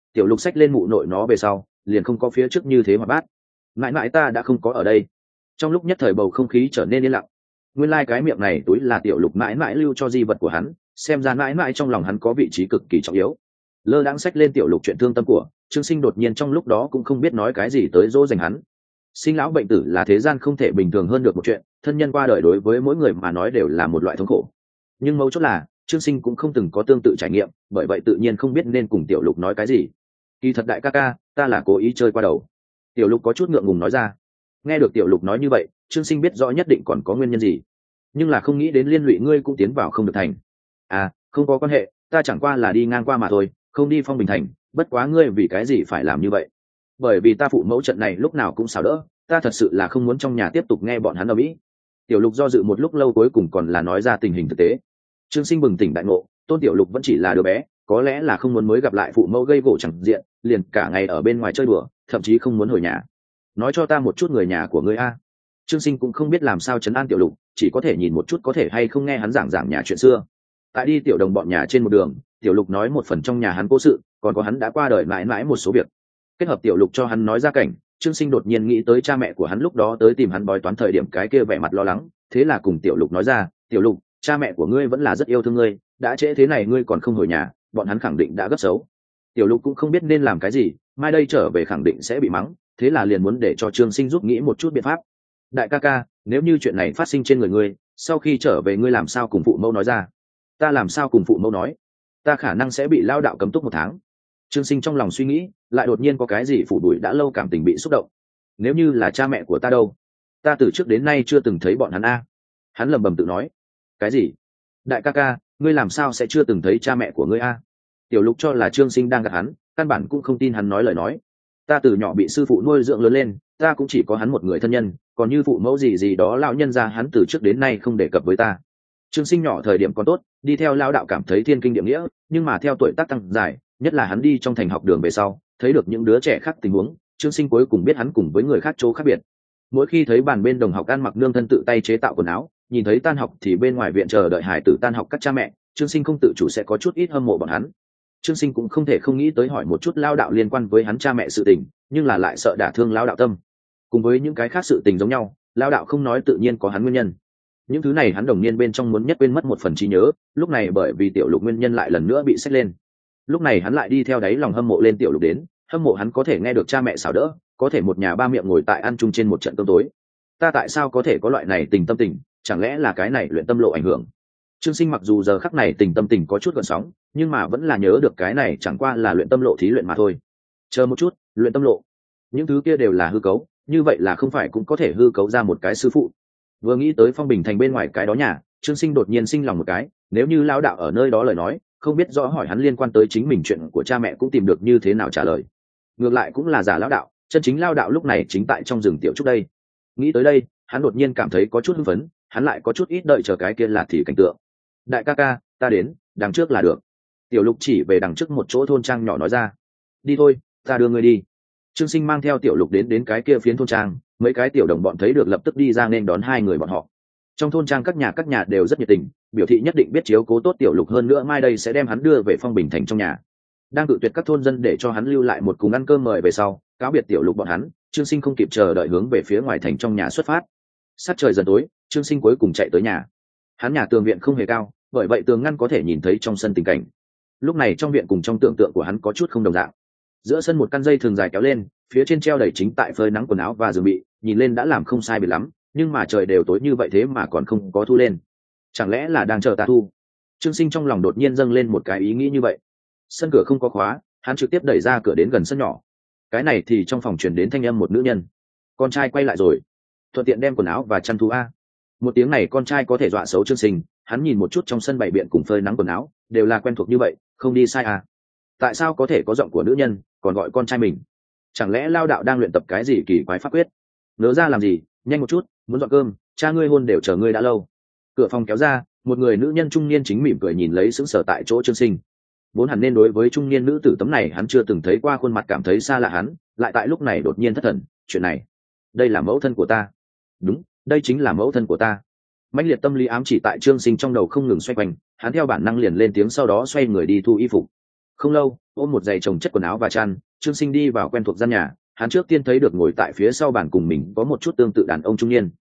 [SPEAKER 1] tiểu lục xách lên mụ nội nó về sau liền không có phía trước như thế mà bát. Mãi mãi ta đã không có ở đây. Trong lúc nhất thời bầu không khí trở nên yên lặng. Nguyên lai、cái miệng này túi là tiểu lục mãi mãi lưu cho di vật của hắn, xem ra mãi mãi trong lòng hắn có vị trí cực kỳ trọng yếu. Lơ đãng xách lên tiểu lục chuyện thương tâm của Trương Sinh, đột nhiên trong lúc đó cũng không biết nói cái gì tới dỗ dành hắn. Sinh lão bệnh tử là thế gian không thể bình thường hơn được một chuyện, thân nhân qua đời đối với mỗi người mà nói đều là một loại thống khổ. Nhưng mấu chốt là Trương Sinh cũng không từng có tương tự trải nghiệm, bởi vậy tự nhiên không biết nên cùng tiểu lục nói cái gì. Kỳ thật đại ca ca, ta là cố ý chơi qua đầu. Tiểu lục có chút ngượng ngùng nói ra. Nghe được tiểu lục nói như vậy, Trương Sinh biết rõ nhất định còn có nguyên nhân gì, nhưng là không nghĩ đến liên lụy ngươi cũng tiến vào không được thành. À, không có quan hệ, ta chẳng qua là đi ngang qua mà thôi, không đi Phong Bình thành. Bất quá ngươi vì cái gì phải làm như vậy? Bởi vì ta phụ mẫu trận này lúc nào cũng xảo đỡ, ta thật sự là không muốn trong nhà tiếp tục nghe bọn hắn ở mỹ. Tiểu lục do dự một lúc lâu cuối cùng còn là nói ra tình hình thực tế. Trương Sinh bừng tỉnh đại ngộ, Tôn Tiểu Lục vẫn chỉ là đứa bé, có lẽ là không muốn mới gặp lại phụ mẫu gây gổ chẳng diện, liền cả ngày ở bên ngoài chơi đùa, thậm chí không muốn hồi nhà. Nói cho ta một chút người nhà của ngươi a. Trương Sinh cũng không biết làm sao trấn an Tiểu Lục, chỉ có thể nhìn một chút có thể hay không nghe hắn giảng nhà chuyện xưa. Tại đi tiểu đồng bọn nhà trên một đường, Tiểu Lục nói một phần trong nhà hắn cố sự, còn có hắn đã qua đời mãi mãi một số việc. Kết hợp Tiểu Lục cho hắn nói ra cảnh, Trương Sinh đột nhiên nghĩ tới cha mẹ của hắn lúc đó tới tìm hắn bói toán thời điểm cái kia vẻ mặt lo lắng, thế là cùng Tiểu Lục nói ra, Tiểu Lục, cha mẹ của ngươi vẫn là rất yêu thương ngươi, đã trễ thế này ngươi còn không hồi nhà, bọn hắn khẳng định đã gấp xấu. Tiểu Lục cũng không biết nên làm cái gì, mai đây trở về khẳng định sẽ bị mắng, thế là liền muốn để cho Trương Sinh giúp nghĩ một chút biện pháp. Đại ca ca, nếu như chuyện này phát sinh trên người ngươi, sau khi trở về ngươi làm sao cùng phụ mẫu nói ra? Ta làm sao cùng phụ mẫu nói? Ta khả năng sẽ bị lao đạo cấm túc 1 tháng. Trương Sinh trong lòng suy nghĩ, lại đột nhiên có cái gì phủ đuổi đã lâu cảm tình bị xúc động. Nếu như là cha mẹ của ta đâu? Ta từ trước đến nay chưa từng thấy bọn hắn a. Hắn lẩm bẩm tự nói. Cái gì? Đại ca ca, ngươi làm sao sẽ chưa từng thấy cha mẹ của ngươi a? Tiểu Lục cho là Trương Sinh đang gạt hắn, căn bản cũng không tin hắn nói lời nói. Ta từ nhỏ bị sư phụ nuôi dưỡng lớn lên, ta cũng chỉ có hắn một người thân nhân, còn như phụ mẫu gì đó lão nhân gia hắn từ trước đến nay không đề cập với ta. Trương Sinh nhỏ thời điểm còn tốt, đi theo lão đạo cảm thấy thiên kinh địa nghĩa, nhưng mà theo tuổi tác tăng dài, nhất là hắn đi trong thành học đường về sau, thấy được những đứa trẻ khác tình huống, Trương Sinh cuối cùng biết hắn cùng với người khác chỗ khác biệt. Mỗi khi thấy bàn bên đồng học ăn mặc nương thân tự tay chế tạo quần áo, nhìn thấy tan học thì bên ngoài viện chờ đợi hải tử tan học các cha mẹ, Trương Sinh không tự chủ sẽ có chút ít hâm mộ bọn hắn. Trương Sinh cũng không thể không nghĩ tới hỏi một chút lao đạo liên quan với hắn cha mẹ sự tình, nhưng là lại sợ đả thương lao đạo tâm. Cùng với những cái khác sự tình giống nhau, lao đạo không nói tự nhiên có hắn nguyên nhân. Những thứ này hắn đồng niên bên trong muốn nhất quên mất một phần trí nhớ, lúc này bởi vì Tiểu Lục nguyên nhân lại lần nữa bị xách lên. Lúc này hắn lại đi theo đáy lòng hâm mộ lên Tiểu Lục đến, hâm mộ hắn có thể nghe được cha mẹ xảo đỡ, có thể một nhà ba miệng ngồi tại ăn chung trên một trận cơm tối. Ta tại sao có thể có loại này tình tâm tình, chẳng lẽ là cái này luyện tâm lộ ảnh hưởng? Trương Sinh mặc dù giờ khắc này tình tâm tình có chút gợn sóng, nhưng mà vẫn là nhớ được cái này chẳng qua là luyện tâm lộ thí luyện mà thôi. Chờ một chút, luyện tâm lộ, những thứ kia đều là hư cấu, như vậy là không phải cũng có thể hư cấu ra một cái sư phụ? Vừa nghĩ tới Phong Bình thành bên ngoài cái đó nhà, Trương Sinh đột nhiên sinh lòng một cái, nếu như lão đạo ở nơi đó lời nói, không biết rõ hỏi hắn liên quan tới chính mình chuyện của cha mẹ cũng tìm được như thế nào trả lời. Ngược lại cũng là giả lão đạo, chân chính lão đạo lúc này chính tại trong rừng tiểu trúc đây. Nghĩ tới đây, hắn đột nhiên cảm thấy có chút hưng phấn, hắn lại có chút ít đợi chờ cái kia là thì cảnh tượng. Đại ca ca, ta đến, đằng trước là được. Tiểu Lục chỉ về đằng trước một chỗ thôn trang nhỏ nói ra. Đi thôi, ta đưa ngươi đi. Trương Sinh mang theo Tiểu Lục đến cái kia phiến thôn trang, mấy cái tiểu đồng bọn thấy được lập tức đi ra nên đón hai người bọn họ. Trong thôn trang các nhà đều rất nhiệt tình, biểu thị nhất định biết chiếu cố tốt Tiểu Lục, hơn nữa mai đây sẽ đem hắn đưa về Phong Bình thành trong nhà. Đang cự tuyệt các thôn dân để cho hắn lưu lại một cùng ăn cơm mời về sau, cáo biệt Tiểu Lục bọn hắn, Trương Sinh không kịp chờ đợi hướng về phía ngoài thành trong nhà xuất phát. Sát trời dần tối, Trương Sinh cuối cùng chạy tới nhà. Hắn nhà tường viện không hề cao, bởi vậy tường ngăn có thể nhìn thấy trong sân tình cảnh. Lúc này trong viện cùng trong tưởng tượng của hắn có chút không đồng dạng. Giữa sân một căn dây thường dài kéo lên, phía trên treo đầy chính tại phơi nắng quần áo và giường bị, nhìn lên đã làm không sai biệt lắm, nhưng mà trời đều tối như vậy thế mà còn không có thu lên. Chẳng lẽ là đang chờ ta thu? Trương Sinh trong lòng đột nhiên dâng lên một cái ý nghĩ như vậy. Sân cửa không có khóa, hắn trực tiếp đẩy ra cửa đến gần sân nhỏ. Cái này thì trong phòng truyền đến thanh âm một nữ nhân. Con trai quay lại rồi, thuận tiện đem quần áo và chăn thu a. Một tiếng này con trai có thể dọa xấu Trương Sinh, hắn nhìn một chút trong sân bày biện cùng phơi nắng quần áo, đều là quen thuộc như vậy, không đi sai à? Tại sao có thể có giọng của nữ nhân, còn gọi con trai mình? Chẳng lẽ lao đạo đang luyện tập cái gì kỳ quái pháp quyết? Nỡ ra làm gì, nhanh một chút, muốn dọn cơm, cha ngươi hôn đều chờ ngươi đã lâu. Cửa phòng kéo ra, một người nữ nhân trung niên chính mỉm cười nhìn lấy sững sờ tại chỗ Trương Sinh. Vốn hẳn nên đối với trung niên nữ tử tấm này hắn chưa từng thấy qua khuôn mặt cảm thấy xa lạ, hắn lại tại lúc này đột nhiên thất thần. Chuyện này, đây là mẫu thân của ta. Đúng, đây chính là mẫu thân của ta. Mãnh liệt tâm lý ám chỉ tại Trương Sinh trong đầu không ngừng xoay quanh, hắn theo bản năng liền lên tiếng, sau đó xoay người đi thu y phục. Không lâu, ôm một giày chồng chất quần áo và chăn, Trương Sinh đi vào quen thuộc gian nhà. Hắn trước tiên thấy được ngồi tại phía sau bàn cùng mình có một chút tương tự đàn ông trung niên.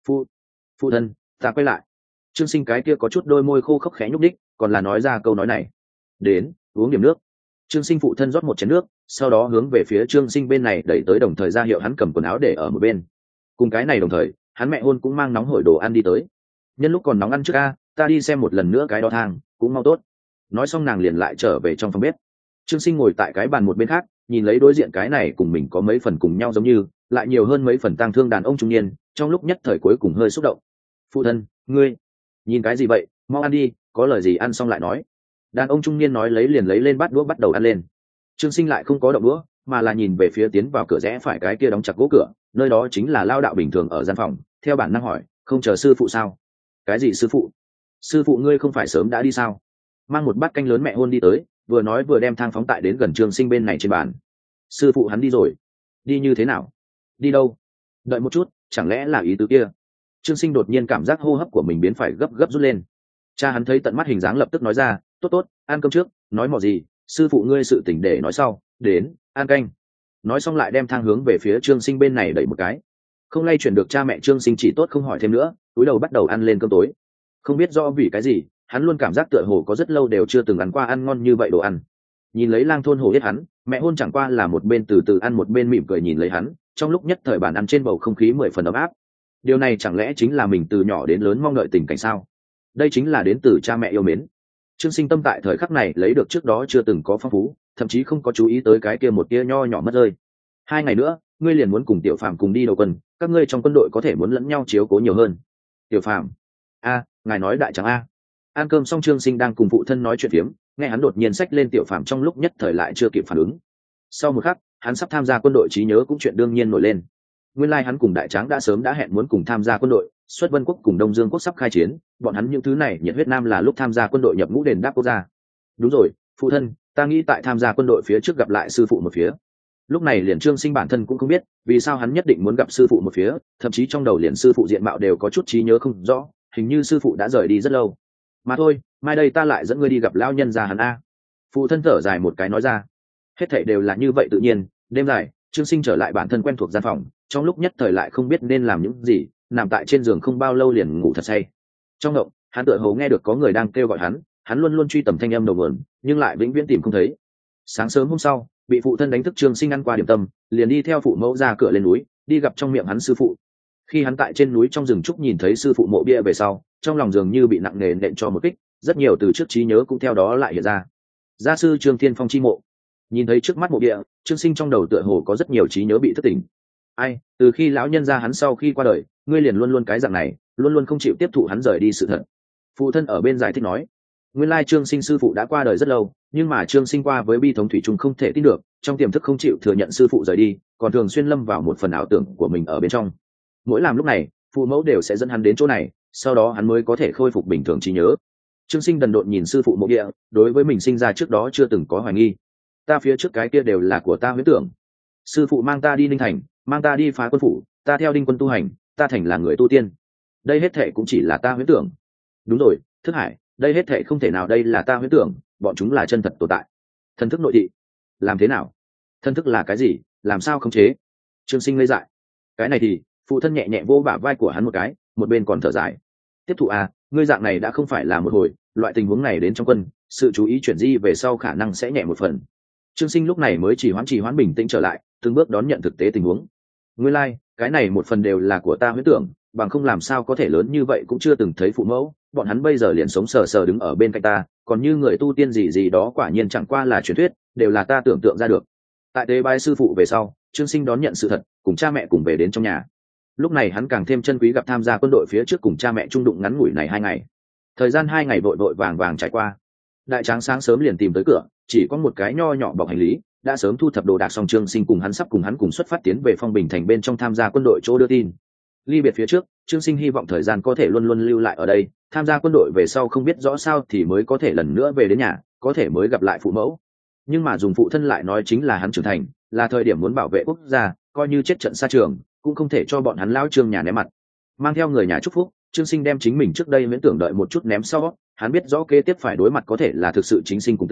[SPEAKER 1] Phụ thân, ta quay lại. Trương Sinh cái kia có chút đôi môi khô khốc khẽ nhúc đích, còn là nói ra câu nói này. Đến, uống điểm nước. Trương Sinh phụ thân rót một chén nước, sau đó hướng về phía Trương Sinh bên này đẩy tới, đồng thời ra hiệu hắn cầm quần áo để ở một bên. Cùng cái này đồng thời, hắn mẹ hôn cũng mang nóng hổi đồ ăn đi tới. Nhân lúc còn nóng ăn trước a, ta đi xem một lần nữa cái đó thang, cũng mau tốt. Nói xong nàng liền lại trở về trong phòng bếp. Trương Sinh ngồi tại cái bàn một bên khác, nhìn lấy đối diện cái này cùng mình có mấy phần cùng nhau giống như, lại nhiều hơn mấy phần tang thương đàn ông trung niên, trong lúc nhất thời cuối cùng hơi xúc động. Phụ thân, ngươi nhìn cái gì vậy, mau ăn đi, có lời gì ăn xong lại nói. Đàn ông trung niên nói lấy liền lấy lên bát đũa bắt đầu ăn lên. Trương Sinh lại không có động đũa, mà là nhìn về phía tiến vào cửa rẽ phải cái kia đóng chặt gỗ cửa, nơi đó chính là lao đạo bình thường ở gian phòng. Theo bản năng hỏi, không chờ sư phụ sao? Cái gì sư phụ? Sư phụ ngươi không phải sớm đã đi sao? Mang một bát canh lớn mẹ hôn đi tới, vừa nói vừa đem thang phóng tại đến gần Trương Sinh bên này trên bàn. Sư phụ hắn đi rồi. Đi như thế nào? Đi đâu? Đợi một chút, chẳng lẽ là ý tứ kia? Trương Sinh đột nhiên cảm giác hô hấp của mình biến phải gấp gấp rút lên. Cha hắn thấy tận mắt hình dáng lập tức nói ra, tốt tốt, ăn cơm trước, nói mò gì, sư phụ ngươi sự tỉnh để nói sau, đến, ăn canh. Nói xong lại đem thang hướng về phía Trương Sinh bên này đẩy một cái. Không lay chuyển được cha mẹ Trương Sinh chỉ tốt không hỏi thêm nữa, cúi đầu bắt đầu ăn lên cơm tối. Không biết do vì cái gì, hắn luôn cảm giác tựa hồ có rất lâu đều chưa từng ăn qua ăn ngon như vậy đồ ăn. Nhìn lấy lang thôn hồ hết hắn, mẹ hôn chẳng qua là một bên từ từ ăn một bên mỉm cười nhìn lấy hắn, trong lúc nhất thời bàn ăn trên bầu không khí 10 phần ấm áp. Điều này chẳng lẽ chính là mình từ nhỏ đến lớn mong đợi tình cảnh sao? Đây chính là đến từ cha mẹ yêu mến. Trương Sinh tâm tại thời khắc này lấy được trước đó chưa từng có phong phú, thậm chí không có chú ý tới cái kia một tia nho nhỏ mất rơi. 2 ngày nữa, ngươi liền muốn cùng Tiểu Phàm cùng đi đầu quân, các ngươi trong quân đội có thể muốn lẫn nhau chiếu cố nhiều hơn. Tiểu Phàm, a, ngài nói đại trắng a. Ăn cơm xong Trương Sinh đang cùng phụ thân nói chuyện phiếm, nghe hắn đột nhiên xách lên Tiểu Phàm trong lúc nhất thời lại chưa kịp phản ứng. Sau một khắc, hắn sắp tham gia quân đội trí nhớ cũng chuyện đương nhiên nổi lên. Nguyên lai hắn cùng đại tráng đã sớm đã hẹn muốn cùng tham gia quân đội, xuất Vân quốc cùng Đông Dương quốc sắp khai chiến, bọn hắn những thứ này nhiệt huyết nam là lúc tham gia quân đội nhập ngũ đền đáp quốc gia. Đúng rồi, phụ thân, ta nghĩ tại tham gia quân đội phía trước gặp lại sư phụ một phía. Lúc này liền Trương Sinh bản thân cũng không biết vì sao hắn nhất định muốn gặp sư phụ một phía, thậm chí trong đầu liền sư phụ diện mạo đều có chút trí nhớ không rõ, hình như sư phụ đã rời đi rất lâu. Mà thôi, mai đây ta lại dẫn ngươi đi gặp lão nhân gia hắn a. Phụ thân thở dài một cái nói ra. Hết thảy đều là như vậy tự nhiên. Đêm dài, Trương Sinh trở lại bản thân quen thuộc gian phòng, trong lúc nhất thời lại không biết nên làm những gì, nằm tại trên giường không bao lâu liền ngủ thật say. Trong động, hắn tựa hồ nghe được có người đang kêu gọi hắn, hắn luôn luôn truy tầm thanh âm đầu nguồn, nhưng lại vĩnh viễn tìm không thấy. Sáng sớm hôm sau, bị phụ thân đánh thức Trương Sinh ăn qua điểm tâm, liền đi theo phụ mẫu ra cửa lên núi, đi gặp trong miệng hắn sư phụ. Khi hắn tại trên núi trong rừng trúc nhìn thấy sư phụ mộ bia về sau, trong lòng dường như bị nặng nề nện cho một kích, rất nhiều từ trước trí nhớ cũng theo đó lại hiện ra. Gia sư Trương Thiên Phong chi mộ. Nhìn thấy trước mắt mộ bia, Trương Sinh trong đầu tựa hồ có rất nhiều trí nhớ bị thất tỉnh. Ai, từ khi lão nhân gia hắn sau khi qua đời, ngươi liền luôn luôn cái dạng này, luôn luôn không chịu tiếp thụ hắn rời đi sự thật. Phụ thân ở bên giải thích nói, nguyên lai Trương Sinh sư phụ đã qua đời rất lâu, nhưng mà Trương Sinh qua với bi thống thủy chung không thể tin được, trong tiềm thức không chịu thừa nhận sư phụ rời đi, còn thường xuyên lâm vào một phần ảo tưởng của mình ở bên trong. Mỗi làm lúc này, phụ mẫu đều sẽ dẫn hắn đến chỗ này, sau đó hắn mới có thể khôi phục bình thường trí nhớ. Trương Sinh đần độn nhìn sư phụ mộ địa, đối với mình sinh ra trước đó chưa từng có hoài nghi. Ta phía trước cái kia đều là của ta huyễn tưởng. Sư phụ mang ta đi Ninh Thành, mang ta đi phá quân phủ, ta theo Đinh Quân tu hành, ta thành là người tu tiên. Đây hết thệ cũng chỉ là ta huyễn tưởng. Đúng rồi, Thức Hải, đây hết thệ không thể nào, đây là ta huyễn tưởng, bọn chúng là chân thật tồn tại. Thần thức nội thị, làm thế nào? Thần thức là cái gì, làm sao khống chế? Trương Sinh ngây dại. Cái này thì, phụ thân nhẹ nhẹ vô bả vai của hắn một cái, một bên còn thở dài. Tiếp thụ à, ngươi dạng này đã không phải là một hồi, loại tình huống này đến trong quân, sự chú ý chuyển di về sau khả năng sẽ nhẹ một phần. Trương Sinh lúc này mới chỉ hoãn bình tĩnh trở lại, từng bước đón nhận thực tế tình huống. Nguyên lai, cái này một phần đều là của ta huyễn tưởng, bằng không làm sao có thể lớn như vậy cũng chưa từng thấy phụ mẫu, bọn hắn bây giờ liền sống sờ sờ đứng ở bên cạnh ta, còn như người tu tiên gì gì đó quả nhiên chẳng qua là truyền thuyết, đều là ta tưởng tượng ra được. Tại tế bái sư phụ về sau, Trương Sinh đón nhận sự thật, cùng cha mẹ cùng về đến trong nhà. Lúc này hắn càng thêm chân quý gặp tham gia quân đội phía trước cùng cha mẹ chung đụng ngắn ngủi này 2 ngày. Thời gian 2 ngày vội vàng trải qua. Đại tráng sáng sớm liền tìm tới cửa, chỉ có một cái nho nhỏ bọc hành lý, đã sớm thu thập đồ đạc xong. Trương Sinh cùng hắn sắp cùng hắn cùng xuất phát tiến về Phong Bình thành bên trong tham gia quân đội chỗ đưa tin. Ly biệt phía trước, Trương Sinh hy vọng thời gian có thể luôn luôn lưu lại ở đây, tham gia quân đội về sau không biết rõ sao thì mới có thể lần nữa về đến nhà, có thể mới gặp lại phụ mẫu. Nhưng mà dùng phụ thân lại nói chính là hắn trưởng thành, là thời điểm muốn bảo vệ quốc gia, coi như chết trận xa trường, cũng không thể cho bọn hắn lão Trương nhà ném mặt. Mang theo người nhà chúc phúc, Trương Sinh đem chính mình trước đây miễn tưởng đợi một chút ném sau, hắn biết rõ kế tiếp phải đối mặt có thể là thực sự chính sinh cùng tử,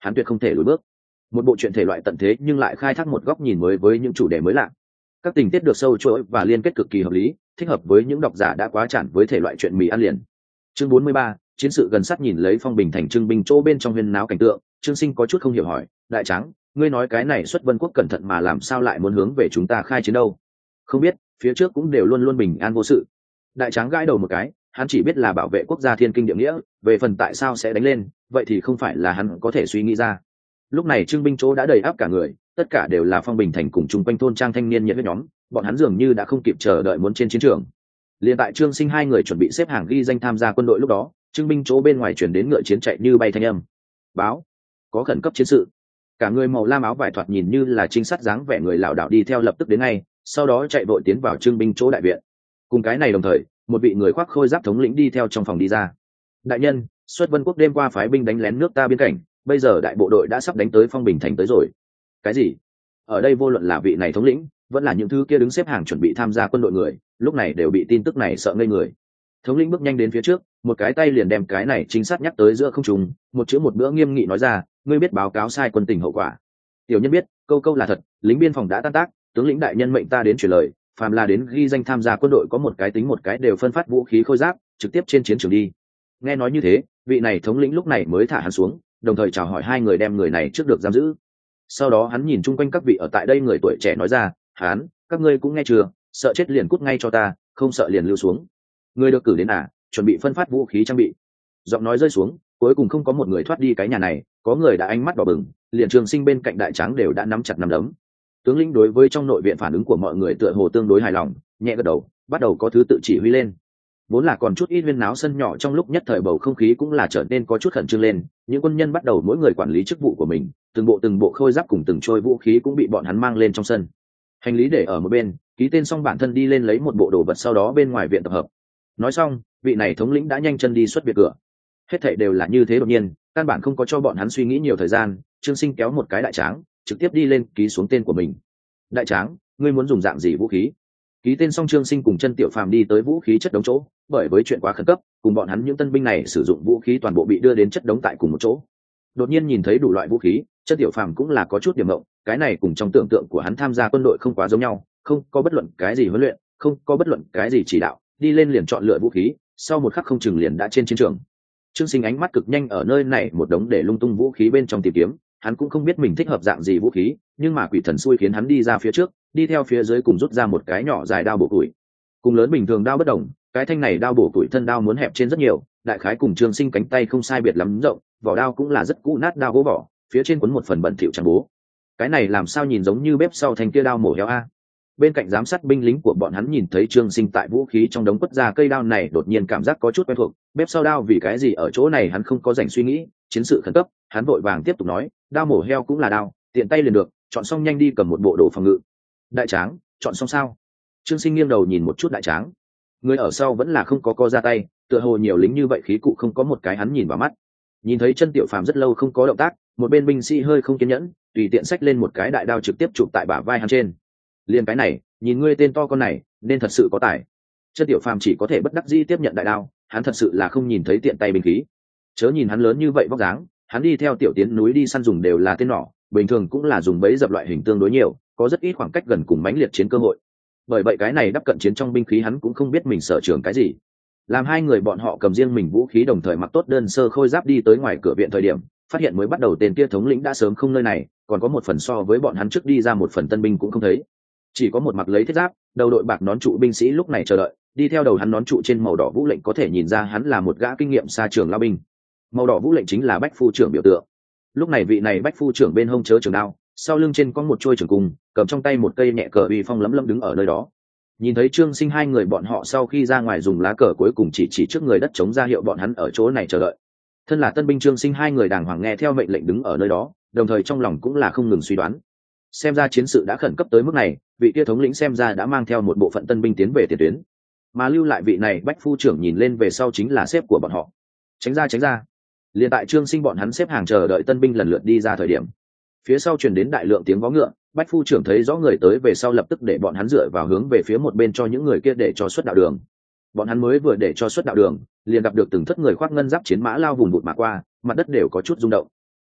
[SPEAKER 1] hắn tuyệt không thể lùi bước. Một bộ truyện thể loại tận thế nhưng lại khai thác một góc nhìn mới với những chủ đề mới lạ. Các tình tiết được sâu chuỗi và liên kết cực kỳ hợp lý, thích hợp với những độc giả đã quá chán với thể loại truyện mì ăn liền. Chương 43, chiến sự gần sát. Nhìn lấy phong bình thành trưng binh chỗ bên trong huyên náo cảnh tượng, Trương Sinh có chút không hiểu hỏi, đại tráng, ngươi nói cái này xuất Vân quốc cẩn thận mà làm sao lại muốn hướng về chúng ta khai chiến đâu? Không biết, phía trước cũng đều luôn luôn bình an vô sự. Đại tráng gãi đầu một cái, hắn chỉ biết là bảo vệ quốc gia thiên kinh địa nghĩa, về phần tại sao sẽ đánh lên, vậy thì không phải là hắn có thể suy nghĩ ra. Lúc này trưng binh chỗ đã đầy áp cả người, tất cả đều là phong bình thành cùng chung quanh thôn trang thanh niên nhiệt huyết nhóm, bọn hắn dường như đã không kịp chờ đợi muốn trên chiến trường. Liên tại Trương Sinh hai người chuẩn bị xếp hàng ghi danh tham gia quân đội lúc đó, trưng binh chỗ bên ngoài chuyển đến ngựa chiến chạy như bay thanh âm. Báo, có khẩn cấp chiến sự. Cả người màu lam áo vải thoạt nhìn như là trinh sát dáng vẻ người lảo đảo đi theo lập tức đến ngay, sau đó chạy vội tiến vào trưng binh chỗ đại viện. Cùng cái này đồng thời, một vị người khoác khôi giáp thống lĩnh đi theo trong phòng đi ra. Đại nhân, xuất Vân quốc đêm qua phái binh đánh lén nước ta biên cảnh, bây giờ đại bộ đội đã sắp đánh tới phong bình thành tới rồi. Cái gì? Ở đây vô luận là vị này thống lĩnh, vẫn là những thứ kia đứng xếp hàng chuẩn bị tham gia quân đội người, lúc này đều bị tin tức này sợ ngây người. Thống lĩnh bước nhanh đến phía trước, một cái tay liền đem cái này chính xác nhắc tới giữa không trung, một chữ một bữa nghiêm nghị nói ra, ngươi biết báo cáo sai quân tình hậu quả. Tiểu nhân biết, câu câu là thật, lính biên phòng đã tan tác, tướng lĩnh đại nhân mệnh ta đến truyền lời, phàm là đến ghi danh tham gia quân đội có một cái tính một cái đều phân phát vũ khí khôi giáp, trực tiếp trên chiến trường đi. Nghe nói như thế, vị này thống lĩnh lúc này mới thả hắn xuống, đồng thời chào hỏi hai người đem người này trước được giam giữ. Sau đó hắn nhìn chung quanh các vị ở tại đây người tuổi trẻ nói ra, hắn, các ngươi cũng nghe chưa, sợ chết liền cút ngay cho ta, không sợ liền lưu xuống. Người được cử đến chuẩn bị phân phát vũ khí trang bị. Giọng nói rơi xuống, cuối cùng không có một người thoát đi cái nhà này, có người đã ánh mắt đỏ bừng, liền Trường Sinh bên cạnh đại tráng đều đã nắm chặt nắm đấm. Tướng lĩnh đối với trong nội viện phản ứng của mọi người tựa hồ tương đối hài lòng, nhẹ gật đầu, bắt đầu có thứ tự chỉ huy lên. Vốn là còn chút ít huyên náo sân nhỏ trong lúc nhất thời bầu không khí cũng là trở nên có chút khẩn trương lên, những quân nhân bắt đầu mỗi người quản lý chức vụ của mình, từng bộ khôi giáp cùng từng trôi vũ khí cũng bị bọn hắn mang lên trong sân. Hành lý để ở một bên, ký tên xong bản thân đi lên lấy một bộ đồ vật sau đó bên ngoài viện tập hợp. Nói xong, vị này thống lĩnh đã nhanh chân đi xuất biệt cửa. Hết thảy đều là như thế đột nhiên, căn bản không có cho bọn hắn suy nghĩ nhiều thời gian, Trương Sinh kéo một cái đại tráng, trực tiếp đi lên ký xuống tên của mình. Đại tráng, ngươi muốn dùng dạng gì vũ khí? Ký tên xong Trương Sinh cùng chân Tiểu Phàm đi tới vũ khí chất đống chỗ, bởi với chuyện quá khẩn cấp, cùng bọn hắn những tân binh này sử dụng vũ khí toàn bộ bị đưa đến chất đống tại cùng một chỗ. Đột nhiên nhìn thấy đủ loại vũ khí, chân Tiểu Phàm cũng là có chút điểm mộng, cái này cùng trong tưởng tượng của hắn tham gia quân đội không quá giống nhau, không có bất luận cái gì huấn luyện, không có bất luận cái gì chỉ đạo, đi lên liền chọn lựa vũ khí, sau một khắc không chừng liền đã trên chiến trường. Trương Sinh ánh mắt cực nhanh ở nơi này một đống để lung tung vũ khí bên trong tìm kiếm, hắn cũng không biết mình thích hợp dạng gì vũ khí, nhưng mà quỷ thần xui khiến hắn đi ra phía trước, đi theo phía dưới cùng rút ra một cái nhỏ dài đao bổ củi. Cùng lớn bình thường đao bất đồng, cái thanh này đao bổ củi thân đao muốn hẹp trên rất nhiều, đại khái cùng Trương Sinh cánh tay không sai biệt lắm rộng, vỏ đao cũng là rất cũ nát đao gỗ vỏ, phía trên quấn một phần bẩn thỉu trắng bố. Cái này làm sao nhìn giống như bếp sau thanh kia đao mổ heo a. Bên cạnh giám sát binh lính của bọn hắn nhìn thấy Trương Sinh tại vũ khí trong đống quất ra cây đao này, đột nhiên cảm giác có chút quen thuộc, bếp sau đao vì cái gì ở chỗ này hắn không có rảnh suy nghĩ, chiến sự khẩn cấp, hắn vội vàng tiếp tục nói, đao mổ heo cũng là đao, tiện tay liền được, chọn xong nhanh đi cầm một bộ đồ phòng ngự. Đại tráng, chọn xong sao? Trương Sinh nghiêng đầu nhìn một chút đại tráng, người ở sau vẫn là không có co ra tay, tựa hồ nhiều lính như vậy khí cụ không có một cái hắn nhìn vào mắt. Nhìn thấy chân Tiểu Phàm rất lâu không có động tác, một bên binh sĩ hơi không kiên nhẫn, tùy tiện xách lên một cái đại đao trực tiếp chụp tại bả vai hắn trên. Liên cái này, nhìn ngươi tên to con này, nên thật sự có tài. Chân Tiểu Phàm chỉ có thể bất đắc dĩ tiếp nhận đại đao, hắn thật sự là không nhìn thấy tiện tay binh khí. Chớ nhìn hắn lớn như vậy vóc dáng, hắn đi theo Tiểu Tiến núi đi săn dùng đều là tên nỏ, bình thường cũng là dùng bẫy dập loại hình tương đối nhiều, có rất ít khoảng cách gần cùng mãnh liệt chiến cơ hội. Bởi vậy cái này đắp cận chiến trong binh khí hắn cũng không biết mình sở trường cái gì. Làm hai người bọn họ cầm riêng mình vũ khí đồng thời mặc tốt đơn sơ khôi giáp đi tới ngoài cửa viện thời điểm, phát hiện mới bắt đầu tên kia thống lĩnh đã sớm không nơi này, còn có một phần so với bọn hắn trước đi ra một phần tân binh cũng không thấy. Chỉ có một mặc lấy thiết giáp, đầu đội bạc nón trụ binh sĩ lúc này chờ đợi, đi theo đầu hắn nón trụ trên màu đỏ vũ lệnh có thể nhìn ra hắn là một gã kinh nghiệm xa trường lao binh. Màu đỏ vũ lệnh chính là bách phu trưởng biểu tượng. Lúc này vị này bách phu trưởng bên hông chớ trường đao, sau lưng trên có một chuôi trường cung, cầm trong tay một cây nhẹ cờ uy phong lấm lấm đứng ở nơi đó. Nhìn thấy Trương Sinh hai người bọn họ sau khi ra ngoài dùng lá cờ cuối cùng chỉ trước người đất chống ra hiệu bọn hắn ở chỗ này chờ đợi. Thân là tân binh Trương Sinh hai người đàng hoàng nghe theo mệnh lệnh đứng ở nơi đó, đồng thời trong lòng cũng là không ngừng suy đoán. Xem ra chiến sự đã khẩn cấp tới mức này, vị kia thống lĩnh xem ra đã mang theo một bộ phận tân binh tiến về tiền tuyến, mà lưu lại vị này bách phu trưởng nhìn lên về sau chính là sếp của bọn họ. Tránh ra. Liền tại Trương Sinh bọn hắn xếp hàng chờ đợi tân binh lần lượt đi ra thời điểm, phía sau truyền đến đại lượng tiếng vó ngựa, bách phu trưởng thấy rõ người tới về sau lập tức để bọn hắn dựa vào hướng về phía một bên cho những người kia để cho xuất đạo đường. Bọn hắn mới vừa để cho xuất đạo đường, liền gặp được từng thất người khoác ngân giáp chiến mã lao vùng vụt mà qua, mặt đất đều có chút rung động.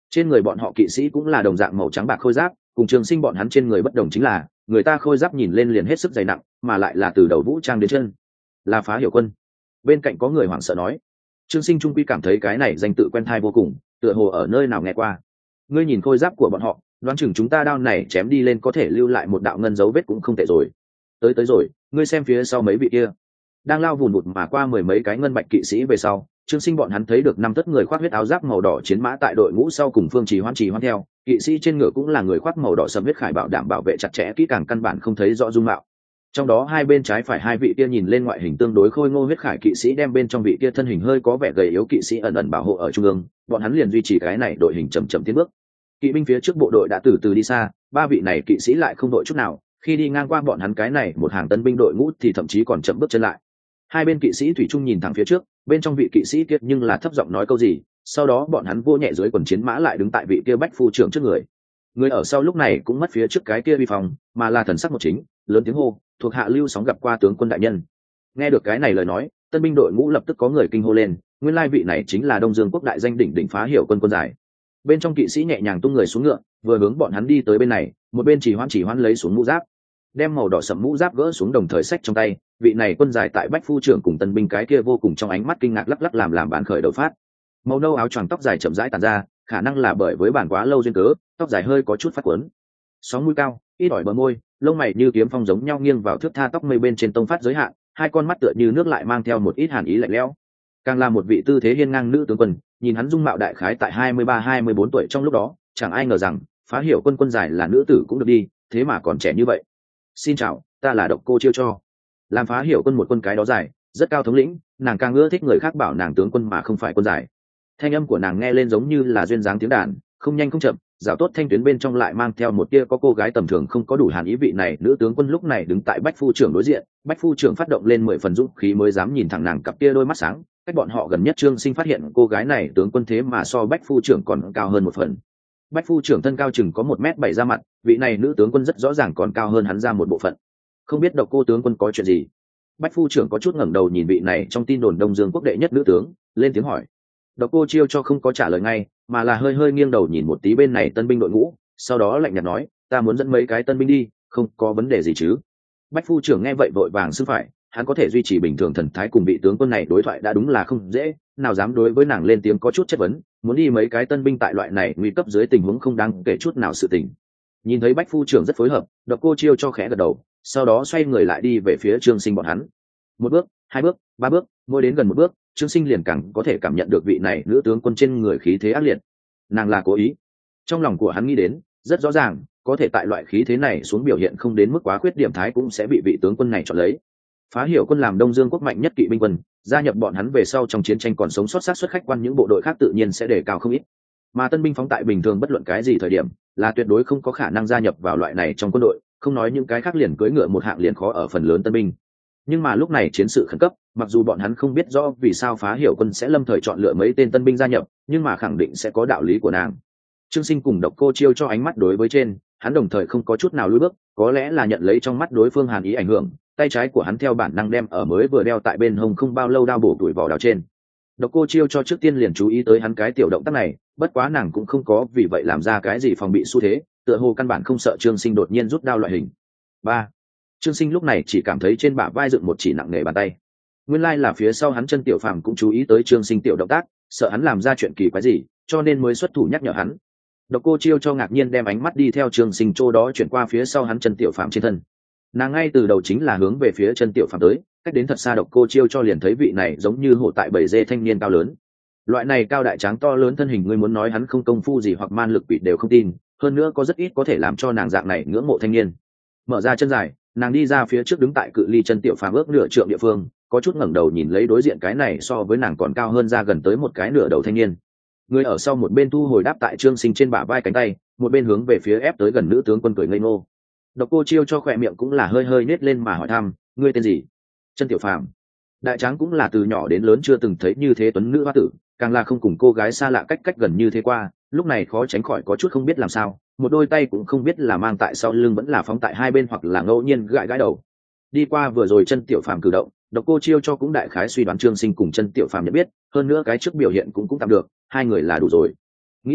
[SPEAKER 1] Trên người bọn họ kỵ sĩ cũng là đồng dạng màu trắng bạc khôi giáp, cùng Trường Sinh bọn hắn trên người bất đồng chính là người ta khôi giáp nhìn lên liền hết sức dày nặng, mà lại là từ đầu vũ trang đến chân. Là Phá Hiểu Quân. Bên cạnh có người hoảng sợ nói. Trương Sinh trung quy cảm thấy cái này danh tự quen thai vô cùng, tựa hồ ở nơi nào nghe qua. Ngươi nhìn khôi giáp của bọn họ, đoán chừng chúng ta đao này chém đi lên có thể lưu lại một đạo ngân dấu vết cũng không tệ rồi. Tới rồi, ngươi xem phía sau mấy vị kia. Đang lao vùn vụt mà qua mười mấy cái ngân bạch kỵ sĩ về sau, Trương Sinh bọn hắn thấy được năm tất người khoác huyết áo giáp màu đỏ chiến mã tại đội ngũ sau cùng Phương Trì Hoan theo, kỵ sĩ trên ngựa cũng là người khoác màu đỏ sẫm huyết khải bảo đảm bảo vệ chặt chẽ kỹ càng căn bản không thấy rõ dung mạo. Trong đó hai bên trái phải hai vị kia nhìn lên ngoại hình tương đối khôi ngô huyết khải kỵ sĩ đem bên trong vị kia thân hình hơi có vẻ gầy yếu kỵ sĩ ẩn ẩn bảo hộ ở trung ương, bọn hắn liền duy trì cái này đội hình chậm chậm tiến bước. Kỵ binh phía trước bộ đội đã từ từ đi xa, ba vị này kỵ sĩ lại không đội chút nào, khi đi ngang qua bọn hắn cái này một hàng tân binh đội ngũ thì thậm chí còn chậm bước chân lại. Hai bên kỵ sĩ thủy chung nhìn thẳng phía trước, bên trong vị kỵ sĩ kia nhưng là thấp giọng nói câu gì, sau đó bọn hắn vô nhẹ dưới quần chiến mã lại đứng tại vị kia bách phu trưởng trước người. Người ở sau lúc này cũng mất phía trước cái kia vi phòng, mà là thần sắc một chính, lớn tiếng hô, thuộc hạ Lưu Sóng gặp qua tướng quân đại nhân. Nghe được cái này lời nói, tân binh đội ngũ lập tức có người kinh hô lên, nguyên lai vị này chính là Đông Dương quốc đại danh đỉnh đỉnh Phá Hiểu Quân quân giải. Bên trong kỵ sĩ nhẹ nhàng tung người xuống ngựa, vừa hướng bọn hắn đi tới bên này, một bên chỉ hoãn lấy xuống mũ giáp, đem màu đỏ sẫm mũ giáp gỡ xuống đồng thời xách trong tay. Vị này quân giải tại bách phu trưởng cùng tân binh cái kia vô cùng trong ánh mắt kinh ngạc lắc lắc làm bán khởi đầu phát. Màu nâu áo choàng tóc dài chậm rãi tàn ra, khả năng là bởi với bản quá lâu duyên cớ, tóc dài hơi có chút phát quấn. Sóng mũi cao, ít ỏi bờ môi, lông mày như kiếm phong giống nhau nghiêng vào thước tha tóc mây bên trên tông phát giới hạn, hai con mắt tựa như nước lại mang theo một ít hàn ý lạnh lẽo. Càng là một vị tư thế hiên ngang nữ tướng quân, nhìn hắn dung mạo đại khái tại 23-24 tuổi trong lúc đó, chẳng ai ngờ rằng Phá Hiểu Quân quân giải là nữ tử cũng được đi, thế mà còn trẻ như vậy. Xin chào, ta là Độc Cô Chiêu Cho. Làm Phá Hiểu Quân một quân cái đó dài, rất cao thống lĩnh, nàng càng ưa thích người khác bảo nàng tướng quân mà không phải quân giải. Thanh âm của nàng nghe lên giống như là duyên dáng tiếng đàn, không nhanh không chậm, dạo tốt thanh tuyến bên trong lại mang theo một tia có cô gái tầm thường không có đủ hàn ý. Vị này nữ tướng quân lúc này đứng tại bách phu trưởng đối diện, bách phu trưởng phát động lên 10 phần dũng khí mới dám nhìn thẳng nàng cặp tia đôi mắt sáng. Cách bọn họ gần nhất Trương Sinh phát hiện cô gái này tướng quân thế mà so bách phu trưởng còn cao hơn một phần. Bách phu trưởng thân cao chừng có 1m7 ra mặt, vị này nữ tướng quân rất rõ ràng còn cao hơn hắn ra một bộ phận. Không biết Độc Cô tướng quân có chuyện gì? Bách phu trưởng có chút ngẩng đầu nhìn vị này trong tin đồn Đông Dương quốc đệ nhất nữ tướng, lên tiếng hỏi. Độc Cô Chiêu Cho không có trả lời ngay, mà là hơi nghiêng đầu nhìn một tí bên này tân binh đội ngũ, sau đó lạnh nhạt nói, ta muốn dẫn mấy cái tân binh đi, không có vấn đề gì chứ? Bách phu trưởng nghe vậy vội vàng xưng phải, hắn có thể duy trì bình thường thần thái cùng vị tướng quân này đối thoại đã đúng là không dễ, nào dám đối với nàng lên tiếng có chút chất vấn, muốn đi mấy cái tân binh tại loại này nguy cấp dưới tình huống không đáng kể chút nào sự tình. Nhìn thấy Bách phu trưởng rất phối hợp, Độc Cô Chiêu Cho khẽ gật đầu, sau đó xoay người lại đi về phía Trương Sinh bọn hắn. Một bước, hai bước, ba bước, mỗi đến gần một bước, Trương Sinh liền càng có thể cảm nhận được vị này nữ tướng quân trên người khí thế ác liệt. Nàng là cố ý. Trong lòng của hắn nghĩ đến, rất rõ ràng, có thể tại loại khí thế này xuống biểu hiện không đến mức quá khuyết điểm thái cũng sẽ bị vị tướng quân này chọn lấy. Phá Hiểu Quân làm Đông Dương quốc mạnh nhất kỵ binh quân, gia nhập bọn hắn về sau trong chiến tranh còn sống sót sát xuất khách quan những bộ đội khác tự nhiên sẽ đề cao không ít. Mà tân binh phóng tại bình thường bất luận cái gì thời điểm, là tuyệt đối không có khả năng gia nhập vào loại này trong quân đội, không nói những cái khác liền cưỡi ngựa một hạng liền khó ở phần lớn tân binh. Nhưng mà lúc này chiến sự khẩn cấp, mặc dù bọn hắn không biết rõ vì sao Phá Hiểu Quân sẽ lâm thời chọn lựa mấy tên tân binh gia nhập, nhưng mà khẳng định sẽ có đạo lý của nàng. Trương Sinh cùng Độc Cô Chiêu Cho ánh mắt đối với trên, hắn đồng thời không có chút nào lùi bước, có lẽ là nhận lấy trong mắt đối phương hàn ý ảnh hưởng, tay trái của hắn theo bản năng đem ở mới vừa đeo tại bên hông không bao lâu đao bổ tuổi vỏ đào trên. Độc Cô Chiêu Cho trước tiên liền chú ý tới hắn cái tiểu động tác này, bất quá nàng cũng không có vì vậy làm ra cái gì phòng bị xu thế, tựa hồ căn bản không sợ Trương Sinh đột nhiên rút đao loại hình. 3. Trương Sinh lúc này chỉ cảm thấy trên bả vai dựng một chỉ nặng nề bàn tay. Nguyên lai là phía sau hắn Chân Tiểu Phàm cũng chú ý tới Trương Sinh tiểu động tác, sợ hắn làm ra chuyện kỳ quái gì, cho nên mới xuất thủ nhắc nhở hắn. Độc Cô Chiêu Cho ngạc nhiên đem ánh mắt đi theo Trương Sinh chỗ đó chuyển qua phía sau hắn Chân Tiểu Phàm trên thân. Nàng ngay từ đầu chính là hướng về phía Chân Tiểu Phàm tới, cách đến thật xa Độc Cô Chiêu Cho liền thấy vị này giống như hổ tại bầy dê thanh niên cao lớn. Loại này cao đại tráng to lớn thân hình, ngươi muốn nói hắn không công phu gì hoặc man lực quỷ đều không tin, hơn nữa có rất ít có thể làm cho nàng dạng này ngưỡng mộ thanh niên. Mở ra chân dài, nàng đi ra phía trước đứng tại cự ly Chân Tiểu Phàm ước nửa trượng địa phương, có chút ngẩng đầu nhìn lấy đối diện cái này so với nàng còn cao hơn ra gần tới một cái nửa đầu thanh niên. Người ở sau một bên thu hồi đáp tại Trương Sinh trên bả vai cánh tay, một bên hướng về phía ép tới gần nữ tướng quân cười ngây ngô. Độc Cô Chiêu Cho khỏe miệng cũng là hơi nết lên mà hỏi thăm, ngươi tên gì? Chân Tiểu Phàm. Đại tráng cũng là từ nhỏ đến lớn chưa từng thấy như thế tuấn nữ hoa tử, càng là không cùng cô gái xa lạ cách gần như thế qua, lúc này khó tránh khỏi có chút không biết làm sao, một đôi tay cũng không biết là mang tại sau lưng vẫn là phóng tại hai bên hoặc là ngẫu nhiên gãi đầu. Đi qua vừa rồi Chân Tiểu Phàm cử động, Độc Cô Chiêu Cho cũng đại khái suy đoán Trương Sinh cùng Chân Tiểu Phàm nhận biết, hơn nữa cái trước biểu hiện cũng tạm được, hai người là đủ rồi. Nghĩ xong,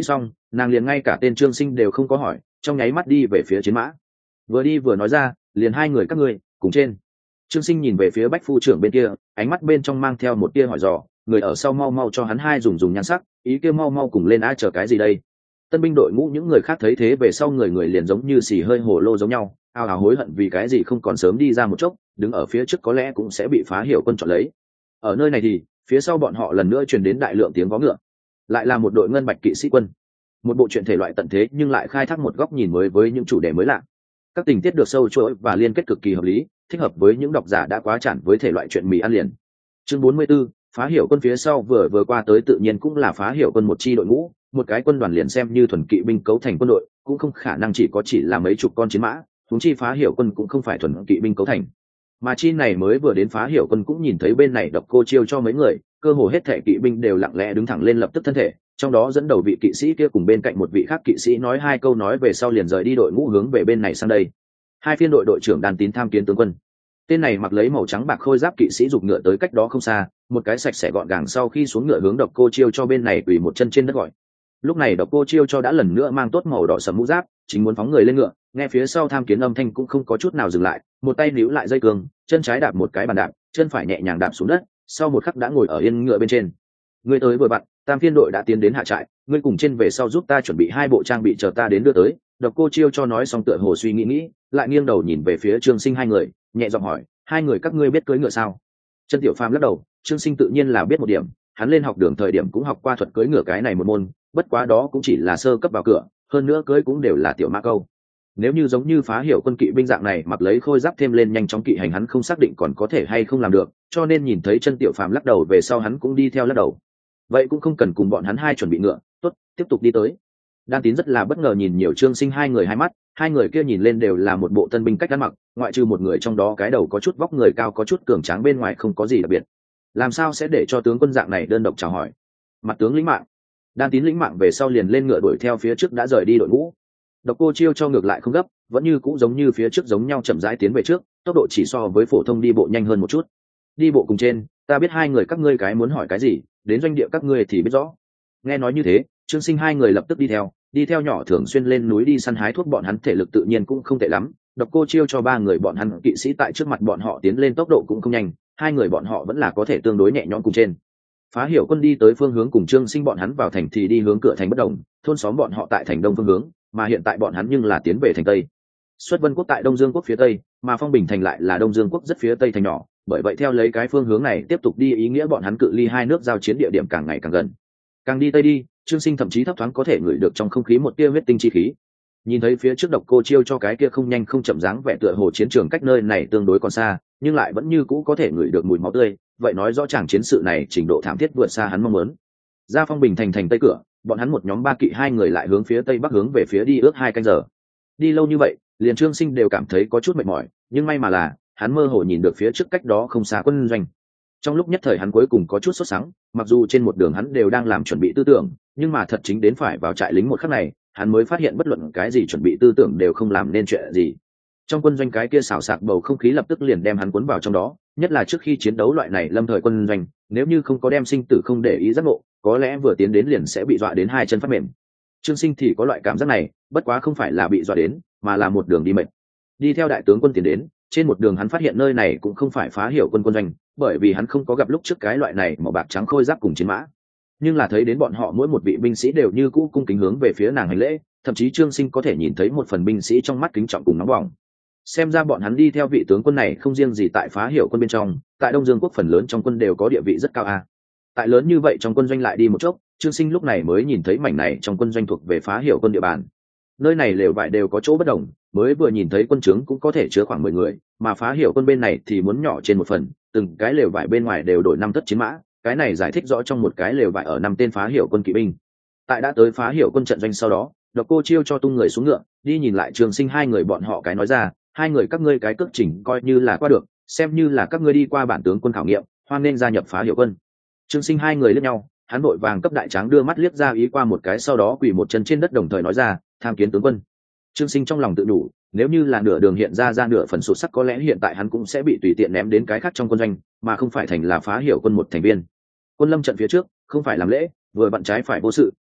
[SPEAKER 1] nàng liền ngay cả tên Trương Sinh đều không có hỏi, trong nháy mắt đi về phía chiến mã. Vừa đi vừa nói ra, liền hai người các ngươi cùng trên. Trương Sinh nhìn về phía Bách phu trưởng bên kia, ánh mắt bên trong mang theo một tia hỏi dò, người ở sau mau mau cho hắn hai dùng nhan sắc, ý kia mau mau cùng lên, ai chờ cái gì đây? Tân binh đội ngũ những người khác thấy thế về sau người liền giống như xì hơi hồ lô giống nhau, ào ào hối hận vì cái gì không còn sớm đi ra một chốc, đứng ở phía trước có lẽ cũng sẽ bị Phá Hiểu Quân chọn lấy. Ở nơi này thì phía sau bọn họ lần nữa truyền đến đại lượng tiếng vó ngựa, lại là một đội ngân bạch kỵ sĩ quân, một bộ truyện thể loại tận thế nhưng lại khai thác một góc nhìn mới với những chủ đề mới lạ. Các tình tiết được sâu chuỗi và liên kết cực kỳ hợp lý, thích hợp với những độc giả đã quá chản với thể loại truyện mì ăn liền. Chương 44, Phá Hiểu Quân phía sau vừa qua tới tự nhiên cũng là Phá Hiểu Quân một chi đội ngũ, một cái quân đoàn liền xem như thuần kỵ binh cấu thành quân đội, cũng không khả năng chỉ là mấy chục con chiến mã, huống chi Phá Hiểu Quân cũng không phải thuần kỵ binh cấu thành. Mà chi này mới vừa đến Phá Hiểu Quân cũng nhìn thấy bên này Độc Cô Chiêu cho mấy người, cơ hồ hết thể kỵ binh đều lặng lẽ đứng thẳng lên lập tức thân thể, trong đó dẫn đầu vị kỵ sĩ kia cùng bên cạnh một vị khác kỵ sĩ nói hai câu nói về sau liền rời đi đội ngũ hướng về bên này sang đây. Hai phiên đội đội trưởng Đan Tín tham kiến tướng quân. Tên này mặc lấy màu trắng bạc khôi giáp kỵ sĩ giục ngựa tới cách đó không xa, một cái sạch sẽ gọn gàng sau khi xuống ngựa hướng Độc Cô Chiêu cho bên này quỳ một chân trên đất gọi. Lúc này Độc Cô Chiêu cho đã lần nữa mang tốt màu đỏ sẫm mũ giáp, chính muốn phóng người lên ngựa, nghe phía sau tham kiến âm thanh cũng không có chút nào dừng lại, một tay níu lại dây cương, chân trái đạp một cái bàn đạp, chân phải nhẹ nhàng đạp xuống đất, sau một khắc đã ngồi ở yên ngựa bên trên. Ngươi tới vừa vặn, tam phiên đội đã tiến đến hạ trại, ngươi cùng trên về sau giúp ta chuẩn bị hai bộ trang bị chờ ta đến đưa tới. Độc Cô Chiêu cho nói xong tựa hồ suy nghĩ, lại nghiêng đầu nhìn về phía Trương Sinh hai người, nhẹ giọng hỏi, hai người các ngươi biết cưỡi ngựa sao? Chân Tiểu Phàm lắc đầu, Trương Sinh tự nhiên là biết một điểm, hắn lên học đường thời điểm cũng học qua thuật cưỡi ngựa cái này một môn, bất quá đó cũng chỉ là sơ cấp vào cửa, hơn nữa cưỡi cũng đều là tiểu mã câu. Nếu như giống như Phá Hiểu Quân kỵ binh dạng này mặc lấy khôi giáp thêm lên nhanh chóng kỵ hành hắn không xác định còn có thể hay không làm được, cho nên nhìn thấy Chân Tiểu Phàm lắc đầu về sau hắn cũng đi theo lắc đầu. Vậy cũng không cần cùng bọn hắn hai chuẩn bị ngựa, tốt, tiếp tục đi tới. Đan Tín rất là bất ngờ nhìn nhiều Trương Sinh hai người hai mắt, hai người kia nhìn lên đều là một bộ tân binh cách ăn mặc, ngoại trừ một người trong đó cái đầu có chút vóc người cao có chút cường tráng bên ngoài không có gì đặc biệt. Làm sao sẽ để cho tướng quân dạng này đơn độc chào hỏi? Mặt tướng lĩnh mạng. Đan Tín lĩnh mạng về sau liền lên ngựa đuổi theo phía trước đã rời đi đội ngũ. Độc Cô Chiêu cho ngược lại không gấp, vẫn như cũ giống như phía trước giống nhau chậm rãi tiến về trước, tốc độ chỉ so với phổ thông đi bộ nhanh hơn một chút. Đi bộ cùng trên, ta biết hai người các ngươi cái muốn hỏi cái gì, đến doanh địa các ngươi thì biết rõ. Nghe nói như thế, Trương Sinh hai người lập tức đi theo nhỏ thường xuyên lên núi đi săn hái thuốc, bọn hắn thể lực tự nhiên cũng không tệ lắm. Độc Cô Chiêu cho ba người bọn hắn kỵ sĩ tại trước mặt bọn họ tiến lên tốc độ cũng không nhanh, hai người bọn họ vẫn là có thể tương đối nhẹ nhõm cùng trên. Phá Hiểu Quân đi tới phương hướng cùng Trương Sinh bọn hắn vào thành thì đi hướng cửa thành bất động, thôn xóm bọn họ tại thành đông phương hướng, mà hiện tại bọn hắn nhưng là tiến về thành tây. Xuất Vân quốc tại Đông Dương quốc phía tây, mà Phong Bình thành lại là Đông Dương quốc rất phía tây thành nhỏ, bởi vậy theo lấy cái phương hướng này tiếp tục đi ý nghĩa bọn hắn cự ly hai nước giao chiến địa điểm càng ngày càng gần. Càng đi tây đi, Trương Sinh thậm chí thấp thoáng có thể ngửi được trong không khí một tia huyết tinh chi khí. Nhìn thấy phía trước Độc Cô Chiêu cho cái kia không nhanh không chậm dáng vẻ tựa hồ chiến trường cách nơi này tương đối còn xa, nhưng lại vẫn như cũ có thể ngửi được mùi máu tươi, vậy nói rõ chàng chiến sự này trình độ thảm thiết vượt xa hắn mong muốn. Ra Phong Bình thành tây cửa, bọn hắn một nhóm ba kỵ hai người lại hướng phía tây bắc hướng về phía đi ước 2 canh giờ. Đi lâu như vậy, liền Trương Sinh đều cảm thấy có chút mệt mỏi, nhưng may mà là hắn mơ hồ nhìn được phía trước cách đó không xa quân doanh. Trong lúc nhất thời hắn cuối cùng có chút sốt sắng, mặc dù trên một đường hắn đều đang làm chuẩn bị tư tưởng, nhưng mà thật chính đến phải vào trại lính một khắc này, hắn mới phát hiện bất luận cái gì chuẩn bị tư tưởng đều không làm nên chuyện gì. Trong quân doanh cái kia xào xạc bầu không khí lập tức liền đem hắn cuốn vào trong đó, nhất là trước khi chiến đấu loại này lâm thời quân doanh, nếu như không có đem sinh tử không để ý giác ngộ, có lẽ vừa tiến đến liền sẽ bị dọa đến hai chân phát mềm. Trương Sinh thì có loại cảm giác này, bất quá không phải là bị dọa đến, mà là một đường đi mệt. Đi theo đại tướng quân tiến đến, trên một đường hắn phát hiện nơi này cũng không phải Phá Hiểu quân doanh, bởi vì hắn không có gặp lúc trước cái loại này màu bạc trắng khôi giáp cùng chiến mã, nhưng là thấy đến bọn họ mỗi một vị binh sĩ đều như cũ cung kính hướng về phía nàng hành lễ, thậm chí Trương Sinh có thể nhìn thấy một phần binh sĩ trong mắt kính trọng cùng nóng bỏng. Xem ra bọn hắn đi theo vị tướng quân này không riêng gì tại Phá Hiểu quân bên trong, tại Đông Dương quốc phần lớn trong quân đều có địa vị rất cao a. Tại lớn như vậy trong quân doanh lại đi một chốc, Trương Sinh lúc này mới nhìn thấy mảnh này trong quân doanh thuộc về Phá Hiểu quân địa bàn. Nơi này lều vải đều có chỗ bất đồng, mới vừa nhìn thấy quân trướng cũng có thể chứa khoảng 10 người, mà Phá Hiểu quân bên này thì muốn nhỏ trên một phần, từng cái lều vải bên ngoài đều đổi 5 tất chiến mã, cái này giải thích rõ trong một cái lều vải ở 5 tên Phá Hiểu quân kỵ binh. Tại đã tới Phá Hiểu quân trận doanh sau đó, Độc Cô Chiêu cho tung người xuống ngựa, đi nhìn lại Trương Sinh hai người bọn họ cái nói ra, hai người các ngươi cái cước chỉnh coi như là qua được, xem như là các ngươi đi qua bản tướng quân khảo nghiệm, hoan nên gia nhập Phá Hiểu quân. Trương Sinh hai người liếc nhau, hắn vội vàng cấp đại tráng đưa mắt liếc ra ý qua một cái, sau đó quỳ một chân trên đất đồng thời nói ra, tham kiến tướng quân. Trương Sinh trong lòng tự đủ, nếu như là nửa đường hiện ra nửa phần sụt sắc có lẽ hiện tại hắn cũng sẽ bị tùy tiện ném đến cái khác trong quân doanh, mà không phải thành là Phá Hiểu quân một thành viên. Quân lâm trận phía trước, không phải làm lễ, vừa bận trái phải vô sự,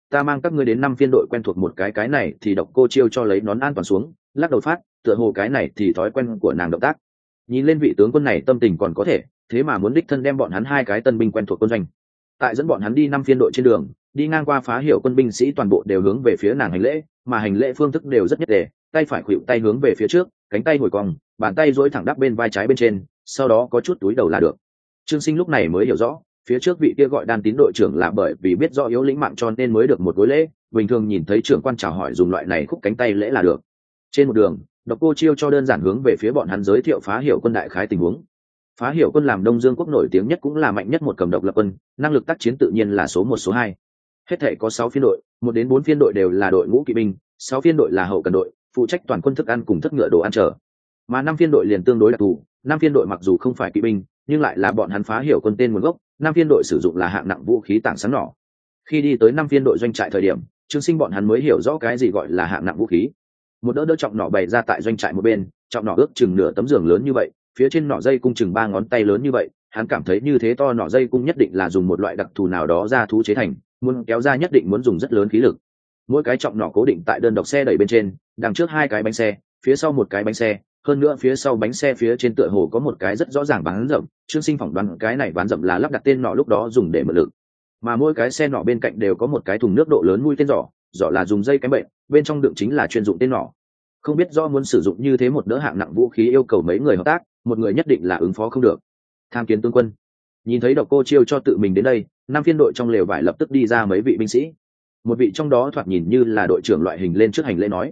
[SPEAKER 1] ta mang các ngươi đến 5 phiên đội quen thuộc một cái này thì Độc Cô Chiêu cho lấy nón an toàn xuống, lắc đầu phát, tựa hồ cái này thì thói quen của nàng động tác. Nhìn lên vị tướng quân này tâm tình còn có thể, thế mà muốn đích thân đem bọn hắn 2 cái tân binh quen thuộc quân doanh. Tại dẫn bọn hắn đi 5 phiên đội trên đường, đi ngang qua Phá Hiểu quân binh sĩ toàn bộ đều hướng về phía nàng hành lễ, mà hành lễ phương thức đều rất nhất đề, tay phải khuỵu tay hướng về phía trước, cánh tay ngồi cong, bàn tay duỗi thẳng đắp bên vai trái bên trên, sau đó có chút túi đầu là được. Trương Sinh lúc này mới hiểu rõ, phía trước vị kia gọi Đan Tín đội trưởng là bởi vì biết rõ yếu lĩnh mạng cho nên mới được một gối lễ, bình thường nhìn thấy trưởng quan chào hỏi dùng loại này khúc cánh tay lễ là được. Trên một đường, Độc Cô Chiêu cho đơn giản hướng về phía bọn hắn giới thiệu Phá Hiểu quân đại khái tình huống. Phá Hiểu quân làm Đông Dương quốc nổi tiếng nhất cũng là mạnh nhất một cầm độc lập quân, năng lực tác chiến tự nhiên là số 1 số 2. Hết thảy có 6 phiên đội, 1 đến 4 phiên đội đều là đội ngũ kỵ binh, 6 phiên đội là hậu cần đội, phụ trách toàn quân thức ăn cùng thất ngựa đồ ăn chờ. Mà 5 phiên đội liền tương đối đặc thù, 5 phiên đội mặc dù không phải kỵ binh, nhưng lại là bọn hắn Phá Hiểu quân tên nguồn gốc, 5 phiên đội sử dụng là hạng nặng vũ khí tảng sáng nỏ. Khi đi tới 5 phiên đội doanh trại thời điểm, Trương Sinh bọn hắn mới hiểu rõ cái gì gọi là hạng nặng vũ khí. Một đỡ trọng nỏ bày ra tại doanh trại một bên, trọng nỏ ước chừng nửa tấm giường lớn như vậy, phía trên nỏ dây cung chừng 3 ngón tay lớn như vậy, hắn cảm thấy như thế to nỏ dây cung nhất định là dùng một loại đặc thù nào đó ra thú chế thành, muốn kéo ra nhất định muốn dùng rất lớn khí lực. Mỗi cái trọng nỏ cố định tại đơn độc xe đẩy bên trên, đằng trước 2 cái bánh xe, phía sau một cái bánh xe, hơn nữa phía sau bánh xe phía trên tựa hồ có một cái rất rõ ràng ván rậm. Trương Sinh phỏng đoán cái này ván rậm là lắp đặt tên nỏ lúc đó dùng để mượn lực. Mà mỗi cái xe nỏ bên cạnh đều có một cái thùng nước độ lớn mũi tên giỏ là dùng dây cái bệnh, bên trong đựng chính là chuyên dụng tên nỏ. Không biết do muốn sử dụng như thế một đỡ hạng nặng vũ khí yêu cầu mấy người hợp tác, một người nhất định là ứng phó không được. Tham kiến tướng quân. Nhìn thấy Độc Cô Chiêu cho tự mình đến đây, 5 phiên đội trong lều vải lập tức đi ra mấy vị binh sĩ. Một vị trong đó thoạt nhìn như là đội trưởng loại hình lên trước hành lễ nói: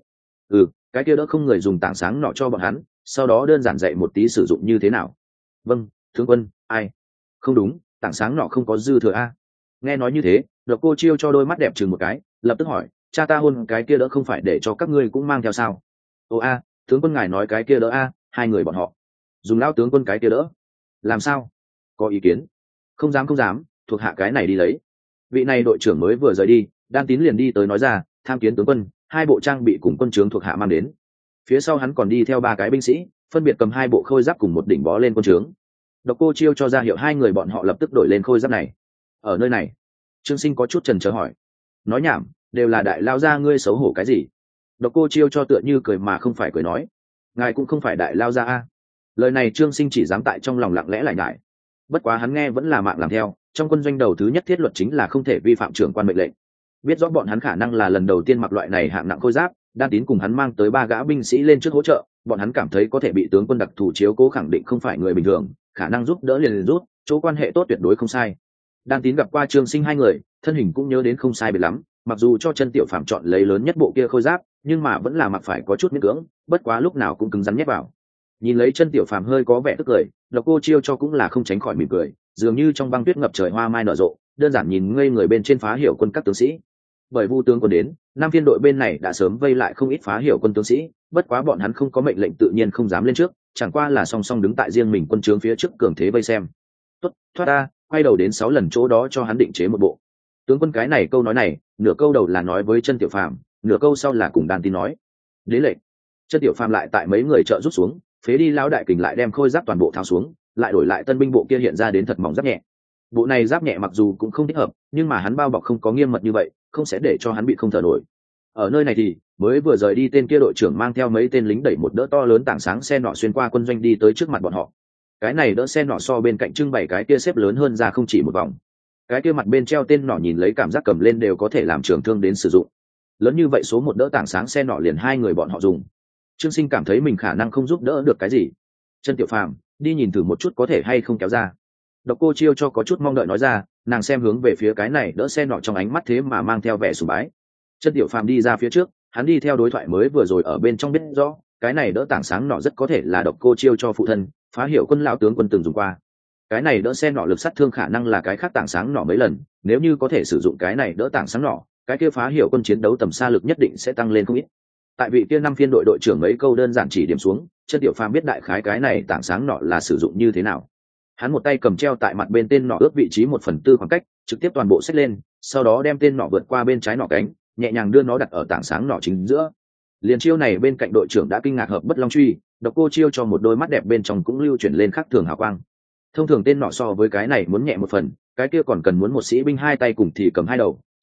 [SPEAKER 1] cái kia đỡ không người dùng tảng sáng nọ cho bọn hắn, sau đó đơn giản dạy một tí sử dụng như thế nào. Vâng, tướng quân. Ai? Không đúng, tảng sáng nọ không có dư thừa a. Nghe nói như thế, Độc Cô Chiêu cho đôi mắt đẹp chừng một cái, lập tức hỏi: cha ta hôn cái kia đỡ không phải để cho các ngươi cũng mang theo sao? Ồ a, tướng quân ngài nói cái kia đỡ a, 2 người bọn họ dùng lao tướng quân cái kia đỡ làm sao? Có ý kiến? Không dám, thuộc hạ cái này đi lấy. Vị này đội trưởng mới vừa rời đi, Đan Tín liền đi tới nói ra: tham kiến tướng quân, 2 bộ trang bị cùng quân trướng thuộc hạ mang đến. Phía sau hắn còn đi theo 3 cái binh sĩ, phân biệt cầm 2 bộ khôi giáp cùng một đỉnh bó lên quân trướng. Độc Cô Chiêu cho ra hiệu 2 người bọn họ lập tức đổi lên khôi giáp này. Ở nơi này, Trương Sinh có chút chần chờ hỏi: nói nhảm, đều là đại lao gia, ngươi xấu hổ cái gì? Độc Cô Chiêu cho tựa như cười mà không phải cười nói: ngài cũng không phải đại lao gia a. Lời này Trương Sinh chỉ dám tại trong lòng lặng lẽ lại nhải. Bất quá hắn nghe vẫn là mạng làm theo, trong quân doanh đầu thứ nhất thiết luật chính là không thể vi phạm trưởng quan mệnh lệnh. Biết rõ bọn hắn khả năng là lần đầu tiên mặc loại này hạng nặng khôi giáp, Đan Tín cùng hắn mang tới 3 gã binh sĩ lên trước hỗ trợ, bọn hắn cảm thấy có thể bị tướng quân đặc thù chiếu cố khẳng định không phải người bình thường, khả năng giúp đỡ liền rút, chỗ quan hệ tốt tuyệt đối không sai. Đan Tín gặp qua Trương Sinh 2 người, thân hình cũng nhớ đến không sai biệt lắm, mặc dù cho Chân Tiểu Phàm chọn lấy lớn nhất bộ kia khôi giáp, nhưng mà vẫn là mặc phải có chút miễn cưỡng, bất quá lúc nào cũng cứng rắn nhét vào. Nhìn lấy Chân Tiểu Phàm hơi có vẻ tức cười, Độc Cô Chiêu cho cũng là không tránh khỏi mỉm cười, dường như trong băng tuyết ngập trời hoa mai nở rộ, đơn giản nhìn ngây người bên trên Phá Hiểu quân các tướng sĩ. Bởi Vu tướng quân đến, 5 phiên đội bên này đã sớm vây lại không ít Phá Hiểu quân tướng sĩ, bất quá bọn hắn không có mệnh lệnh tự nhiên không dám lên trước, chẳng qua là song song đứng tại riêng mình quân trướng phía trước cường thế vây xem. Tốt, thoát ta, quay đầu đến 6 lần chỗ đó cho hắn định chế một bộ. Tướng quân cái này câu nói này, nửa câu đầu là nói với Chân Tiểu Phàm, nửa câu sau là cùng Đan Tín nói. Đế lệnh. Chân Tiểu Phàm lại tại mấy người trợ rút xuống, phế đi lão đại kình lại đem khôi giáp toàn bộ tháo xuống, lại đổi lại tân binh bộ kia hiện ra đến thật mỏng giáp nhẹ. Bộ này giáp nhẹ mặc dù cũng không thích hợp, nhưng mà hắn bao bọc không có nghiêm mật như vậy, không sẽ để cho hắn bị không thở nổi. Ở nơi này thì mới vừa rời đi tên kia đội trưởng mang theo mấy tên lính đẩy một đỡ to lớn tảng sáng xe nọ xuyên qua quân doanh đi tới trước mặt bọn họ. Cái này đỡ xe nọ so bên cạnh trưng bày cái kia xếp lớn hơn ra không chỉ một vòng. Cái kia mặt bên treo tên nọ nhìn lấy cảm giác cầm lên đều có thể làm trường thương đến sử dụng. Lớn như vậy số một đỡ tảng sáng xe nọ liền 2 người bọn họ dùng. Trương Sinh cảm thấy mình khả năng không giúp đỡ được cái gì. Chân Tiểu Phàm, đi nhìn thử một chút có thể hay không kéo ra. Độc Cô Chiêu cho có chút mong đợi nói ra, nàng xem hướng về phía cái này đỡ xe nọ trong ánh mắt thế mà mang theo vẻ sùng bái. Chân Tiểu Phàm đi ra phía trước, hắn đi theo đối thoại mới vừa rồi ở bên trong biết rõ, cái này đỡ tảng sáng nọ rất có thể là Độc Cô Chiêu cho phụ thân, Phá Hiểu quân lão tướng quân từng dùng qua. Cái này đỡ xe nọ lực sát thương khả năng là cái khác tảng sáng nọ mấy lần, nếu như có thể sử dụng cái này đỡ tảng sáng nọ, cái kia Phá Hiểu quân chiến đấu tầm xa lực nhất định sẽ tăng lên không ít. Tại vị kia 5 phiên đội đội trưởng mấy câu đơn giản chỉ điểm xuống, Chân Tiểu Phàm biết đại khái cái này tảng sáng nọ là sử dụng như thế nào. Hắn một tay cầm treo tại mặt bên tên nọ ước vị trí 1/4 khoảng cách, trực tiếp toàn bộ xách lên, sau đó đem tên nọ vượt qua bên trái nọ cánh, nhẹ nhàng đưa nó đặt ở tảng sáng nọ chính giữa. Liền chiêu này bên cạnh đội trưởng đã kinh ngạc hợp bất long truy, Độc Cô Chiêu cho một đôi mắt đẹp bên trong cũng lưu chuyển lên khác thường hào quang. Thông thường tên nọ so với cái này muốn nhẹ một phần, cái kia còn cần muốn một sĩ binh 2 tay cùng thì cầm 2 đầu,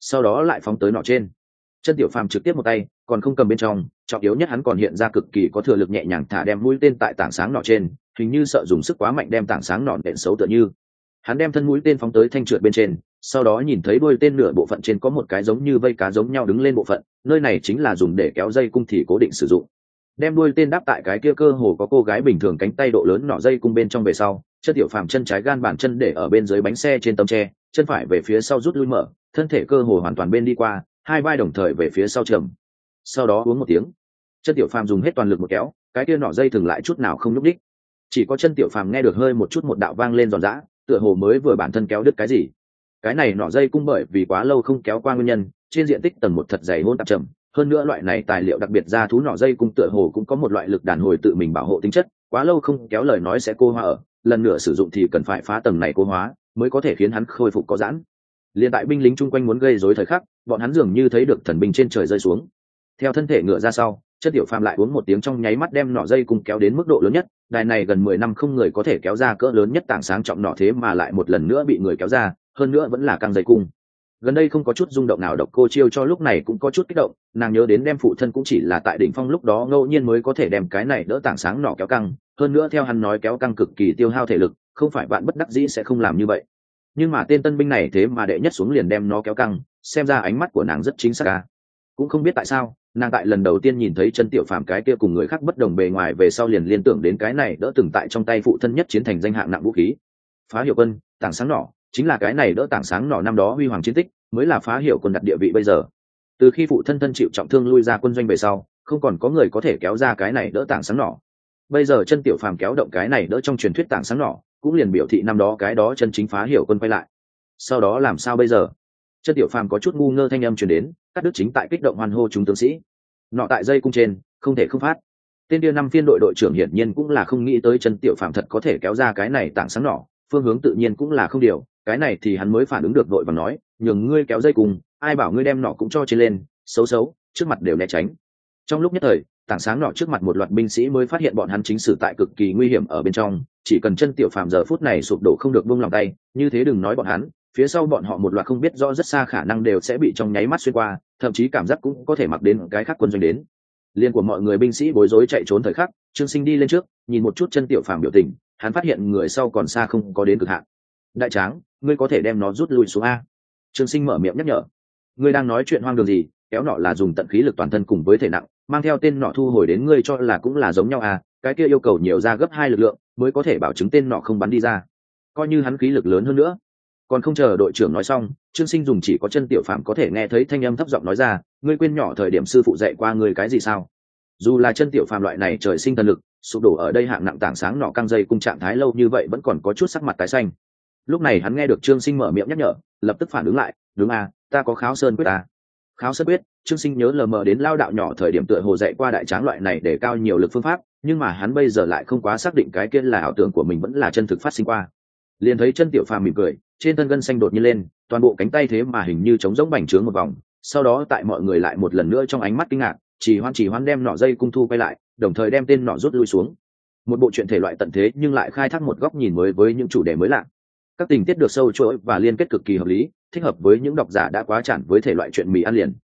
[SPEAKER 1] sau đó lại phóng tới nọ trên. Chân Tiểu Phàm trực tiếp một tay còn không cầm bên trong, trọng yếu nhất hắn còn hiện ra cực kỳ có thừa lực, nhẹ nhàng thả đem mũi tên tại tảng sáng nọ trên, hình như sợ dùng sức quá mạnh đem tảng sáng nọ đện xấu tựa như. Hắn đem thân mũi tên phóng tới thanh trượt bên trên, sau đó nhìn thấy đuôi tên nửa bộ phận trên có một cái giống như vây cá giống nhau đứng lên bộ phận, nơi này chính là dùng để kéo dây cung thì cố định sử dụng. Đem đuôi tên đáp tại cái kia cơ hồ có cô gái bình thường cánh tay độ lớn nọ dây cung bên trong về sau, Chân Tiểu Phàm chân trái gan bàn chân để ở bên dưới bánh xe trên tấm tre, chân phải về phía sau rút lui mở, thân thể cơ hồ hoàn toàn bên đi qua, hai vai đồng thời về phía sau trầm. Sau đó uống một tiếng, Chân Tiểu Phàm dùng hết toàn lực một kéo, cái kia nọ dây thường lại chút nào không nhúc đích. Chỉ có Chân Tiểu Phàm nghe được hơi một chút một đạo vang lên giòn giã, tựa hồ mới vừa bản thân kéo đứt cái gì. Cái này nọ dây cung bởi vì quá lâu không kéo qua nguyên nhân, trên diện tích tầng một thật dày hỗn tạp trầm, hơn nữa loại này tài liệu đặc biệt ra thú nọ dây cung tựa hồ cũng có một loại lực đàn hồi tự mình bảo hộ tính chất, quá lâu không kéo lời nói sẽ cô hóa ở, lần nữa sử dụng thì cần phải phá tầng này cô hóa mới có thể khiến hắn khôi phục có giãn. Liên tại binh lính chung quanh muốn gây rối thời khắc, bọn hắn dường như thấy được thần binh trên trời rơi xuống. Theo thân thể ngựa ra sau, Chân Tiểu Phàm lại uống một tiếng trong nháy mắt đem nọ dây cung kéo đến mức độ lớn nhất, đài này gần 10 năm không người có thể kéo ra cỡ lớn nhất tảng sáng trọng nọ thế mà lại một lần nữa bị người kéo ra, hơn nữa vẫn là căng dây cung. Gần đây không có chút rung động nào, Độc Cô Chiêu cho lúc này cũng có chút kích động, nàng nhớ đến đem phụ thân cũng chỉ là tại đỉnh phong lúc đó ngẫu nhiên mới có thể đem cái này đỡ tảng sáng nọ kéo căng, hơn nữa theo hắn nói kéo căng cực kỳ tiêu hao thể lực, không phải bạn bất đắc dĩ sẽ không làm như vậy. Nhưng mà tên tân binh này thế mà đệ nhất xuống liền đem nó kéo căng, xem ra ánh mắt của nàng rất chính xác à. Cũng không biết tại sao, nàng tại lần đầu tiên nhìn thấy Chân Tiểu Phàm cái kia cùng người khác bất đồng bề ngoài về sau liền liên tưởng đến cái này đỡ từng tại trong tay phụ thân nhất chiến thành danh hạng nặng vũ khí. Phá Hiểu Quân, tảng sáng nỏ, chính là cái này đỡ tảng sáng nỏ năm đó huy hoàng chiến tích, mới là Phá Hiểu Quân đặt địa vị bây giờ. Từ khi phụ thân thân chịu trọng thương lui ra quân doanh về sau, không còn có người có thể kéo ra cái này đỡ tảng sáng nỏ. Bây giờ Chân Tiểu Phàm kéo động cái này đỡ trong truyền thuyết tảng sáng nỏ, cũng liền biểu thị năm đó cái đó chân chính Phá Hiểu Quân quay lại. Sau đó làm sao bây giờ? Chân Tiểu Phàm có chút ngu ngơ thanh âm truyền đến, cắt đứt chính tại kích động hoan hô chúng tướng sĩ. Nọ tại dây cung trên, không thể không phát. Tên kia năm phiên đội đội trưởng hiển nhiên cũng là không nghĩ tới Chân Tiểu Phàm thật có thể kéo ra cái này tảng sáng nỏ, phương hướng tự nhiên cũng là không điều, cái này thì hắn mới phản ứng được đội và nói, nhường ngươi kéo dây cùng, ai bảo ngươi đem nọ cũng cho trên lên, xấu xấu, trước mặt đều né tránh. Trong lúc nhất thời, tảng sáng nọ trước mặt một loạt binh sĩ mới phát hiện bọn hắn chính xử tại cực kỳ nguy hiểm ở bên trong, chỉ cần Chân Tiểu Phàm giờ phút này sụp đổ không được buông lòng tay, như thế đừng nói bọn hắn, phía sau bọn họ một loạt không biết rõ rất xa khả năng đều sẽ bị trong nháy mắt xuyên qua, thậm chí cảm giác cũng có thể mặc đến cái khác quân doanh đến. Liên của mọi người binh sĩ bối rối chạy trốn thời khắc, Trương Sinh đi lên trước, nhìn một chút Chân Tiểu Phàm biểu tình, hắn phát hiện người sau còn xa không có đến cực hạn. Đại tráng, ngươi có thể đem nó rút lui xuống a. Trương Sinh mở miệng nhắc nhở. Ngươi đang nói chuyện hoang đường gì? Kéo nọ là dùng tận khí lực toàn thân cùng với thể nặng, mang theo tên nọ thu hồi đến ngươi cho là cũng là giống nhau à? Cái kia yêu cầu nhiều ra gấp 2 lực lượng mới có thể bảo chứng tên nọ không bắn đi ra. Coi như hắn khí lực lớn hơn nữa. Còn không chờ đội trưởng nói xong, Trương Sinh dùng chỉ có Chân Tiểu Phàm có thể nghe thấy thanh âm thấp giọng nói ra, ngươi quên nhỏ thời điểm sư phụ dạy qua ngươi cái gì sao? Dù là Chân Tiểu Phàm loại này trời sinh thần lực, sụp đổ ở đây hạng nặng tảng sáng nọ căng dây cung trạng thái lâu như vậy vẫn còn có chút sắc mặt tái xanh. Lúc này hắn nghe được Trương Sinh mở miệng nhắc nhở, lập tức phản ứng lại, đúng à, ta có Kháo Sơn quyết à. Kháo Sơn quyết, Trương Sinh nhớ lờ mờ đến lao đạo nhỏ thời điểm tựa hồ dạy qua đại tráng loại này để cao nhiều lực phương pháp, nhưng mà hắn bây giờ lại không quá xác định cái kia là ảo tưởng của mình vẫn là chân thực phát sinh qua. Liền thấy Chân Tiểu Phàm mỉm cười, trên thân gân xanh đột nhiên lên, toàn bộ cánh tay thế mà hình như trống rỗng bành trướng một vòng, sau đó tại mọi người lại một lần nữa trong ánh mắt kinh ngạc, chỉ hoan đem nọ dây cung thu quay lại, đồng thời đem tên nọ rút lui xuống. Một bộ truyện thể loại tận thế nhưng lại khai thác một góc nhìn mới với những chủ đề mới lạ. Các tình tiết được sâu chuỗi và liên kết cực kỳ hợp lý, thích hợp với những độc giả đã quá chản với thể loại truyện mì ăn liền.